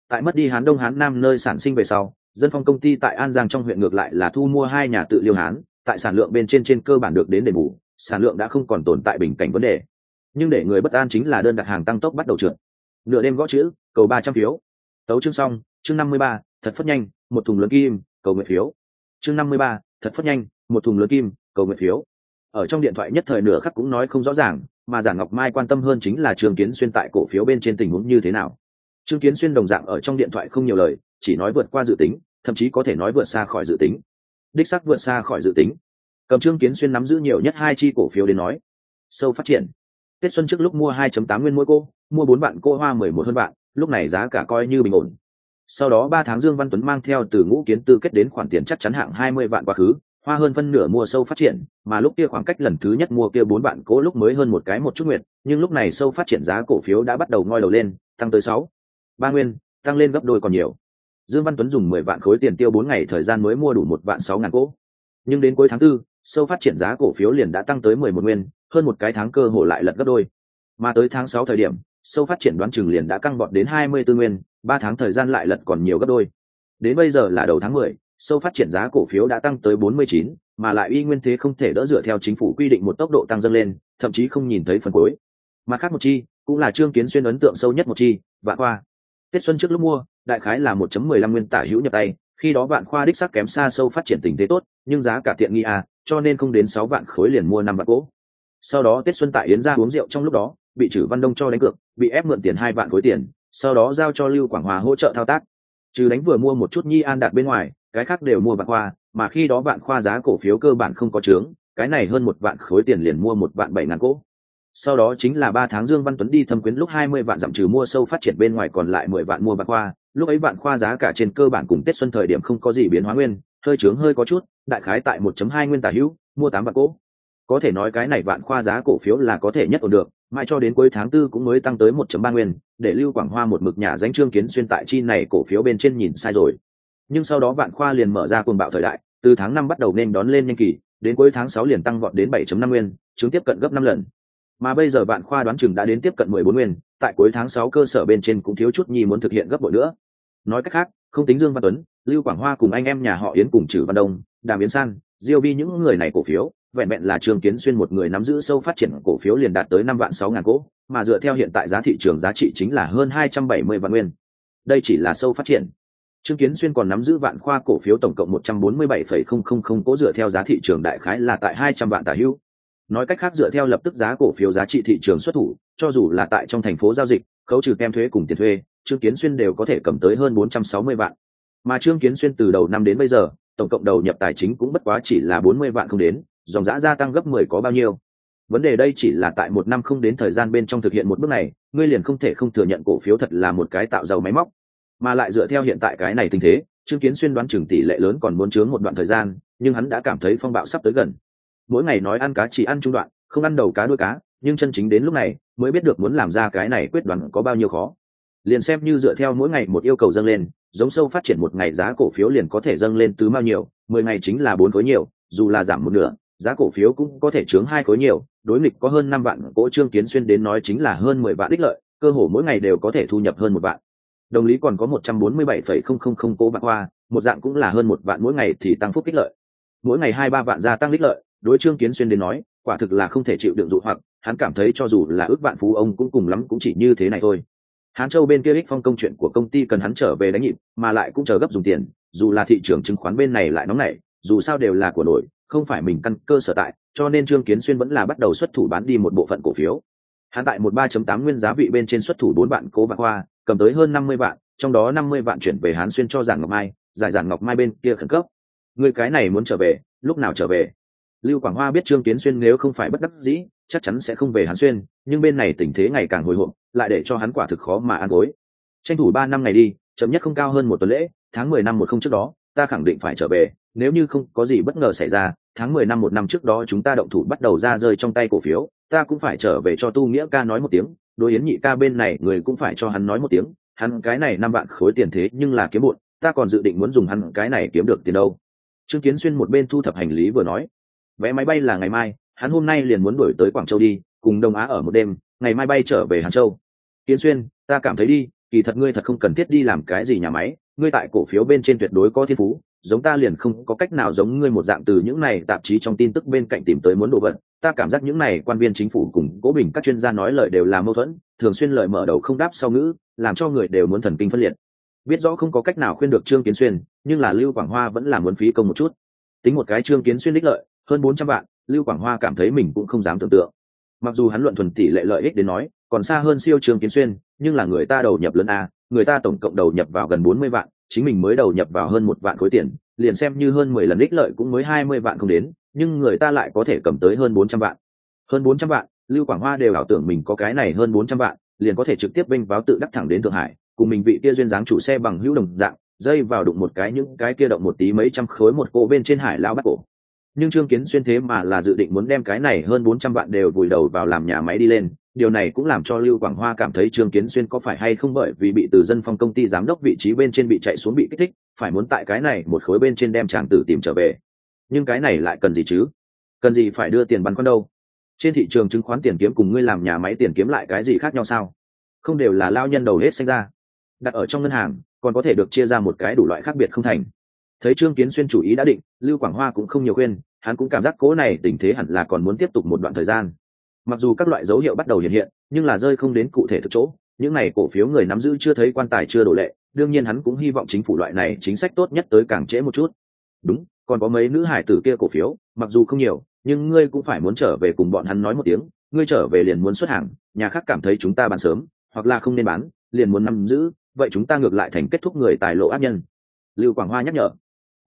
Tại mất đi Hán Đông Hán Nam nơi sản sinh về sau, Dân Phong công ty tại An Giang trong huyện ngược lại là thu mua 2 nhà tự liêu hán, tại sản lượng bên trên cơ bản được đến đền bù, sản lượng đã không còn tồn tại bình cảnh vấn đề. Nhưng để người bất an chính là đơn đặt hàng tăng tốc bắt đầu trượt. Nửa đêm gõ chữ, cầu 300 phiếu. Tấu chương xong, chương 53, thật phất nhanh, một thùng lớn kim, cầu nguyện phiếu. Chương 53, thật phất nhanh, một thùng lớn kim, cầu nguyện phiếu. Ở trong điện thoại nhất thời nửa khắc cũng nói không rõ ràng, mà Giản Ngọc Mai quan tâm hơn chính là Trương Kiến Xuyên tại cổ phiếu bên trên tình huống như thế nào. Trương Kiến Xuyên đồng dạng ở trong điện thoại không nhiều lời, chỉ nói vượt qua dự tính, thậm chí có thể nói vượt xa khỏi dự tính. Đích xác vượt xa khỏi dự tính. Cầm Trương Kiến Xuyên nắm giữ nhiều nhất 2 chi cổ phiếu đến nói. Sâu phát triển. Tết xuân trước lúc mua 2.8 nguyên mỗi cô, mua 4 vạn cô hoa 11 hơn vạn, lúc này giá cả coi như bình ổn. Sau đó 3 tháng Dương Văn Tuấn mang theo từ Ngũ Kiến Tư kết đến khoản tiền chắc chắn hạng 20 vạn quá khứ, hoa hơn phân nửa mua sâu phát triển, mà lúc kia khoảng cách lần thứ nhất mua kia 4 vạn cố lúc mới hơn một chút nguyệt, nhưng lúc này sâu phát triển giá cổ phiếu đã bắt đầu ngoi đầu lên, tăng tới 6.3 nguyên, tăng lên gấp đôi còn nhiều. Dương Văn Tuấn dùng 10 vạn khối tiền tiêu 4 ngày thời gian mới mua đủ 1 vạn 6 ngàn cố. Nhưng đến cuối tháng 4, sâu phát triển giá cổ phiếu liền đã tăng tới 11 nguyên, hơn một cái tháng cơ hội lại lật gấp đôi. Mà tới tháng 6 thời điểm, sâu phát triển đoán chừng liền đã căng vọt đến 24 nguyên, 3 tháng thời gian lại lật còn nhiều gấp đôi. Đến bây giờ là đầu tháng 10, sâu phát triển giá cổ phiếu đã tăng tới 49, mà lại y nguyên thế không thể đỡ dựa theo chính phủ quy định một tốc độ tăng dâng lên, thậm chí không nhìn thấy phần cuối. Mà khác một chi, cũng là Trương Kiến Xuyên ấn tượng sâu nhất một chi, Vạn Khoa. Tết xuân trước lúc mua, đại khái là 1.15 nguyên tả hữu nhập tay, khi đó Vạn Khoa đích xác kém xa sâu phát triển tình thế tốt, nhưng giá cả tiện nghi cho nên không đến 6 vạn khối liền mua 5 vạn cố. Sau đó Tết xuân tại Yến gia uống rượu trong lúc đó, bị Trử Văn Đông cho đánh cược, bị ép mượn tiền 2 vạn khối tiền, sau đó giao cho Lưu Quảng Hòa hỗ trợ thao tác. Trừ đánh vừa mua một chút Nhi An Đạt bên ngoài, cái khác đều mua Vạn Khoa, mà khi đó Vạn Khoa giá cổ phiếu cơ bản không có chướng, cái này hơn 1 vạn khối tiền liền mua 1 vạn 7 ngàn cố. Sau đó chính là 3 tháng Dương Văn Tuấn đi thâm quyến lúc 20 vạn giảm trừ mua sâu phát triển bên ngoài còn lại 10 vạn mua Vạn Khoa, lúc ấy Vạn Khoa giá cả trên cơ bản cùng Tết xuân thời điểm không có gì biến hóa nguyên, hơi chướng hơi có chút, đại khái tại 1.2 nguyên tả hữu, mua 8 vạn cố. Có thể nói cái này Vạn Khoa giá cổ phiếu là có thể nhất ổn được, mãi cho đến cuối tháng 4 cũng mới tăng tới 1.3 nguyên, để Lưu Quảng Hoa một mực nhà danh Trương Kiến Xuyên tại chi này cổ phiếu bên trên nhìn sai rồi. Nhưng sau đó Vạn Khoa liền mở ra cuồng bạo thời đại, từ tháng 5 bắt đầu nên đón lên nhanh kỳ, đến cuối tháng 6 liền tăng vọt đến 7.5 nguyên, chứng tiếp cận gấp 5 lần. Mà bây giờ Vạn Khoa đoán chừng đã đến tiếp cận 14 nguyên, tại cuối tháng 6 cơ sở bên trên cũng thiếu chút nhi muốn thực hiện gấp bội nữa. Nói cách khác, không tính Dương Văn Tuấn, Lưu Quảng Hoa cùng anh em nhà họ Yến cùng Trử Văn Đông, Đàm Yến San, Diêu Vi những người này cổ phiếu, vẹn vẹn là Trương Kiến Xuyên một người nắm giữ sâu phát triển cổ phiếu liền đạt tới 5 vạn 6 ngàn cố, mà dựa theo hiện tại giá thị trường giá trị chính là hơn 270 vạn nguyên. Đây chỉ là sâu phát triển. Trương Kiến Xuyên còn nắm giữ Vạn Khoa cổ phiếu tổng cộng 147,000 cố dựa theo giá thị trường đại khái là tại 200 vạn tả hữu. Nói cách khác dựa theo lập tức giá cổ phiếu giá trị thị trường xuất thủ, cho dù là tại trong thành phố giao dịch, khấu trừ kem thuế cùng tiền thuê, Trương Kiến Xuyên đều có thể cầm tới hơn 460 vạn. Mà Trương Kiến Xuyên từ đầu năm đến bây giờ, tổng cộng đầu nhập tài chính cũng bất quá chỉ là 40 vạn không đến, dòng giá gia tăng gấp 10 có bao nhiêu. Vấn đề đây chỉ là tại 1 năm không đến thời gian bên trong thực hiện một bước này, ngươi liền không thể không thừa nhận cổ phiếu thật là một cái tạo giàu máy móc. Mà lại dựa theo hiện tại cái này tình thế, Trương Kiến Xuyên đoán chừng tỷ lệ lớn còn muốn chướng một đoạn thời gian, nhưng hắn đã cảm thấy phong bạo sắp tới gần. Mỗi ngày nói ăn cá chỉ ăn trung đoạn, không ăn đầu cá đuôi cá, nhưng chân chính đến lúc này mới biết được muốn làm ra cái này quyết đoán có bao nhiêu khó. Liền xem như dựa theo mỗi ngày một yêu cầu dâng lên, giống sâu phát triển một ngày giá cổ phiếu liền có thể dâng lên từ bao nhiêu, 10 ngày chính là 4 khối nhiều, dù là giảm một nửa, giá cổ phiếu cũng có thể chướng 2 khối nhiều, đối nghịch có hơn 5 vạn cổ Trương Kiến Xuyên đến nói chính là hơn 10 vạn đích lợi, cơ hồ mỗi ngày đều có thể thu nhập hơn 1 vạn. Đồng lý còn có 147,000 cố Vạn Khoa, một dạng cũng là hơn 1 vạn mỗi ngày thì tăng phúc đích lợi. Mỗi ngày 2-3 vạn gia tăng đích lợi, đối Trương Kiến Xuyên đến nói, quả thực là không thể chịu đựng dụ hoặc, hắn cảm thấy cho dù là ước vạn phú ông cũng cùng lắm cũng chỉ như thế này thôi. Hán Châu bên kia Ích Phong công chuyện của công ty cần hắn trở về đánh nhịp, mà lại cũng chờ gấp dùng tiền, dù là thị trường chứng khoán bên này lại nóng nảy, dù sao đều là của nội, không phải mình căn cơ sở tại, cho nên Trương Kiến Xuyên vẫn là bắt đầu xuất thủ bán đi một bộ phận cổ phiếu. Hắn tại 13.8 nguyên giá vị bên trên xuất thủ 4 vạn cố Vạn Khoa, cầm tới hơn 50 vạn, trong đó 50 vạn chuyển về Hán Xuyên cho Giản Ngọc Mai, giải Giản Ngọc Mai bên kia khẩn cấp. Người cái này muốn trở về, lúc nào trở về? Lưu Quảng Hoa biết Trương Kiến Xuyên nếu không phải bất đắc dĩ, chắc chắn sẽ không về Hán Xuyên, nhưng bên này tình thế ngày càng hồi hộp, lại để cho hắn quả thực khó mà ăn gối. Tranh thủ 3 năm ngày đi, chậm nhất không cao hơn 1 tuần lễ, tháng 10 năm 10 trước đó, ta khẳng định phải trở về, nếu như không có gì bất ngờ xảy ra, tháng 10 năm 1 năm trước đó chúng ta động thủ bắt đầu ra rơi trong tay cổ phiếu, ta cũng phải trở về cho Tu Nghĩa ca nói một tiếng, đối Yến Nhị ca bên này người cũng phải cho hắn nói một tiếng, hắn cái này 5 vạn khối tiền thế nhưng là kiếm bộn, ta còn dự định muốn dùng hắn cái này kiếm được tiền đâu. Trương Kiến Xuyên một bên thu thập hành lý vừa nói, vé máy bay là ngày mai, hắn hôm nay liền muốn đuổi tới Quảng Châu đi, cùng Đông Á ở một đêm, ngày mai bay trở về Hàn Châu. Kiến Xuyên, ta cảm thấy đi, kỳ thật ngươi thật không cần thiết đi làm cái gì nhà máy, ngươi tại cổ phiếu bên trên tuyệt đối có thiên phú, giống ta liền không có cách nào giống ngươi một dạng từ những này tạp chí trong tin tức bên cạnh tìm tới muốn đồ vật. Ta cảm giác những này quan viên chính phủ cùng cố bình các chuyên gia nói lời đều là mâu thuẫn, thường xuyên lời mở đầu không đáp sau ngữ, làm cho người đều muốn thần kinh phân liệt. Biết rõ không có cách nào khuyên được Trương Kiến Xuyên, nhưng là Lưu Quảng Hoa vẫn là muốn phí công một chút. Tính một cái Trương Kiến Xuyên đích lợi hơn 400 vạn, Lưu Quảng Hoa cảm thấy mình cũng không dám tưởng tượng. Mặc dù hắn luận thuần tỷ lệ lợi ích đến nói còn xa hơn siêu Trương Kiến Xuyên, nhưng là người ta đầu nhập lớn a, người ta tổng cộng đầu nhập vào gần 40 vạn, chính mình mới đầu nhập vào hơn 1 vạn khối tiền, liền xem như hơn 10 lần ích lợi cũng mới 20 vạn không đến, nhưng người ta lại có thể cầm tới hơn 400 vạn. Hơn 400 vạn, Lưu Quảng Hoa đều ảo tưởng mình có cái này hơn 400 vạn, liền có thể trực tiếp bênh váo tự đắc thẳng đến Thượng Hải, cùng mình vị kia duyên dáng chủ xe bằng hữu đồng dạng, dây vào đụng một cái những cái kia động một tí mấy trăm khối một cô bên trên Hải lao bắt cổ. Nhưng Trương Kiến Xuyên thế mà là dự định muốn đem cái này hơn 400 vạn đều vùi đầu vào làm nhà máy đi lên, điều này cũng làm cho Lưu Quảng Hoa cảm thấy Trương Kiến Xuyên có phải hay không bởi vì bị từ Dân Phong công ty giám đốc vị trí bên trên bị chạy xuống bị kích thích, phải muốn tại cái này một khối bên trên đem chàng tử tìm trở về. Nhưng cái này lại cần gì chứ? Cần gì phải đưa tiền băn khoăn đâu? Trên thị trường chứng khoán tiền kiếm cùng ngươi làm nhà máy tiền kiếm lại cái gì khác nhau sao? Không đều là lao nhân đầu hết sinh ra, đặt ở trong ngân hàng còn có thể được chia ra một cái đủ loại khác biệt không thành. Thấy Trương Kiến Xuyên chủ ý đã định, Lưu Quảng Hoa cũng không nhiều khuyên, hắn cũng cảm giác cố này tình thế hẳn là còn muốn tiếp tục một đoạn thời gian. Mặc dù các loại dấu hiệu bắt đầu hiện hiện, nhưng là rơi không đến cụ thể thực chỗ, những này cổ phiếu người nắm giữ chưa thấy quan tài chưa đổ lệ, đương nhiên hắn cũng hy vọng chính phủ loại này chính sách tốt nhất tới càng trễ một chút. Đúng, còn có mấy nữ hải tử kia cổ phiếu, mặc dù không nhiều, nhưng ngươi cũng phải muốn trở về cùng bọn hắn nói một tiếng, ngươi trở về liền muốn xuất hàng, nhà khác cảm thấy chúng ta bán sớm, hoặc là không nên bán, liền muốn nắm giữ, vậy chúng ta ngược lại thành kết thúc người tài lộ ác nhân. Lưu Quảng Hoa nhắc nhở.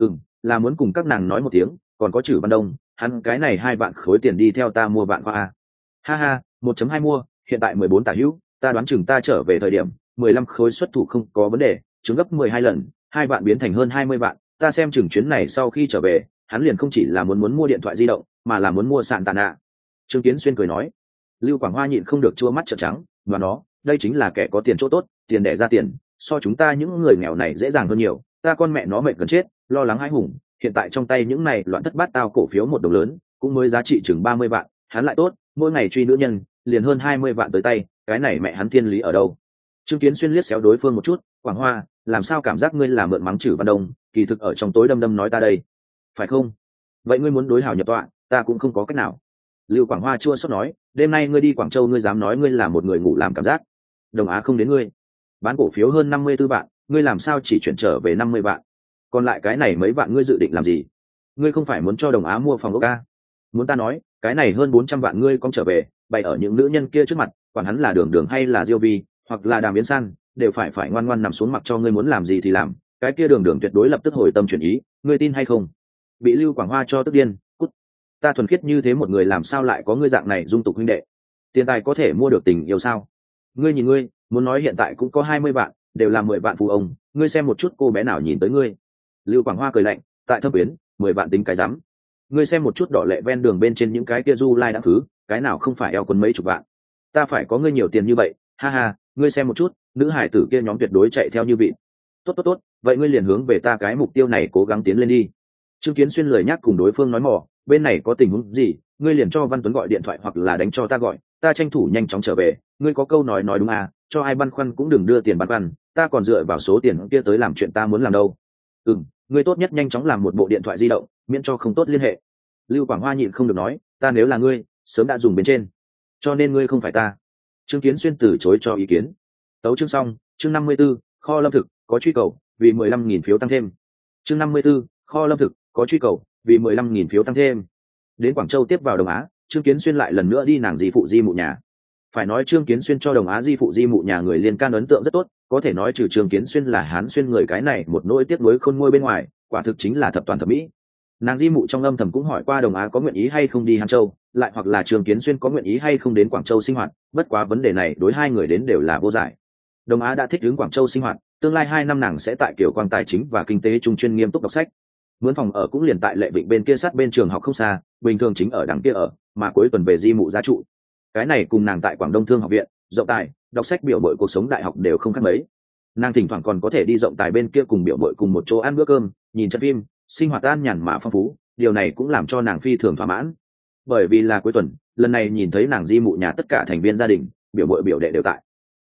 Là muốn cùng các nàng nói một tiếng, còn có Trử Văn Đông, hắn cái này 2 vạn khối tiền đi theo ta mua vạn khoa a. Ha ha, 1.2 mua, hiện tại 14 tả hữu, ta đoán chừng ta trở về thời điểm 15 khối xuất thủ không có vấn đề, chứng gấp 12 lần, 2 vạn biến thành hơn 20 vạn, ta xem chừng chuyến này sau khi trở về, hắn liền không chỉ là muốn mua điện thoại di động, mà là muốn mua sạn tàn ạ. Trương Kiến Xuyên cười nói. Lưu Quảng Hoa nhịn không được chua mắt trợn trắng, và nó, đây chính là kẻ có tiền chỗ tốt, tiền đẻ ra tiền, so chúng ta những người nghèo này dễ dàng hơn nhiều, ta con mẹ nó mệt gần chết, lo lắng hãi hùng, hiện tại trong tay những này loạn thất bát tao cổ phiếu một đồng lớn, cũng mới giá trị chừng 30 vạn, hắn lại tốt, mỗi ngày truy nữ nhân, liền hơn 20 vạn tới tay, cái này mẹ hắn thiên lý ở đâu? Trương Kiến Xuyên liếc xéo đối phương một chút, Quảng Hoa, làm sao cảm giác ngươi là mượn mắng Trử Văn Đông, kỳ thực ở trong tối đâm đâm nói ta đây, phải không? Vậy ngươi muốn đối hảo nhập tọa, ta cũng không có cách nào. Lưu Quảng Hoa chua xót nói, đêm nay ngươi đi Quảng Châu ngươi dám nói ngươi là một người ngủ làm cảm giác, Đồng Á không đến ngươi, bán cổ phiếu hơn 54 vạn, ngươi làm sao chỉ chuyển trở về 50 vạn? Còn lại cái này mấy vạn ngươi dự định làm gì? Ngươi không phải muốn cho Đồng Á mua phòng ốc a? Muốn ta nói, cái này hơn 400 vạn ngươi con trở về, bày ở những nữ nhân kia trước mặt, quản hắn là Đường Đường hay là Diêu Vi, hoặc là Đàm Biến San, đều phải ngoan ngoan nằm xuống mặc cho ngươi muốn làm gì thì làm, cái kia Đường Đường tuyệt đối lập tức hồi tâm chuyển ý, ngươi tin hay không? Bị Lưu Quảng Hoa cho tức điên, cút. Ta thuần khiết như thế một người làm sao lại có ngươi dạng này dung tục huynh đệ? Tiền tài có thể mua được tình yêu sao? Ngươi nhìn ngươi, muốn nói hiện tại cũng có 20 vạn, đều là 10 vạn phụ ông, ngươi xem một chút cô bé nào nhìn tới ngươi. Lưu Quảng Hoa cười lạnh, tại Thâm Quyến, 10 vạn tính cái rắm. Ngươi xem một chút đỏ lệ ven đường bên trên những cái kia du lai đã thứ, cái nào không phải eo quần mấy chục vạn. Ta phải có ngươi nhiều tiền như vậy, ha ha, ngươi xem một chút, nữ hải tử kia nhóm tuyệt đối chạy theo như vị. Tốt, vậy ngươi liền hướng về ta cái mục tiêu này cố gắng tiến lên đi. Trương Kiến Xuyên lời nhắc cùng đối phương nói mò, bên này có tình huống gì, ngươi liền cho Văn Tuấn gọi điện thoại hoặc là đánh cho ta gọi, ta tranh thủ nhanh chóng trở về, ngươi có câu nói đúng à, cho ai băn khoăn cũng đừng đưa tiền băn khoăn, ta còn dựa vào số tiền kia tới làm chuyện ta muốn làm đâu. Ngươi tốt nhất nhanh chóng làm một bộ điện thoại di động, miễn cho không tốt liên hệ. Lưu Quảng Hoa nhịn không được nói, ta nếu là ngươi, sớm đã dùng bên trên, cho nên ngươi không phải ta. Trương Kiến Xuyên từ chối cho ý kiến. Tấu chương xong, chương 54, kho lâm thực, có truy cầu, vì 15.000 phiếu tăng thêm. Chương 54, kho lâm thực, có truy cầu, vì 15.000 phiếu tăng thêm. Đến Quảng Châu tiếp vào Đồng Á, Trương Kiến Xuyên lại lần nữa đi nàng dì phụ di mụ nhà. Phải nói Trương Kiến Xuyên cho Đồng Á di phụ di mụ nhà người liên can ấn tượng rất tốt, có thể nói trừ Trương Kiến Xuyên là Hán Xuyên người cái này một nỗi tiếc nuối khôn nguôi bên ngoài, quả thực chính là thập toàn thập mỹ. Nàng di mụ trong âm thầm cũng hỏi qua Đồng Á có nguyện ý hay không đi Hán Châu, lại hoặc là Trương Kiến Xuyên có nguyện ý hay không đến Quảng Châu sinh hoạt, bất quá vấn đề này đối hai người đến đều là vô giải. Đồng Á đã thích ứng Quảng Châu sinh hoạt, tương lai 2 năm nàng sẽ tại Kiều Quang tài chính và kinh tế trung chuyên nghiêm túc đọc sách. Mướn phòng ở cũng liền tại Lệ Vịnh bên kia sát bên trường học không xa, bình thường chính ở đằng kia ở, mà cuối tuần về di mụ gia trụ. Cái này cùng nàng tại Quảng Đông Thương học viện, rộng tài, đọc sách biểu bội cuộc sống đại học đều không khác mấy. Nàng thỉnh thoảng còn có thể đi rộng tài bên kia cùng biểu bội cùng một chỗ ăn bữa cơm, nhìn trận phim, sinh hoạt an nhàn mà phong phú, điều này cũng làm cho nàng phi thường thỏa mãn. Bởi vì là cuối tuần, lần này nhìn thấy nàng di mụ nhà tất cả thành viên gia đình, biểu bội biểu đệ đều tại.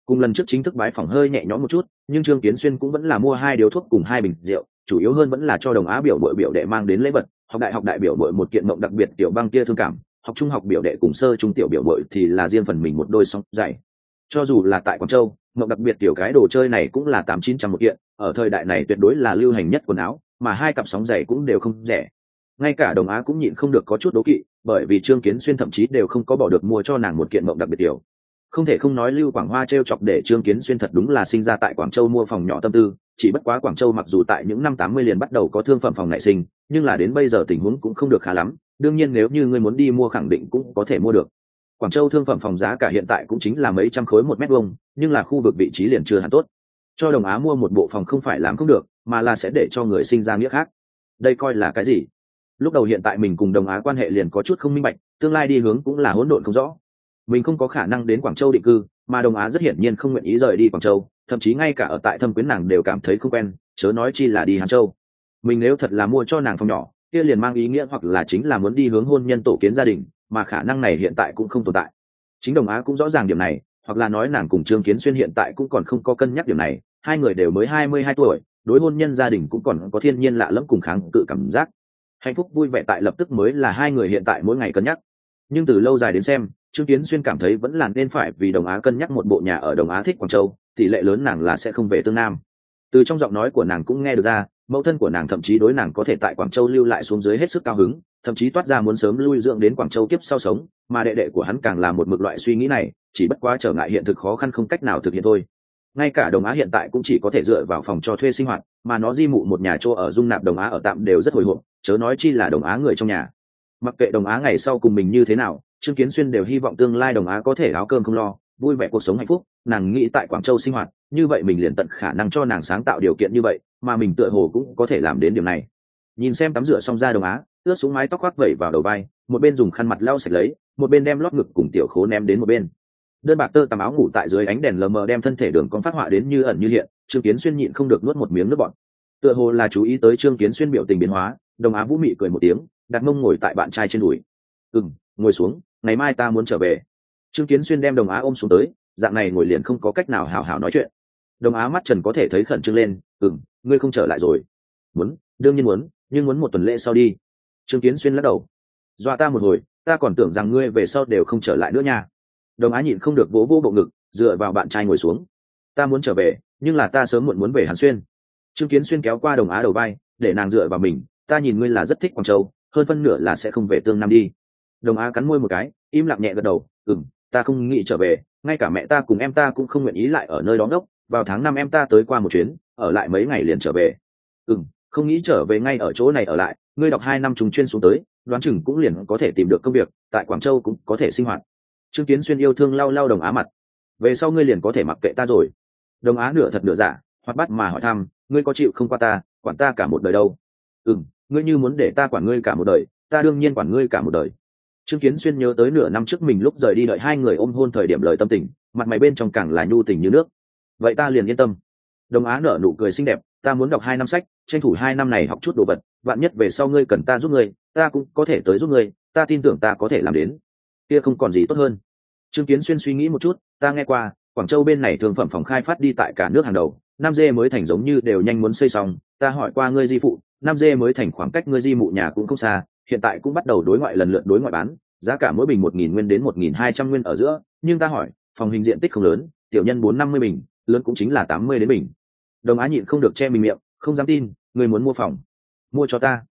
Cùng lần trước chính thức bái phỏng hơi nhẹ nhõm một chút, nhưng Trương Kiến Xuyên cũng vẫn là mua 2 điếu thuốc cùng 2 bình rượu, chủ yếu hơn vẫn là cho đồng á biểu bội biểu đệ mang đến lễ vật. Học đại biểu bội một kiện mộng đặc biệt tiểu băng tia thương cảm, học trung học biểu đệ cùng sơ trung tiểu biểu bội thì là riêng phần mình một đôi song giày. Cho dù là tại Quảng Châu, mộng đặc biệt tiểu cái đồ chơi này cũng là 800-900 một kiện, ở thời đại này tuyệt đối là lưu hành nhất quần áo, mà 2 cặp sóng giày cũng đều không rẻ. Ngay cả đồng á cũng nhịn không được có chút đố kỵ, bởi vì Trương Kiến Xuyên thậm chí đều không có bỏ được mua cho nàng một kiện mộng đặc biệt tiểu. Không thể không nói Lưu Quảng Hoa trêu chọc để Trương Kiến Xuyên thật đúng là sinh ra tại Quảng Châu mua phòng nhỏ tâm tư, chỉ bất quá Quảng Châu mặc dù tại những năm 80 liền bắt đầu có thương phẩm phòng nảy sinh, nhưng là đến bây giờ tình huống cũng không được khá lắm, đương nhiên nếu như ngươi muốn đi mua khẳng định cũng có thể mua được. Quảng Châu thương phẩm phòng giá cả hiện tại cũng chính là mấy trăm khối một mét vuông, nhưng là khu vực vị trí liền chưa hẳn tốt. Cho đồng á mua một bộ phòng không phải làm không được, mà là sẽ để cho người sinh ra nghĩa khác. Đây coi là cái gì? Lúc đầu hiện tại mình cùng đồng á quan hệ liền có chút không minh bạch, tương lai đi hướng cũng là hỗn độn không rõ. Mình không có khả năng đến Quảng Châu định cư, mà đồng á rất hiển nhiên không nguyện ý rời đi Quảng Châu, thậm chí ngay cả ở tại Thâm Quyến nàng đều cảm thấy không quen, chớ nói chi là đi Hàn Châu. Mình nếu thật là mua cho nàng phòng nhỏ, kia liền mang ý nghĩa hoặc là chính là muốn đi hướng hôn nhân tổ kiến gia đình, mà khả năng này hiện tại cũng không tồn tại. Chính đồng á cũng rõ ràng điểm này, hoặc là nói nàng cùng Trương Kiến Xuyên hiện tại cũng còn không có cân nhắc điểm này, hai người đều mới 22 tuổi, đối hôn nhân gia đình cũng còn có thiên nhiên lạ lẫm cùng kháng cự cảm giác. Hạnh phúc vui vẻ tại lập tức mới là hai người hiện tại mỗi ngày cân nhắc. Nhưng từ lâu dài đến xem, Trương Kiến Xuyên cảm thấy vẫn là nên phải vì đồng á cân nhắc một bộ nhà ở đồng á thích Quảng Châu, tỷ lệ lớn nàng là sẽ không về tương Nam. Từ trong giọng nói của nàng cũng nghe được ra, mẫu thân của nàng thậm chí đối nàng có thể tại Quảng Châu lưu lại xuống dưới hết sức cao hứng, thậm chí toát ra muốn sớm lui dưỡng đến Quảng Châu kiếp sau sống, mà đệ đệ của hắn càng là một mực loại suy nghĩ này, chỉ bất quá trở ngại hiện thực khó khăn không cách nào thực hiện thôi. Ngay cả đồng á hiện tại cũng chỉ có thể dựa vào phòng cho thuê sinh hoạt, mà nó di mụ một nhà chỗ ở dung nạp đồng á ở tạm đều rất hồi hộp, chớ nói chi là đồng á người trong nhà. Mặc kệ đồng á ngày sau cùng mình như thế nào, Trương Kiến Xuyên đều hy vọng tương lai đồng á có thể áo cơm không lo, vui vẻ cuộc sống hạnh phúc. Nàng nghĩ tại Quảng Châu sinh hoạt, như vậy mình liền tận khả năng cho nàng sáng tạo điều kiện như vậy, mà mình tựa hồ cũng có thể làm đến điểm này. Nhìn xem tắm rửa xong ra đồng á, ướt xuống mái tóc khoác vẩy vào đầu vai, một bên dùng khăn mặt lau sạch lấy, một bên đem lót ngực cùng tiểu khố ném đến một bên. Đơn bạc tơ tằm áo ngủ tại dưới ánh đèn lờ mờ đem thân thể đường cong phát họa đến như ẩn như hiện. Trương Kiến Xuyên nhịn không được nuốt một miếng nước bọt. Tựa hồ là chú ý tới Trương Kiến Xuyên biểu tình biến hóa, đồng á vũ mị cười một tiếng, đặt mông ngồi tại bạn trai trên đùi. Ngồi xuống, ngày mai ta muốn trở về. Trương Kiến Xuyên đem đồng á ôm xuống tới, dạng này ngồi liền không có cách nào hào hào nói chuyện. Đồng á mắt trần có thể thấy khẩn trương lên. Ngươi không trở lại rồi? Muốn, đương nhiên muốn, nhưng muốn một tuần lễ sau đi. Trương Kiến Xuyên lắc đầu. Dọa ta một hồi, ta còn tưởng rằng ngươi về sau đều không trở lại nữa nha. Đồng á nhịn không được vỗ vỗ bộ ngực, dựa vào bạn trai ngồi xuống. Ta muốn trở về, nhưng là ta sớm muộn muốn về Hàn Xuyên. Trương Kiến Xuyên kéo qua đồng á đầu vai, để nàng dựa vào mình. Ta nhìn ngươi là rất thích Quảng Châu, hơn phân nửa là sẽ không về tương Nam đi. Đồng á cắn môi một cái, im lặng nhẹ gật đầu. Ta không nghĩ trở về, ngay cả mẹ ta cùng em ta cũng không nguyện ý lại ở nơi đó đốc. Vào tháng 5 em ta tới qua một chuyến, ở lại mấy ngày liền trở về. Không nghĩ trở về ngay ở chỗ này ở lại, ngươi đọc 2 năm trùng chuyên xuống tới, đoán chừng cũng liền có thể tìm được công việc, tại Quảng Châu cũng có thể sinh hoạt. Trương Kiến Xuyên yêu thương lau lau đồng á mặt. Về sau ngươi liền có thể mặc kệ ta rồi. Đồng á nửa thật nửa giả, hoạt bát mà hỏi thăm, ngươi có chịu không qua ta, quản ta cả một đời đâu? Ngươi như muốn để ta quản ngươi cả một đời, ta đương nhiên quản ngươi cả một đời. Trương Kiến Xuyên nhớ tới nửa năm trước mình lúc rời đi đợi hai người ôm hôn thời điểm lời tâm tình, mặt mày bên trong càng là nhu tình như nước. Vậy ta liền yên tâm. Đồng á nở nụ cười xinh đẹp, ta muốn đọc 2 năm sách, tranh thủ 2 năm này học chút đồ vật, vạn nhất về sau ngươi cần ta giúp ngươi, ta cũng có thể tới giúp ngươi, ta tin tưởng ta có thể làm đến. Kia không còn gì tốt hơn. Trương Kiến Xuyên suy nghĩ một chút, ta nghe qua, Quảng Châu bên này thương phẩm phòng khai phát đi tại cả nước hàng đầu, 5G mới thành giống như đều nhanh muốn xây xong, ta hỏi qua ngươi di phụ, 5G mới thành khoảng cách ngươi di mụ nhà cũng không xa, hiện tại cũng bắt đầu đối ngoại lần lượt đối ngoại bán, giá cả mỗi bình 1.000 nguyên đến 1.200 nguyên ở giữa, nhưng ta hỏi, phòng hình diện tích không lớn, tiểu nhân 450 bình, lớn cũng chính là 80 đến bình. Đồng á nhịn không được che mình miệng, không dám tin, ngươi muốn mua phòng? Mua cho ta?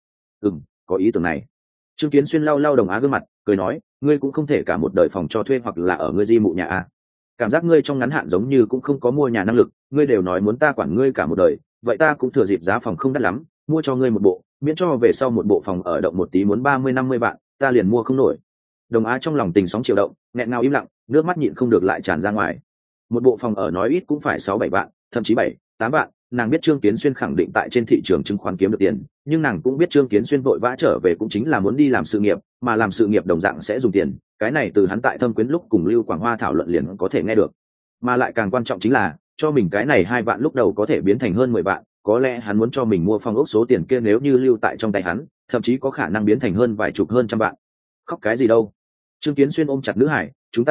Có ý tưởng này. Trương Kiến Xuyên lau lau đồng á gương mặt, cười nói, ngươi cũng không thể cả một đời phòng cho thuê hoặc là ở ngươi di mụ nhà à? Cảm giác ngươi trong ngắn hạn giống như cũng không có mua nhà năng lực, ngươi đều nói muốn ta quản ngươi cả một đời, vậy ta cũng thừa dịp giá phòng không đắt lắm, mua cho ngươi một bộ, miễn cho về sau một bộ phòng ở động một tí muốn 30-50 vạn, ta liền mua không nổi. Đồng á trong lòng tình sóng chiều động, nghẹn ngào im lặng, nước mắt nhịn không được lại tràn ra ngoài. Một bộ phòng ở nói ít cũng phải 6-7 vạn, thậm chí 7-8 vạn. Nàng biết Trương Kiến Xuyên khẳng định tại trên thị trường chứng khoán kiếm được tiền, nhưng nàng cũng biết Trương Kiến Xuyên vội vã trở về cũng chính là muốn đi làm sự nghiệp, mà làm sự nghiệp đồng dạng sẽ dùng tiền, cái này từ hắn tại Thâm Quyến lúc cùng Lưu Quảng Hoa thảo luận liền có thể nghe được. Mà lại càng quan trọng chính là, cho mình cái này 2 vạn lúc đầu có thể biến thành hơn 10 vạn, có lẽ hắn muốn cho mình mua phòng ốc số tiền kia nếu như lưu tại trong tay hắn, thậm chí có khả năng biến thành hơn vài chục hơn trăm vạn. Khóc cái gì đâu? Trương Kiến Xuyên ôm chặt nữ hải, chúng ta yêu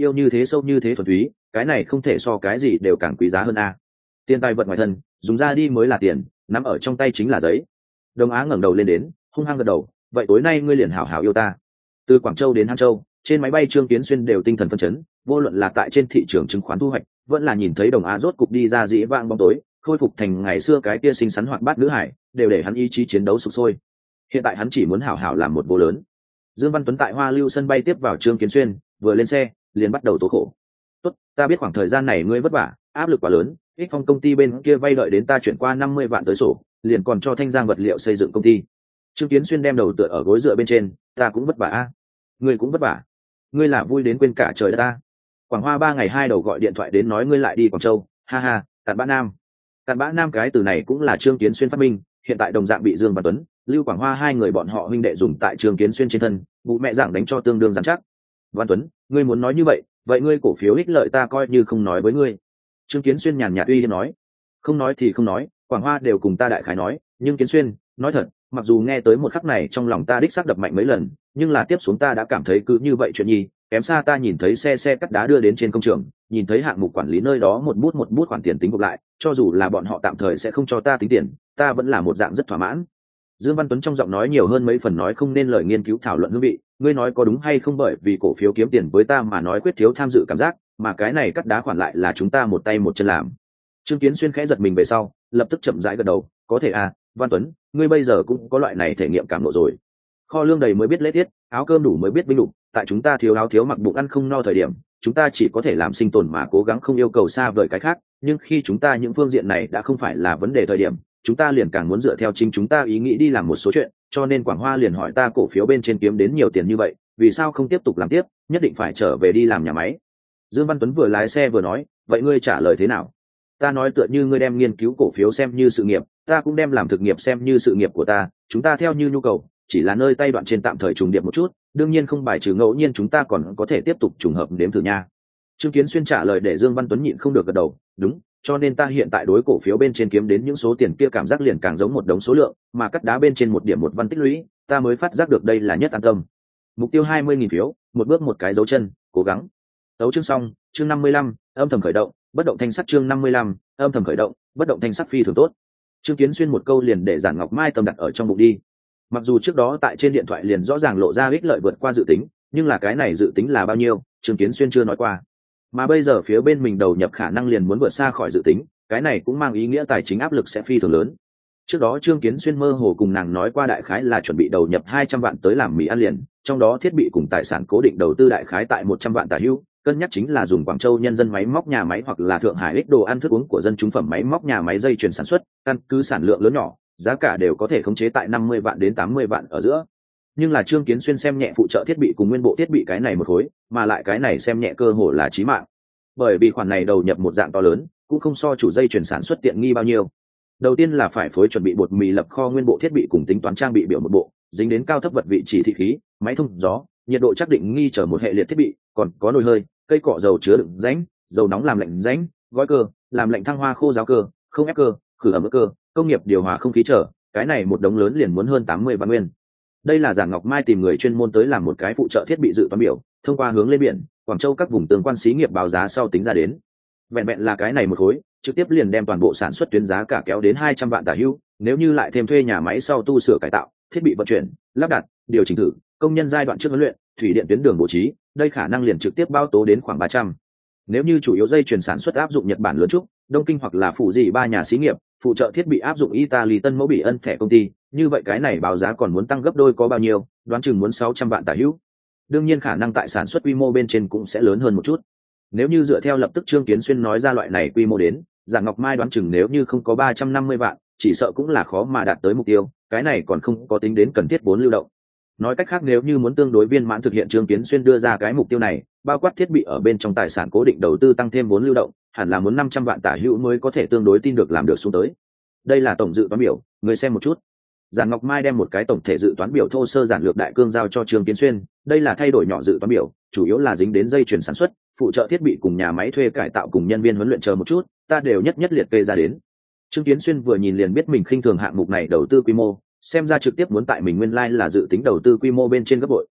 yêu như thế sâu như thế thuần túy, cái này không thể so cái gì đều càng quý giá hơn a. Tiền tài vật ngoài thân, dùng ra đi mới là tiền, nắm ở trong tay chính là giấy. Đông Á ngẩng đầu lên đến, hung hăng gật đầu, vậy tối nay ngươi liền hảo hảo yêu ta. Từ Quảng Châu đến Hang Châu, trên máy bay Trương Kiến Xuyên đều tinh thần phấn chấn, vô luận là tại trên thị trường chứng khoán thu hoạch, vẫn là nhìn thấy Đồng Á rốt cục đi ra dĩ vãng bóng tối, khôi phục thành ngày xưa cái kia xinh xắn hoạt bát nữ hải, đều để hắn ý chí chiến đấu sục sôi. Hiện tại hắn chỉ muốn hảo hảo làm một bố lớn. Dương Văn Tuấn tại Hoa Lưu sân bay tiếp vào Trương Kiến Xuyên, vừa lên xe, liền bắt đầu tố khổ. "Tốt, ta biết khoảng thời gian này ngươi vất vả, áp lực quá lớn, Ích Phong công ty bên kia vay đợi đến ta chuyển qua 50 vạn tới sổ, liền còn cho Thanh Giang vật liệu xây dựng công ty." Trương Kiến Xuyên đem đầu tựa ở gối dựa bên trên, "Ta cũng vất vả a." "Ngươi cũng vất vả? Ngươi là vui đến quên cả trời đất ta." Quảng Hoa 3 ngày 2 đầu gọi điện thoại đến nói ngươi lại đi Quảng Châu, ha ha, cặn bã nam. Cặn bã nam cái từ này cũng là Trương Kiến Xuyên phát minh, hiện tại đồng dạng bị Dương Văn Tuấn, Lưu Quảng Hoa hai người bọn họ huynh đệ dùng tại Trương Kiến Xuyên trên thân, bố mẹ dạng đánh cho tương đương rắn chắc. "Văn Tuấn, ngươi muốn nói như vậy ngươi cổ phiếu ích lợi ta coi như không nói với ngươi." Trương Kiến Xuyên nhàn nhạt uy hiếp nói. "Không nói thì không nói, Quảng Hoa đều cùng ta đại khái nói, nhưng Kiến Xuyên, nói thật, mặc dù nghe tới một khắc này trong lòng ta đích xác đập mạnh mấy lần, nhưng là tiếp xuống ta đã cảm thấy cứ như vậy chuyện nhi, kém xa ta nhìn thấy xe cắt đá đưa đến trên công trường, nhìn thấy hạng mục quản lý nơi đó một bút khoản tiền tính gộp lại, cho dù là bọn họ tạm thời sẽ không cho ta tính tiền, ta vẫn là một dạng rất thỏa mãn." Dương Văn Tuấn trong giọng nói nhiều hơn mấy phần nói không nên lời nghiên cứu thảo luận hương vị, "Ngươi nói có đúng hay không, bởi vì cổ phiếu kiếm tiền với ta mà nói quyết thiếu tham dự cảm giác, mà cái này cắt đá khoản lại là chúng ta một tay một chân làm." Trương Kiến Xuyên khẽ giật mình về sau, lập tức chậm rãi gật đầu, "Có thể à, Văn Tuấn, ngươi bây giờ cũng có loại này thể nghiệm cảm ngộ rồi. Kho lương đầy mới biết lễ tiết, áo cơm đủ mới biết binh đục, tại chúng ta thiếu áo thiếu mặc bụng ăn không no thời điểm, chúng ta chỉ có thể làm sinh tồn mà cố gắng không yêu cầu xa vời cái khác, nhưng khi chúng ta những phương diện này đã không phải là vấn đề thời điểm, chúng ta liền càng muốn dựa theo chính chúng ta ý nghĩ đi làm một số chuyện, cho nên Quảng Hoa liền hỏi ta cổ phiếu bên trên kiếm đến nhiều tiền như vậy, vì sao không tiếp tục làm tiếp, nhất định phải trở về đi làm nhà máy." Dương Văn Tuấn vừa lái xe vừa nói, "Vậy ngươi trả lời thế nào?" "Ta nói tựa như ngươi đem nghiên cứu cổ phiếu xem như sự nghiệp, ta cũng đem làm thực nghiệp xem như sự nghiệp của ta, chúng ta theo như nhu cầu, chỉ là nơi tay đoạn trên tạm thời trùng điệp một chút, đương nhiên không bài trừ ngẫu nhiên chúng ta còn có thể tiếp tục trùng hợp nếm thử nha." Trương Kiến Xuyên trả lời để Dương Văn Tuấn nhịn không được gật đầu, "Đúng, cho nên ta hiện tại đối cổ phiếu bên trên kiếm đến những số tiền kia cảm giác liền càng giống một đống số lượng, mà cắt đá bên trên một điểm một văn tích lũy, ta mới phát giác được đây là nhất an tâm." Mục tiêu 20.000 phiếu, một bước một cái dấu chân, cố gắng. Tấu chương xong, chương 55, âm thầm khởi động, bất động thanh sắc chương 55, âm thầm khởi động, bất động thanh sắc phi thường tốt. Trương Kiến Xuyên một câu liền để Giản Ngọc Mai tâm đặt ở trong bụng đi. Mặc dù trước đó tại trên điện thoại liền rõ ràng lộ ra ích lợi vượt qua dự tính, nhưng là cái này dự tính là bao nhiêu, Trương Kiến Xuyên chưa nói qua. Mà bây giờ phía bên mình đầu nhập khả năng liền muốn vượt xa khỏi dự tính, cái này cũng mang ý nghĩa tài chính áp lực sẽ phi thường lớn. Trước đó Trương Kiến Xuyên mơ hồ cùng nàng nói qua đại khái là chuẩn bị đầu nhập 200 vạn tới làm mì ăn liền, trong đó thiết bị cùng tài sản cố định đầu tư đại khái tại 100 vạn tả hữu, cân nhắc chính là dùng Quảng Châu nhân dân máy móc nhà máy hoặc là Thượng Hải ích đồ ăn thức uống của dân chúng phẩm máy móc nhà máy dây chuyền sản xuất, căn cứ sản lượng lớn nhỏ, giá cả đều có thể khống chế tại 50 vạn đến 80 vạn ở giữa. Nhưng là Trương Kiến Xuyên xem nhẹ phụ trợ thiết bị cùng nguyên bộ thiết bị cái này một khối, mà lại cái này xem nhẹ cơ hồ là chí mạng. Bởi vì khoản này đầu nhập một dạng to lớn, cũng không so chủ dây chuyển sản xuất tiện nghi bao nhiêu. Đầu tiên là phải phối chuẩn bị bột mì lập kho nguyên bộ thiết bị cùng tính toán trang bị biểu một bộ, dính đến cao thấp vật vị chỉ thị khí, máy thông gió, nhiệt độ chắc định nghi chở một hệ liệt thiết bị, còn có nồi hơi, cây cọ dầu chứa đựng rãnh, dầu nóng làm lạnh rãnh, gói cơ, làm lạnh thăng hoa khô ráo cơ, không ép cơ, khử ẩm cơ, công nghiệp điều hòa không khí trở, cái này một đống lớn liền muốn hơn 80 vạn nguyên. Đây là Giản Ngọc Mai tìm người chuyên môn tới làm một cái phụ trợ thiết bị dự toán biểu, thông qua hướng lên biển, Quảng Châu các vùng tương quan xí nghiệp báo giá sau tính ra đến. Vẹn vẹn là cái này một khối, trực tiếp liền đem toàn bộ sản xuất tuyến giá cả kéo đến 200 vạn tả hữu, nếu như lại thêm thuê nhà máy sau tu sửa cải tạo, thiết bị vận chuyển, lắp đặt, điều chỉnh thử, công nhân giai đoạn trước huấn luyện, thủy điện tuyến đường bố trí, đây khả năng liền trực tiếp bao tố đến khoảng 300. Nếu như chủ yếu dây chuyền sản xuất áp dụng Nhật Bản lớn trúc, Đông Kinh hoặc là phụ gì ba nhà xí nghiệp, phụ trợ thiết bị áp dụng Italy Tân Mẫu Bỉ Ân thẻ công ty, như vậy cái này báo giá còn muốn tăng gấp đôi có bao nhiêu, đoán chừng muốn 600 vạn tả hữu. Đương nhiên khả năng tại sản xuất quy mô bên trên cũng sẽ lớn hơn một chút. Nếu như dựa theo lập tức Trương Kiến Xuyên nói ra loại này quy mô đến, Giản Ngọc Mai đoán chừng nếu như không có 350 vạn, chỉ sợ cũng là khó mà đạt tới mục tiêu, cái này còn không có tính đến cần thiết vốn lưu động. Nói cách khác nếu như muốn tương đối viên mãn thực hiện Trương Kiến Xuyên đưa ra cái mục tiêu này, bao quát thiết bị ở bên trong tài sản cố định đầu tư tăng thêm vốn lưu động, hẳn là muốn 500 vạn tả hữu mới có thể tương đối tin được làm được xuống tới. Đây là tổng dự toán biểu, người xem một chút. Giản Ngọc Mai đem một cái tổng thể dự toán biểu thô sơ giản lược đại cương giao cho Trương Kiến Xuyên, đây là thay đổi nhỏ dự toán biểu, chủ yếu là dính đến dây chuyển sản xuất, phụ trợ thiết bị cùng nhà máy thuê cải tạo cùng nhân viên huấn luyện chờ một chút, ta đều nhất nhất liệt kê ra đến. Trương Kiến Xuyên vừa nhìn liền biết mình khinh thường hạng mục này đầu tư quy mô, xem ra trực tiếp muốn tại mình nguyên lai là dự tính đầu tư quy mô bên trên gấp bội.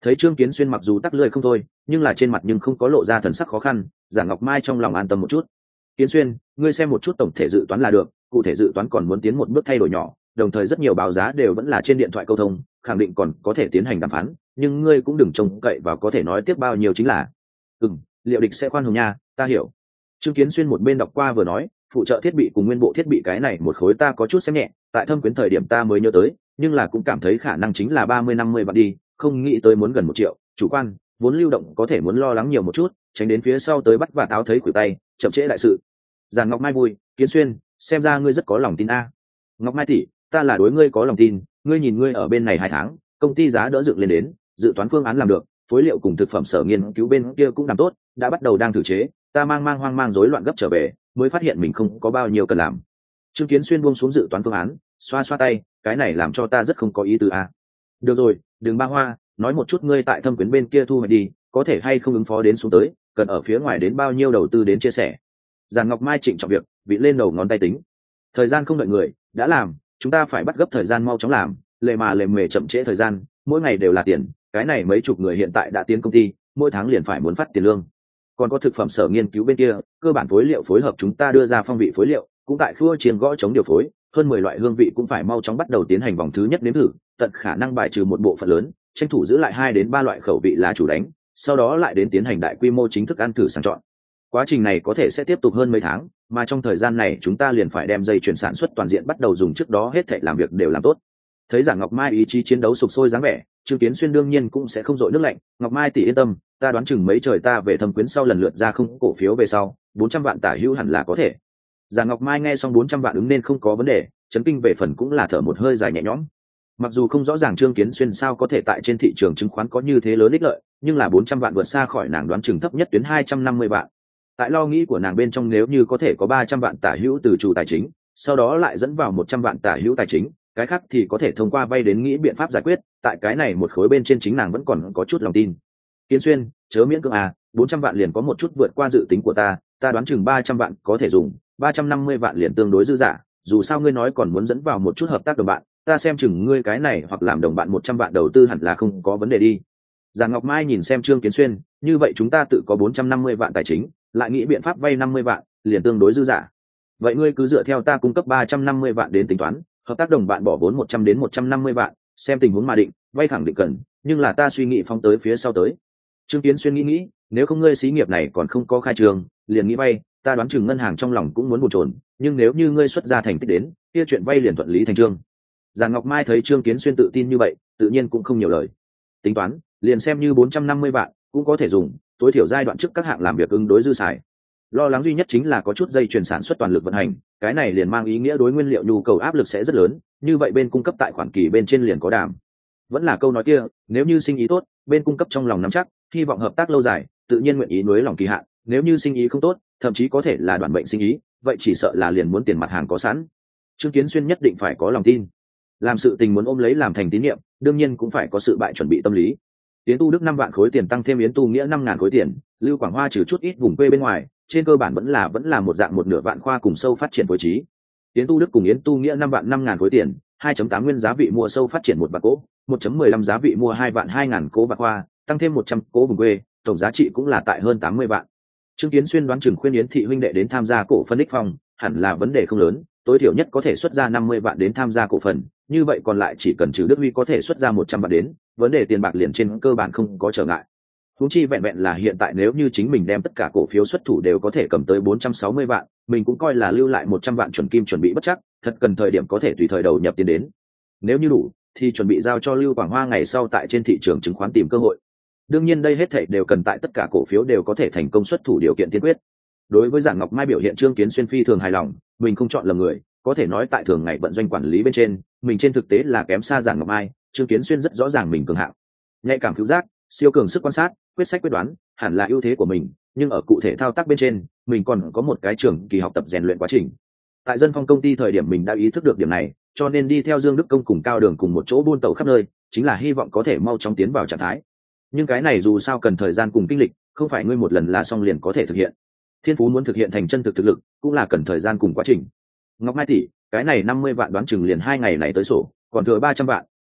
Thấy Trương Kiến Xuyên mặc dù tắc lưỡi không thôi, nhưng là trên mặt nhưng không có lộ ra thần sắc khó khăn, Giản Ngọc Mai trong lòng an tâm một chút. Kiến Xuyên, ngươi xem một chút tổng thể dự toán là được, cụ thể dự toán còn muốn tiến một bước thay đổi nhỏ, đồng thời rất nhiều báo giá đều vẫn là trên điện thoại câu thông, khẳng định còn có thể tiến hành đàm phán, nhưng ngươi cũng đừng trông cậy vào có thể nói tiếp bao nhiêu chính là. Liệu địch sẽ khoan hồng nha, ta hiểu. Trương Kiến Xuyên một bên đọc qua vừa nói, phụ trợ thiết bị cùng nguyên bộ thiết bị cái này một khối ta có chút xem nhẹ, tại Thâm Quyến thời điểm ta mới nhớ tới, nhưng là cũng cảm thấy khả năng chính là 30-50 vạn đi, không nghĩ tới muốn gần 1 triệu, chủ quan, vốn lưu động có thể muốn lo lắng nhiều một chút, tránh đến phía sau tới bắt vạt áo thấy khuỷu tay, chậm trễ đại sự. Giản Ngọc Mai vui, Kiến Xuyên, xem ra ngươi rất có lòng tin a. Ngọc Mai tỷ, ta là đối ngươi có lòng tin, ngươi nhìn ngươi ở bên này 2 tháng, công ty giá đỡ dựng lên đến, dự toán phương án làm được, phối liệu cùng thực phẩm sở nghiên cứu bên kia cũng làm tốt, đã bắt đầu đang thử chế, ta mang hoang mang rối loạn gấp trở về, mới phát hiện mình không có bao nhiêu cần làm. Trương Kiến Xuyên buông xuống dự toán phương án, xoa xoa tay, cái này làm cho ta rất không có ý tứ a. Được rồi, đừng ba hoa, nói một chút ngươi tại Thâm Quyến bên kia thu hoạch đi, có thể hay không ứng phó đến xuống tới, cần ở phía ngoài đến bao nhiêu đầu tư đến chia sẻ. Giản Ngọc Mai trịnh trọng việc, vị lên đầu ngón tay tính. Thời gian không đợi người, đã làm, chúng ta phải bắt gấp thời gian mau chóng làm, lề mề chậm trễ thời gian, mỗi ngày đều là tiền, cái này mấy chục người hiện tại đã tiến công ty, mỗi tháng liền phải muốn phát tiền lương. Còn có thực phẩm sở nghiên cứu bên kia, cơ bản phối liệu phối hợp chúng ta đưa ra phong vị phối liệu, cũng tại khua chiến gõ chống điều phối, hơn 10 loại hương vị cũng phải mau chóng bắt đầu tiến hành vòng thứ nhất nếm thử, tận khả năng bài trừ một bộ phận lớn, tranh thủ giữ lại 2 đến 3 loại khẩu vị là chủ đánh, sau đó lại đến tiến hành đại quy mô chính thức ăn thử sàng chọn. Quá trình này có thể sẽ tiếp tục hơn mấy tháng, mà trong thời gian này chúng ta liền phải đem dây chuyển sản xuất toàn diện bắt đầu dùng, trước đó hết thảy làm việc đều làm tốt. Thấy Giản Ngọc Mai ý chí chiến đấu sục sôi dáng vẻ, Trương Kiến Xuyên đương nhiên cũng sẽ không dội nước lạnh. Ngọc Mai tỷ yên tâm, ta đoán chừng mấy trời ta về Thâm Quyến sau lần lượt ra không cổ phiếu về sau, 400 vạn tả hữu hẳn là có thể. Giản Ngọc Mai nghe xong 400 vạn ứng nên không có vấn đề, chấn kinh về phần cũng là thở một hơi dài nhẹ nhõm. Mặc dù không rõ ràng Trương Kiến Xuyên sao có thể tại trên thị trường chứng khoán có như thế lớn ích lợi, nhưng là 400 vạn vượt xa khỏi nàng đoán chừng thấp nhất tuyến 250 vạn. Tại lo nghĩ của nàng bên trong nếu như có thể có 300 vạn tả hữu từ chủ tài chính, sau đó lại dẫn vào 100 vạn tả hữu tài chính, cái khác thì có thể thông qua vay đến nghĩ biện pháp giải quyết, tại cái này một khối bên trên chính nàng vẫn còn có chút lòng tin. Kiến Xuyên, chớ miễn cưỡng 400 vạn liền có một chút vượt qua dự tính của ta đoán chừng 300 vạn có thể dùng, 350 vạn liền tương đối dư dả, dù sao ngươi nói còn muốn dẫn vào một chút hợp tác đồng bạn, ta xem chừng ngươi cái này hoặc làm đồng bạn 100 vạn đầu tư hẳn là không có vấn đề đi. Giản Ngọc Mai nhìn xem Trương Kiến Xuyên, như vậy chúng ta tự có 450 vạn tài chính, lại nghĩ biện pháp vay 50 vạn, liền tương đối dư dả. Vậy ngươi cứ dựa theo ta cung cấp 350 vạn đến tính toán, hợp tác đồng bạn bỏ vốn 100 đến 150 vạn, xem tình huống mà định, vay khẳng định cần, nhưng là ta suy nghĩ phóng tới phía sau tới. Trương Kiến Xuyên nghĩ, nếu không ngươi xí nghiệp này còn không có khai trường, liền nghĩ vay, ta đoán chừng ngân hàng trong lòng cũng muốn bồn chồn, nhưng nếu như ngươi xuất ra thành tích đến, kia chuyện vay liền thuận lý thành trương. Giản Ngọc Mai thấy Trương Kiến Xuyên tự tin như vậy, tự nhiên cũng không nhiều lời. Tính toán, liền xem như 450 vạn, cũng có thể dùng, tối thiểu giai đoạn trước các hạng làm việc ứng đối dư xài. Lo lắng duy nhất chính là có chút dây chuyền sản xuất toàn lực vận hành, cái này liền mang ý nghĩa đối nguyên liệu nhu cầu áp lực sẽ rất lớn, như vậy bên cung cấp tại khoản kỳ bên trên liền có đảm. Vẫn là câu nói kia, nếu như sinh ý tốt, bên cung cấp trong lòng nắm chắc, hy vọng hợp tác lâu dài, tự nhiên nguyện ý nuối lòng kỳ hạn, nếu như sinh ý không tốt, thậm chí có thể là đoạn bệnh sinh ý, vậy chỉ sợ là liền muốn tiền mặt hàng có sẵn. Trương Kiến Xuyên nhất định phải có lòng tin. Làm sự tình muốn ôm lấy làm thành tín nhiệm, đương nhiên cũng phải có sự bại chuẩn bị tâm lý. Yến Tu Đức 5 vạn khối tiền tăng thêm Yến Tu Nghĩa 5.000 khối tiền, Lưu Quảng Hoa trừ chút ít vùng quê bên ngoài, trên cơ bản vẫn là một dạng một nửa vạn khoa cùng sâu phát triển phối trí. Yến Tu Đức cùng Yến Tu Nghĩa 5 vạn 5.000 khối tiền, 2.8 nguyên giá vị mua sâu phát triển một vạn cố, 1.15 giá vị mua 2 vạn 2.000 cố bạc khoa, tăng thêm 100 cố vùng quê, tổng giá trị cũng là tại hơn 80 vạn. Trương Kiến Xuyên đoán chừng khuyên Yến thị huynh đệ đến tham gia cổ phần đích phong, hẳn là vấn đề không lớn, tối thiểu nhất có thể xuất ra 50 vạn đến tham gia cổ phần, như vậy còn lại chỉ cần trừ Đức Huy có thể xuất ra 100 vạn đến, vấn đề tiền bạc liền trên cơ bản không có trở ngại. Huống chi vẹn vẹn là hiện tại nếu như chính mình đem tất cả cổ phiếu xuất thủ đều có thể cầm tới 460 vạn, mình cũng coi là lưu lại 100 vạn chuẩn kim chuẩn bị bất chắc, thật cần thời điểm có thể tùy thời đầu nhập tiền đến. Nếu như đủ, thì chuẩn bị giao cho Lưu Quảng Hoa ngày sau tại trên thị trường chứng khoán tìm cơ hội. Đương nhiên đây hết thảy đều cần tại tất cả cổ phiếu đều có thể thành công xuất thủ điều kiện tiên quyết. Đối với Giản Ngọc Mai biểu hiện Trương Kiến Xuyên phi thường hài lòng, mình không chọn lầm người, có thể nói tại thường ngày vận doanh quản lý bên trên, mình trên thực tế là kém xa Giản Ngọc Mai, Trương Kiến Xuyên rất rõ ràng mình cường hạng. Nhạy cảm cứu giác, siêu cường sức quan sát, quyết sách quyết đoán, hẳn là ưu thế của mình, nhưng ở cụ thể thao tác bên trên, mình còn có một cái trường kỳ học tập rèn luyện quá trình. Tại Dân Phong công ty thời điểm mình đã ý thức được điểm này, cho nên đi theo Dương Đức Công cùng Cao Đường cùng một chỗ buôn tàu khắp nơi, chính là hy vọng có thể mau chóng tiến vào trạng thái. Nhưng cái này dù sao cần thời gian cùng kinh lịch, không phải ngươi một lần là xong liền có thể thực hiện. Thiên phú muốn thực hiện thành chân thực thực lực, cũng là cần thời gian cùng quá trình. Ngọc Mai tỷ, cái này 50 vạn đoán chừng liền 2 ngày này tới sổ, còn thừa 300 vạn,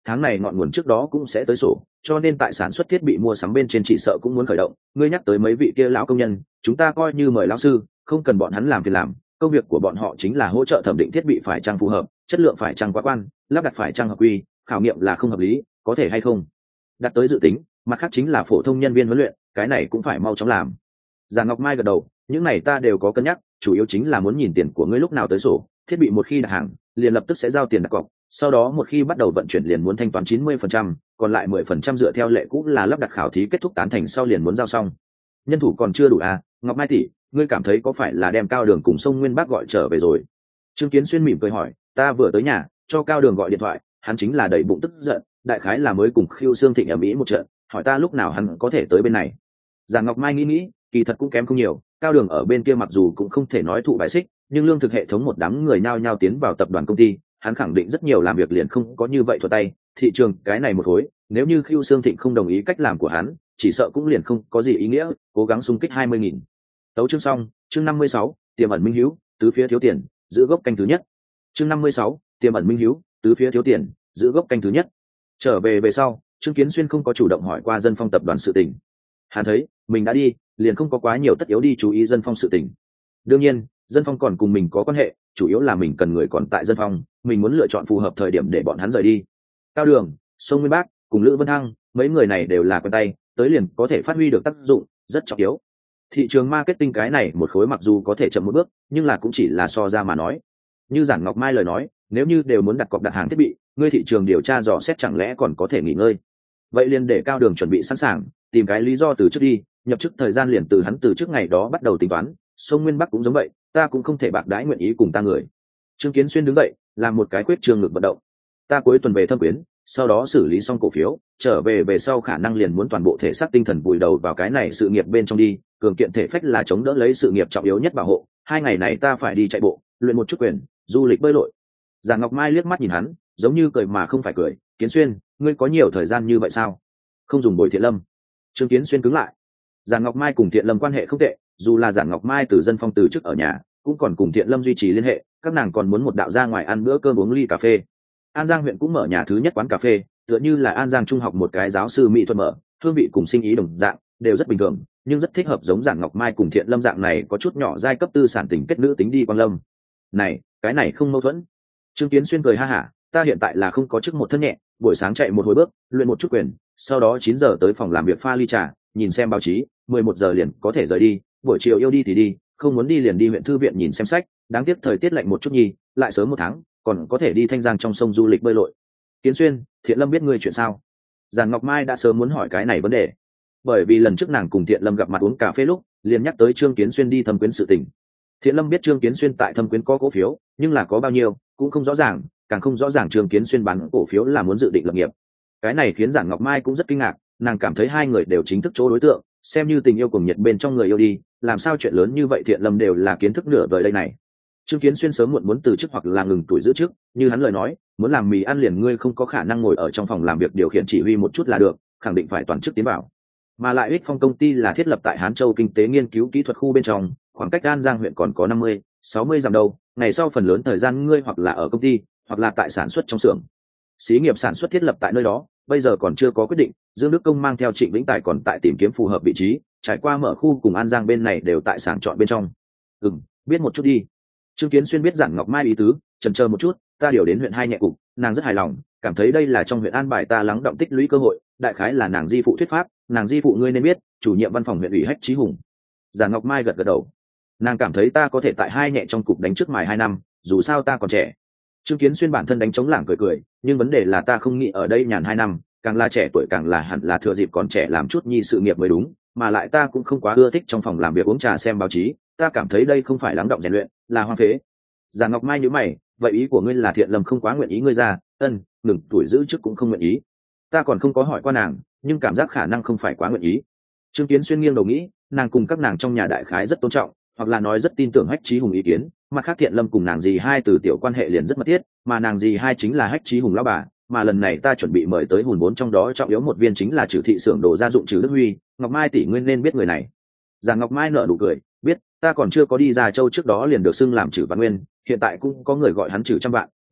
tháng này ngọn nguồn trước đó cũng sẽ tới sổ, cho nên tại sản xuất thiết bị mua sắm bên trên chỉ sợ cũng muốn khởi động. Ngươi nhắc tới mấy vị kia lão công nhân, chúng ta coi như mời lão sư, không cần bọn hắn làm việc làm, công việc của bọn họ chính là hỗ trợ thẩm định thiết bị phải chăng phù hợp, chất lượng phải chăng quá quan, lắp đặt phải chăng hợp quy, khảo nghiệm là không hợp lý, có thể hay không đặt tới dự tính, mặt khác chính là phổ thông nhân viên huấn luyện, cái này cũng phải mau chóng làm. Giang Ngọc Mai gật đầu, những này ta đều có cân nhắc, chủ yếu chính là muốn nhìn tiền của ngươi lúc nào tới sổ, thiết bị một khi đặt hàng liền lập tức sẽ giao tiền đặt cọc, sau đó một khi bắt đầu vận chuyển liền muốn thanh toán 90%, còn lại 10% dựa theo lệ cũ là lắp đặt khảo thí kết thúc tán thành sau liền muốn giao xong. Nhân thủ còn chưa đủ à? Ngọc Mai tỷ, ngươi cảm thấy có phải là đem Cao Đường cùng Sông Nguyên Bác gọi trở về rồi? Trương Kiến Xuyên mỉm cười hỏi, ta vừa tới nhà cho Cao Đường gọi điện thoại, hắn chính là đầy bụng tức giận, đại khái là mới cùng Khưu Sương Thịnh ở Mỹ một trận, hỏi ta lúc nào hắn có thể tới bên này. Giang Ngọc Mai nghĩ, kỳ thật cũng kém không nhiều, Cao Đường ở bên kia mặc dù cũng không thể nói thụ bài xích, nhưng lương thực hệ thống một đám người nhao nhao tiến vào tập đoàn công ty, hắn khẳng định rất nhiều làm việc liền không có như vậy thuật tay, thị trường cái này một khối, nếu như Khưu Sương Thịnh không đồng ý cách làm của hắn, chỉ sợ cũng liền không có gì ý nghĩa, cố gắng xung kích 20.000. Tấu chương xong, chương 56, tiềm ẩn minh hữu, tứ phía thiếu tiền, giữ gốc canh thứ nhất. Chương 56, tiềm ẩn minh hữu, tứ phía thiếu tiền, giữ gốc canh thứ nhất. Trở về sau, Trương Kiến Xuyên không có chủ động hỏi qua Dân Phong tập đoàn sự tình. Hắn thấy mình đã đi, liền không có quá nhiều tất yếu đi chú ý Dân Phong sự tình. Đương nhiên, Dân Phong còn cùng mình có quan hệ, chủ yếu là mình cần người còn tại Dân Phong, mình muốn lựa chọn phù hợp thời điểm để bọn hắn rời đi. Cao Đường, Sông Nguyên Bác cùng Lữ Vân Thăng, mấy người này đều là quen tay, tới liền có thể phát huy được tác dụng, rất trọng yếu. Thị trường marketing cái này một khối mặc dù có thể chậm một bước, nhưng là cũng chỉ là so ra mà nói. Như Giản Ngọc Mai lời nói, nếu như đều muốn đặt cọc đặt hàng thiết bị, ngươi thị trường điều tra dò xét chẳng lẽ còn có thể nghỉ ngơi? Vậy liền để Cao Đường chuẩn bị sẵn sàng, tìm cái lý do từ trước đi, nhập chức thời gian liền từ hắn từ trước ngày đó bắt đầu tính toán. Sông Nguyên Bắc cũng giống vậy, ta cũng không thể bạc đãi nguyện ý cùng ta người. Trương Kiến Xuyên đứng dậy, làm một cái quyết trường ngực vận động. Ta cuối tuần về Thâm Quyến, sau đó xử lý xong cổ phiếu, trở về sau khả năng liền muốn toàn bộ thể xác tinh thần vùi đầu vào cái này sự nghiệp bên trong đi, cường kiện thể phách là chống đỡ lấy sự nghiệp trọng yếu nhất bảo hộ. 2 ngày này ta phải đi chạy bộ, luyện một chút quyền, du lịch bơi lội. Giản Ngọc Mai liếc mắt nhìn hắn, giống như cười mà không phải cười, Kiến Xuyên, ngươi có nhiều thời gian như vậy sao? Không dùng bồi Thiện Lâm. Trương Kiến Xuyên cứng lại. Giản Ngọc Mai cùng Thiện Lâm quan hệ không tệ, dù là Giản Ngọc Mai từ Dân Phong từ chức ở nhà, cũng còn cùng Thiện Lâm duy trì liên hệ, các nàng còn muốn một đạo ra ngoài ăn bữa cơm uống ly cà phê. An Giang huyện cũng mở nhà thứ nhất quán cà phê, tựa như là An Giang trung học một cái giáo sư mỹ thuật mở, hương vị cùng sinh ý đồng dạng, đều rất bình thường, nhưng rất thích hợp giống Giản Ngọc Mai cùng Thiện Lâm dạng này có chút nhỏ giai cấp tư sản tình kết nữ tính đi Quang Lâm. Này, cái này không mâu thuẫn. Trương Kiến Xuyên cười ha hả, ta hiện tại là không có chức một thân nhẹ, buổi sáng chạy một hồi bước, luyện một chút quyền, sau đó 9 giờ tới phòng làm việc pha ly trà, nhìn xem báo chí, 11 giờ liền có thể rời đi, buổi chiều yêu đi thì đi, không muốn đi liền đi huyện thư viện nhìn xem sách, đáng tiếc thời tiết lạnh một chút nhi, lại sớm 1 tháng, còn có thể đi Thanh Giang trong sông du lịch bơi lội. Kiến Xuyên, Thiện Lâm biết ngươi chuyện sao? Giản Ngọc Mai đã sớm muốn hỏi cái này vấn đề, bởi vì lần trước nàng cùng Thiện Lâm gặp mặt uống cà phê lúc, liền nhắc tới Trương Kiến Xuyên đi Thâm Quyến sự tình. Thiện Lâm biết Trương Kiến Xuyên tại Thâm Quyến có cổ phiếu, nhưng là có bao nhiêu cũng không rõ ràng, càng không rõ ràng Trương Kiến Xuyên bán cổ phiếu là muốn dự định lập nghiệp. Cái này khiến Giản Ngọc Mai cũng rất kinh ngạc, nàng cảm thấy hai người đều chính thức chỗ đối tượng, xem như tình yêu cùng nhiệt bên trong người yêu đi, làm sao chuyện lớn như vậy Thiện Lâm đều là kiến thức nửa vời đây này. Trương Kiến Xuyên sớm muộn muốn từ chức hoặc là ngừng tuổi giữ chức, như hắn lời nói, muốn làm mì ăn liền ngươi không có khả năng ngồi ở trong phòng làm việc điều khiển chỉ huy một chút là được, khẳng định phải toàn chức tiến vào. Mà lại Ích Phong công ty là thiết lập tại Hán Châu kinh tế nghiên cứu kỹ thuật khu bên trong, khoảng cách An Giang huyện còn có 50-60 dặm đâu, ngày sau phần lớn thời gian ngươi hoặc là ở công ty, hoặc là tại sản xuất trong xưởng. Xí nghiệp sản xuất thiết lập tại nơi đó, bây giờ còn chưa có quyết định, Dương Đức Công mang theo Trịnh Vĩnh Tài còn tại tìm kiếm phù hợp vị trí, trải qua mở khu cùng An Giang bên này đều tại sàng chọn bên trong. Biết một chút đi. Trương Kiến Xuyên biết Giản Ngọc Mai ý tứ, chần chờ một chút, ta điều đến huyện 2 nhẹ cục, nàng rất hài lòng, cảm thấy đây là trong huyện an bài ta lắng động tích lũy cơ hội, đại khái là nàng di phụ thuyết pháp, nàng di phụ ngươi nên biết, chủ nhiệm văn phòng huyện ủy Hách Chí Hùng. Giản Ngọc Mai gật gật đầu, nàng cảm thấy ta có thể tại 2 nhẹ trong cục đánh trước mài 2 năm, dù sao ta còn trẻ. Trương Kiến Xuyên bản thân đánh chống lảng cười cười, nhưng vấn đề là ta không nghĩ ở đây nhàn 2 năm, càng là trẻ tuổi càng là hẳn là thừa dịp còn trẻ làm chút nhi sự nghiệp mới đúng, mà lại ta cũng không quá ưa thích trong phòng làm việc uống trà xem báo chí, ta cảm thấy đây không phải lắng động rèn luyện, là hoang phế. Giản Ngọc Mai nhíu mày, vậy ý của ngươi là Thiện Lâm không quá nguyện ý ngươi ra, ngừng tuổi giữ chức cũng không nguyện ý. Ta còn không có hỏi qua nàng, nhưng cảm giác khả năng không phải quá nguyện ý. Trương Kiến Xuyên nghiêng đầu nghĩ, nàng cùng các nàng trong nhà đại khái rất tôn trọng, hoặc là nói rất tin tưởng Hách Chí Hùng ý kiến, mặt khác Thiện Lâm cùng nàng dì hai từ tiểu quan hệ liền rất mật thiết, mà nàng dì hai chính là Hách Chí Hùng lão bà, mà lần này ta chuẩn bị mời tới hùn vốn trong đó trọng yếu một viên chính là Trừ thị xưởng đồ gia dụng Trừ Đức Huy, Ngọc Mai tỷ ngươi nên biết người này. Giản Ngọc Mai nở nụ cười, biết, ta còn chưa có đi ra Châu trước đó liền được xưng làm Trừ Văn Nguyên, hiện tại cũng có người gọi hắn Trừ Trăm Vạn,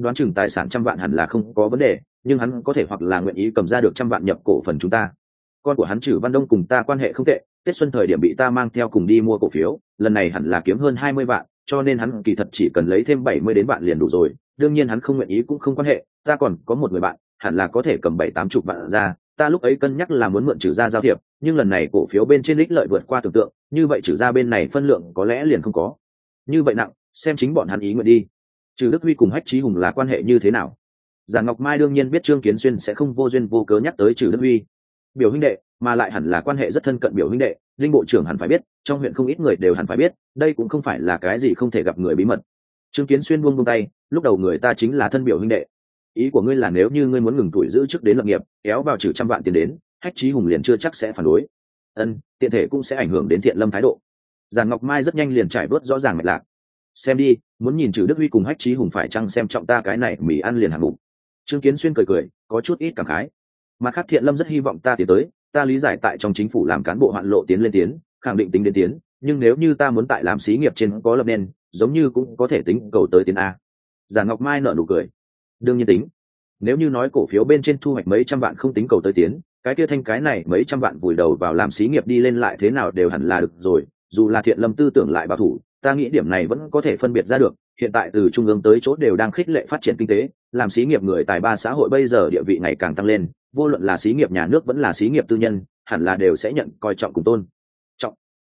đoán chừng tài sản 100 vạn hẳn là không có vấn đề, nhưng hắn có thể hoặc là nguyện ý cầm ra được 100 vạn nhập cổ phần chúng ta. Con của hắn Trử Văn Đông cùng ta quan hệ không tệ, Tết xuân thời điểm bị ta mang theo cùng đi mua cổ phiếu, lần này hẳn là kiếm hơn 20 vạn, cho nên hắn kỳ thật chỉ cần lấy thêm 70 đến vạn liền đủ rồi. Đương nhiên hắn không nguyện ý cũng không quan hệ, ta còn có một người bạn, hẳn là có thể cầm 7-80 vạn ra. Ta lúc ấy cân nhắc là muốn mượn Trử gia giao thiệp, nhưng lần này cổ phiếu bên trên ích lợi vượt qua tưởng tượng, như vậy Trử gia bên này phân lượng có lẽ liền không có. Như vậy nặng, xem chính bọn hắn ý nguyện đi. Trừ Đức Huy cùng Hách Chí Hùng là quan hệ như thế nào? Giản Ngọc Mai đương nhiên biết Trương Kiến Xuyên sẽ không vô duyên vô cớ nhắc tới Trừ Đức Huy. Biểu huynh đệ, mà lại hẳn là quan hệ rất thân cận biểu huynh đệ, Linh bộ trưởng hẳn phải biết, trong huyện không ít người đều hẳn phải biết, đây cũng không phải là cái gì không thể gặp người bí mật. Trương Kiến Xuyên buông tay, lúc đầu người ta chính là thân biểu huynh đệ. Ý của ngươi là nếu như ngươi muốn ngừng tuổi giữ chức đến lập nghiệp, kéo vào trừ 100 vạn tiền đến, Hách Chí Hùng liền chưa chắc sẽ phản đối. Tiện thể cũng sẽ ảnh hưởng đến Thiện Lâm thái độ. Giản Ngọc Mai rất nhanh liền trải bớt rõ ràng mạch lạc. Xem đi, muốn nhìn Trừ Đức Huy cùng Hách Chí Hùng phải chăng xem trọng ta cái này mì ăn liền hạng mục. Trương Kiến Xuyên cười, có chút ít cảm khái. Mặt khác Thiện Lâm rất hy vọng ta tiến tới, ta lý giải tại trong chính phủ làm cán bộ hoạn lộ tiến lên tiến, khẳng định tính đến tiến, nhưng nếu như ta muốn tại làm xí nghiệp trên có lập nên, giống như cũng có thể tính cầu tới tiến a. Giản Ngọc Mai nở nụ cười. Đương nhiên tính. Nếu như nói cổ phiếu bên trên thu hoạch mấy trăm vạn không tính cầu tới tiến, cái kia thanh cái này mấy trăm vạn vùi đầu vào làm xí nghiệp đi lên lại thế nào đều hẳn là được rồi. Dù là Thiện Lâm tư tưởng lại bảo thủ, ta nghĩ điểm này vẫn có thể phân biệt ra được. Hiện tại từ trung ương tới chỗ đều đang khích lệ phát triển kinh tế, làm xí nghiệp người tài ba xã hội bây giờ địa vị ngày càng tăng lên, vô luận là xí nghiệp nhà nước vẫn là xí nghiệp tư nhân, hẳn là đều sẽ nhận coi trọng cùng tôn trọng.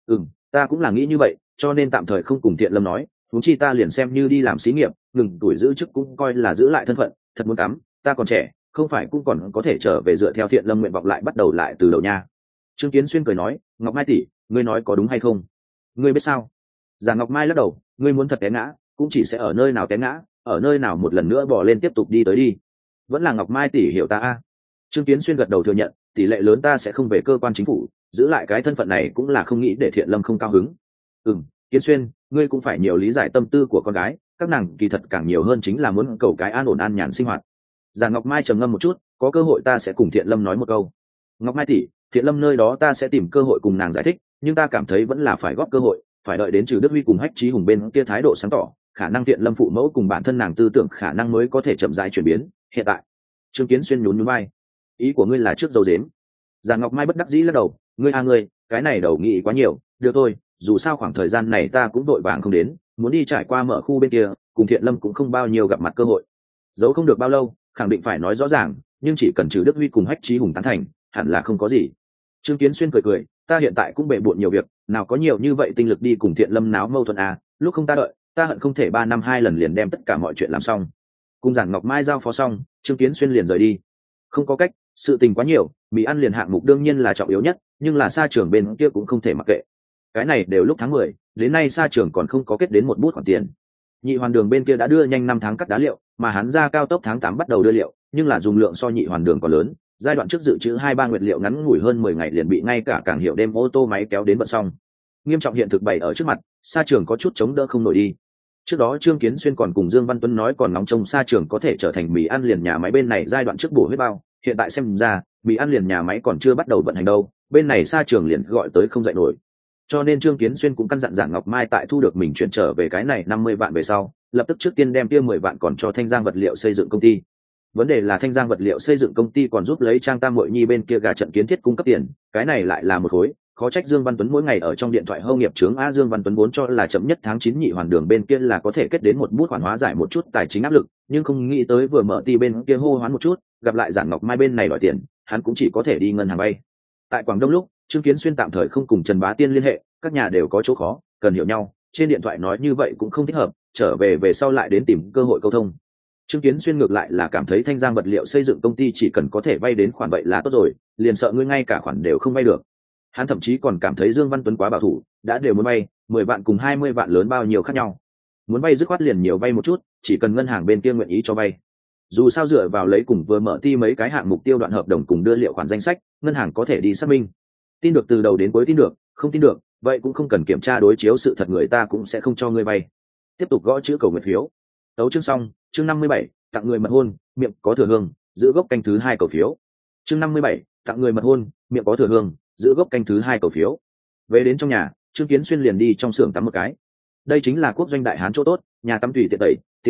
Ta cũng là nghĩ như vậy, cho nên tạm thời không cùng Thiện Lâm nói, huống chi ta liền xem như đi làm xí nghiệp, ngừng tuổi giữ chức cũng coi là giữ lại thân phận, thật muốn cắm, ta còn trẻ, không phải cũng còn có thể trở về dựa theo Thiện Lâm nguyện vọng lại bắt đầu lại từ đầu nha. Trương Kiến Xuyên cười nói, Ngọc Mai tỷ, ngươi nói có đúng hay không? Ngươi biết sao? Giản Ngọc Mai lắc đầu, ngươi muốn thật té ngã, cũng chỉ sẽ ở nơi nào té ngã, ở nơi nào một lần nữa bò lên tiếp tục đi tới đi. Vẫn là Ngọc Mai tỷ hiểu ta a. Trương Kiến Xuyên gật đầu thừa nhận, tỷ lệ lớn ta sẽ không về cơ quan chính phủ, giữ lại cái thân phận này cũng là không nghĩ để Thiện Lâm không cao hứng. Kiến Xuyên, ngươi cũng phải nhiều lý giải tâm tư của con gái, các nàng kỳ thật càng nhiều hơn chính là muốn cầu cái an ổn an nhàn sinh hoạt. Giản Ngọc Mai trầm ngâm một chút, có cơ hội ta sẽ cùng Thiện Lâm nói một câu. Ngọc Mai tỷ, Thiện Lâm nơi đó ta sẽ tìm cơ hội cùng nàng giải thích, nhưng ta cảm thấy vẫn là phải góp cơ hội, phải đợi đến Trừ Đức Huy cùng Hách Chí Hùng bên kia thái độ sáng tỏ, khả năng Thiện Lâm phụ mẫu cùng bản thân nàng tư tưởng khả năng mới có thể chậm rãi chuyển biến. Hiện tại, Trương Kiến Xuyên nhún nhún vai, ý của ngươi là trước dấu dếm. Giản Ngọc Mai bất đắc dĩ lắc đầu, ngươi, cái này đầu nghĩ quá nhiều, được thôi, dù sao khoảng thời gian này ta cũng vội vàng không đến, muốn đi trải qua mở khu bên kia, cùng Thiện Lâm cũng không bao nhiêu gặp mặt cơ hội. Giấu không được bao lâu, khẳng định phải nói rõ ràng, nhưng chỉ cần Trừ Đức Huy cùng Hách Chí Hùng tán thành, hẳn là không có gì. Trương Kiến Xuyên cười, ta hiện tại cũng bệ bội nhiều việc, nào có nhiều như vậy tinh lực đi cùng Thiện Lâm náo mâu thuẫn à, lúc không ta đợi, ta hận không thể 3 năm 2 lần liền đem tất cả mọi chuyện làm xong. Cùng Giản Ngọc Mai giao phó xong, Trương Kiến Xuyên liền rời đi. Không có cách, sự tình quá nhiều, mì ăn liền hạng mục đương nhiên là trọng yếu nhất, nhưng là sa trường bên kia cũng không thể mặc kệ. Cái này đều lúc tháng 10, đến nay sa trường còn không có kết đến một bút khoản tiền. Nhị hoàn đường bên kia đã đưa nhanh 5 tháng cắt đá liệu, mà hắn ra cao tốc tháng 8 bắt đầu đưa liệu, nhưng là dùng lượng so nhị hoàn đường còn lớn, giai đoạn trước dự trữ 2-3 nguyệt liệu ngắn ngủi hơn 10 ngày liền bị ngay cả cảng hiệu đêm ô tô máy kéo đến bận xong. Nghiêm trọng hiện thực bày ở trước mặt, sa trường có chút chống đỡ không nổi đi. Trước đó Trương Kiến Xuyên còn cùng Dương Văn Tuấn nói còn nóng trông sa trường có thể trở thành mì ăn liền nhà máy bên này giai đoạn trước bổ huyết bao, hiện tại xem ra mì ăn liền nhà máy còn chưa bắt đầu vận hành đâu, bên này sa trường liền gọi tới không dậy nổi. Cho nên Trương Kiến Xuyên cũng căn dặn Giản Ngọc Mai tại thu được mình chuyển trở về cái này 50 vạn về sau, lập tức trước tiên đem kia 10 vạn còn cho Thanh Giang vật liệu xây dựng công ty. Vấn đề là Thanh Giang vật liệu xây dựng công ty còn giúp lấy Trang Tam Muội Nhi bên kia gà trận kiến thiết cung cấp tiền, cái này lại là một khối, khó trách Dương Văn Tuấn mỗi ngày ở trong điện thoại hâu nghiệp chướng a. Dương Văn Tuấn vốn cho là chậm nhất tháng 9 nhị hoàn đường bên kia là có thể kết đến một bút khoản hóa giải một chút tài chính áp lực, nhưng không nghĩ tới vừa mở ti bên kia hô hoán một chút, gặp lại Giản Ngọc Mai bên này đòi tiền, hắn cũng chỉ có thể đi ngân hàng vay. Tại Quảng Đông lúc, Trương Kiến Xuyên tạm thời không cùng Trần Bá Tiên liên hệ, các nhà đều có chỗ khó, cần hiểu nhau, trên điện thoại nói như vậy cũng không thích hợp, trở về sau lại đến tìm cơ hội câu thông. Trương Kiến Xuyên ngược lại là cảm thấy Thanh Giang vật liệu xây dựng công ty chỉ cần có thể vay đến khoản vậy là tốt rồi, liền sợ ngươi ngay cả khoản đều không vay được. Hắn thậm chí còn cảm thấy Dương Văn Tuấn quá bảo thủ, đã đều muốn vay, 10 vạn cùng 20 vạn lớn bao nhiêu khác nhau. Muốn vay dứt khoát liền nhiều vay một chút, chỉ cần ngân hàng bên kia nguyện ý cho vay. Dù sao dựa vào lấy cùng vừa mở ti mấy cái hạng mục tiêu đoạn hợp đồng cùng đưa liệu khoản danh sách, ngân hàng có thể đi xác minh. Tin được từ đầu đến cuối tin được, không tin được, vậy cũng không cần kiểm tra đối chiếu sự thật, người ta cũng sẽ không cho ngươi vay. Tiếp tục gõ chữ cầu nguyện phiếu. Tấu chương xong, chương 57, tặng người mật hôn, miệng có thừa hương, giữ gốc canh thứ 2 cầu phiếu. Chương 57, tặng người mật hôn, miệng có thừa hương, giữ gốc canh thứ 2 cầu phiếu. Về đến trong nhà, Trương Kiến Xuyên liền đi trong xưởng tắm một cái. Đây chính là quốc doanh đại hán chỗ tốt, nhà tắm tùy tiện tẩy, tiện nghi,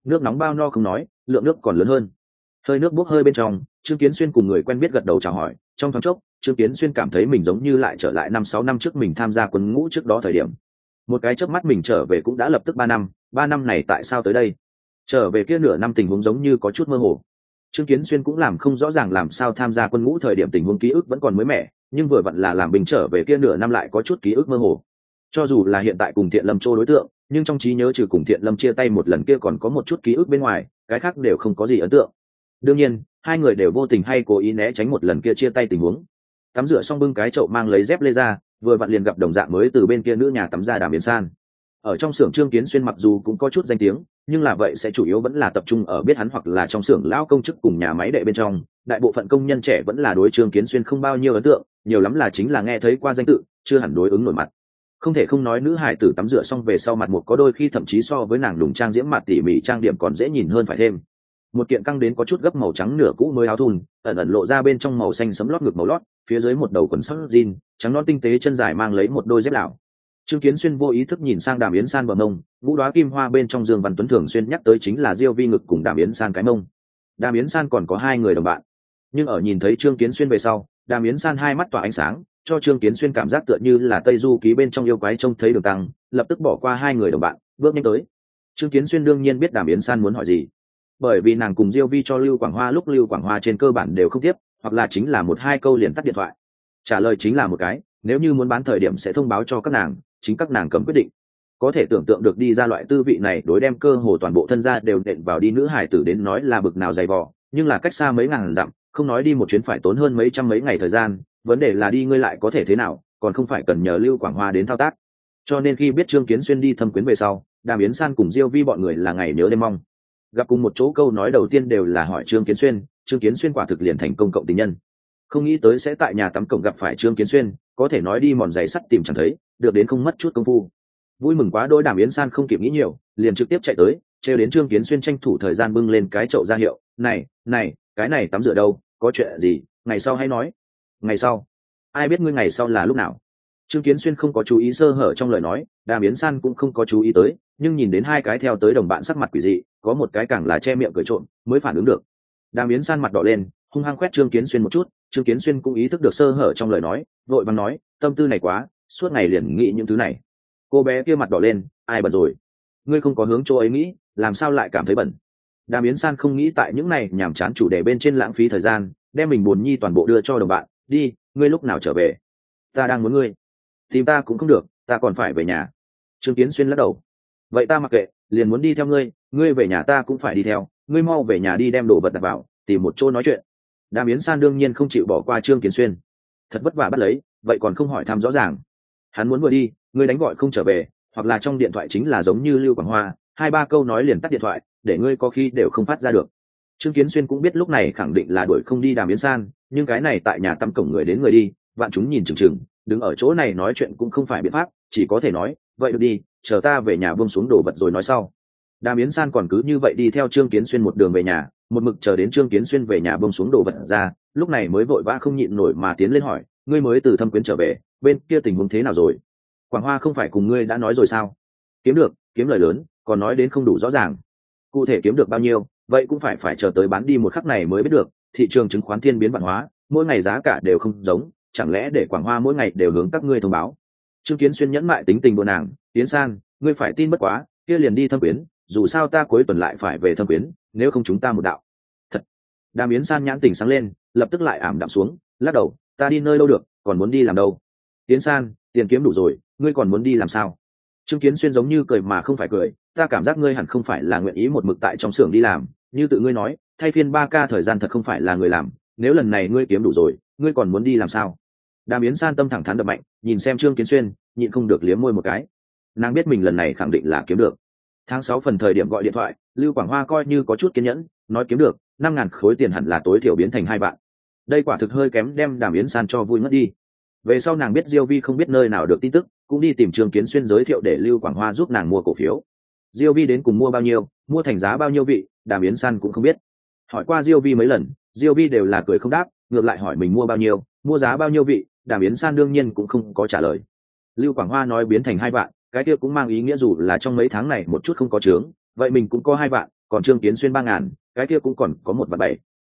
nước nóng bao no không nói, lượng nước còn lớn hơn. Hơi nước bốc hơi bên trong, Trương Kiến Xuyên cùng người quen biết gật đầu chào hỏi, trong thoáng chốc Trương Kiến Xuyên cảm thấy mình giống như lại trở lại 5-6 năm trước mình tham gia quân ngũ trước đó thời điểm. Một cái chớp mắt mình trở về cũng đã lập tức 3 năm, 3 năm này tại sao tới đây? Trở về kia nửa năm tình huống giống như có chút mơ hồ. Trương Kiến Xuyên cũng làm không rõ ràng làm sao tham gia quân ngũ thời điểm tình huống ký ức vẫn còn mới mẻ, nhưng vừa vặn là làm bình trở về kia nửa năm lại có chút ký ức mơ hồ. Cho dù là hiện tại cùng Thiện Lâm Trô đối tượng, nhưng trong trí nhớ trừ cùng Thiện Lâm chia tay một lần kia còn có một chút ký ức bên ngoài, cái khác đều không có gì ấn tượng. Đương nhiên, hai người đều vô tình hay cố ý né tránh một lần kia chia tay tình huống. Tắm rửa xong bưng cái chậu mang lấy dép lê ra, vừa vặn liền gặp đồng dạng mới từ bên kia nữ nhà tắm ra Đàm Yến San. Ở trong xưởng Trương Kiến Xuyên mặc dù cũng có chút danh tiếng, nhưng là vậy sẽ chủ yếu vẫn là tập trung ở biết hắn hoặc là trong xưởng lão công chức cùng nhà máy đệ bên trong, đại bộ phận công nhân trẻ vẫn là đối Trương Kiến Xuyên không bao nhiêu ấn tượng, nhiều lắm là chính là nghe thấy qua danh tự, chưa hẳn đối ứng nổi mặt. Không thể không nói nữ hải tử tắm rửa xong về sau mặt một có đôi khi thậm chí so với nàng đùng trang diễm mặt tỉ mỉ trang điểm còn dễ nhìn hơn phải thêm. Một kiện căng đến có chút gấp màu trắng nửa cũ mới áo thun, ẩn ẩn lộ ra bên trong màu xanh sẫm lót ngực màu lót, phía dưới một đầu quần sóc jean trắng non tinh tế, chân dài mang lấy một đôi dép lảo. Trương Kiến Xuyên vô ý thức nhìn sang Đàm Yến San bờ mông, vũ đóa kim hoa bên trong Dương Văn Tuấn thường xuyên nhắc tới chính là Diêu Vi ngực cùng Đàm Yến San cái mông. Đàm Yến San còn có hai người đồng bạn, nhưng ở nhìn thấy Trương Kiến Xuyên về sau, Đàm Yến San hai mắt tỏa ánh sáng, cho Trương Kiến Xuyên cảm giác tựa như là Tây Du Ký bên trong yêu quái trông thấy Đường Tăng, lập tức bỏ qua hai người đồng bạn, bước nhanh tới. Trương Kiến Xuyên đương nhiên biết Đàm Yến San muốn hỏi gì, bởi vì nàng cùng Diêu Vi cho Lưu Quảng Hoa lúc Lưu Quảng Hoa trên cơ bản đều không tiếp, hoặc là chính là một hai câu liền tắt điện thoại. Trả lời chính là một cái, nếu như muốn bán thời điểm sẽ thông báo cho các nàng, chính các nàng cầm quyết định. Có thể tưởng tượng được đi ra loại tư vị này đối đem cơ hồ toàn bộ thân gia đều nện vào đi nữ hải tử đến nói là bực nào dày vò, nhưng là cách xa mấy ngàn dặm, không nói đi một chuyến phải tốn hơn mấy trăm mấy ngày thời gian, vấn đề là đi ngươi lại có thể thế nào, còn không phải cần nhờ Lưu Quảng Hoa đến thao tác. Cho nên khi biết Trương Kiến Xuyên đi thâm quyến về sau, Đàm Yến San cùng Diêu Vi bọn người là ngày nhớ đêm mong. Gặp cùng một chỗ câu nói đầu tiên đều là hỏi Trương Kiến Xuyên quả thực liền thành công cộng tình nhân. Không nghĩ tới sẽ tại nhà tắm cổng gặp phải Trương Kiến Xuyên, có thể nói đi mòn giày sắt tìm chẳng thấy, được đến không mất chút công phu. Vui mừng quá đôi, Đàm Yến San không kịp nghĩ nhiều, liền trực tiếp chạy tới, trêu đến Trương Kiến Xuyên tranh thủ thời gian bưng lên cái chậu ra hiệu, này, cái này tắm rửa đâu, có chuyện gì, ngày sau hãy nói. Ngày sau? Ai biết ngươi ngày sau là lúc nào? Trương Kiến Xuyên không có chú ý sơ hở trong lời nói, Đàm Yến San cũng không có chú ý tới, nhưng nhìn đến hai cái theo tới đồng bạn sắc mặt quỷ dị, có một cái càng là che miệng cười trộm, mới phản ứng được. Đàm Yến San mặt đỏ lên, hung hăng quét Trương Kiến Xuyên một chút, Trương Kiến Xuyên cũng ý thức được sơ hở trong lời nói, vội vàng nói, tâm tư này quá, suốt ngày liền nghĩ những thứ này. Cô bé kia mặt đỏ lên, ai bận rồi? Ngươi không có hướng chỗ ấy nghĩ, làm sao lại cảm thấy bận? Đàm Yến San không nghĩ tại những này nhàm chán chủ đề bên trên lãng phí thời gian, đem mình buồn nhi toàn bộ đưa cho đồng bạn, đi, ngươi lúc nào trở về? Ta đang muốn ngươi. Tìm ta cũng không được, ta còn phải về nhà. Trương Kiến Xuyên lắc đầu. Vậy ta mặc kệ, liền muốn đi theo ngươi, ngươi về nhà ta cũng phải đi theo, ngươi mau về nhà đi đem đồ vật đặt vào, tìm một chỗ nói chuyện. Đàm Yến San đương nhiên không chịu bỏ qua Trương Kiến Xuyên. Thật vất vả bắt lấy, vậy còn không hỏi thăm rõ ràng. Hắn muốn vừa đi, ngươi đánh gọi không trở về, hoặc là trong điện thoại chính là giống như Lưu Quảng Hoa, hai ba câu nói liền tắt điện thoại, để ngươi có khi đều không phát ra được. Trương Kiến Xuyên cũng biết lúc này khẳng định là đuổi không đi Đàm Yến San, nhưng cái này tại nhà tắm cổng người đến người đi, vạn chúng nhìn chừng chừng, đứng ở chỗ này nói chuyện cũng không phải biện pháp, chỉ có thể nói, vậy được đi, chờ ta về nhà buông xuống đồ vật rồi nói sau. Đàm Yến San còn cứ như vậy đi theo Trương Kiến Xuyên một đường về nhà, một mực chờ đến Trương Kiến Xuyên về nhà buông xuống đồ vật ra, lúc này mới vội vã không nhịn nổi mà tiến lên hỏi, ngươi mới từ thâm quyến trở về, bên kia tình huống thế nào rồi? Quảng Hoa không phải cùng ngươi đã nói rồi sao? Kiếm được, kiếm lời lớn, còn nói đến không đủ rõ ràng. Cụ thể kiếm được bao nhiêu, vậy cũng phải chờ tới bán đi một khắc này mới biết được, thị trường chứng khoán thiên biến vạn hóa, mỗi ngày giá cả đều không giống, chẳng lẽ để Quảng Hoa mỗi ngày đều hướng các ngươi thông báo? Trương Kiến Xuyên nhẫn mại tính tình của nàng, Yến San, ngươi phải tin bất quá, kia liền đi thâm quyến, dù sao ta cuối tuần lại phải về thâm quyến, nếu không chúng ta một đạo. Thật. Đàm Yến San nhãn tình sáng lên, lập tức lại ảm đạm xuống, lắc đầu, ta đi nơi đâu được, còn muốn đi làm đâu? Yến San, tiền kiếm đủ rồi, ngươi còn muốn đi làm sao? Trương Kiến Xuyên giống như cười mà không phải cười, ta cảm giác ngươi hẳn không phải là nguyện ý một mực tại trong xưởng đi làm, như tự ngươi nói, thay phiên 3K thời gian thật không phải là người làm, nếu lần này ngươi kiếm đủ rồi, ngươi còn muốn đi làm sao? Đàm Yến San tâm thẳng thắn đập mạnh, nhìn xem Trương Kiến Xuyên, nhịn không được liếm môi một cái. Nàng biết mình lần này khẳng định là kiếm được. Tháng 6 phần thời điểm gọi điện thoại, Lưu Quảng Hoa coi như có chút kiên nhẫn, nói kiếm được 5.000 khối tiền hẳn là tối thiểu biến thành 2 vạn. Đây quả thực hơi kém đem Đàm Yến San cho vui mất đi. Về sau nàng biết Diêu Vi không biết nơi nào được tin tức, cũng đi tìm Trương Kiến Xuyên giới thiệu để Lưu Quảng Hoa giúp nàng mua cổ phiếu. Diêu Vi đến cùng mua bao nhiêu, mua thành giá bao nhiêu vị, Đàm Yến San cũng không biết. Hỏi qua Diêu Vi mấy lần, Diêu Vi đều là cười không đáp, ngược lại hỏi mình mua bao nhiêu, mua giá bao nhiêu vị, Đàm Yến San đương nhiên cũng không có trả lời. Lưu Quảng Hoa nói biến thành 2 vạn, cái kia cũng mang ý nghĩa dù là trong mấy tháng này một chút không có chướng, vậy mình cũng có 2 vạn, còn Trương Kiến Xuyên 3.000, cái kia cũng còn có 1.700.000.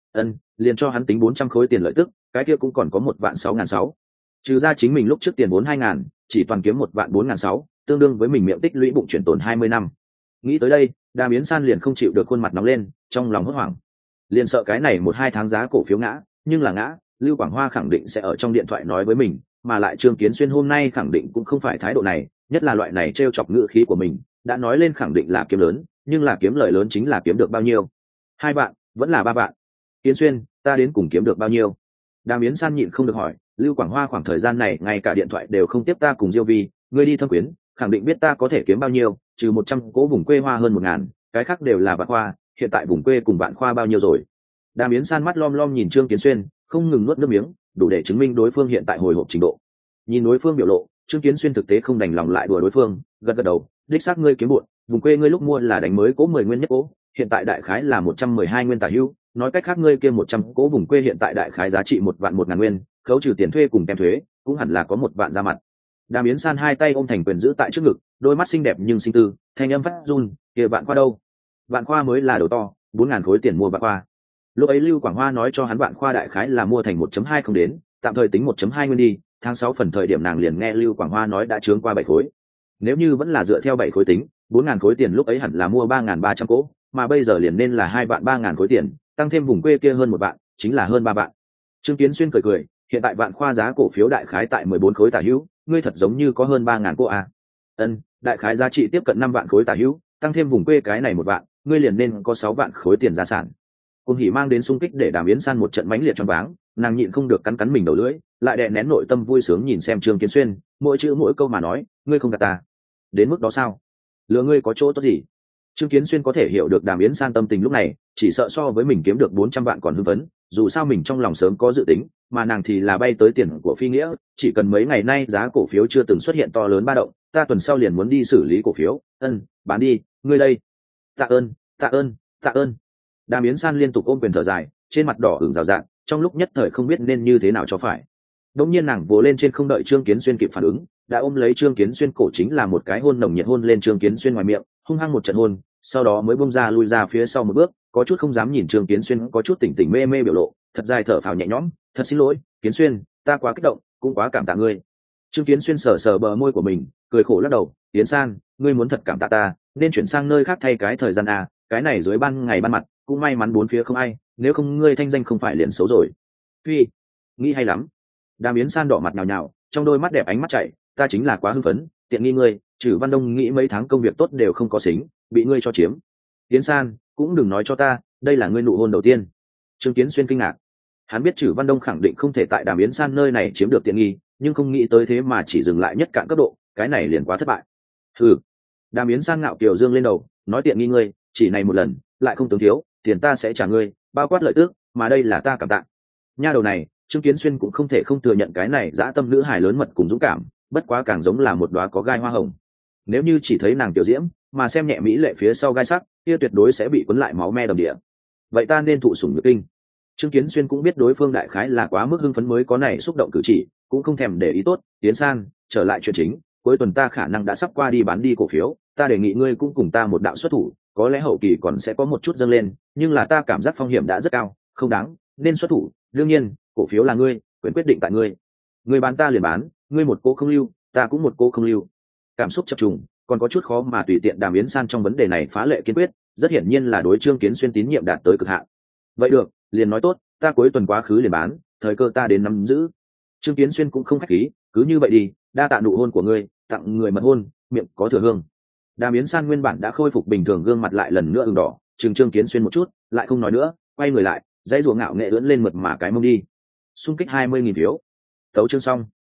Liền cho hắn tính 400 khối tiền lợi tức, cái kia cũng còn có 1.660.000. Trừ ra chính mình lúc trước tiền vốn 2.000, chỉ toàn kiếm 1.460.000, tương đương với mình miệng tích lũy bụng chuyển tồn 20 năm. Nghĩ tới đây, Đàm Yến San liền không chịu được, khuôn mặt nóng lên, trong lòng hốt hoảng. Liền sợ cái này 1-2 tháng giá cổ phiếu ngã, nhưng là ngã, Lưu Quảng Hoa khẳng định sẽ ở trong điện thoại nói với mình, mà lại Trương Kiến Xuyên hôm nay khẳng định cũng không phải thái độ này, nhất là loại này trêu chọc ngữ khí của mình, đã nói lên khẳng định là kiếm lớn, nhưng là kiếm lợi lớn chính là kiếm được bao nhiêu? 2 vạn, vẫn là 3 vạn? Kiến Xuyên, ta đến cùng kiếm được bao nhiêu? Đàm Yến San nhịn không được hỏi. Lưu Quảng Hoa khoảng thời gian này ngay cả điện thoại đều không tiếp, ta cùng Diêu Vi, ngươi đi Thâm Quyến, khẳng định biết ta có thể kiếm bao nhiêu, trừ 100 cố vùng quê hoa hơn 1.000, cái khác đều là vạn khoa, hiện tại vùng quê cùng vạn khoa bao nhiêu rồi? Đàm Yến San mắt lom lom nhìn Trương Kiến Xuyên, không ngừng nuốt nước miếng, đủ để chứng minh đối phương hiện tại hồi hộp trình độ. Nhìn đối phương biểu lộ, Trương Kiến Xuyên thực tế không đành lòng lại đùa đối phương, gật gật đầu, đích xác ngươi kiếm bộn, vùng quê ngươi lúc mua là đánh mới cố 10 nguyên nhất cố, hiện tại đại khái là 112 nguyên tả hữu, nói cách khác ngươi kia 100 cố vùng quê hiện tại đại khái giá trị 1.100.000 nguyên, khấu trừ tiền thuê cùng tem thuế, cũng hẳn là có 1 vạn ra mặt. Đàm Yến San hai tay ôm thành quyền giữ tại trước ngực, đôi mắt xinh đẹp nhưng sinh tư, thanh âm phát run, kia vạn khoa đâu? Vạn khoa mới là đầu to, 4.000 khối tiền mua vạn khoa. Lúc ấy Lưu Quảng Hoa nói cho hắn vạn khoa đại khái là mua thành 1.2 không đến, tạm thời tính 1.2 nguyên đi, tháng 6 phần thời điểm nàng liền nghe Lưu Quảng Hoa nói đã trướng qua 7 khối. Nếu như vẫn là dựa theo 7 khối tính, 4.000 khối tiền lúc ấy hẳn là mua 3.300 cỗ, mà bây giờ liền nên là 2 vạn 3.000 khối tiền, tăng thêm vùng quê kia hơn 1 vạn, chính là hơn 3 vạn. Trương Kiến Xuyên cười cười, hiện tại vạn khoa giá cổ phiếu đại khái tại 14 khối tả hữu, ngươi thật giống như có hơn 3.000 cô à. Đại khái giá trị tiếp cận 5 vạn khối tả hữu, tăng thêm vùng quê cái này 1 vạn, ngươi liền nên có 6 vạn khối tiền gia sản. Cùng hỉ mang đến xung kích để Đàm Yến San một trận mãnh liệt choáng váng, nàng nhịn không được cắn mình đầu lưỡi, lại đè nén nội tâm vui sướng nhìn xem Trương Kiến Xuyên, mỗi chữ mỗi câu mà nói, ngươi không gạt ta. Đến mức đó sao? Lừa ngươi có chỗ tốt gì? Trương Kiến Xuyên có thể hiểu được Đàm Yến San tâm tình lúc này, chỉ sợ so với mình kiếm được 400 vạn còn hưng phấn, dù sao mình trong lòng sớm có dự tính, mà nàng thì là bay tới tiền của phi nghĩa, chỉ cần mấy ngày nay giá cổ phiếu chưa từng xuất hiện to lớn ba động, ta tuần sau liền muốn đi xử lý cổ phiếu, bán đi, ngươi đây. Tạ ơn, tạ ơn, tạ ơn. Đàm Yến San liên tục ôm quyền thở dài, trên mặt đỏ ửng rào rạt, trong lúc nhất thời không biết nên như thế nào cho phải. Đột nhiên nàng vồ lên trên không đợi Trương Kiến Xuyên kịp phản ứng, đã ôm lấy Trương Kiến Xuyên cổ chính là một cái hôn nồng nhiệt hôn lên Trương Kiến Xuyên ngoài miệng, hung hăng một trận hôn, sau đó mới bung ra lui ra phía sau một bước, có chút không dám nhìn Trương Kiến Xuyên có chút tỉnh tỉnh mê mê biểu lộ, thật dài thở phào nhẹ nhõm, thật xin lỗi, Kiến Xuyên, ta quá kích động, cũng quá cảm tạ ngươi. Trương Kiến Xuyên sờ sờ bờ môi của mình, cười khổ lắc đầu, Yến San, ngươi muốn thật cảm tạ ta, nên chuyển sang nơi khác thay cái thời gian à, cái này dưới ban ngày ban mặt, cũng may mắn bốn phía không ai, nếu không ngươi thanh danh không phải liền xấu rồi. Phi, nghĩ hay lắm. Đàm Yến San đỏ mặt nhào nhào, trong đôi mắt đẹp ánh mắt chảy, ta chính là quá hưng phấn, tiện nghi ngươi, Trử Văn Đông nghĩ mấy tháng công việc tốt đều không có xính, bị ngươi cho chiếm. Yến San, cũng đừng nói cho ta, đây là ngươi nụ hôn đầu tiên. Trương Kiến Xuyên kinh ngạc, hắn biết Trử Văn Đông khẳng định không thể tại Đàm Yến San nơi này chiếm được tiện nghi, nhưng không nghĩ tới thế mà chỉ dừng lại nhất cạn cấp độ, cái này liền quá thất bại. Hừ. Đàm Yến San ngạo kiều dương lên đầu, nói tiện nghi ngươi, chỉ này một lần, lại không tướng thiếu, tiền ta sẽ trả ngươi, bao quát lợi tước, mà đây là ta cảm tạ. Nha đầu này, Trương Kiến Xuyên cũng không thể không thừa nhận cái này dã tâm nữ hài lớn mật cùng dũng cảm, bất quá càng giống là một đóa có gai hoa hồng. Nếu như chỉ thấy nàng tiểu diễm, mà xem nhẹ mỹ lệ phía sau gai sắc, kia tuyệt đối sẽ bị cuốn lại máu me đầm địa. Vậy ta nên thụ sủng nhược kinh. Trương Kiến Xuyên cũng biết đối phương đại khái là quá mức hưng phấn mới có này xúc động cử chỉ, cũng không thèm để ý tốt, Tiến San, trở lại chuyện chính, cuối tuần ta khả năng đã sắp qua đi bán đi cổ phiếu, ta đề nghị ngươi cũng cùng ta một đạo xuất thủ, có lẽ hậu kỳ còn sẽ có một chút dâng lên, nhưng là ta cảm giác phong hiểm đã rất cao, không đáng, nên xuất thủ, đương nhiên, cổ phiếu là ngươi, quyền quyết định tại ngươi. Ngươi bán ta liền bán, ngươi một cô không lưu, ta cũng một cô không lưu. Cảm xúc chập trùng, còn có chút khó mà tùy tiện Đàm Yến San trong vấn đề này phá lệ kiên quyết, rất hiển nhiên là đối Trương Kiến Xuyên tín nhiệm đạt tới cực hạn. Vậy được, liền nói tốt, ta cuối tuần quá khứ liền bán, thời cơ ta đến nắm giữ. Trương Kiến Xuyên cũng không khách khí, cứ như vậy đi, đa tạ nụ hôn của ngươi, tặng người mật hôn, miệng có thừa hương. Đàm Yến San nguyên bản đã khôi phục bình thường, gương mặt lại lần nữa ửng đỏ, trừng Trương Kiến Xuyên một chút, lại không nói nữa, quay người lại, dãy rùa ngạo nghệ ưỡn lên mượt mà cái mông đi. Xung kích 20.000 phiếu. Tấu chương xong.